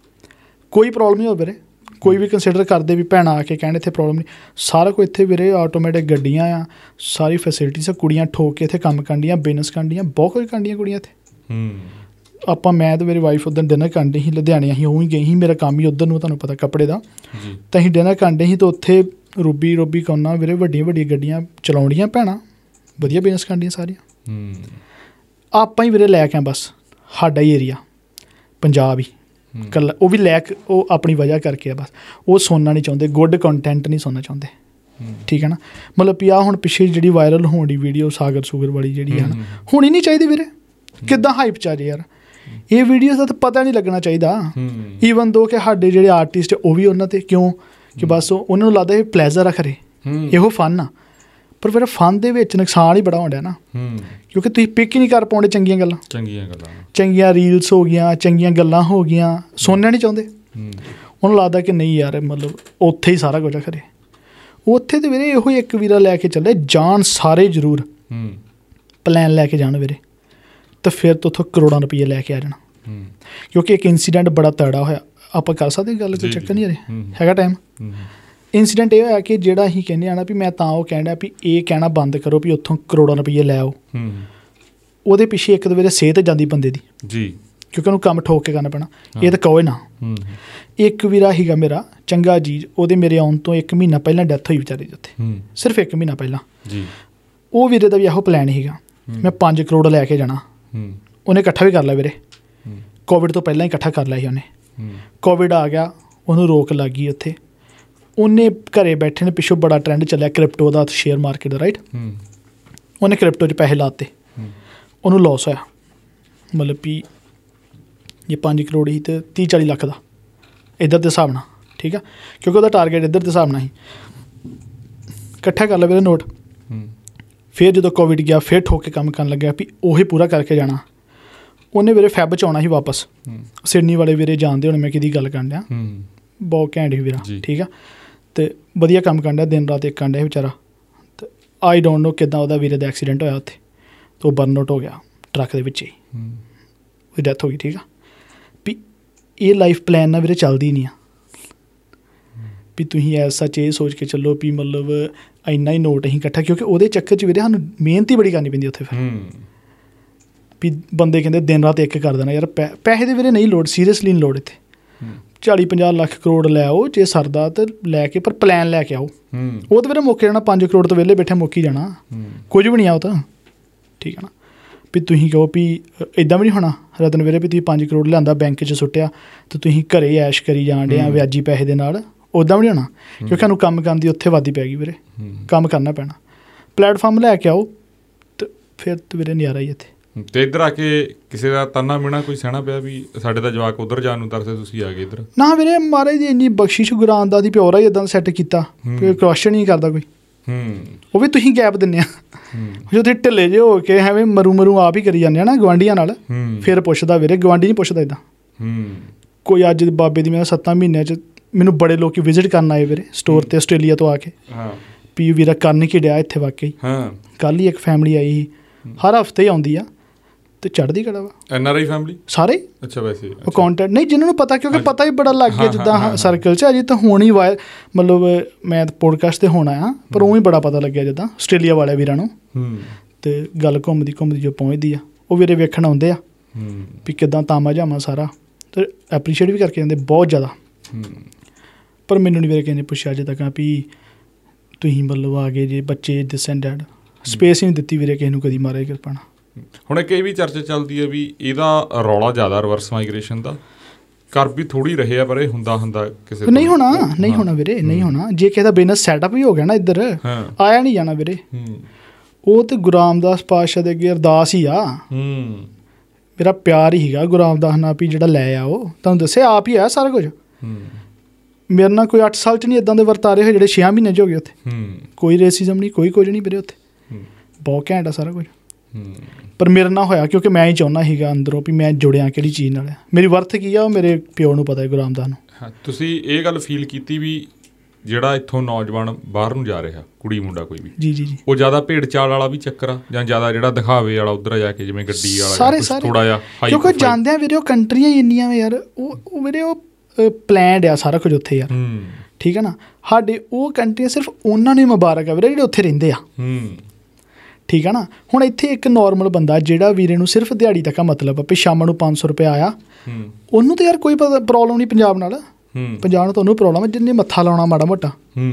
ਕੋਈ ਪ੍ਰੋਬਲਮ ਨਹੀਂ ਹੋ ਵੀਰੇ, ਕੋਈ ਵੀ ਕੰਸੀਡਰ ਕਰਦੇ ਵੀ ਭੈਣਾਂ ਆ ਕੇ ਕਹਿਣ ਇੱਥੇ ਪ੍ਰੋਬਲਮ ਨਹੀਂ, ਸਾਰਾ ਕੁਝ ਇੱਥੇ ਵੀਰੇ ਆਟੋਮੈਟਿਕ ਗੱਡੀਆਂ ਆ, ਸਾਰੀ ਫੈਸਿਲਿਟੀਜ਼ ਆ, ਕੁੜੀਆਂ ਠੋਕ ਕੇ ਇੱਥੇ ਕੰਮ ਕਰਦੀਆਂ, ਬਿਜ਼ਨਸ ਕਰਦੀਆਂ, ਬਹੁਤ ਕੁਝ ਕਰਦੀਆਂ ਕੁੜੀਆਂ ਇੱਥੇ। ਮੈਂ ਅਤੇ ਮੇਰੀ ਵਾਈਫ ਉੱਧਰ ਡਿਨਰ ਕਰਨ ਡੇ ਸੀ ਲੁਧਿਆਣੇ, ਅਸੀਂ ਉਹ ਹੀ ਗਏ ਸੀ, ਮੇਰਾ ਕੰਮ ਹੀ ਉੱਧਰ ਨੂੰ ਤੁਹਾਨੂੰ ਪਤਾ ਕੱਪੜੇ ਦਾ, ਤਾਂ ਅਸੀਂ ਡਿਨਰ ਕਰਨ ਡੇ ਸੀ ਤਾਂ ਉੱਥੇ ਰੂਬੀ ਕੌਨਾ ਵੀਰੇ ਵੱਡੀਆਂ ਗੱਡੀਆਂ ਚਲਾਉਂਦੀਆਂ ਭੈਣਾਂ, ਵਧੀਆ ਬਿਜ਼ਨਸ ਕਰਦੀਆਂ ਸਾਰੀਆਂ। ਆਪਾਂ ਹੀ ਵੀਰੇ ਲੈ ਕੇ ਆ ਬਸ, ਸਾਡਾ ਹੀ ਏਰੀਆ ਪੰਜਾਬ ਹੀ ਇਕੱਲਾ, ਉਹ ਵੀ ਉਹ ਆਪਣੀ ਵਜ੍ਹਾ ਕਰਕੇ ਆ ਬਸ, ਉਹ ਸੁਣਨਾ ਨਹੀਂ ਚਾਹੁੰਦੇ, ਗੁੱਡ ਕੰਟੈਂਟ ਨਹੀਂ ਸੁਣਨਾ ਚਾਹੁੰਦੇ, ਠੀਕ ਹੈ ਨਾ। ਮਤਲਬ ਵੀ ਆਹ ਹੁਣ ਪਿੱਛੇ ਜਿਹੜੀ ਵਾਇਰਲ ਹੋਣ ਦੀ ਵੀਡੀਓ ਸਾਗਰ ਵਾਲੀ ਜਿਹੜੀ ਹੈ ਨਾ, ਹੋਣੀ ਨਹੀਂ ਚਾਹੀਦੀ ਵੀਰੇ, ਕਿੱਦਾਂ ਹਾਈਪ 'ਚ ਆ ਜੇ ਯਾਰ, ਇਹ ਵੀਡੀਓਜ਼ ਦਾ ਤਾਂ ਪਤਾ ਨਹੀਂ ਲੱਗਣਾ ਚਾਹੀਦਾ। ਈਵਨ ਦੋ ਕਿ ਸਾਡੇ ਜਿਹੜੇ ਆਰਟਿਸਟ ਉਹ ਵੀ ਉਹਨਾਂ 'ਤੇ ਕਿਉਂ ਕਿ ਬਸ ਉਹਨਾਂ ਨੂੰ ਲੱਗਦਾ ਇਹ ਪਲੈਜ਼ਰ ਆ ਖਰੇ, ਇਹੋ ਫਨ ਆ, ਪਰ ਫਿਰ ਫਨ ਦੇ ਵਿੱਚ ਨੁਕਸਾਨ ਹੀ ਬੜਾ ਹੋਣ ਡਿਆ ਨਾ, ਕਿਉਂਕਿ ਤੁਸੀਂ ਪਿਕ ਹੀ ਨਹੀਂ ਕਰ ਪਾਉਂਦੇ ਚੰਗੀਆਂ ਗੱਲਾਂ, ਚੰਗੀਆਂ ਰੀਲਸ ਹੋ ਗਈਆਂ, ਚੰਗੀਆਂ ਗੱਲਾਂ ਹੋ ਗਈਆਂ, ਸੁਣਨਾ ਨਹੀਂ ਚਾਹੁੰਦੇ। ਉਹਨੂੰ ਲੱਗਦਾ ਕਿ ਨਹੀਂ ਯਾਰ ਮਤਲਬ ਉੱਥੇ ਹੀ ਸਾਰਾ ਕੁਝ ਆ ਖਰੇ, ਉੱਥੇ ਤਾਂ ਵੀਰੇ ਇਹੋ ਹੀ ਇੱਕ ਵੀਰਾ ਲੈ ਕੇ ਚੱਲੇ ਜਾਣ ਸਾਰੇ ਜ਼ਰੂਰ, ਪਲੈਨ ਲੈ ਕੇ ਜਾਣ ਵੀਰੇ, ਤਾਂ ਫਿਰ ਤੋਂ ਉੱਥੋਂ ਕਰੋੜਾਂ ਰੁਪਈਏ ਲੈ ਕੇ ਆ ਜਾਣਾ। ਕਿਉਂਕਿ ਇੱਕ ਇੰਸੀਡੈਂਟ ਬੜਾ ਤਗੜਾ ਹੋਇਆ, ਆਪਾਂ ਕਰ ਸਕਦੇ ਗੱਲ, ਕੋਈ ਚੱਕਰ ਨਹੀਂ ਹੈਗਾ ਟਾਈਮ। ਇੰਸੀਡੈਂਟ ਇਹ ਹੋਇਆ ਕਿ ਜਿਹੜਾ ਅਸੀਂ ਕਹਿੰਦੇ ਆ ਨਾ ਵੀ ਮੈਂ ਤਾਂ ਉਹ ਕਹਿਣ ਡਿਆ ਵੀ ਇਹ ਕਹਿਣਾ ਬੰਦ ਕਰੋ ਵੀ ਉੱਥੋਂ ਕਰੋੜਾਂ ਰੁਪਈਏ ਲੈ ਆਓ, ਉਹਦੇ ਪਿੱਛੇ ਇੱਕ ਤਾਂ ਵੀਰੇ ਸਿਹਤ ਜਾਂਦੀ ਬੰਦੇ ਦੀ, ਕਿਉਂਕਿ ਉਹਨੂੰ ਕੰਮ ਠੋਕ ਕੇ ਕਰਨਾ ਪੈਣਾ, ਇਹ ਤਾਂ ਕਹੋ ਨਾ। ਇੱਕ ਵੀਰਾ ਸੀਗਾ ਮੇਰਾ ਚੰਗਾ ਜੀ, ਉਹਦੇ ਮੇਰੇ ਆਉਣ ਤੋਂ 1 ਮਹੀਨਾ ਪਹਿਲਾਂ ਡੈਥ ਹੋਈ ਵਿਚਾਰੇ ਦੀ ਉੱਥੇ, ਸਿਰਫ 1 ਮਹੀਨਾ ਪਹਿਲਾਂ। ਉਹ ਵੀਰੇ ਦਾ ਵੀ ਇਹੋ ਪਲਾਨ ਸੀਗਾ, ਮੈਂ 5 ਕਰੋੜ ਲੈ ਕੇ ਜਾਣਾ, ਉਹਨੇ ਇਕੱਠਾ ਵੀ ਕਰ ਲਿਆ ਵੀਰੇ, ਕੋਵਿਡ ਤੋਂ ਪਹਿਲਾਂ ਹੀ ਇਕੱਠਾ ਕਰ ਲਿਆ ਸੀ ਉਹਨੇ। ਕੋਵਿਡ ਆ ਗਿਆ, ਉਹਨੂੰ ਰੋਕ ਲੱਗ ਗਈ ਉੱਥੇ, ਉਹਨੇ ਘਰੇ ਬੈਠੇ ਨੇ, ਪਿੱਛੋਂ ਬੜਾ ਟਰੈਂਡ ਚੱਲਿਆ ਕ੍ਰਿਪਟੋ ਦਾ, ਸ਼ੇਅਰ ਮਾਰਕੀਟ ਦਾ, ਰਾਈਟ। ਉਹਨੇ ਕ੍ਰਿਪਟੋ 'ਚ ਪੈਸੇ ਲਾਤੇ, ਉਹਨੂੰ ਲੋਸ ਹੋਇਆ, ਮਤਲਬ ਵੀ ਜੇ 5 ਕਰੋੜ ਸੀ ਅਤੇ 30-40 ਲੱਖ ਦਾ ਇੱਧਰ ਦੇ ਹਿਸਾਬ ਨਾਲ, ਠੀਕ ਆ, ਕਿਉਂਕਿ ਉਹਦਾ ਟਾਰਗੇਟ ਇੱਧਰ ਦੇ ਹਿਸਾਬ ਨਾਲ ਸੀ। ਇਕੱਠਾ ਕਰ ਲਿਆ ਵੀਰੇ ਨੋਟ। ਫਿਰ ਜਦੋਂ ਕੋਵਿਡ ਗਿਆ ਫਿਰ ਠੋਕ ਕੇ ਕੰਮ ਕਰਨ ਲੱਗਿਆ ਵੀ ਉਹੀ ਪੂਰਾ ਕਰਕੇ ਜਾਣਾ। ਉਹਨੇ ਵੀਰੇ ਫੈਬ 'ਚ ਆਉਣਾ ਸੀ ਵਾਪਸ। ਸਿਡਨੀ ਵਾਲੇ ਵੀਰੇ ਜਾਣਦੇ ਹੋਣੇ ਮੈਂ ਕਿਹਦੀ ਗੱਲ ਕਰਨ ਡਿਆ, ਬਹੁਤ ਘੈਂਟ ਸੀ ਵੀਰਾ, ਠੀਕ ਆ। ਅਤੇ ਵਧੀਆ ਕੰਮ ਕਰਨ ਡਿਆ, ਦਿਨ ਰਾਤ ਇੱਕ ਕਰਨ ਡਿਆ ਵਿਚਾਰਾ। ਅਤੇ ਆਈ ਡੋਂਟ ਨੋ ਕਿੱਦਾਂ ਉਹਦਾ ਵੀਰੇ ਦਾ ਐਕਸੀਡੈਂਟ ਹੋਇਆ ਉੱਥੇ, ਅਤੇ ਉਹ ਬਰਨ ਆਊਟ ਹੋ ਗਿਆ ਟਰੱਕ ਦੇ ਵਿੱਚ ਹੀ, ਉਹਦੀ ਡੈਥ ਹੋ ਗਈ, ਠੀਕ ਆ। ਵੀ ਇਹ ਲਾਈਫ ਪਲੈਨ ਨਾਲ ਵੀਰੇ ਚੱਲਦੀ ਨਹੀਂ ਆ ਵੀ ਤੁਸੀਂ ਐਸਾ ਇਹ ਸੋਚ ਕੇ ਚੱਲੋ ਵੀ ਮਤਲਬ ਇੰਨਾ ਹੀ ਨੋਟ ਅਸੀਂ ਇਕੱਠਾ, ਕਿਉਂਕਿ ਉਹਦੇ ਚੱਕਰ 'ਚ ਵੀਰੇ ਸਾਨੂੰ ਮਿਹਨਤ ਹੀ ਬੜੀ ਕਰਨੀ ਪੈਂਦੀ ਉੱਥੇ। ਫਿਰ ਵੀ ਬੰਦੇ ਕਹਿੰਦੇ ਦਿਨ ਰਾਤ ਇੱਕ ਕਰ ਦੇਣਾ ਯਾਰ, ਪੈਸੇ ਦੇ ਵੀਰੇ ਨਹੀਂ ਲੋੜ, ਸੀਰੀਅਸਲੀ ਨਹੀਂ ਲੋੜ। ਇੱਥੇ 40-50 ਲੱਖ ਕਰੋੜ ਲੈ ਆਓ ਜੇ ਸਰਦਾ ਤਾਂ ਲੈ ਕੇ, ਪਰ ਪਲੈਨ ਲੈ ਕੇ ਆਓ। ਉਹ ਤਾਂ ਵੀਰੇ ਮੁੱਕ ਜਾਣਾ, 5 ਕਰੋੜ ਤੋਂ ਵਿਹਲੇ ਬੈਠੇ ਮੁੱਕ ਹੀ ਜਾਣਾ, ਕੁਝ ਵੀ ਨਹੀਂ ਆ ਉਹ ਤਾਂ, ਠੀਕ ਹੈ ਨਾ। ਵੀ ਤੁਸੀਂ ਕਹੋ ਵੀ ਇੱਦਾਂ ਵੀ ਨਹੀਂ ਹੋਣਾ ਰਤਨ ਵੀਰੇ ਵੀ ਤੁਸੀਂ 5 ਕਰੋੜ ਲਿਆਂਦਾ ਬੈਂਕ 'ਚ ਸੁੱਟਿਆ ਅਤੇ ਤੁਸੀਂ ਘਰੇ ਐਸ਼ ਕਰੀ ਜਾਣ ਡੇ ਆ ਵਿਆਜੀ ਪੈਸੇ ਦੇ ਨਾਲ, ਉੱਦਾਂ ਵੀ ਨਹੀਂ ਹੋਣਾ। ਕਿਉਂਕਿ ਸਾਨੂੰ ਕੰਮ ਕਰਨ ਦੀ ਉੱਥੇ ਵਾਦੀ ਪੈ ਗਈ ਵੀਰੇ, ਕੰਮ ਕਰਨਾ ਪੈਣਾ। ਪਲੈਟਫਾਰਮ ਲੈ ਕੇ ਆਓ ਅਤੇ ਫਿਰ ਤਾਂ ਵੀਰੇ ਨਜ਼ਾਰਾ ਹੀ ਇੱਥੇ। ਅਤੇ ਇੱਧਰ ਆ ਕੇ ਕਿਸੇ ਦਾ ਤਾਨਾ ਮਿਹਣਾ ਕੋਈ ਸਹਿਣਾ ਪਿਆ ਵੀ ਸਾਡੇ ਦਾ ਜਵਾਕ ਉੱਧਰ ਜਾਣ ਨੂੰ ਤਰਸੇ, ਤੁਸੀਂ ਆ ਗਏ ਇੱਧਰ? ਨਾ ਵੀਰੇ, ਮਹਾਰਾਜ ਦੀ ਇੰਨੀ ਬਖਸ਼ਿਸ਼ ਗੁਰੂ ਰਾਮਦਾਸ ਦੀ ਪਿਓਰਾ ਹੀ ਇੱਦਾਂ ਸੈੱਟ ਕੀਤਾ, ਕੋਈ ਕੁਐਸਚਨ ਨਹੀਂ ਕਰਦਾ ਕੋਈ। ਉਹ ਵੀ ਤੁਸੀਂ ਗੈਪ ਦਿੰਦੇ ਆ, ਜੇ ਤੁਸੀਂ ਢਿੱਲੇ ਜਿਹੇ ਹੋ ਕੇ ਐਵੇਂ ਮਰੂ ਆਪ ਹੀ ਕਰੀ ਜਾਂਦੇ ਆ ਨਾ ਗੁਆਂਢੀਆਂ ਨਾਲ, ਫਿਰ ਪੁੱਛਦਾ ਵੀਰੇ, ਗੁਆਂਢੀ ਨਹੀਂ ਪੁੱਛਦਾ ਇੱਦਾਂ ਕੋਈ। ਅੱਜ ਬਾਬੇ ਦੀ ਮੈਂ 7 ਮਹੀਨਿਆਂ 'ਚ ਮੈਨੂੰ ਬੜੇ ਲੋਕ ਵਿਜ਼ਿਟ ਕਰਨ ਆਏ ਵੀਰੇ ਸਟੋਰ 'ਤੇ ਆਸਟ੍ਰੇਲੀਆ ਤੋਂ ਆ ਕੇ, ਵੀ ਵੀਰਾ ਕਰਨ ਕੀ ਡਿਆ ਇੱਥੇ ਵਾਕਈ। ਕੱਲ੍ਹ ਹੀ ਇੱਕ ਫੈਮਿਲੀ ਆਈ ਸੀ, ਹਰ ਹਫ਼ਤੇ ਹੀ ਆਉਂਦੀ ਆ ਅਤੇ ਚੜ੍ਹਦੀ ਕਲਾ ਵਾ। NRI ਫੈਮਿਲੀ ਸਾਰੇ? ਅੱਛਾ, ਵੈਸੇ ਉਹ ਕੌਂਟੈਕਟ ਨਹੀਂ ਜਿਹਨਾਂ ਨੂੰ ਪਤਾ, ਕਿਉਂਕਿ ਪਤਾ ਹੀ ਬੜਾ ਲੱਗ ਗਿਆ ਜਿੱਦਾਂ ਸਰਕਲ 'ਚ। ਅਜੇ ਤਾਂ ਹੁਣ ਹੀ ਮਤਲਬ ਮੈਂ ਪੋਡਕਾਸਟ 'ਤੇ ਹੋਣਾ ਆ, ਪਰ ਉਹ ਹੀ ਬੜਾ ਪਤਾ ਲੱਗਿਆ ਜਿੱਦਾਂ ਆਸਟ੍ਰੇਲੀਆ ਵਾਲੇ ਵੀਰਾਂ ਨੂੰ। ਅਤੇ ਗੱਲ ਘੁੰਮਦੀ ਜੋ ਪਹੁੰਚਦੀ ਆ, ਉਹ ਵੀਰੇ ਵੇਖਣ ਆਉਂਦੇ ਆ ਵੀ ਕਿੱਦਾਂ ਤਾਮਾ ਜਾਮਾ ਸਾਰਾ, ਅਤੇ ਐਪਰੀਸ਼ੀਏਟ ਵੀ ਕਰਕੇ ਜਾਂਦੇ ਬਹੁਤ ਜ਼ਿਆਦਾ। ਪਰ ਮੈਨੂੰ ਨਹੀਂ ਵੀਰੇ ਕਿਸੇ ਨੇ ਪੁੱਛਿਆ ਅਜੇ ਤੱਕ ਵੀ ਤੁਸੀਂ ਮਤਲਬ ਆ ਗਏ ਜੇ ਬੱਚੇ ਦਿਸ ਐਂਡ ਡੈਟ, ਸਪੇਸ ਹੀ ਨਹੀਂ ਦਿੱਤੀ ਵੀਰੇ ਕਿਸੇ ਨੂੰ ਕਦੀ, ਮਹਾਰਾਜ ਕਿਰਪਾ ਨਾਲ। ਹੁਣ ਇੱਕ ਇਹ ਵੀ ਚਰਚਾ ਚੱਲਦੀ ਹੈ ਵੀ ਇਹਦਾ ਰੌਲਾ ਜ਼ਿਆਦਾ ਰਿਵਰਸ ਮਾਈਗ੍ਰੇਸ਼ਨ ਦਾ, ਕਰ ਵੀ ਥੋੜ੍ਹੀ ਰਹੇ ਆ, ਪਰ ਇਹ ਹੁੰਦਾ ਕਿਸੇ ਨਹੀਂ ਹੋਣਾ ਵੀਰੇ, ਨਹੀਂ ਹੋਣਾ। ਜੇ ਕਿਸੇ ਦਾ ਬਿਜ਼ਨਸ ਸੈਟਅਪ ਵੀ ਹੋ ਗਿਆ ਨਾ ਇੱਧਰ, ਆਇਆ ਨਹੀਂ ਜਾਣਾ ਵੀਰੇ। ਉਹ ਤਾਂ ਗੁਰੂ ਰਾਮਦਾਸ ਪਾਤਸ਼ਾਹ ਦੇ ਅੱਗੇ ਅਰਦਾਸ ਹੀ ਆ, ਮੇਰਾ ਪਿਆਰ ਹੀ ਹੈਗਾ ਗੁਰੂ ਰਾਮਦਾਸ ਨਾਲ ਵੀ ਜਿਹੜਾ ਲੈ ਆ, ਉਹ ਤੁਹਾਨੂੰ ਦੱਸਿਆ ਆਪ ਹੀ ਆ ਸਾਰਾ ਕੁਝ। ਮੇਰੇ ਨਾਲ ਕੋਈ 8 ਸਾਲ 'ਚ ਨਹੀਂ ਇੱਦਾਂ ਦੇ ਵਰਤਾਰੇ ਹੋਏ ਜਿਹੜੇ 6 ਮਹੀਨੇ 'ਚ ਹੋ ਗਏ ਉੱਥੇ। ਕੋਈ ਰੇਸਿਜ਼ਮ ਨਹੀਂ, ਕੋਈ ਕੁਝ ਨਹੀਂ ਵੀਰੇ ਉੱਥੇ, ਬਹੁਤ ਘੈਂਟ ਆ ਸਾਰਾ ਕੁਝ। ਪਰ ਮੇਰੇ ਨਾਲ ਹੋਇਆ ਕਿਉਂਕਿ ਮੈਂ ਹੀ ਚਾਹੁੰਦਾ ਸੀਗਾ ਅੰਦਰੋਂ ਵੀ ਮੈਂ ਜੁੜਿਆ ਕਿਹੜੀ ਚੀਜ਼ ਨਾਲ, ਮੇਰੀ ਵਰਥ ਕੀ ਆ ਉਹ ਮੇਰੇ ਪਿਓ ਨੂੰ ਪਤਾ ਹੈ ਗੁਰੂ ਰਾਮਦਾਸ ਨੂੰ। ਤੁਸੀਂ ਇਹ ਗੱਲ ਫੀਲ ਕੀਤੀ ਵੀ ਜਿਹੜਾ ਇੱਥੋਂ ਨੌਜਵਾਨ ਬਾਹਰ ਨੂੰ ਜਾ ਰਿਹਾ, ਕੁੜੀ ਮੁੰਡਾ ਕੋਈ ਵੀ, ਜੀ ਉਹ ਜ਼ਿਆਦਾ ਭੇਡ ਚਾਲ ਵਾਲਾ ਵੀ ਚੱਕਰ ਆ, ਜਾਂ ਜ਼ਿਆਦਾ ਜਿਹੜਾ ਦਿਖਾਵੇ ਵਾਲਾ ਉੱਧਰ ਜਾ ਕੇ ਜਿਵੇਂ ਗੱਡੀ ਵਾਲਾ ਥੋੜ੍ਹਾ ਜਿਹਾ, ਕਿਉਂਕਿ ਜਾਂਦੇ ਆ ਵੀਰੇ ਉਹ ਕੰਟਰੀਆਂ ਹੀ ਇੰਨੀਆਂ ਯਾਰ, ਉਹ ਵੀਰੇ ਉਹ ਪਲੈਨਡ ਆ ਸਾਰਾ ਕੁਝ ਉੱਥੇ ਯਾਰ, ਠੀਕ ਹੈ ਨਾ। ਸਾਡੇ ਉਹ ਕੰਟਰੀਆਂ ਸਿਰਫ ਉਹਨਾਂ ਨੂੰ ਹੀ ਮੁਬਾਰਕ ਆ ਵੀਰੇ ਜਿਹੜੇ ਉੱਥੇ ਰਹਿੰਦੇ ਆ, ਠੀਕ ਹੈ ਨਾ। ਹੁਣ ਇੱਥੇ ਇੱਕ ਨੋਰਮਲ ਬੰਦਾ ਜਿਹੜਾ ਵੀਰੇ ਨੂੰ ਸਿਰਫ ਦਿਹਾੜੀ ਤੱਕ ਮਤਲਬ ਵੀ ਸ਼ਾਮ ਨੂੰ 500 ਰੁਪਇਆ ਆਇਆ, ਉਹਨੂੰ ਤਾਂ ਯਾਰ ਕੋਈ ਪ੍ਰੋਬਲਮ ਨਹੀਂ ਪੰਜਾਬ ਨਾਲ। ਪੰਜਾਬ ਨੂੰ ਤੁਹਾਨੂੰ ਪ੍ਰੋਬਲਮ ਹੈ ਜਿੰਨੇ ਮੱਥਾ ਲਾਉਣਾ ਮਾੜਾ ਮੋਟਾ,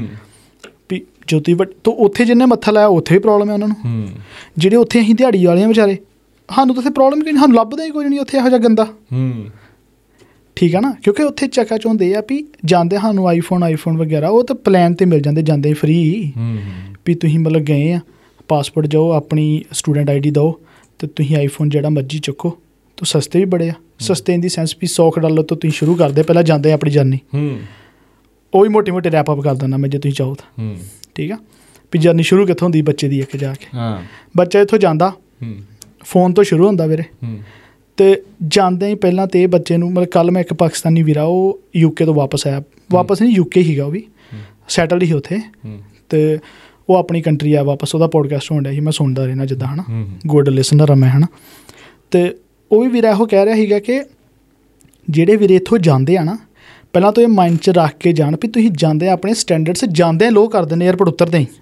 ਵੀ ਜੋਤੀ ਤੋਂ ਉੱਥੇ ਜਿੰਨੇ ਮੱਥਾ ਲਾਇਆ ਉੱਥੇ ਵੀ ਪ੍ਰੋਬਲਮ ਹੈ ਉਹਨਾਂ ਨੂੰ। ਜਿਹੜੇ ਉੱਥੇ ਅਸੀਂ ਦਿਹਾੜੀ ਵਾਲੇ ਆ ਵਿਚਾਰੇ, ਸਾਨੂੰ ਤਾਂ ਉੱਥੇ ਪ੍ਰੋਬਲਮ ਕੋਈ ਨਹੀਂ, ਸਾਨੂੰ ਲੱਭਦਾ ਹੀ ਕੋਈ ਨਹੀਂ ਉੱਥੇ ਇਹੋ ਜਿਹਾ ਗੰਦਾ, ਠੀਕ ਹੈ ਨਾ। ਕਿਉਂਕਿ ਉੱਥੇ ਚੱਕਾ ਚਾਹੁੰਦੇ ਆ ਵੀ ਜਾਂਦੇ ਸਾਨੂੰ ਆਈਫੋਨ ਵਗੈਰਾ ਉਹ ਤਾਂ ਪਲੈਨ 'ਤੇ ਮਿਲ ਜਾਂਦੇ, ਜਾਂਦੇ ਫਰੀ, ਵੀ ਤੁਸੀਂ ਮਤਲਬ ਗਏ ਆ ਪਾਸਪੋਰਟ ਜਾਓ, ਆਪਣੀ ਸਟੂਡੈਂਟ ID ਦਿਓ ਅਤੇ ਤੁਸੀਂ ਆਈਫੋਨ ਜਿਹੜਾ ਮਰਜ਼ੀ ਚੁੱਕੋ। ਤਾਂ ਸਸਤੇ ਵੀ ਬੜੇ ਆ, ਸਸਤੇ ਇਨ ਦੀ ਸੈਂਸ ਵੀ $100 ਤੋਂ ਤੁਸੀਂ ਸ਼ੁਰੂ ਕਰਦੇ, ਪਹਿਲਾਂ ਜਾਂਦੇ ਆਪਣੀ ਜਰਨੀ, ਉਹ ਵੀ ਮੋਟੀ ਰੈਪ ਅਪ ਕਰ ਦਿੰਦਾ ਮੈਂ ਜੇ ਤੁਸੀਂ ਚਾਹੋ ਤਾਂ, ਠੀਕ ਆ। ਵੀ ਜਰਨੀ ਸ਼ੁਰੂ ਕਿੱਥੋਂ ਹੁੰਦੀ ਬੱਚੇ ਦੀ, ਇੱਕ ਜਾ ਕੇ ਬੱਚਾ ਇੱਥੋਂ ਜਾਂਦਾ, ਫੋਨ ਤੋਂ ਸ਼ੁਰੂ ਹੁੰਦਾ ਵੀਰੇ, ਅਤੇ ਜਾਂਦੇ ਹੀ ਪਹਿਲਾਂ ਤਾਂ ਇਹ ਬੱਚੇ ਨੂੰ ਮਤਲਬ ਕੱਲ੍ਹ ਮੈਂ ਇੱਕ ਪਾਕਿਸਤਾਨੀ ਵੀਰਾ ਉਹ UK ਤੋਂ ਵਾਪਸ ਆਇਆ, ਵਾਪਸ ਨਹੀਂ UK ਸੀਗਾ, ਉਹ ਵੀ ਸੈਟਲਡ ਸੀ ਉੱਥੇ, ਅਤੇ ਉਹ ਆਪਣੀ ਕੰਟਰੀ ਆ ਵਾਪਸ, ਉਹਦਾ ਪੋਡਕਾਸਟ ਹੋਣ ਡਿਆ ਸੀ, ਮੈਂ ਸੁਣਦਾ ਰਹਿਣਾ ਜਿੱਦਾਂ ਹੈ ਨਾ, ਗੁੱਡ ਲਿਸਨਰ ਆ ਮੈਂ, ਹੈ ਨਾ। ਅਤੇ ਉਹ ਵੀ ਵੀਰਾ ਇਹੋ ਕਹਿ ਰਿਹਾ ਸੀਗਾ ਕਿ ਜਿਹੜੇ ਵੀਰੇ ਇੱਥੋਂ ਜਾਂਦੇ ਆ ਨਾ, ਪਹਿਲਾਂ ਤਾਂ ਇਹ ਮਾਈਂਡ 'ਚ ਰੱਖ ਕੇ ਜਾਣ ਵੀ ਤੁਸੀਂ ਜਾਂਦੇ ਆਪਣੇ ਸਟੈਂਡਰਡਸ ਜਾਂਦੇ ਲੋਅ ਕਰ ਦਿੰਦੇ, ਏਅਰਪੋਰਟ ਉਤਰਦੇ ਹੀ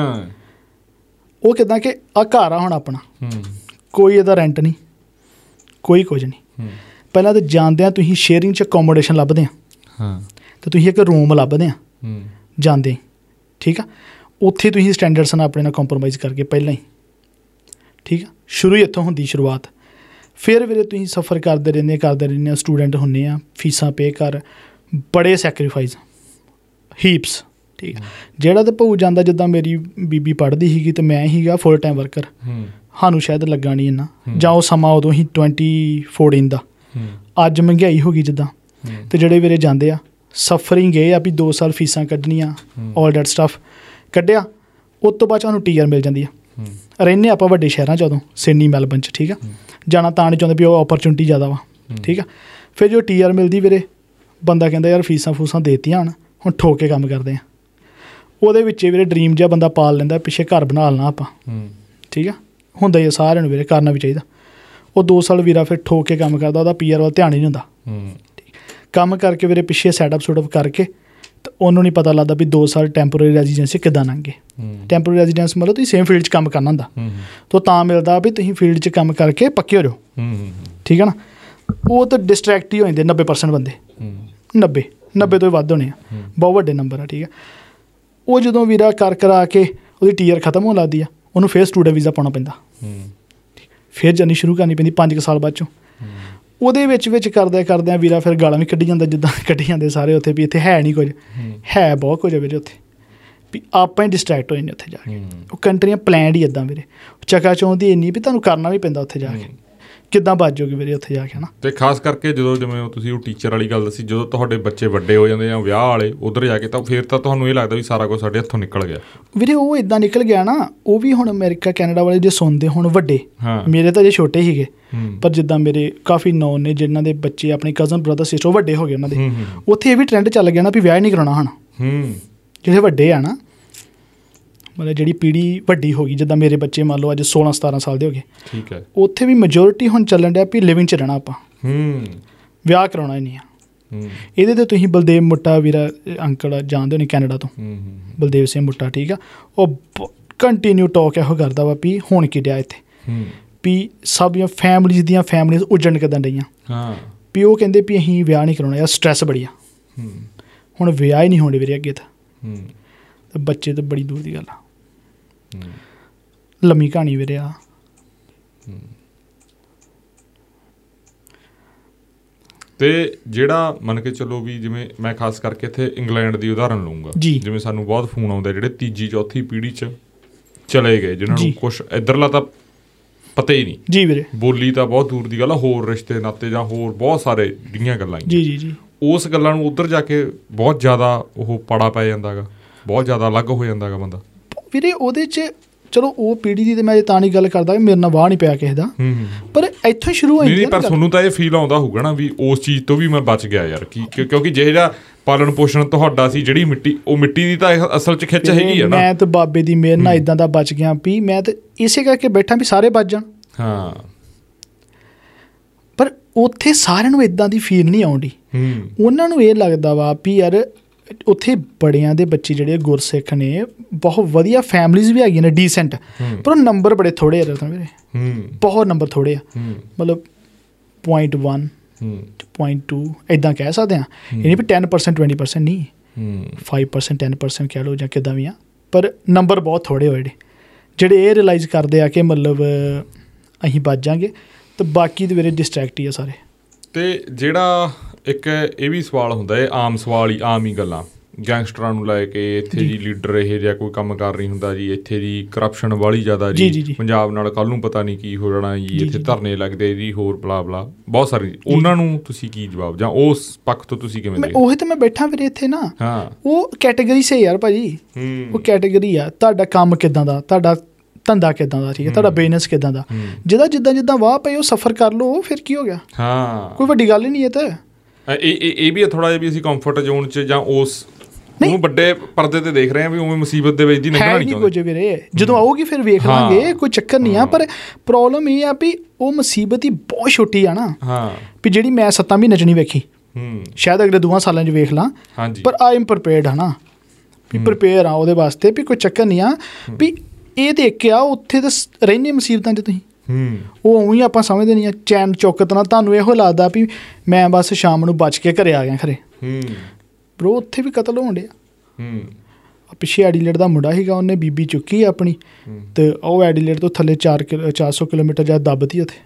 ਉਹ ਕਿੱਦਾਂ ਕਿ ਆਹ ਘਰ ਆ ਹੁਣ ਆਪਣਾ, ਕੋਈ ਇਹਦਾ ਰੈਂਟ ਨਹੀਂ, ਕੋਈ ਕੁਝ ਨਹੀਂ। ਪਹਿਲਾਂ ਤਾਂ ਜਾਂਦਿਆਂ ਤੁਸੀਂ ਸ਼ੇਅਰਿੰਗ 'ਚ ਅਕੋਮੋਡੇਸ਼ਨ ਲੱਭਦੇ ਆ, ਅਤੇ ਤੁਸੀਂ ਇੱਕ ਰੂਮ ਲੱਭਦੇ ਆ ਜਾਂਦੇ, ਠੀਕ ਆ। ਉੱਥੇ ਤੁਸੀਂ ਸਟੈਂਡਰਡਸ ਨਾਲ ਆਪਣੇ ਨਾਲ ਕੰਪਰੋਮਾਈਜ਼ ਕਰਕੇ ਪਹਿਲਾਂ ਹੀ, ਠੀਕ ਆ। ਸ਼ੁਰੂ ਹੀ ਇੱਥੋਂ ਹੁੰਦੀ ਸ਼ੁਰੂਆਤ, ਫਿਰ ਵੀਰੇ ਤੁਸੀਂ ਸਫ਼ਰ ਕਰਦੇ ਰਹਿੰਦੇ ਆ, ਸਟੂਡੈਂਟ ਹੁੰਦੇ ਆ, ਫੀਸਾਂ ਪੇ ਕਰ, ਬੜੇ ਸੈਕਰੀਫਾਈਸ, ਹੀਪਸ, ਠੀਕ ਆ। ਜਿਹੜਾ ਤਾਂ ਭਾਊ ਜਾਂਦਾ, ਜਿੱਦਾਂ ਮੇਰੀ ਬੀਬੀ ਪੜ੍ਹਦੀ ਸੀਗੀ ਅਤੇ ਮੈਂ ਸੀਗਾ ਫੁੱਲ ਟਾਈਮ ਵਰਕਰ, ਸਾਨੂੰ ਸ਼ਾਇਦ ਲੱਗਾ ਨਹੀਂ ਇੰਨਾ, ਜਾਂ ਉਹ ਸਮਾਂ ਉਦੋਂ ਹੀ 2014 ਦਾ, ਅੱਜ ਮਹਿੰਗਾਈ ਹੋ ਗਈ ਜਿੱਦਾਂ। ਅਤੇ ਜਿਹੜੇ ਵੀਰੇ ਜਾਂਦੇ ਆ ਸਫਰਿੰਗ ਇਹ ਆ ਵੀ 2 ਸਾਲ ਫੀਸਾਂ ਕੱਢਣੀਆਂ, ਆਲ ਡੈਟ ਸਟੱਫ ਕੱਢਿਆ, ਉਸ ਤੋਂ ਬਾਅਦ ਸਾਨੂੰ TR ਮਿਲ ਜਾਂਦੀ ਆ। ਰਹਿੰਦੇ ਆਪਾਂ ਵੱਡੇ ਸ਼ਹਿਰਾਂ 'ਚ ਉਦੋਂ ਸਿਡਨੀ ਮੈਲਬਨ 'ਚ, ਠੀਕ ਆ, ਜਾਣਾ ਤਾਂ ਨਹੀਂ ਚਾਹੁੰਦੇ ਵੀ ਉਹ ਓਪਰਚੁਨਿਟੀ ਜ਼ਿਆਦਾ ਵਾ, ਠੀਕ ਆ। ਫਿਰ ਜੋ TR ਮਿਲਦੀ ਵੀਰੇ, ਬੰਦਾ ਕਹਿੰਦਾ ਯਾਰ ਫੀਸਾਂ ਫੂਸਾਂ ਦੇਤੀਆਂ ਹੁਣ ਠੋਕ ਕੇ ਕੰਮ ਕਰਦੇ ਆ। ਉਹਦੇ ਵਿੱਚ ਵੀਰੇ ਡਰੀਮ ਜਿਹਾ ਬੰਦਾ ਪਾਲ ਲੈਂਦਾ, ਪਿੱਛੇ ਘਰ ਬਣਾ ਲੈਣਾ ਆਪਾਂ, ਠੀਕ ਆ, ਹੁੰਦਾ ਹੀ ਆ ਸਾਰਿਆਂ ਨੂੰ ਵੀਰੇ, ਕਰਨਾ ਵੀ ਚਾਹੀਦਾ। ਉਹ 2 ਸਾਲ ਵੀਰਾ ਫਿਰ ਠੋਕ ਕੇ ਕੰਮ ਕਰਦਾ, ਉਹਦਾ PR ਵੱਲ ਧਿਆਨ ਹੀ ਨਹੀਂ ਹੁੰਦਾ। ਕੰਮ ਕਰਕੇ ਵੀਰੇ ਪਿੱਛੇ ਸੈਟਅਪ ਸੁਟਅਪ ਕਰਕੇ, ਅਤੇ ਉਹਨੂੰ ਨਹੀਂ ਪਤਾ ਲੱਗਦਾ ਵੀ 2 ਸਾਲ ਟੈਂਪਰੇਰੀ ਰੈਜ਼ੀਡੈਂਸੀ ਕਿੱਦਾਂ ਲੰਘੇ। ਟੈਂਪਰੇਰੀ ਰੈਜ਼ੀਡੈਂਸ ਮਤਲਬ ਤੁਸੀਂ ਸੇਮ ਫੀਲਡ 'ਚ ਕੰਮ ਕਰਨਾ ਹੁੰਦਾ, ਤਾਂ ਮਿਲਦਾ ਵੀ ਤੁਸੀਂ ਫੀਲਡ 'ਚ ਕੰਮ ਕਰਕੇ ਪੱਕੇ ਹੋ ਜਾਓ, ਠੀਕ ਹੈ ਨਾ। ਉਹ ਤਾਂ ਡਿਸਟਰੈਕਟ ਹੀ ਹੋ ਜਾਂਦੇ 90% ਬੰਦੇ, 90 ਤੋਂ ਹੀ ਵੱਧ ਹੋਣੇ ਆ, ਬਹੁਤ ਵੱਡੇ ਨੰਬਰ ਆ, ਠੀਕ ਆ। ਉਹ ਜਦੋਂ ਵੀਰਾ ਕਰਾ ਕੇ ਉਹਦੀ TR ਖਤਮ ਹੋਣ ਲੱਗਦੀ ਆ, ਉਹਨੂੰ ਫਿਰ ਸਟੂਡੈਂਟ ਵੀਜ਼ਾ ਪਾਉਣਾ ਪੈਂਦਾ, ਫਿਰ ਜਰਨੀ ਸ਼ੁਰੂ ਕਰਨੀ ਪੈਂਦੀ 5 ਸਾਲ ਬਾਅਦ 'ਚੋਂ। ਉਹਦੇ ਵਿੱਚ ਕਰਦਿਆਂ ਵੀਰਾ ਫਿਰ ਗਾਲਾਂ ਵੀ ਕੱਢੀ ਜਾਂਦਾ, ਜਿੱਦਾਂ ਕੱਢੀ ਜਾਂਦੇ ਸਾਰੇ ਉੱਥੇ ਵੀ ਇੱਥੇ ਹੈ ਨਹੀਂ ਕੁਝ, ਹੈ ਬਹੁਤ ਕੁਝ ਆ ਵੀਰੇ ਉੱਥੇ, ਵੀ ਆਪਾਂ ਹੀ ਡਿਸਟਰੈਕਟ ਹੋ ਜਾਂਦੇ ਉੱਥੇ ਜਾ ਕੇ। ਉਹ ਕੰਟਰੀਆਂ ਪਲੈਨਡ ਹੀ ਇੱਦਾਂ ਵੀਰੇ, ਚਕਾਚੌਂਧ ਇੰਨੀ ਵੀ ਤੁਹਾਨੂੰ ਕਰਨਾ ਵੀ ਪੈਂਦਾ ਉੱਥੇ ਜਾ ਕੇ, ਕਿੱਦਾਂ ਬਚ ਜਾਓਗੇ ਵੀਰੇ ਉੱਥੇ ਜਾ ਕੇ ਨਾ। ਅਤੇ ਖਾਸ ਕਰਕੇ ਜਦੋਂ ਜਿਵੇਂ ਤੁਸੀਂ ਉਹ ਟੀਚਰ ਵਾਲੀ ਗੱਲ ਦੱਸੀ, ਜਦੋਂ ਤੁਹਾਡੇ ਬੱਚੇ ਵੱਡੇ ਹੋ ਜਾਂਦੇ ਜਾਂ ਵਿਆਹ ਵਾਲੇ ਉੱਧਰ ਜਾ ਕੇ, ਤਾਂ ਫਿਰ ਤਾਂ ਤੁਹਾਨੂੰ ਇਹ ਲੱਗਦਾ ਵੀ ਸਾਰਾ ਕੁਝ ਸਾਡੇ ਹੱਥੋਂ ਨਿਕਲ ਗਿਆ ਵੀਰੇ। ਉਹ ਇੱਦਾਂ ਨਿਕਲ ਗਿਆ ਨਾ, ਉਹ ਵੀ ਹੁਣ ਅਮਰੀਕਾ ਕੈਨੇਡਾ ਵਾਲੇ ਜੇ ਸੁਣਦੇ ਹੁਣ ਵੱਡੇ, ਮੇਰੇ ਤਾਂ ਜੇ ਛੋਟੇ ਸੀਗੇ, ਪਰ ਜਿੱਦਾਂ ਮੇਰੇ ਕਾਫੀ ਨੌਨ ਨੇ ਜਿਨ੍ਹਾਂ ਦੇ ਬੱਚੇ ਆਪਣੇ ਕਜ਼ਨ ਬ੍ਰਦਰ ਸਿਸਟਰ ਵੱਡੇ ਹੋ ਗਏ, ਉਹਨਾਂ ਦੇ ਉੱਥੇ ਇਹ ਵੀ ਟਰੈਂਡ ਚੱਲ ਗਿਆ ਨਾ ਵੀ ਵਿਆਹ ਨਹੀਂ ਕਰਾਉਣਾ ਹੁਣ। ਜਿਹੜੇ ਵੱਡੇ ਆ ਨਾ, ਮਤਲਬ ਜਿਹੜੀ ਪੀੜ੍ਹੀ ਵੱਡੀ ਹੋ ਗਈ, ਜਿੱਦਾਂ ਮੇਰੇ ਬੱਚੇ ਮੰਨ ਲਓ ਅੱਜ 16-17 ਸਾਲ ਦੇ ਹੋ ਗਏ, ਠੀਕ ਹੈ, ਉੱਥੇ ਵੀ ਮੈਜੋਰਿਟੀ ਹੁਣ ਚੱਲਣ ਡਿਆ ਵੀ ਲਿਵਿੰਗ 'ਚ ਰਹਿਣਾ ਆਪਾਂ, ਵਿਆਹ ਕਰਾਉਣਾ ਹੀ ਨਹੀਂ ਆ। ਇਹਦੇ 'ਤੇ ਤੁਸੀਂ ਬਲਦੇਵ ਮੁੱਟਾ ਵੀਰਾ ਅੰਕਲ ਜਾਣਦੇ ਹੋ ਨਹੀਂ, ਕੈਨੇਡਾ ਤੋਂ, ਬਲਦੇਵ ਸਿੰਘ ਮੁੱਟਾ, ਠੀਕ ਆ, ਉਹ ਕੰਟੀਨਿਊ ਟਾਕ ਇਹੋ ਕਰਦਾ ਵਾ ਵੀ ਹੁਣ ਕੀ ਡਿਆ ਇੱਥੇ, ਵੀ ਸਭ ਦੀਆਂ ਫੈਮਲੀਜ਼ ਉੱਜਣ ਕਿੱਦਾਂ ਡਈਆਂ, ਵੀ ਉਹ ਕਹਿੰਦੇ ਵੀ ਅਸੀਂ ਵਿਆਹ ਨਹੀਂ ਕਰਾਉਣਾ ਯਾਰ, ਸਟਰੈਸ ਬੜੀ ਆ, ਹੁਣ ਵਿਆਹ ਹੀ ਨਹੀਂ ਹੋਣੇ ਵੀਰੇ ਅੱਗੇ ਤਾਂ ਬੱਚੇ ਤਾਂ ਬੜੀ ਦੂਰ ਦੀ ਗੱਲ ਆ। ਲੰਮੀ ਕਹਾਣੀ ਵੀਰੇ ਆ। ਤੇ ਜਿਹੜਾ ਮੰਨ ਕੇ ਚੱਲੋ ਵੀ ਜਿਵੇਂ ਮੈਂ ਖਾਸ ਕਰਕੇ ਇੱਥੇ ਇੰਗਲੈਂਡ ਦੀ ਉਦਾਹਰਨ ਲਊਂਗਾ, ਜਿਵੇਂ ਸਾਨੂੰ ਬਹੁਤ ਫੋਨ ਆਉਂਦੇ ਜਿਹੜੇ 3-4 ਪੀੜ੍ਹੀ 'ਚ ਚਲੇ ਗਏ, ਜਿਹਨਾਂ ਨੂੰ ਕੁਛ ਇੱਧਰਲਾ ਤਾਂ ਪਤਾ ਹੀ ਨਹੀਂ, ਜੀ ਵੀਰੇ, ਬੋਲੀ ਤਾਂ ਬਹੁਤ ਦੂਰ ਦੀ ਗੱਲ ਆ, ਹੋਰ ਰਿਸ਼ਤੇ ਨਾਤੇ ਜਾਂ ਹੋਰ ਬਹੁਤ ਸਾਰੇ ਜਿਹੜੀਆਂ ਗੱਲਾਂ, ਜੀ ਉਸ ਗੱਲਾਂ ਨੂੰ ਉੱਧਰ ਜਾ ਕੇ ਬਹੁਤ ਜ਼ਿਆਦਾ ਉਹ ਪਾੜਾ ਪੈ ਜਾਂਦਾ ਗਾ, ਬਹੁਤ ਜ਼ਿਆਦਾ ਅਲੱਗ ਹੋ ਜਾਂਦਾ ਗਾ ਬੰਦਾ ਵੀਰੇ। ਉਹਦੇ 'ਚ ਚਲੋ ਉਹ ਪੀੜ੍ਹੀ ਦੀ ਤਾਂ ਮੈਂ ਤਾਂ ਨਹੀਂ ਗੱਲ ਕਰਦਾ, ਮੇਰੇ ਨਾਲ ਵਾਹ ਨਹੀਂ ਪਿਆ ਕਿਸੇ ਦਾ, ਪਰ ਇੱਥੋਂ ਸ਼ੁਰੂ ਹੋਈ। ਪਰ ਤੁਹਾਨੂੰ ਤਾਂ ਇਹ ਫੀਲ ਆਉਂਦਾ ਹੋਊਗਾ ਨਾ ਵੀ ਉਸ ਚੀਜ਼ ਤੋਂ ਵੀ ਮੈਂ ਬਚ ਗਿਆ ਯਾਰ, ਕਿਉਂਕਿ ਜਿਹੋ ਜਿਹਾ ਪਾਲਣ ਪੋਸ਼ਣ ਤੁਹਾਡਾ ਸੀ, ਜਿਹੜੀ ਮਿੱਟੀ, ਉਹ ਮਿੱਟੀ ਦੀ ਤਾਂ ਅਸਲ 'ਚ ਖਿੱਚ ਹੈਗੀ ਆ ਨਾ। ਮੈਂ ਤਾਂ ਬਾਬੇ ਦੀ ਮਿਹਰ ਨਾਲ ਇੱਦਾਂ ਦਾ ਬਚ ਗਿਆ ਵੀ ਮੈਂ ਤਾਂ ਇਸੇ ਕਰਕੇ ਬੈਠਾ ਵੀ ਸਾਰੇ ਬਚ ਜਾਣ। ਹਾਂ, ਪਰ ਉੱਥੇ ਸਾਰਿਆਂ ਨੂੰ ਇੱਦਾਂ ਦੀ ਫੀਲ ਨਹੀਂ ਆਉਂਦੀ। ਉਹਨਾਂ ਨੂੰ ਇਹ ਲੱਗਦਾ ਵਾ ਵੀ ਯਾਰ ਉੱਥੇ ਬੜਿਆਂ ਦੇ ਬੱਚੇ ਜਿਹੜੇ ਗੁਰਸਿੱਖ ਨੇ, ਬਹੁਤ ਵਧੀਆ ਫੈਮਲੀਜ਼ ਵੀ ਹੈਗੀਆਂ ਨੇ ਡੀਸੈਂਟ, ਪਰ ਉਹ ਨੰਬਰ ਬੜੇ ਥੋੜ੍ਹੇ ਆ ਵੀਰੇ, ਬਹੁਤ ਨੰਬਰ ਥੋੜ੍ਹੇ ਆ, ਮਤਲਬ 0.1 0.2 ਇੱਦਾਂ ਕਹਿ ਸਕਦੇ ਹਾਂ। ਇਹ ਨਹੀਂ ਵੀ 10% 20% ਨਹੀਂ, 5% 10% ਕਹਿ ਲਓ ਜਾਂ ਕਿੱਦਾਂ ਵੀ ਆ, ਪਰ ਨੰਬਰ ਬਹੁਤ ਥੋੜ੍ਹੇ ਹੋਏ ਜਿਹੜੇ ਇਹ ਰਿਅਲਾਈਜ਼ ਕਰਦੇ ਆ ਕਿ ਮਤਲਬ ਅਸੀਂ ਬਚ ਜਾਵਾਂਗੇ, ਅਤੇ ਬਾਕੀ ਦੇ ਵੀਰੇ ਡਿਸਟਰੈਕਟ ਹੀ ਆ ਸਾਰੇ। ਅਤੇ ਜਿਹੜਾ ਇੱਕ ਇਹ ਵੀ ਸਵਾਲ ਹੁੰਦਾ, ਇਹ ਆਮ ਸਵਾਲ ਹੀ, ਆਮ ਹੀ ਗੱਲਾਂ ਗੈਂਗਸਟਰਾਂ ਨੂੰ ਲੈ ਕੇ, ਇੱਥੇ ਜੀ ਲੀਡਰ ਇਹ ਜਿਹਾ ਕੋਈ ਕੰਮ ਕਰ ਨਹੀਂ ਹੁੰਦਾ ਜੀ, ਇੱਥੇ ਦੀ ਕਰਪਸ਼ਨ ਵਾਲੀ ਜ਼ਿਆਦਾ ਜੀ, ਪੰਜਾਬ ਨਾਲ ਕੱਲ੍ਹ ਨੂੰ ਪਤਾ ਨਹੀਂ ਕੀ ਹੋ ਜਾਣਾ ਜੀ, ਇੱਥੇ ਧਰਨੇ ਲੱਗਦੇ ਜੀ, ਹੋਰ ਬਲਾ ਬਲਾ ਬਹੁਤ ਸਾਰੀ। ਉਹਨਾਂ ਨੂੰ ਤੁਸੀਂ ਕੀ ਜਵਾਬ, ਜਾਂ ਉਸ ਪੱਖ ਤੋਂ ਤੁਸੀਂ ਕਿਵੇਂ ਦੇਖਦੇ? ਉਹੀ ਤਾਂ ਮੈਂ ਬੈਠਾ ਵੀਰੇ ਇੱਥੇ ਨਾ, ਉਹ ਕੈਟੇਗਰੀ ਸੇ ਯਾਰ ਭਾਅ ਜੀ, ਉਹ ਕੈਟੇਗਰੀ ਆ, ਤੁਹਾਡਾ ਕੰਮ ਕਿੱਦਾਂ ਦਾ, ਤੁਹਾਡਾ ਧੰਦਾ ਕਿੱਦਾਂ ਦਾ, ਠੀਕ ਹੈ, ਤੁਹਾਡਾ ਬਿਜ਼ਨਸ ਕਿੱਦਾਂ ਦਾ, ਜਿਹਦਾ ਜਿੱਦਾਂ ਵਾਹ ਪਈ ਉਹ ਸਫਰ ਕਰ ਲਓ, ਫਿਰ ਕੀ ਹੋ ਗਿਆ? ਕੋਈ ਵੱਡੀ ਗੱਲ ਹੀ ਨਹੀਂ। ਇਹ ਤਾਂ ਇਹ ਵੀ ਥੋੜ੍ਹਾ ਜਿਹਾ ਵੀ ਅਸੀਂ ਕੰਫਰਟ ਜ਼ੋਨ 'ਚ ਜਾਂ ਉਸ ਨੂੰ ਵੱਡੇ ਪਰਦੇ 'ਤੇ ਦੇਖ ਰਹੇ ਹਾਂ ਵੀ ਉਵੇਂ ਮੁਸੀਬਤ ਦੇ ਵਿੱਚ ਦੀ ਨਿਕਲਣਾ ਨਹੀਂ ਚਾਹੁੰਦੇ। ਕੁਝ ਵੀਰੇ ਜਦੋਂ ਆਊਗੀ ਫਿਰ ਵੇਖ ਲਾਂਗੇ, ਕੋਈ ਚੱਕਰ ਨਹੀਂ ਆ, ਪਰ ਪ੍ਰੋਬਲਮ ਇਹ ਆ ਵੀ ਉਹ ਮੁਸੀਬਤ ਹੀ ਬਹੁਤ ਛੋਟੀ ਆ ਨਾ, ਵੀ ਜਿਹੜੀ ਮੈਂ 7 ਮਹੀਨੇ 'ਚ ਨਹੀਂ ਵੇਖੀ, ਸ਼ਾਇਦ ਅਗਲੇ 2 ਸਾਲਾਂ 'ਚ ਵੇਖ ਲਾਂ, ਪਰ ਆਈ ਐਮ ਪ੍ਰੀਪੇਅਰਡ ਹੈ ਨਾ, ਵੀ ਪ੍ਰੀਪੇਅਰ ਆ ਉਹਦੇ ਵਾਸਤੇ, ਵੀ ਕੋਈ ਚੱਕਰ ਨਹੀਂ ਆ। ਵੀ ਇਹ ਦੇਖ ਕੇ ਆ ਉੱਥੇ ਤਾਂ ਰਹਿੰਦੇ ਮੁਸੀਬਤਾਂ 'ਚ ਤੁਸੀਂ, ਉਹ ਉਵੇਂ ਆਪਾਂ ਸਮਝਦੇ ਨਹੀਂ ਆ ਚੈਨ ਚੌਕਤ ਨਾਲ, ਤੁਹਾਨੂੰ ਇਹੋ ਲੱਗਦਾ ਵੀ ਮੈਂ ਬਸ ਸ਼ਾਮ ਨੂੰ ਬਚ ਕੇ ਘਰੇ ਆ ਗਿਆ ਖਰੇ, ਪਰ ਉਹ ਉੱਥੇ ਵੀ ਕਤਲ ਹੋਣ ਡਿਆ। ਪਿੱਛੇ ਐਡੀਲੇਟ ਦਾ ਮੁੰਡਾ ਸੀਗਾ, ਉਹਨੇ ਬੀਬੀ ਚੁੱਕੀ ਆਪਣੀ, ਅਤੇ ਉਹ ਐਡੀਲੇਟ ਤੋਂ ਥੱਲੇ 400 ਕਿਲੋਮੀਟਰ ਜਾਂ ਦੱਬਤੀ ਉੱਥੇ,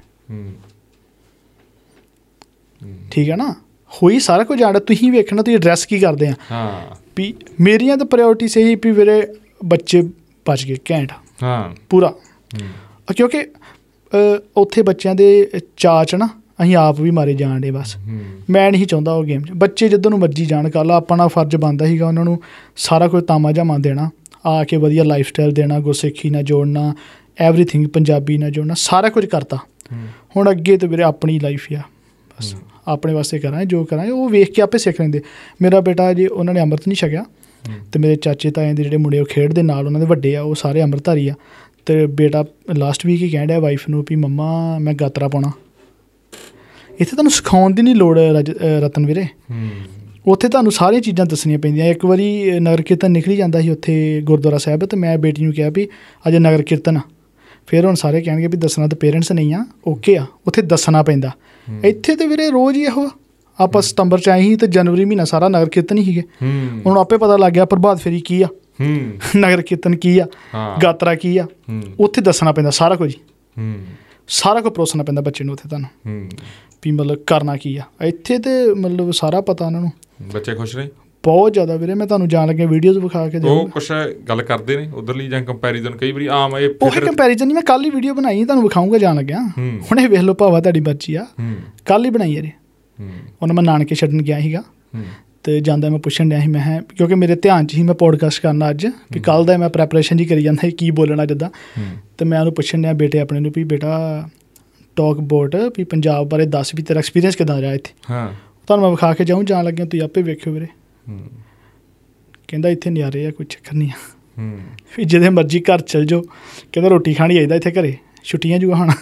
ਠੀਕ ਹੈ ਨਾ। ਹੋਈ ਸਾਰਾ ਕੁਝ ਜਾਣਦਾ, ਤੁਸੀਂ ਵੇਖਣਾ ਤੁਸੀਂ ਐਡਰੈਸ ਕੀ ਕਰਦੇ ਆ, ਵੀ ਮੇਰੀਆਂ ਤਾਂ ਪ੍ਰਾਇਓਰਟੀ ਸਹੀ ਵੀ ਵੀਰੇ ਬੱਚੇ ਬਚ ਗਏ ਘੈਂਟ ਪੂਰਾ, ਕਿਉਂਕਿ ਉੱਥੇ ਬੱਚਿਆਂ ਦੇ ਚਾਅ 'ਚ ਨਾ ਅਸੀਂ ਆਪ ਵੀ ਮਾਰੇ ਜਾਣ ਡੇ। ਬਸ ਮੈਂ ਨਹੀਂ ਚਾਹੁੰਦਾ ਉਹ ਗੇਮ 'ਚ ਬੱਚੇ ਜਿੱਧਰ ਨੂੰ ਮਰਜ਼ੀ ਜਾਣ, ਕੱਲ੍ਹ ਆਪਣਾ ਫਰਜ਼ ਬਣਦਾ ਸੀਗਾ ਉਹਨਾਂ ਨੂੰ ਸਾਰਾ ਕੁਝ ਤਾਮਾ ਜਾਮਾ ਦੇਣਾ, ਆ ਕੇ ਵਧੀਆ ਲਾਈਫ ਸਟਾਈਲ ਦੇਣਾ, ਗੁਰਸਿੱਖੀ ਨਾਲ ਜੋੜਨਾ, ਐਵਰੀਥਿੰਗ ਪੰਜਾਬੀ ਨਾਲ ਜੋੜਨਾ, ਸਾਰਾ ਕੁਝ ਕਰਤਾ। ਹੁਣ ਅੱਗੇ ਤਾਂ ਵੀਰੇ ਆਪਣੀ ਲਾਈਫ ਆ, ਬਸ ਆਪਣੇ ਵਾਸਤੇ ਕਰਾਂਗੇ ਜੋ ਕਰਾਂਗੇ, ਉਹ ਵੇਖ ਕੇ ਆਪੇ ਸਿੱਖ ਲੈਂਦੇ। ਮੇਰਾ ਬੇਟਾ ਜੀ ਉਹਨਾਂ ਨੇ ਅੰਮ੍ਰਿਤ ਨਹੀਂ ਛਕਿਆ, ਅਤੇ ਮੇਰੇ ਚਾਚੇ ਤਾਇਆਂ ਦੇ ਜਿਹੜੇ ਮੁੰਡੇ ਉਹ ਖੇਡਦੇ ਨਾਲ, ਉਹਨਾਂ ਦੇ ਵੱਡੇ ਆ, ਉਹ ਸਾਰੇ ਅੰਮ੍ਰਿਤਧਾਰੀ ਆ। ਅਤੇ ਬੇਟਾ ਲਾਸਟ ਵੀਕ ਹੀ ਕਹਿਣ ਡਿਆ ਵਾਈਫ ਨੂੰ ਵੀ ਮੰਮਾ ਮੈਂ ਗਾਤਰਾ ਪਾਉਣਾ। ਇੱਥੇ ਤੁਹਾਨੂੰ ਸਿਖਾਉਣ ਦੀ ਨਹੀਂ ਲੋੜ ਰਤਨ ਵੀਰੇ, ਉੱਥੇ ਤੁਹਾਨੂੰ ਸਾਰੀਆਂ ਚੀਜ਼ਾਂ ਦੱਸਣੀਆਂ ਪੈਂਦੀਆਂ। ਇੱਕ ਵਾਰੀ ਨਗਰ ਕੀਰਤਨ ਨਿਕਲੀ ਜਾਂਦਾ ਸੀ ਉੱਥੇ ਗੁਰਦੁਆਰਾ ਸਾਹਿਬ, ਅਤੇ ਮੈਂ ਬੇਟੀ ਨੂੰ ਕਿਹਾ ਵੀ ਅੱਜ ਨਗਰ ਕੀਰਤਨ ਆ। ਫਿਰ ਹੁਣ ਸਾਰੇ ਕਹਿਣਗੇ ਵੀ ਦੱਸਣਾ ਤਾਂ ਪੇਰੈਂਟਸ ਨਹੀਂ ਆ, ਓਕੇ ਆ, ਉੱਥੇ ਦੱਸਣਾ ਪੈਂਦਾ। ਇੱਥੇ ਤਾਂ ਵੀਰੇ ਰੋਜ਼ ਹੀ ਇਹੋ, ਆਪਾਂ ਸਤੰਬਰ 'ਚ ਆਏ ਸੀ ਅਤੇ ਜਨਵਰੀ ਮਹੀਨਾ ਸਾਰਾ ਨਗਰ ਕੀਰਤਨ ਹੀ ਸੀਗੇ। ਹੁਣ ਆਪੇ ਪਤਾ ਲੱਗ ਗਿਆ ਪ੍ਰਭਾਤ ਫੇਰੀ ਕੀ ਆ, ਨਗਰ ਕੀਰਤਨ ਕੀ ਆ, ਗਾਤਰਾ ਕੀ ਆ, ਉੱਥੇ ਦੱਸਣਾ ਪੈਂਦਾ ਸਾਰਾ ਕੁਝ, ਸਾਰਾ ਕੁਝ ਪਰੋਸਣਾ ਪੈਂਦਾ ਬੱਚੇ ਨੂੰ ਉੱਥੇ ਤੁਹਾਨੂੰ ਵੀ ਮਤਲਬ ਕਰਨਾ ਕੀ ਆ। ਇੱਥੇ ਤਾਂ ਮਤਲਬ ਸਾਰਾ ਪਤਾ ਉਹਨਾਂ ਨੂੰ। ਬੱਚੇ ਖੁਸ਼ ਨੇ ਬਹੁਤ ਜ਼ਿਆਦਾ ਵੀਰੇ। ਮੈਂ ਤੁਹਾਨੂੰ ਜਾਣ ਲੱਗੇ ਵੀਡੀਓਜ਼ ਵਿਖਾ ਕੇ ਉਹ ਕੁਛ ਗੱਲ ਕਰਦੇ ਨੇ ਉੱਧਰਲੀ ਜਾਂ ਕੰਪੈਰੀਜ਼ਨ ਕਈ ਵਾਰੀ ਆਮ ਇਹ ਕੰਪੈਰੀਜ਼ਨ ਨਹੀਂ। ਮੈਂ ਕੱਲ੍ਹ ਹੀ ਵੀਡੀਓ ਬਣਾਈ, ਤੁਹਾਨੂੰ ਵਿਖਾਊਂਗਾ ਜਾਣ ਲੱਗਿਆ, ਹੁਣੇ ਵੇਖ ਲਓ ਭਾਵਾ ਤੁਹਾਡੀ ਬੱਚੀ ਆ, ਕੱਲ੍ਹ ਹੀ ਬਣਾਈ ਯਾਰ। ਉਹਨੂੰ ਮੈਂ ਨਾਨਕੇ ਛੱਡਣ ਗਿਆ ਸੀਗਾ, ਅਤੇ ਜਾਂਦਾ ਮੈਂ ਪੁੱਛਣ ਡਿਆ ਸੀ, ਮੈਂ ਕਿਉਂਕਿ ਮੇਰੇ ਧਿਆਨ 'ਚ ਹੀ ਮੈਂ ਪੋਡਕਾਸਟ ਕਰਨਾ ਅੱਜ, ਵੀ ਕੱਲ੍ਹ ਦਾ ਮੈਂ ਪ੍ਰੈਪਰੇਸ਼ਨ ਜੀ ਕਰੀ ਜਾਂਦਾ ਸੀ ਕੀ ਬੋਲਣਾ ਜਿੱਦਾਂ। ਅਤੇ ਮੈਂ ਉਹਨੂੰ ਪੁੱਛਣ ਡਿਆ ਬੇਟੇ ਆਪਣੇ ਨੂੰ ਵੀ ਬੇਟਾ ਟੋਕ ਅਬਾਊਟ ਵੀ ਪੰਜਾਬ ਬਾਰੇ ਦੱਸ, ਵੀ ਤੇਰਾ ਐਕਸਪੀਰੀਅੰਸ ਕਿੱਦਾਂ ਰਿਹਾ ਇੱਥੇ। ਤੁਹਾਨੂੰ ਮੈਂ ਵਿਖਾ ਕੇ ਜਾਊਂ ਜਾਣ ਲੱਗਿਆ, ਤੁਸੀਂ ਆਪੇ ਵੇਖਿਓ ਵੀਰੇ। ਕਹਿੰਦਾ ਇੱਥੇ ਨਜ਼ਾਰੇ ਆ, ਕੋਈ ਚੱਕਰ ਨਹੀਂ ਆ, ਵੀ ਜਿਹਦੇ ਮਰਜ਼ੀ ਘਰ ਚੱਲ ਜਾਓ, ਕਹਿੰਦਾ ਰੋਟੀ ਖਾਣੀ ਆਈਦਾ ਇੱਥੇ ਘਰੇ, ਛੁੱਟੀਆਂ ਜੂਆ ਖਾਣਾ।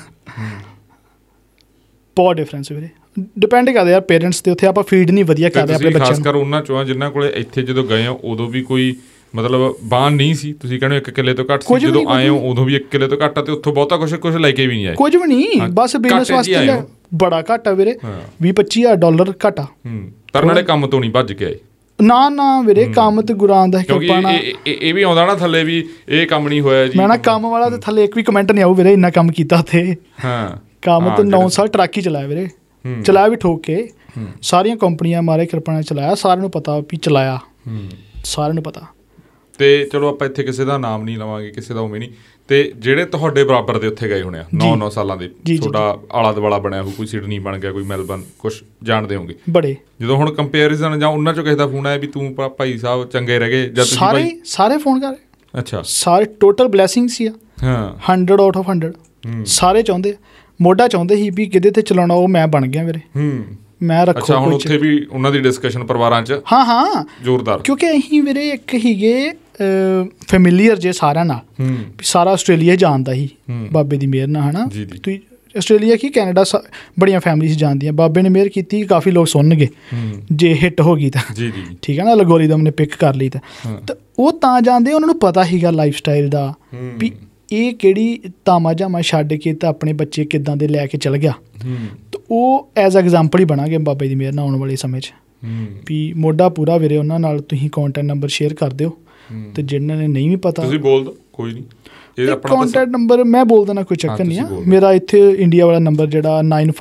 ਬਹੁਤ ਡਿਫਰੈਂਸ ਵੀਰੇ, ਡਿਪੈਂਡ ਕਰਦੇ ਯਾਰ ਪੇਰੈਂਟਸ 'ਤੇ। ਉੱਥੇ ਆਪਾਂ ਫੀਡ ਨਹੀਂ ਵਧੀਆ ਕਰਦੇ ਆਪਣੇ ਬੱਚਿਆਂ ਨੂੰ। ਖਾਸ ਕਰ ਉਹਨਾਂ 'ਚੋਂ ਜਿਨ੍ਹਾਂ ਕੋਲ ਇੱਥੇ ਜਦੋਂ ਗਏ ਹੋ ਉਦੋਂ ਵੀ ਕੋਈ ਮਤਲਬ ਬਾਣ ਨਹੀਂ ਸੀ, ਤੁਸੀਂ ਕਹਿੰਦੇ 1 ਕਿੱਲੇ ਤੋਂ ਘੱਟ ਸੀ, ਜਦੋਂ ਆਏ ਹੋ ਉਦੋਂ ਵੀ 1 ਕਿੱਲੇ ਤੋਂ ਘੱਟ ਆ, ਅਤੇ ਉੱਥੋਂ ਬਹੁਤਾ ਕੁਛ ਲੈ ਕੇ ਵੀ ਨਹੀਂ ਆਏ, ਕੁਝ ਵੀ ਨਹੀਂ, ਬਸ ਬਿਜ਼ਨਸ ਵਾਸਤੇ ਬੜਾ ਘੱਟ ਆ ਵੀਰੇ, $20-25,000 ਘੱਟ ਆ। ਪਰ ਨਾਲੇ ਕੰਮ ਤੋਂ ਨਹੀਂ ਭੱਜ ਕੇ ਆਏ, ਨਾ ਵੀਰੇ, ਕੰਮ ਤੇ ਗੁਰਾਂ ਦਾ ਕਿਰਪਾ ਨਾਲ ਇਹ ਵੀ ਆਉਂਦਾ ਨਾ ਥੱਲੇ ਵੀ ਇਹ ਕੰਮ ਨਹੀਂ ਹੋਇਆ ਜੀ। ਮੈਂ ਨਾ ਕੰਮ ਵਾਲਾ ਤੇ ਥੱਲੇ ਇੱਕ ਵੀ ਕਮੈਂਟ ਨਹੀਂ ਆਊ ਵੀਰੇ, ਇੰਨਾ ਕੰਮ ਕੀਤਾ ਉੱਥੇ। ਕੰਮ ਤੇ 9 ਸਾਲ ਟਰੱਕ ਹੀ ਚਲਾਇਆ ਵੀਰੇ, ਚਲਾਇਆ ਵੀ ਠੋਕ ਕੇ, ਸਾਰੀਆਂ ਕੰਪਨੀਆਂ ਮਾਰੇ ਕਿਰਪਾ ਨਾਲ ਚਲਾਇਆ, ਸਾਰਿਆਂ ਨੂੰ ਪਤਾ ਵੀ ਚਲਾਇਆ, ਸਾਰਿਆਂ ਨੂੰ ਪਤਾ। ਅਤੇ ਚਲੋ ਆਪਾਂ ਇੱਥੇ ਕਿਸੇ ਦਾ ਨਾਮ ਨਹੀਂ ਲਵਾਂਗੇ, ਕਿਸੇ ਦਾ ਉਵੇਂ ਨਹੀਂ। ਅਤੇ ਜਿਹੜੇ ਤੁਹਾਡੇ ਬਰਾਬਰ ਦੇ ਉੱਥੇ ਗਏ ਹੋਣੇ ਆ 9 ਸਾਲਾਂ ਦੇ, ਤੁਹਾਡਾ ਆਲਾ ਦੁਆਲਾ ਬਣਿਆ ਹੋਊ, ਕੋਈ ਸਿਡਨੀ ਬਣ ਗਿਆ, ਕੋਈ ਮੈਲਬਰਨ, ਕੁਛ ਜਾਣਦੇ ਹੋਗੇ ਬੜੇ। ਜਦੋਂ ਹੁਣ ਕੰਪੇਰੀਜ਼ਨ ਜਾਂ ਉਹਨਾਂ 'ਚੋਂ ਕਿਸੇ ਦਾ ਫੋਨ ਆਇਆ ਵੀ ਤੂੰ ਭਾਈ ਸਾਹਿਬ ਚੰਗੇ ਰਹਿ ਗਏ, ਜਾਂ ਸਾਰੇ ਫੋਨ ਕਰ ਰਹੇ। ਅੱਛਾ, ਸਾਰੇ ਟੋਟਲ ਬਲੈਸਿੰਗ ਸੀ ਆ। 100 ਆਊਟ ਆਫ 100 ਸਾਰੇ ਚਾਹੁੰਦੇ। ਮੋਢਾ ਚਾਹੁੰਦੇ ਸੀ ਵੀ ਕਿਹਦੇ 'ਤੇ ਚਲਾਉਣਾ, ਉਹ ਮੈਂ ਬਣ ਗਿਆ ਵੀਰੇ, ਮੈਂ ਰੱਖੋ। ਅੱਛਾ, ਹੁਣ ਉੱਥੇ ਵੀ ਉਹਨਾਂ ਦੀ ਡਿਸਕਸ਼ਨ ਪਰਿਵਾਰਾਂ 'ਚ ਹਾਂ ਜ਼ੋਰਦਾਰ, ਕਿਉਂਕਿ ਅਸੀਂ ਵੀਰੇ ਇੱਕ ਸੀਗੇ ਫੈਮਿਲੀਅਰ ਜੇ ਸਾਰਿਆਂ ਨਾਲ, ਸਾਰਾ ਆਸਟ੍ਰੇਲੀਆ ਜਾਣਦਾ ਸੀ ਬਾਬੇ ਦੀ ਮਿਹਰ ਨਾਲ, ਹੈ ਨਾ। ਤੁਸੀਂ ਆਸਟ੍ਰੇਲੀਆ ਕੀ ਕੈਨੇਡਾ ਬੜੀਆਂ ਫੈਮਲੀਜ਼ ਜਾਣਦੀਆਂ, ਬਾਬੇ ਨੇ ਮਿਹਰ ਕੀਤੀ, ਕਾਫੀ ਲੋਕ ਸੁਣਨਗੇ ਜੇ ਹਿੱਟ ਹੋ ਗਈ ਤਾਂ, ਠੀਕ ਹੈ ਨਾ, ਐਲਗੋਰਿਦਮ ਨੇ ਪਿਕ ਕਰ ਲਈ ਤਾਂ ਉਹ ਤਾਂ ਜਾਣਦੇ, ਉਹਨਾਂ ਨੂੰ ਪਤਾ ਸੀਗਾ ਲਾਈਫ ਸਟਾਈਲ ਦਾ ਵੀ ਇਹ ਕਿਹੜੀ ਤਾਮਾ ਜਾਮਾ ਛੱਡ ਕੇ ਤਾਂ ਆਪਣੇ ਬੱਚੇ ਕਿੱਦਾਂ ਦੇ ਲੈ ਕੇ ਚੱਲ ਗਿਆ। ਤਾਂ ਉਹ ਐਜ਼ ਐਗਜ਼ਾਮਪਲ ਹੀ ਬਣਾਂਗੇ ਬਾਬੇ ਦੀ ਮਿਹਰ ਨਾਲ ਆਉਣ ਵਾਲੇ ਸਮੇਂ 'ਚ, ਵੀ ਮੋਢਾ ਪੂਰਾ ਵੀਰੇ ਉਹਨਾਂ ਨਾਲ। ਤੁਸੀਂ ਕਾਂਟੈਕਟ ਨੰਬਰ ਸ਼ੇਅਰ ਕਰ ਦਿਓ, ਅਤੇ ਜਿਹਨਾਂ ਨੇ ਨਹੀਂ ਵੀ ਪਤਾ ਤੁਸੀਂ ਬੋਲ ਦਿਓ, ਕੋਈ ਨਹੀਂ। ਕਾਂਟੈਕਟ ਨੰਬਰ ਮੈਂ ਬੋਲ ਦੇਣਾ, ਕੋਈ ਚੱਕਰ ਨਹੀਂ ਆ। ਮੇਰਾ ਇੱਥੇ ਇੰਡੀਆ ਵਾਲਾ ਨੰਬਰ ਜਿਹੜਾ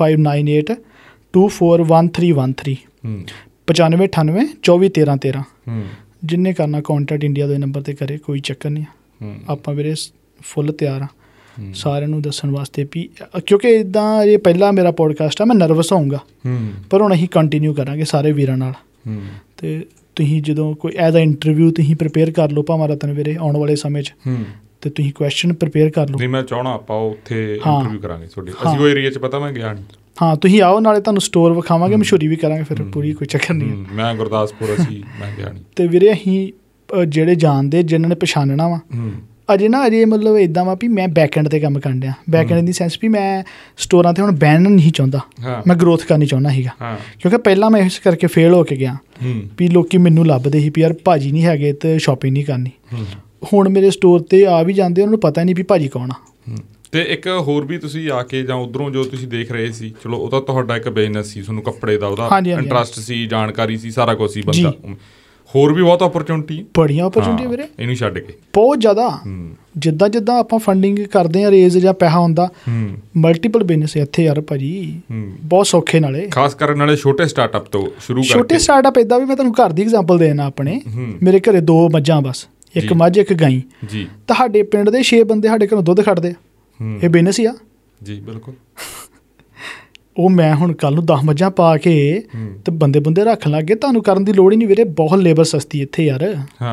9598241313 9598241313, ਜਿੰਨੇ ਕਰਨਾ ਕਾਂਟੈਕਟ ਇੰਡੀਆ ਦੇ ਨੰਬਰ 'ਤੇ ਕਰੇ, ਕੋਈ ਚੱਕਰ ਨਹੀਂ ਆ। ਆਪਾਂ ਵੀਰੇ ਫੁੱਲ ਤਿਆਰ ਆ ਸਾਰਿਆਂ ਨੂੰ ਦੱਸਣ ਵਾਸਤੇ ਵੀ, ਕਿਉਂਕਿ ਇੱਦਾਂ ਇਹ ਪਹਿਲਾ ਮੇਰਾ ਪੋਡਕਾਸਟ ਆ, ਮੈਂ ਨਰਵਸ ਹੋਊਂਗਾ, ਪਰ ਹੁਣ ਅਸੀਂ ਕੰਟੀਨਿਊ ਕਰਾਂਗੇ ਸਾਰੇ ਵੀਰਾਂ ਨਾਲ। ਅਤੇ ਤੁਸੀਂ ਜਦੋਂ ਕੋਈ ਐਜ਼ ਅ ਇੰਟਰਵਿਊ ਤੁਸੀਂ ਪ੍ਰੀਪੇਅਰ ਕਰ ਲਓ, ਭਾਵੇਂ ਰਤਨ ਵੀਰੇ ਆਉਣ ਵਾਲੇ ਸਮੇਂ 'ਚ, ਅਤੇ ਤੁਸੀਂ ਕੁਐਸਚਨ ਪ੍ਰੀਪੇਅਰ ਕਰ ਲਓ। ਨਹੀਂ, ਮੈਂ ਚਾਹੁੰਦਾ ਆਪਾਂ ਉੱਥੇ ਇੰਟਰਵਿਊ ਕਰਾਂਗੇ ਤੁਹਾਡੀ, ਅਸੀਂ ਉਹ ਏਰੀਆ 'ਚ ਪਤਾ ਮੈਂ ਗਿਆ ਨਹੀਂ। ਹਾਂ, ਤੁਸੀਂ ਆਓ, ਨਾਲੇ ਤੁਹਾਨੂੰ ਸਟੋਰ ਵਿਖਾਵਾਂਗੇ, ਮਸ਼ਹੂਰੀ ਵੀ ਕਰਾਂਗੇ ਫਿਰ ਪੂਰੀ, ਕੋਈ ਚੱਕਰ ਨਹੀਂ। ਮੈਂ ਗੁਰਦਾਸਪੁਰ ਅਸੀਂ ਮੈਂ ਗਿਆ ਨਹੀਂ। ਅਤੇ ਵੀਰੇ ਅਸੀਂ ਜਿਹੜੇ ਜਾਣਦੇ, ਜਿਹਨਾਂ ਨੇ ਪਛਾਣਨਾ ਵਾ, ਅਜੇ ਮਤਲਬ ਇੱਦਾਂ ਵਾ ਵੀ ਮੈਂ ਬੈਕਐਂਡ 'ਤੇ ਕੰਮ ਕਰਨ ਡਿਆ। ਬੈਕਐਂਡ ਇਨ ਦੀ ਸੈਂਸ ਵੀ ਮੈਂ ਸਟੋਰਾਂ 'ਤੇ ਹੁਣ ਬੈਨ ਨਹੀਂ ਚਾਹੁੰਦਾ, ਮੈਂ ਗਰੋਥ ਕਰਨੀ ਚਾਹੁੰਦਾ ਸੀਗਾ, ਕਿਉਂਕਿ ਪਹਿਲਾਂ ਮੈਂ ਇਸ ਕਰਕੇ ਫੇਲ ਹੋ ਕੇ ਗਿਆ ਵੀ ਲੋਕ ਮੈਨੂੰ ਲੱਭਦੇ ਸੀ ਵੀ ਯਾਰ ਭਾਜੀ ਨਹੀਂ ਹੈਗੇ ਅਤੇ ਸ਼ੋਪਿੰਗ ਨਹੀਂ ਕਰਨੀ। ਹੁਣ ਮੇਰੇ ਸਟੋਰ 'ਤੇ ਆ ਵੀ ਜਾਂਦੇ, ਉਹਨਾਂ ਨੂੰ ਪਤਾ ਨਹੀਂ ਵੀ ਭਾਜੀ ਕੌਣ ਆ। ਅਤੇ ਇੱਕ ਹੋਰ ਵੀ ਤੁਸੀਂ ਆ ਕੇ ਜਾਂ ਉੱਧਰੋਂ ਜੋ ਤੁਸੀਂ ਦੇਖ ਰਹੇ ਸੀ, ਚਲੋ ਉਹ ਤਾਂ ਤੁਹਾਡਾ ਇੱਕ ਬਿਜ਼ਨਸ ਸੀ, ਤੁਹਾਨੂੰ ਕੱਪੜੇ ਦਾ ਉਹਦਾ ਇੰਟਰਸਟ ਸੀ, ਜਾਣਕਾਰੀ ਸੀ, ਸਾਰਾ ਕੁਛ ਸੀ ਬੰਦਾ। ਹੋਰ ਵੀ ਬਹੁਤ ਓਪਰਚੁਨਿਟੀ, ਬੜੀਆਂ ਓਪਰਚੁਨਿਟੀ ਵੀਰੇ, ਇਹਨੂੰ ਛੱਡ ਕੇ ਬਹੁਤ ਜ਼ਿਆਦਾ। ਜਿੱਦਾਂ ਆਪਾਂ ਫੰਡਿੰਗ ਕਰਦੇ ਹਾਂ, ਰੇਜ਼ ਜਾਂ ਪੈਸਾ ਹੁੰਦਾ, ਮਲਟੀਪਲ ਬਿਜ਼ਨਸ ਇੱਥੇ ਯਾਰ ਭਾਜੀ ਬਹੁਤ ਸੌਖੇ, ਨਾਲੇ ਖਾਸ ਕਰਨ ਨਾਲੇ ਛੋਟੇ ਸਟਾਰਟਅਪ ਤੋਂ ਸ਼ੁਰੂ ਕਰਕੇ। ਛੋਟੇ ਸਟਾਰਟਅਪ ਇੱਦਾਂ ਵੀ ਮੈਂ ਤੁਹਾਨੂੰ ਘਰ ਦੀ ਐਗਜ਼ਾਮਪਲ ਦੇਣਾ ਆਪਣੇ। ਮੇਰੇ ਘਰੇ 2 ਮੱਝਾਂ ਬਸ, ਇੱਕ ਮੱਝ ਇੱਕ ਗਾਈ। ਤੁਹਾਡੇ ਪਿੰਡ ਦੇ 6 ਬੰਦੇ ਸਾਡੇ ਘਰੋਂ ਦੁੱਧ ਕੱਢਦੇ, ਇਹ ਬਿਜ਼ਨਸ ਹੀ ਆ ਜੀ। ਬਿਲਕੁਲ। ਉਹ ਮੈਂ ਹੁਣ ਕੱਲ੍ਹ ਨੂੰ 10 ਮੱਝਾਂ ਪਾ ਕੇ ਅਤੇ ਬੰਦੇ ਰੱਖਣ ਲੱਗ ਗਏ, ਤੁਹਾਨੂੰ ਕਰਨ ਦੀ ਲੋੜ ਹੀ ਨਹੀਂ ਵੀਰੇ, ਬਹੁਤ ਲੇਬਰ ਸਸਤੀ ਇੱਥੇ ਯਾਰ,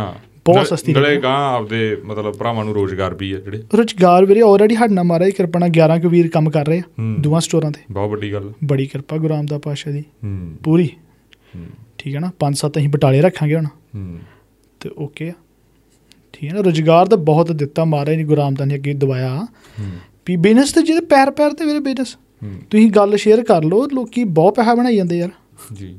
ਬਹੁਤ ਸਸਤੀ ਆਪਦੇ ਮਤਲਬ ਭਰਾਵਾਂ ਨੂੰ ਰੋਜ਼ਗਾਰ ਵੀ ਹੈ ਜਿਹੜੇ ਰੁਜ਼ਗਾਰ ਵੀਰੇ ਆਲਰੇਡੀ ਸਾਡੇ ਨਾਲ ਮਹਾਰਾਜ ਕਿਰਪਾ ਨਾਲ 11 ਕੁ ਵੀਰ ਕੰਮ ਕਰ ਰਹੇ ਆ ਦੋਵਾਂ ਸਟੋਰਾਂ 'ਤੇ। ਬਹੁਤ ਵੱਡੀ ਗੱਲ, ਬੜੀ ਕਿਰਪਾ ਗੁਰੂ ਰਾਮਦਾਸ ਪਾਤਸ਼ਾਹ ਦੀ ਪੂਰੀ। ਠੀਕ ਹੈ ਨਾ, 5-7 ਅਸੀਂ ਬਟਾਲੇ ਰੱਖਾਂਗੇ ਹੁਣ ਅਤੇ ਓਕੇ ਆ। ਠੀਕ ਹੈ ਨਾ, ਰੁਜ਼ਗਾਰ ਤਾਂ ਬਹੁਤ ਦਿੱਤਾ ਮਹਾਰਾਜ ਨੇ, ਗੁਰੂ ਰਾਮਦਾਸ ਨੇ ਅੱਗੇ ਦਵਾਇਆ ਵੀ ਬਿਜ਼ਨਸ ਤਾਂ ਜਿਹਦੇ ਪੈਰ 'ਤੇ ਵੀਰੇ ਬਿਜ਼ਨਸ ਤੁਸੀਂ ਗੱਲ ਸ਼ੇਅਰ ਕਰ ਲਓ, ਲੋਕ ਬਹੁਤ ਪੈਸਾ ਬਣਾਈ ਜਾਂਦੇ ਯਾਰ ਜੀ।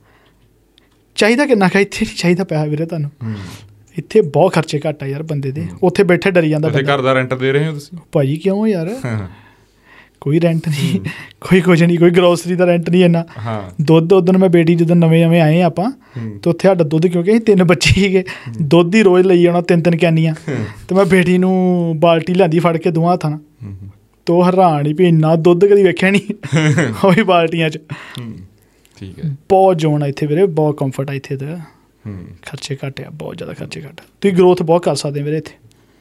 ਚਾਹੀਦਾ ਕਿੰਨਾ ਕੁ, ਇੱਥੇ ਨਹੀਂ ਚਾਹੀਦਾ ਪੈਸਾ ਵੀਰੇ ਤੁਹਾਨੂੰ, ਇੱਥੇ ਬਹੁਤ ਖਰਚੇ ਘੱਟ ਆ ਯਾਰ ਬੰਦੇ ਦੇ। ਉੱਥੇ ਬੈਠੇ ਡਰੀ ਜਾਂਦਾ ਘਰ ਦਾ ਰੈਂਟ ਦੇ ਰਹੇ ਹੋ ਤੁਸੀਂ ਭਾਅ ਜੀ? ਕਿਉਂ ਯਾਰ, ਕੋਈ ਰੈਂਟ ਨਹੀਂ, ਕੋਈ ਕੁਝ ਨਹੀਂ, ਕੋਈ ਗਰੋਸਰੀ ਦਾ ਰੈਂਟ ਨਹੀਂ ਇੰਨਾ। ਦੁੱਧ ਉੱਦਣ ਮੈਂ ਬੇਟੀ ਜਦੋਂ ਨਵੇਂ ਆਏ ਆਪਾਂ ਤਾਂ ਉੱਥੇ ਸਾਡਾ ਦੁੱਧ, ਕਿਉਂਕਿ ਅਸੀਂ 3 ਬੱਚੇ ਸੀਗੇ, ਦੁੱਧ ਹੀ ਰੋਜ਼ ਲਈ ਆਉਣਾ 3-3 ਕੈਨੀਆਂ, ਅਤੇ ਮੈਂ ਬੇਟੀ ਨੂੰ ਬਾਲਟੀ ਲਿਆਂਦੀ ਫੜ ਕੇ ਦੋਵਾਂ ਹੱਥਾਂ ਨਾਲ, ਤੋ ਹੈਰਾਨ ਹੀ ਵੀ ਇੰਨਾ ਦੁੱਧ ਕਦੀ ਵੇਖਿਆ ਨਹੀਂ ਉਹ ਵੀ ਬਾਲਟੀਆਂ 'ਚ। ਠੀਕ ਹੈ, ਬਹੁਤ ਜ਼ੋਨ ਆ ਇੱਥੇ ਵੀਰੇ, ਬਹੁਤ ਕੰਫਰਟ ਆ ਇੱਥੇ ਤਾਂ, ਖਰਚੇ ਘੱਟ ਆ, ਬਹੁਤ ਜ਼ਿਆਦਾ ਖਰਚੇ ਘੱਟ ਆ, ਤੁਸੀਂ ਗਰੋਥ ਬਹੁਤ ਕਰ ਸਕਦੇ ਵੀਰੇ ਇੱਥੇ।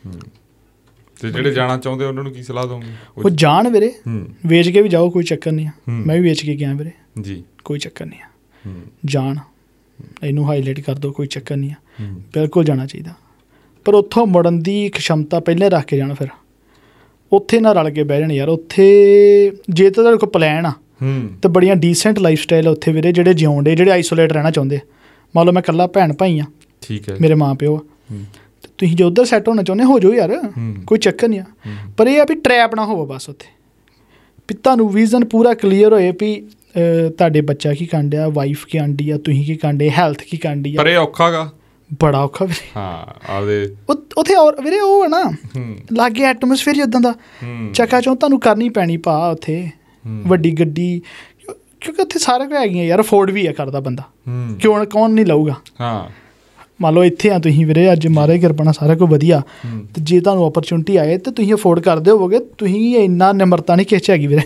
ਅਤੇ ਜਿਹੜੇ ਜਾਣਾ ਚਾਹੁੰਦੇ ਉਹਨਾਂ ਨੂੰ ਕੀ ਸਲਾਹ ਦਊਂਗੇ? ਉਹ ਜਾਣ ਵੀਰੇ, ਵੇਚ ਕੇ ਵੀ ਜਾਓ, ਕੋਈ ਚੱਕਰ ਨਹੀਂ ਆ, ਮੈਂ ਵੀ ਵੇਚ ਕੇ ਗਿਆ ਵੀਰੇ ਜੀ, ਕੋਈ ਚੱਕਰ ਨਹੀਂ ਆ, ਜਾਣ, ਇਹਨੂੰ ਹਾਈਲਾਈਟ ਕਰ ਦਿਓ, ਕੋਈ ਚੱਕਰ ਨਹੀਂ ਆ, ਬਿਲਕੁਲ ਜਾਣਾ ਚਾਹੀਦਾ। ਪਰ ਉੱਥੋਂ ਮੁੜਨ ਦੀ ਖਸ਼ਮਤਾ ਪਹਿਲਾਂ ਰੱਖ ਕੇ ਜਾਣਾ, ਫਿਰ ਉੱਥੇ ਨਾ ਰਲ ਕੇ ਬਹਿ ਜਾਣ ਯਾਰ। ਉੱਥੇ ਜੇ ਤਾਂ ਤੁਹਾਡੇ ਕੋਲ ਪਲੈਨ ਆ ਤਾਂ ਬੜੀਆਂ ਡੀਸੈਂਟ ਲਾਈਫ ਸਟਾਈਲ ਉੱਥੇ ਵੀਰੇ, ਜਿਹੜੇ ਜਿਉਣ ਡੇ, ਜਿਹੜੇ ਆਈਸੋਲੇਟ ਰਹਿਣਾ ਚਾਹੁੰਦੇ। ਮੰਨ ਲਓ ਮੈਂ ਇਕੱਲਾ ਭੈਣ ਭਾਈ ਆ, ਠੀਕ ਹੈ, ਮੇਰੇ ਮਾਂ ਪਿਓ ਆ, ਤੁਸੀਂ ਜੇ ਉੱਧਰ ਸੈੱਟ ਹੋਣਾ ਚਾਹੁੰਦੇ ਹੋ ਜਾਓ ਯਾਰ, ਕੋਈ ਚੱਕਰ ਨਹੀਂ ਆ। ਪਰ ਇਹ ਆ ਵੀ ਟਰੈਪ ਨਾ ਹੋਵੋ ਬਸ ਉੱਥੇ, ਵੀ ਤੁਹਾਨੂੰ ਵਿਜ਼ਨ ਪੂਰਾ ਕਲੀਅਰ ਹੋਏ ਵੀ ਤੁਹਾਡੇ ਬੱਚਾ ਕੀ ਕਰਨ ਡਿਆ, ਵਾਈਫ ਕੀ ਕਰਨ ਡਈ ਆ, ਤੁਸੀਂ ਕੀ ਕਰਨ ਡੇ, ਹੈਲਥ ਕੀ ਕਰਨ ਡਈ ਆ। ਪਰ ਇਹ ਔਖਾ ਗਾ, ਬੜਾ ਔਖਾ ਵੀਰੇ। ਹਾਂ, ਉੱਥੇ ਔਰ ਵੀਰੇ ਉਹ ਹੈ ਨਾ ਲਾਗੇ ਐਟਮੋਸਫੇਅਰ ਇੱਦਾਂ ਦਾ ਚੱਕਾ ਚੋਂ ਤੁਹਾਨੂੰ ਕਰਨੀ ਪੈਣੀ ਭਾ ਉੱਥੇ ਵੱਡੀ ਗੱਡੀ, ਕਿਉਂਕਿ ਉੱਥੇ ਸਾਰਾ ਕੁਝ ਹੈਗੀਆਂ ਯਾਰ, ਅਫੋਰਡ ਵੀ ਹੈ ਕਰਦਾ ਬੰਦਾ, ਕਿਉਂ ਕੌਣ ਨਹੀਂ ਲਊਗਾ। ਮੰਨ ਲਓ ਇੱਥੇ ਆ ਤੁਸੀਂ ਵੀਰੇ, ਅੱਜ ਮਹਾਰਾਜ ਕਿਰਪਾ ਨਾਲ ਸਾਰਾ ਕੁਝ ਵਧੀਆ, ਅਤੇ ਜੇ ਤੁਹਾਨੂੰ ਓਪਰਚੁਨਿਟੀ ਆਏ ਤਾਂ ਤੁਸੀਂ ਅਫੋਰਡ ਕਰਦੇ ਹੋਵੋਗੇ। ਤੁਸੀਂ ਇੰਨਾ ਨਿਮਰਤਾ ਨਹੀਂ ਕਿਸੇ 'ਚ ਹੈਗੀ ਵੀਰੇ,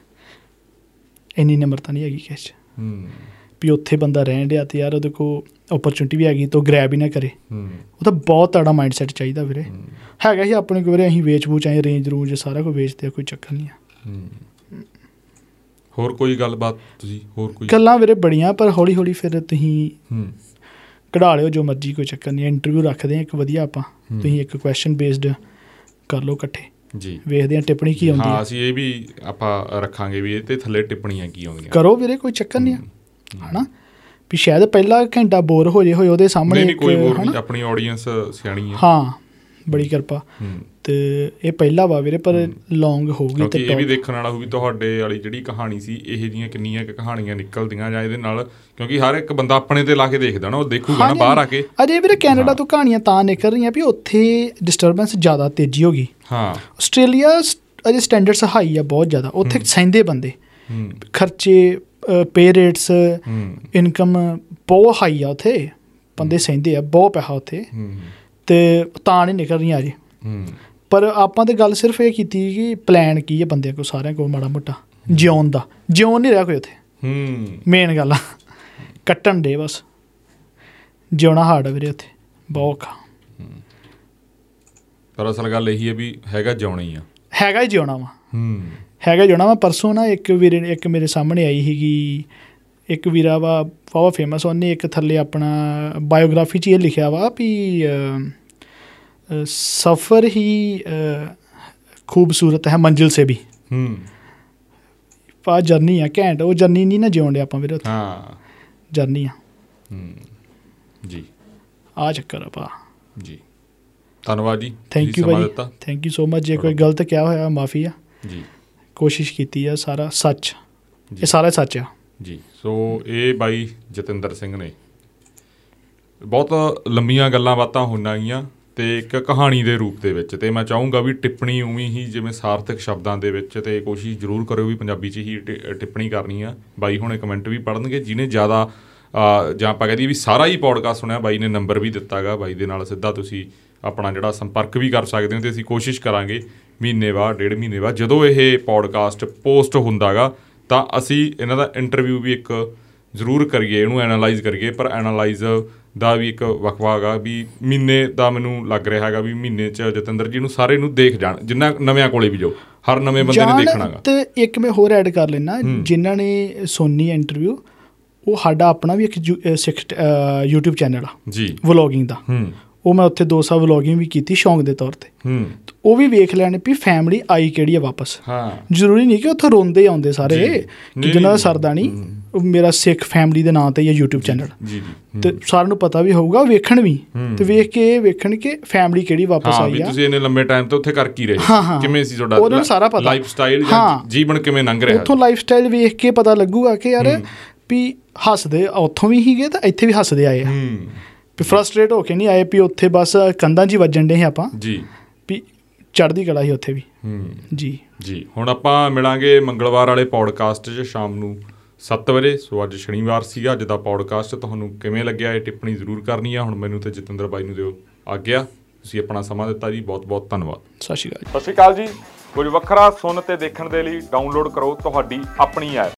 ਇੰਨੀ ਨਿਮਰਤਾ ਨਹੀਂ ਹੈਗੀ ਕਿਸੇ 'ਚ ਵੀ ਉੱਥੇ ਬੰਦਾ ਰਹਿਣ ਡਿਆ ਅਤੇ ਯਾਰ ਉਹਦੇ ਕੋਲ ਓਪਰਚੁਨਿਟੀ ਵੀ ਹੈਗੀ ਤਾਂ ਗ੍ਰੈਬ ਹੀ ਨਾ ਕਰੇ। ਉਹ ਤਾਂ ਬਹੁਤ ਤਗੜਾ ਮਾਈਂਡ ਸੈੱਟ ਚਾਹੀਦਾ ਵੀਰੇ। ਹੈਗਾ ਸੀ ਆਪਣੇ ਕੋਲ ਵੀਰੇ, ਅਸੀਂ ਵੇਚ ਵੂਚ ਆਏ, ਰੇਂਜ ਰੂੰਜ ਸਾਰਾ ਕੁਝ ਵੇਚਦੇ, ਕੋਈ ਚੱਕਰ ਨਹੀਂ ਆ। ਹੋਰ ਕੋਈ ਗੱਲਬਾਤ ਤੁਸੀਂ? ਹੋਰ ਕੋਈ ਗੱਲਾਂ ਵੀਰੇ ਬੜੀਆਂ, ਪਰ ਹੌਲੀ ਹੌਲੀ ਫਿਰ ਤੁਸੀਂ ਕਢਾ ਲਿਓ ਜੋ ਮਰਜ਼ੀ, ਕੋਈ ਚੱਕਰ ਨਹੀਂ। ਇੰਟਰਵਿਊ ਰੱਖਦੇ ਹਾਂ ਇੱਕ ਵਧੀਆ ਆਪਾਂ, ਤੁਸੀਂ ਇੱਕ ਕੁਐਸਚਨ ਬੇਸਡ ਕਰ ਲਓ ਇਕੱਠੇ ਜੀ, ਵੇਖਦੇ ਹਾਂ ਟਿੱਪਣੀ ਕੀ ਆਉਂਦੀ ਹੈ। ਅਸੀਂ ਇਹ ਵੀ ਆਪਾਂ ਰੱਖਾਂਗੇ ਵੀ ਇਹ 'ਤੇ ਥੱਲੇ ਟਿੱਪਣੀਆਂ ਕੀ ਆਉਂਦੀਆਂ, ਕਰੋ ਵੀਰੇ, ਕੋਈ ਚੱਕਰ ਨਹੀਂ ਆ, ਹੈ ਨਾ। ਵੀ ਸ਼ਾਇਦ ਪਹਿਲਾ ਘੰਟਾ ਬੋਰ ਹੋ ਜੇ ਹੋਏ ਉਹਦੇ ਸਾਹਮਣੇ, ਕੋਈ ਬੋਰ ਨਹੀਂ, ਆਪਣੀ ਆਡੀਅנס ਸਿਆਣੀ ਹੈ। ਹਾਂ, ਬੜੀ ਕਿਰਪਾ। ਅਤੇ ਇਹ ਪਹਿਲਾ ਵਾ ਵੀਰੇ, ਪਰ ਲੌਂਗ ਹੋਊਗੀ। ਕਿਉਂਕਿ ਇਹ ਵੀ ਦੇਖਣ ਵਾਲਾ ਹੋਊਗੀ ਤੁਹਾਡੇ ਵਾਲੀ ਜਿਹੜੀ ਕਹਾਣੀ ਸੀ, ਇਹੋ ਜਿਹੀਆਂ ਕਿੰਨੀਆਂ ਕੁ ਕਹਾਣੀਆਂ ਨਿਕਲਦੀਆਂ ਜਾਂ ਇਹਦੇ ਨਾਲ, ਕਿਉਂਕਿ ਹਰ ਇੱਕ ਬੰਦਾ ਆਪਣੇ 'ਤੇ ਲਾ ਕੇ ਦੇਖਦਾ ਨਾ, ਉਹ ਦੇਖੂਗਾ ਨਾ ਬਾਹਰ ਆ ਕੇ। ਅਜੇ ਵੀਰੇ ਕੈਨੇਡਾ ਤੋਂ ਕਹਾਣੀਆਂ ਤਾਂ ਨਿਕਲ ਰਹੀਆਂ ਵੀ ਉੱਥੇ ਡਿਸਟਰਬੈਂਸ ਜ਼ਿਆਦਾ ਤੇਜ਼ੀ ਹੋ ਗਈ। ਆਸਟ੍ਰੇਲੀਆ ਅਜੇ ਸਟੈਂਡਰਡਸ ਹਾਈ ਆ ਬਹੁਤ ਜ਼ਿਆਦਾ, ਉੱਥੇ ਸਹਿੰਦੇ ਬੰਦੇ, ਖਰਚੇ, ਪੇ ਰੇਟਸ, ਇਨਕਮ ਬਹੁਤ ਹਾਈ ਆ ਉੱਥੇ, ਬੰਦੇ ਸਹਿੰਦੇ ਆ, ਬਹੁਤ ਪੈਸਾ ਉੱਥੇ, ਅਤੇ ਤਾਂ ਨਹੀਂ ਨਿਕਲ ਰਹੀਆਂ ਅਜੇ। ਪਰ ਆਪਾਂ ਤਾਂ ਗੱਲ ਸਿਰਫ ਇਹ ਕੀਤੀ ਕਿ ਪਲੈਨ ਕੀ ਹੈ ਬੰਦਿਆਂ ਕੋਲ, ਸਾਰਿਆਂ ਕੋਲ ਮਾੜਾ ਮੋਟਾ ਜਿਉਣ ਦਾ, ਜਿਉਣ ਨਹੀਂ ਰਿਹਾ ਕੋਈ ਉੱਥੇ। ਮੇਨ ਗੱਲ ਆ ਕੱਟਣ ਦੇ, ਬਸ ਜਿਉਣਾ ਹਾਰਡ ਆ ਵੀਰੇ ਉੱਥੇ, ਬਹੁਤ ਔਖਾ। ਪਰ ਅਸਲ ਗੱਲ ਇਹੀ ਹੈ ਵੀ ਹੈਗਾ ਜਿਉਣਾ ਹੀ ਆ, ਹੈਗਾ ਹੀ ਜਿਉਣਾ ਵਾ, ਹੈਗਾ ਜਿਉਣਾ ਵਾ। ਪਰਸੋਂ ਨਾ ਇੱਕ ਮੇਰੇ ਸਾਹਮਣੇ ਆਈ ਸੀਗੀ, ਇੱਕ ਵੀਰਾ ਵਾ ਵਾਹਵਾ ਫੇਮਸ, ਉਹਨੇ ਇੱਕ ਥੱਲੇ ਆਪਣਾ ਬਾਇਓਗ੍ਰਾਫੀ 'ਚ ਇਹ ਲਿਖਿਆ ਵਾ ਵੀ ਸਫ਼ਰ ਹੀ ਖੂਬਸੂਰਤ ਹੈ ਮੰਜ਼ਿਲ ਸੇ ਵੀ। ਪਾ ਜਰਨੀ ਆ ਘੈਂਟ, ਉਹ ਜਰਨੀ ਨਹੀਂ ਨਾ ਜਿਉਣ ਡਿਆ ਆਪਾਂ ਵੀਰੇ ਉੱਥੇ, ਜਰਨੀ ਆ ਜੀ, ਆਹ ਚੱਕਰ ਆ ਭਾ ਜੀ। ਧੰਨਵਾਦ ਜੀ, ਥੈਂਕ ਯੂ ਭਾਈ, ਥੈਂਕ ਯੂ ਸੋ ਮਚ। ਜੇ ਕੋਈ ਗਲਤ ਕਿਹਾ ਹੋਇਆ ਮਾਫੀ ਆ ਜੀ, ਕੋਸ਼ਿਸ਼ ਕੀਤੀ ਆ, ਸਾਰਾ ਸੱਚ, ਇਹ ਸਾਰਾ ਸੱਚ ਆ ਜੀ। ਸੋ ਇਹ ਬਾਈ ਜਤਿੰਦਰ ਸਿੰਘ ਨੇ ਬਹੁਤ ਲੰਬੀਆਂ ਗੱਲਾਂ ਬਾਤਾਂ ਹੋਈਆਂ ਗਈਆਂ, ਅਤੇ ਇੱਕ ਕਹਾਣੀ ਦੇ ਰੂਪ ਦੇ ਵਿੱਚ, ਅਤੇ ਮੈਂ ਚਾਹੂੰਗਾ ਵੀ ਟਿੱਪਣੀ ਉਵੇਂ ਹੀ ਜਿਵੇਂ ਸਾਰਥਕ ਸ਼ਬਦਾਂ ਦੇ ਵਿੱਚ, ਅਤੇ ਕੋਸ਼ਿਸ਼ ਜ਼ਰੂਰ ਕਰਿਓ ਵੀ ਪੰਜਾਬੀ 'ਚ ਹੀ ਟਿੱਪਣੀ ਕਰਨੀ ਆ। ਬਾਈ ਹੁਣੇ ਕਮੈਂਟ ਵੀ ਪੜ੍ਹਨਗੇ, ਜਿਹਨੇ ਜ਼ਿਆਦਾ ਜਾਂ ਆਪਾਂ ਕਹਿ ਦਈਏ ਵੀ ਸਾਰਾ ਹੀ ਪੌਡਕਾਸਟ ਸੁਣਿਆ, ਬਾਈ ਨੇ ਨੰਬਰ ਵੀ ਦਿੱਤਾ ਗਾ, ਬਾਈ ਦੇ ਨਾਲ ਸਿੱਧਾ ਤੁਸੀਂ ਆਪਣਾ ਜਿਹੜਾ ਸੰਪਰਕ ਵੀ ਕਰ ਸਕਦੇ ਹੋ। ਅਤੇ ਅਸੀਂ ਕੋਸ਼ਿਸ਼ ਕਰਾਂਗੇ ਮਹੀਨੇ ਬਾਅਦ, 1.5 ਮਹੀਨੇ ਬਾਅਦ, ਜਦੋਂ ਇਹ ਪੌਡਕਾਸਟ ਪੋਸਟ ਹੁੰਦਾ ਗਾ, ਤਾਂ ਅਸੀਂ ਇਹਨਾਂ ਦਾ ਇੰਟਰਵਿਊ ਵੀ ਇੱਕ ਜ਼ਰੂਰ ਕਰੀਏ, ਇਹਨੂੰ ਐਨਾਲਾਈਜ਼ ਕਰੀਏ। ਪਰ ਐਨਾਲਾਈਜ਼ ਦਾ ਵੀ ਇੱਕ ਵਕਫਾ ਹੈਗਾ ਵੀ ਮਹੀਨੇ ਦਾ, ਮੈਨੂੰ ਲੱਗ ਰਿਹਾ ਹੈਗਾ ਵੀ ਮਹੀਨੇ 'ਚ ਜਤਿੰਦਰ ਜੀ ਨੂੰ ਸਾਰੇ ਨੂੰ ਦੇਖ ਜਾਣ, ਜਿੰਨਾ ਨਵਿਆਂ ਕੋਲੇ ਵੀ ਜਾਓ, ਹਰ ਨਵੇਂ ਬੰਦੇ ਨੇ ਦੇਖਣਾ ਗਾ। ਅਤੇ ਇੱਕ ਮੈਂ ਹੋਰ ਐਡ ਕਰ ਲੈਣਾ, ਜਿਨ੍ਹਾਂ ਨੇ ਸੁਣਨੀ ਇੰਟਰਵਿਊ, ਉਹ ਸਾਡਾ ਆਪਣਾ ਵੀ ਇੱਕ ਯੂਟਿਊਬ ਚੈਨਲ ਆ ਜੀ ਵਲੋਗਿੰਗ ਦਾ, ਉਹ ਮੈਂ ਉੱਥੇ 2 ਸਾਲ ਵਲੋਗਿੰਗ ਵੀ ਕੀਤੀ ਸ਼ੌਂਕ ਦੇ ਤੌਰ 'ਤੇ। ਉਹ ਵੀ ਵੇਖ ਲੈਣ ਵੀ ਫੈਮਿਲੀ ਆਈ ਕਿਹੜੀ ਆ ਵਾਪਸ। ਜ਼ਰੂਰੀ ਨਹੀਂ ਕਿ ਉੱਥੇ ਰੋਂਦੇ ਆਉਂਦੇ ਸਾਰੇ, ਕਿ ਜਿਹਨਾਂ ਦਾ ਸਰਦਾ ਨਹੀਂ। ਮੇਰਾ ਸਿੱਖ ਫੈਮਿਲੀ ਦੇ ਨਾਂ 'ਤੇ ਹੀ ਆ YouTube ਚੈਨਲ, ਅਤੇ ਸਾਰਿਆਂ ਨੂੰ ਪਤਾ ਵੀ ਹੋਊਗਾ, ਵੇਖਣ ਵੀ ਅਤੇ ਵੇਖ ਕੇ ਇਹ ਵੇਖਣ ਕਿ ਫੈਮਿਲੀ ਕਿਹੜੀ ਵਾਪਸ ਆਈ ਆ। ਤੁਸੀਂ ਇੰਨੇ ਲੰਬੇ ਟਾਈਮ ਤੋਂ ਉੱਥੇ ਕਰ ਕੀ ਰਹੇ, ਕਿਵੇਂ ਸੀ ਤੁਹਾਡਾ ਉਹਨਾਂ ਨੂੰ ਸਾਰਾ ਪਤਾ, ਲਾਈਫ ਸਟਾਈਲ, ਜੀਵਨ ਕਿਵੇਂ ਲੰਘ ਰਿਹਾ। ਉੱਥੋਂ ਲਾਈਫ ਸਟਾਈਲ ਵੇਖ ਕੇ ਪਤਾ ਲੱਗੂਗਾ ਕਿ ਯਾਰ ਵੀ ਹੱਸਦੇ ਉੱਥੋਂ ਵੀ ਸੀਗੇ ਤਾਂ ਇੱਥੇ ਵੀ ਹੱਸਦੇ ਆਏ ਆ, ਵੀ ਫਰਸਟਰੇਟ ਹੋ ਕੇ ਨਹੀਂ ਆਏ ਵੀ ਉੱਥੇ ਬਸ ਕੰਧਾਂ 'ਚ ਹੀ ਵੱਜਣ ਡੇ ਆਪਾਂ ਜੀ, ਵੀ ਚੜ੍ਹਦੀ ਕਲਾ ਸੀ ਉੱਥੇ ਵੀ। ਜੀ ਹੁਣ ਆਪਾਂ ਮਿਲਾਂਗੇ ਮੰਗਲਵਾਰ ਵਾਲੇ ਪੌਡਕਾਸਟ 'ਚ ਸ਼ਾਮ ਨੂੰ 7 ਵਜੇ। ਸੋ ਅੱਜ ਸ਼ਨੀਵਾਰ ਸੀਗਾ। ਅੱਜ ਦਾ ਪੌਡਕਾਸਟ ਤੁਹਾਨੂੰ ਕਿਵੇਂ ਲੱਗਿਆ ਇਹ ਟਿੱਪਣੀ ਜ਼ਰੂਰ ਕਰਨੀ ਆ। ਹੁਣ ਮੈਨੂੰ ਤੇ ਜਤਿੰਦਰ ਬਾਈ ਨੂੰ ਦਿਓ ਆਗਿਆ। ਤੁਸੀਂ ਆਪਣਾ ਸਮਾਂ ਦਿੱਤਾ ਜੀ, ਬਹੁਤ ਬਹੁਤ ਧੰਨਵਾਦ। ਸਤਿ ਸ਼੍ਰੀ ਅਕਾਲ। ਸਤਿ ਸ਼੍ਰੀ ਅਕਾਲ ਜੀ। ਕੁਝ ਵੱਖਰਾ ਸੁਣ ਤੇ ਦੇਖਣ ਦੇ ਲਈ ਡਾਊਨਲੋਡ ਕਰੋ ਤੁਹਾਡੀ ਆਪਣੀ ਐਪ।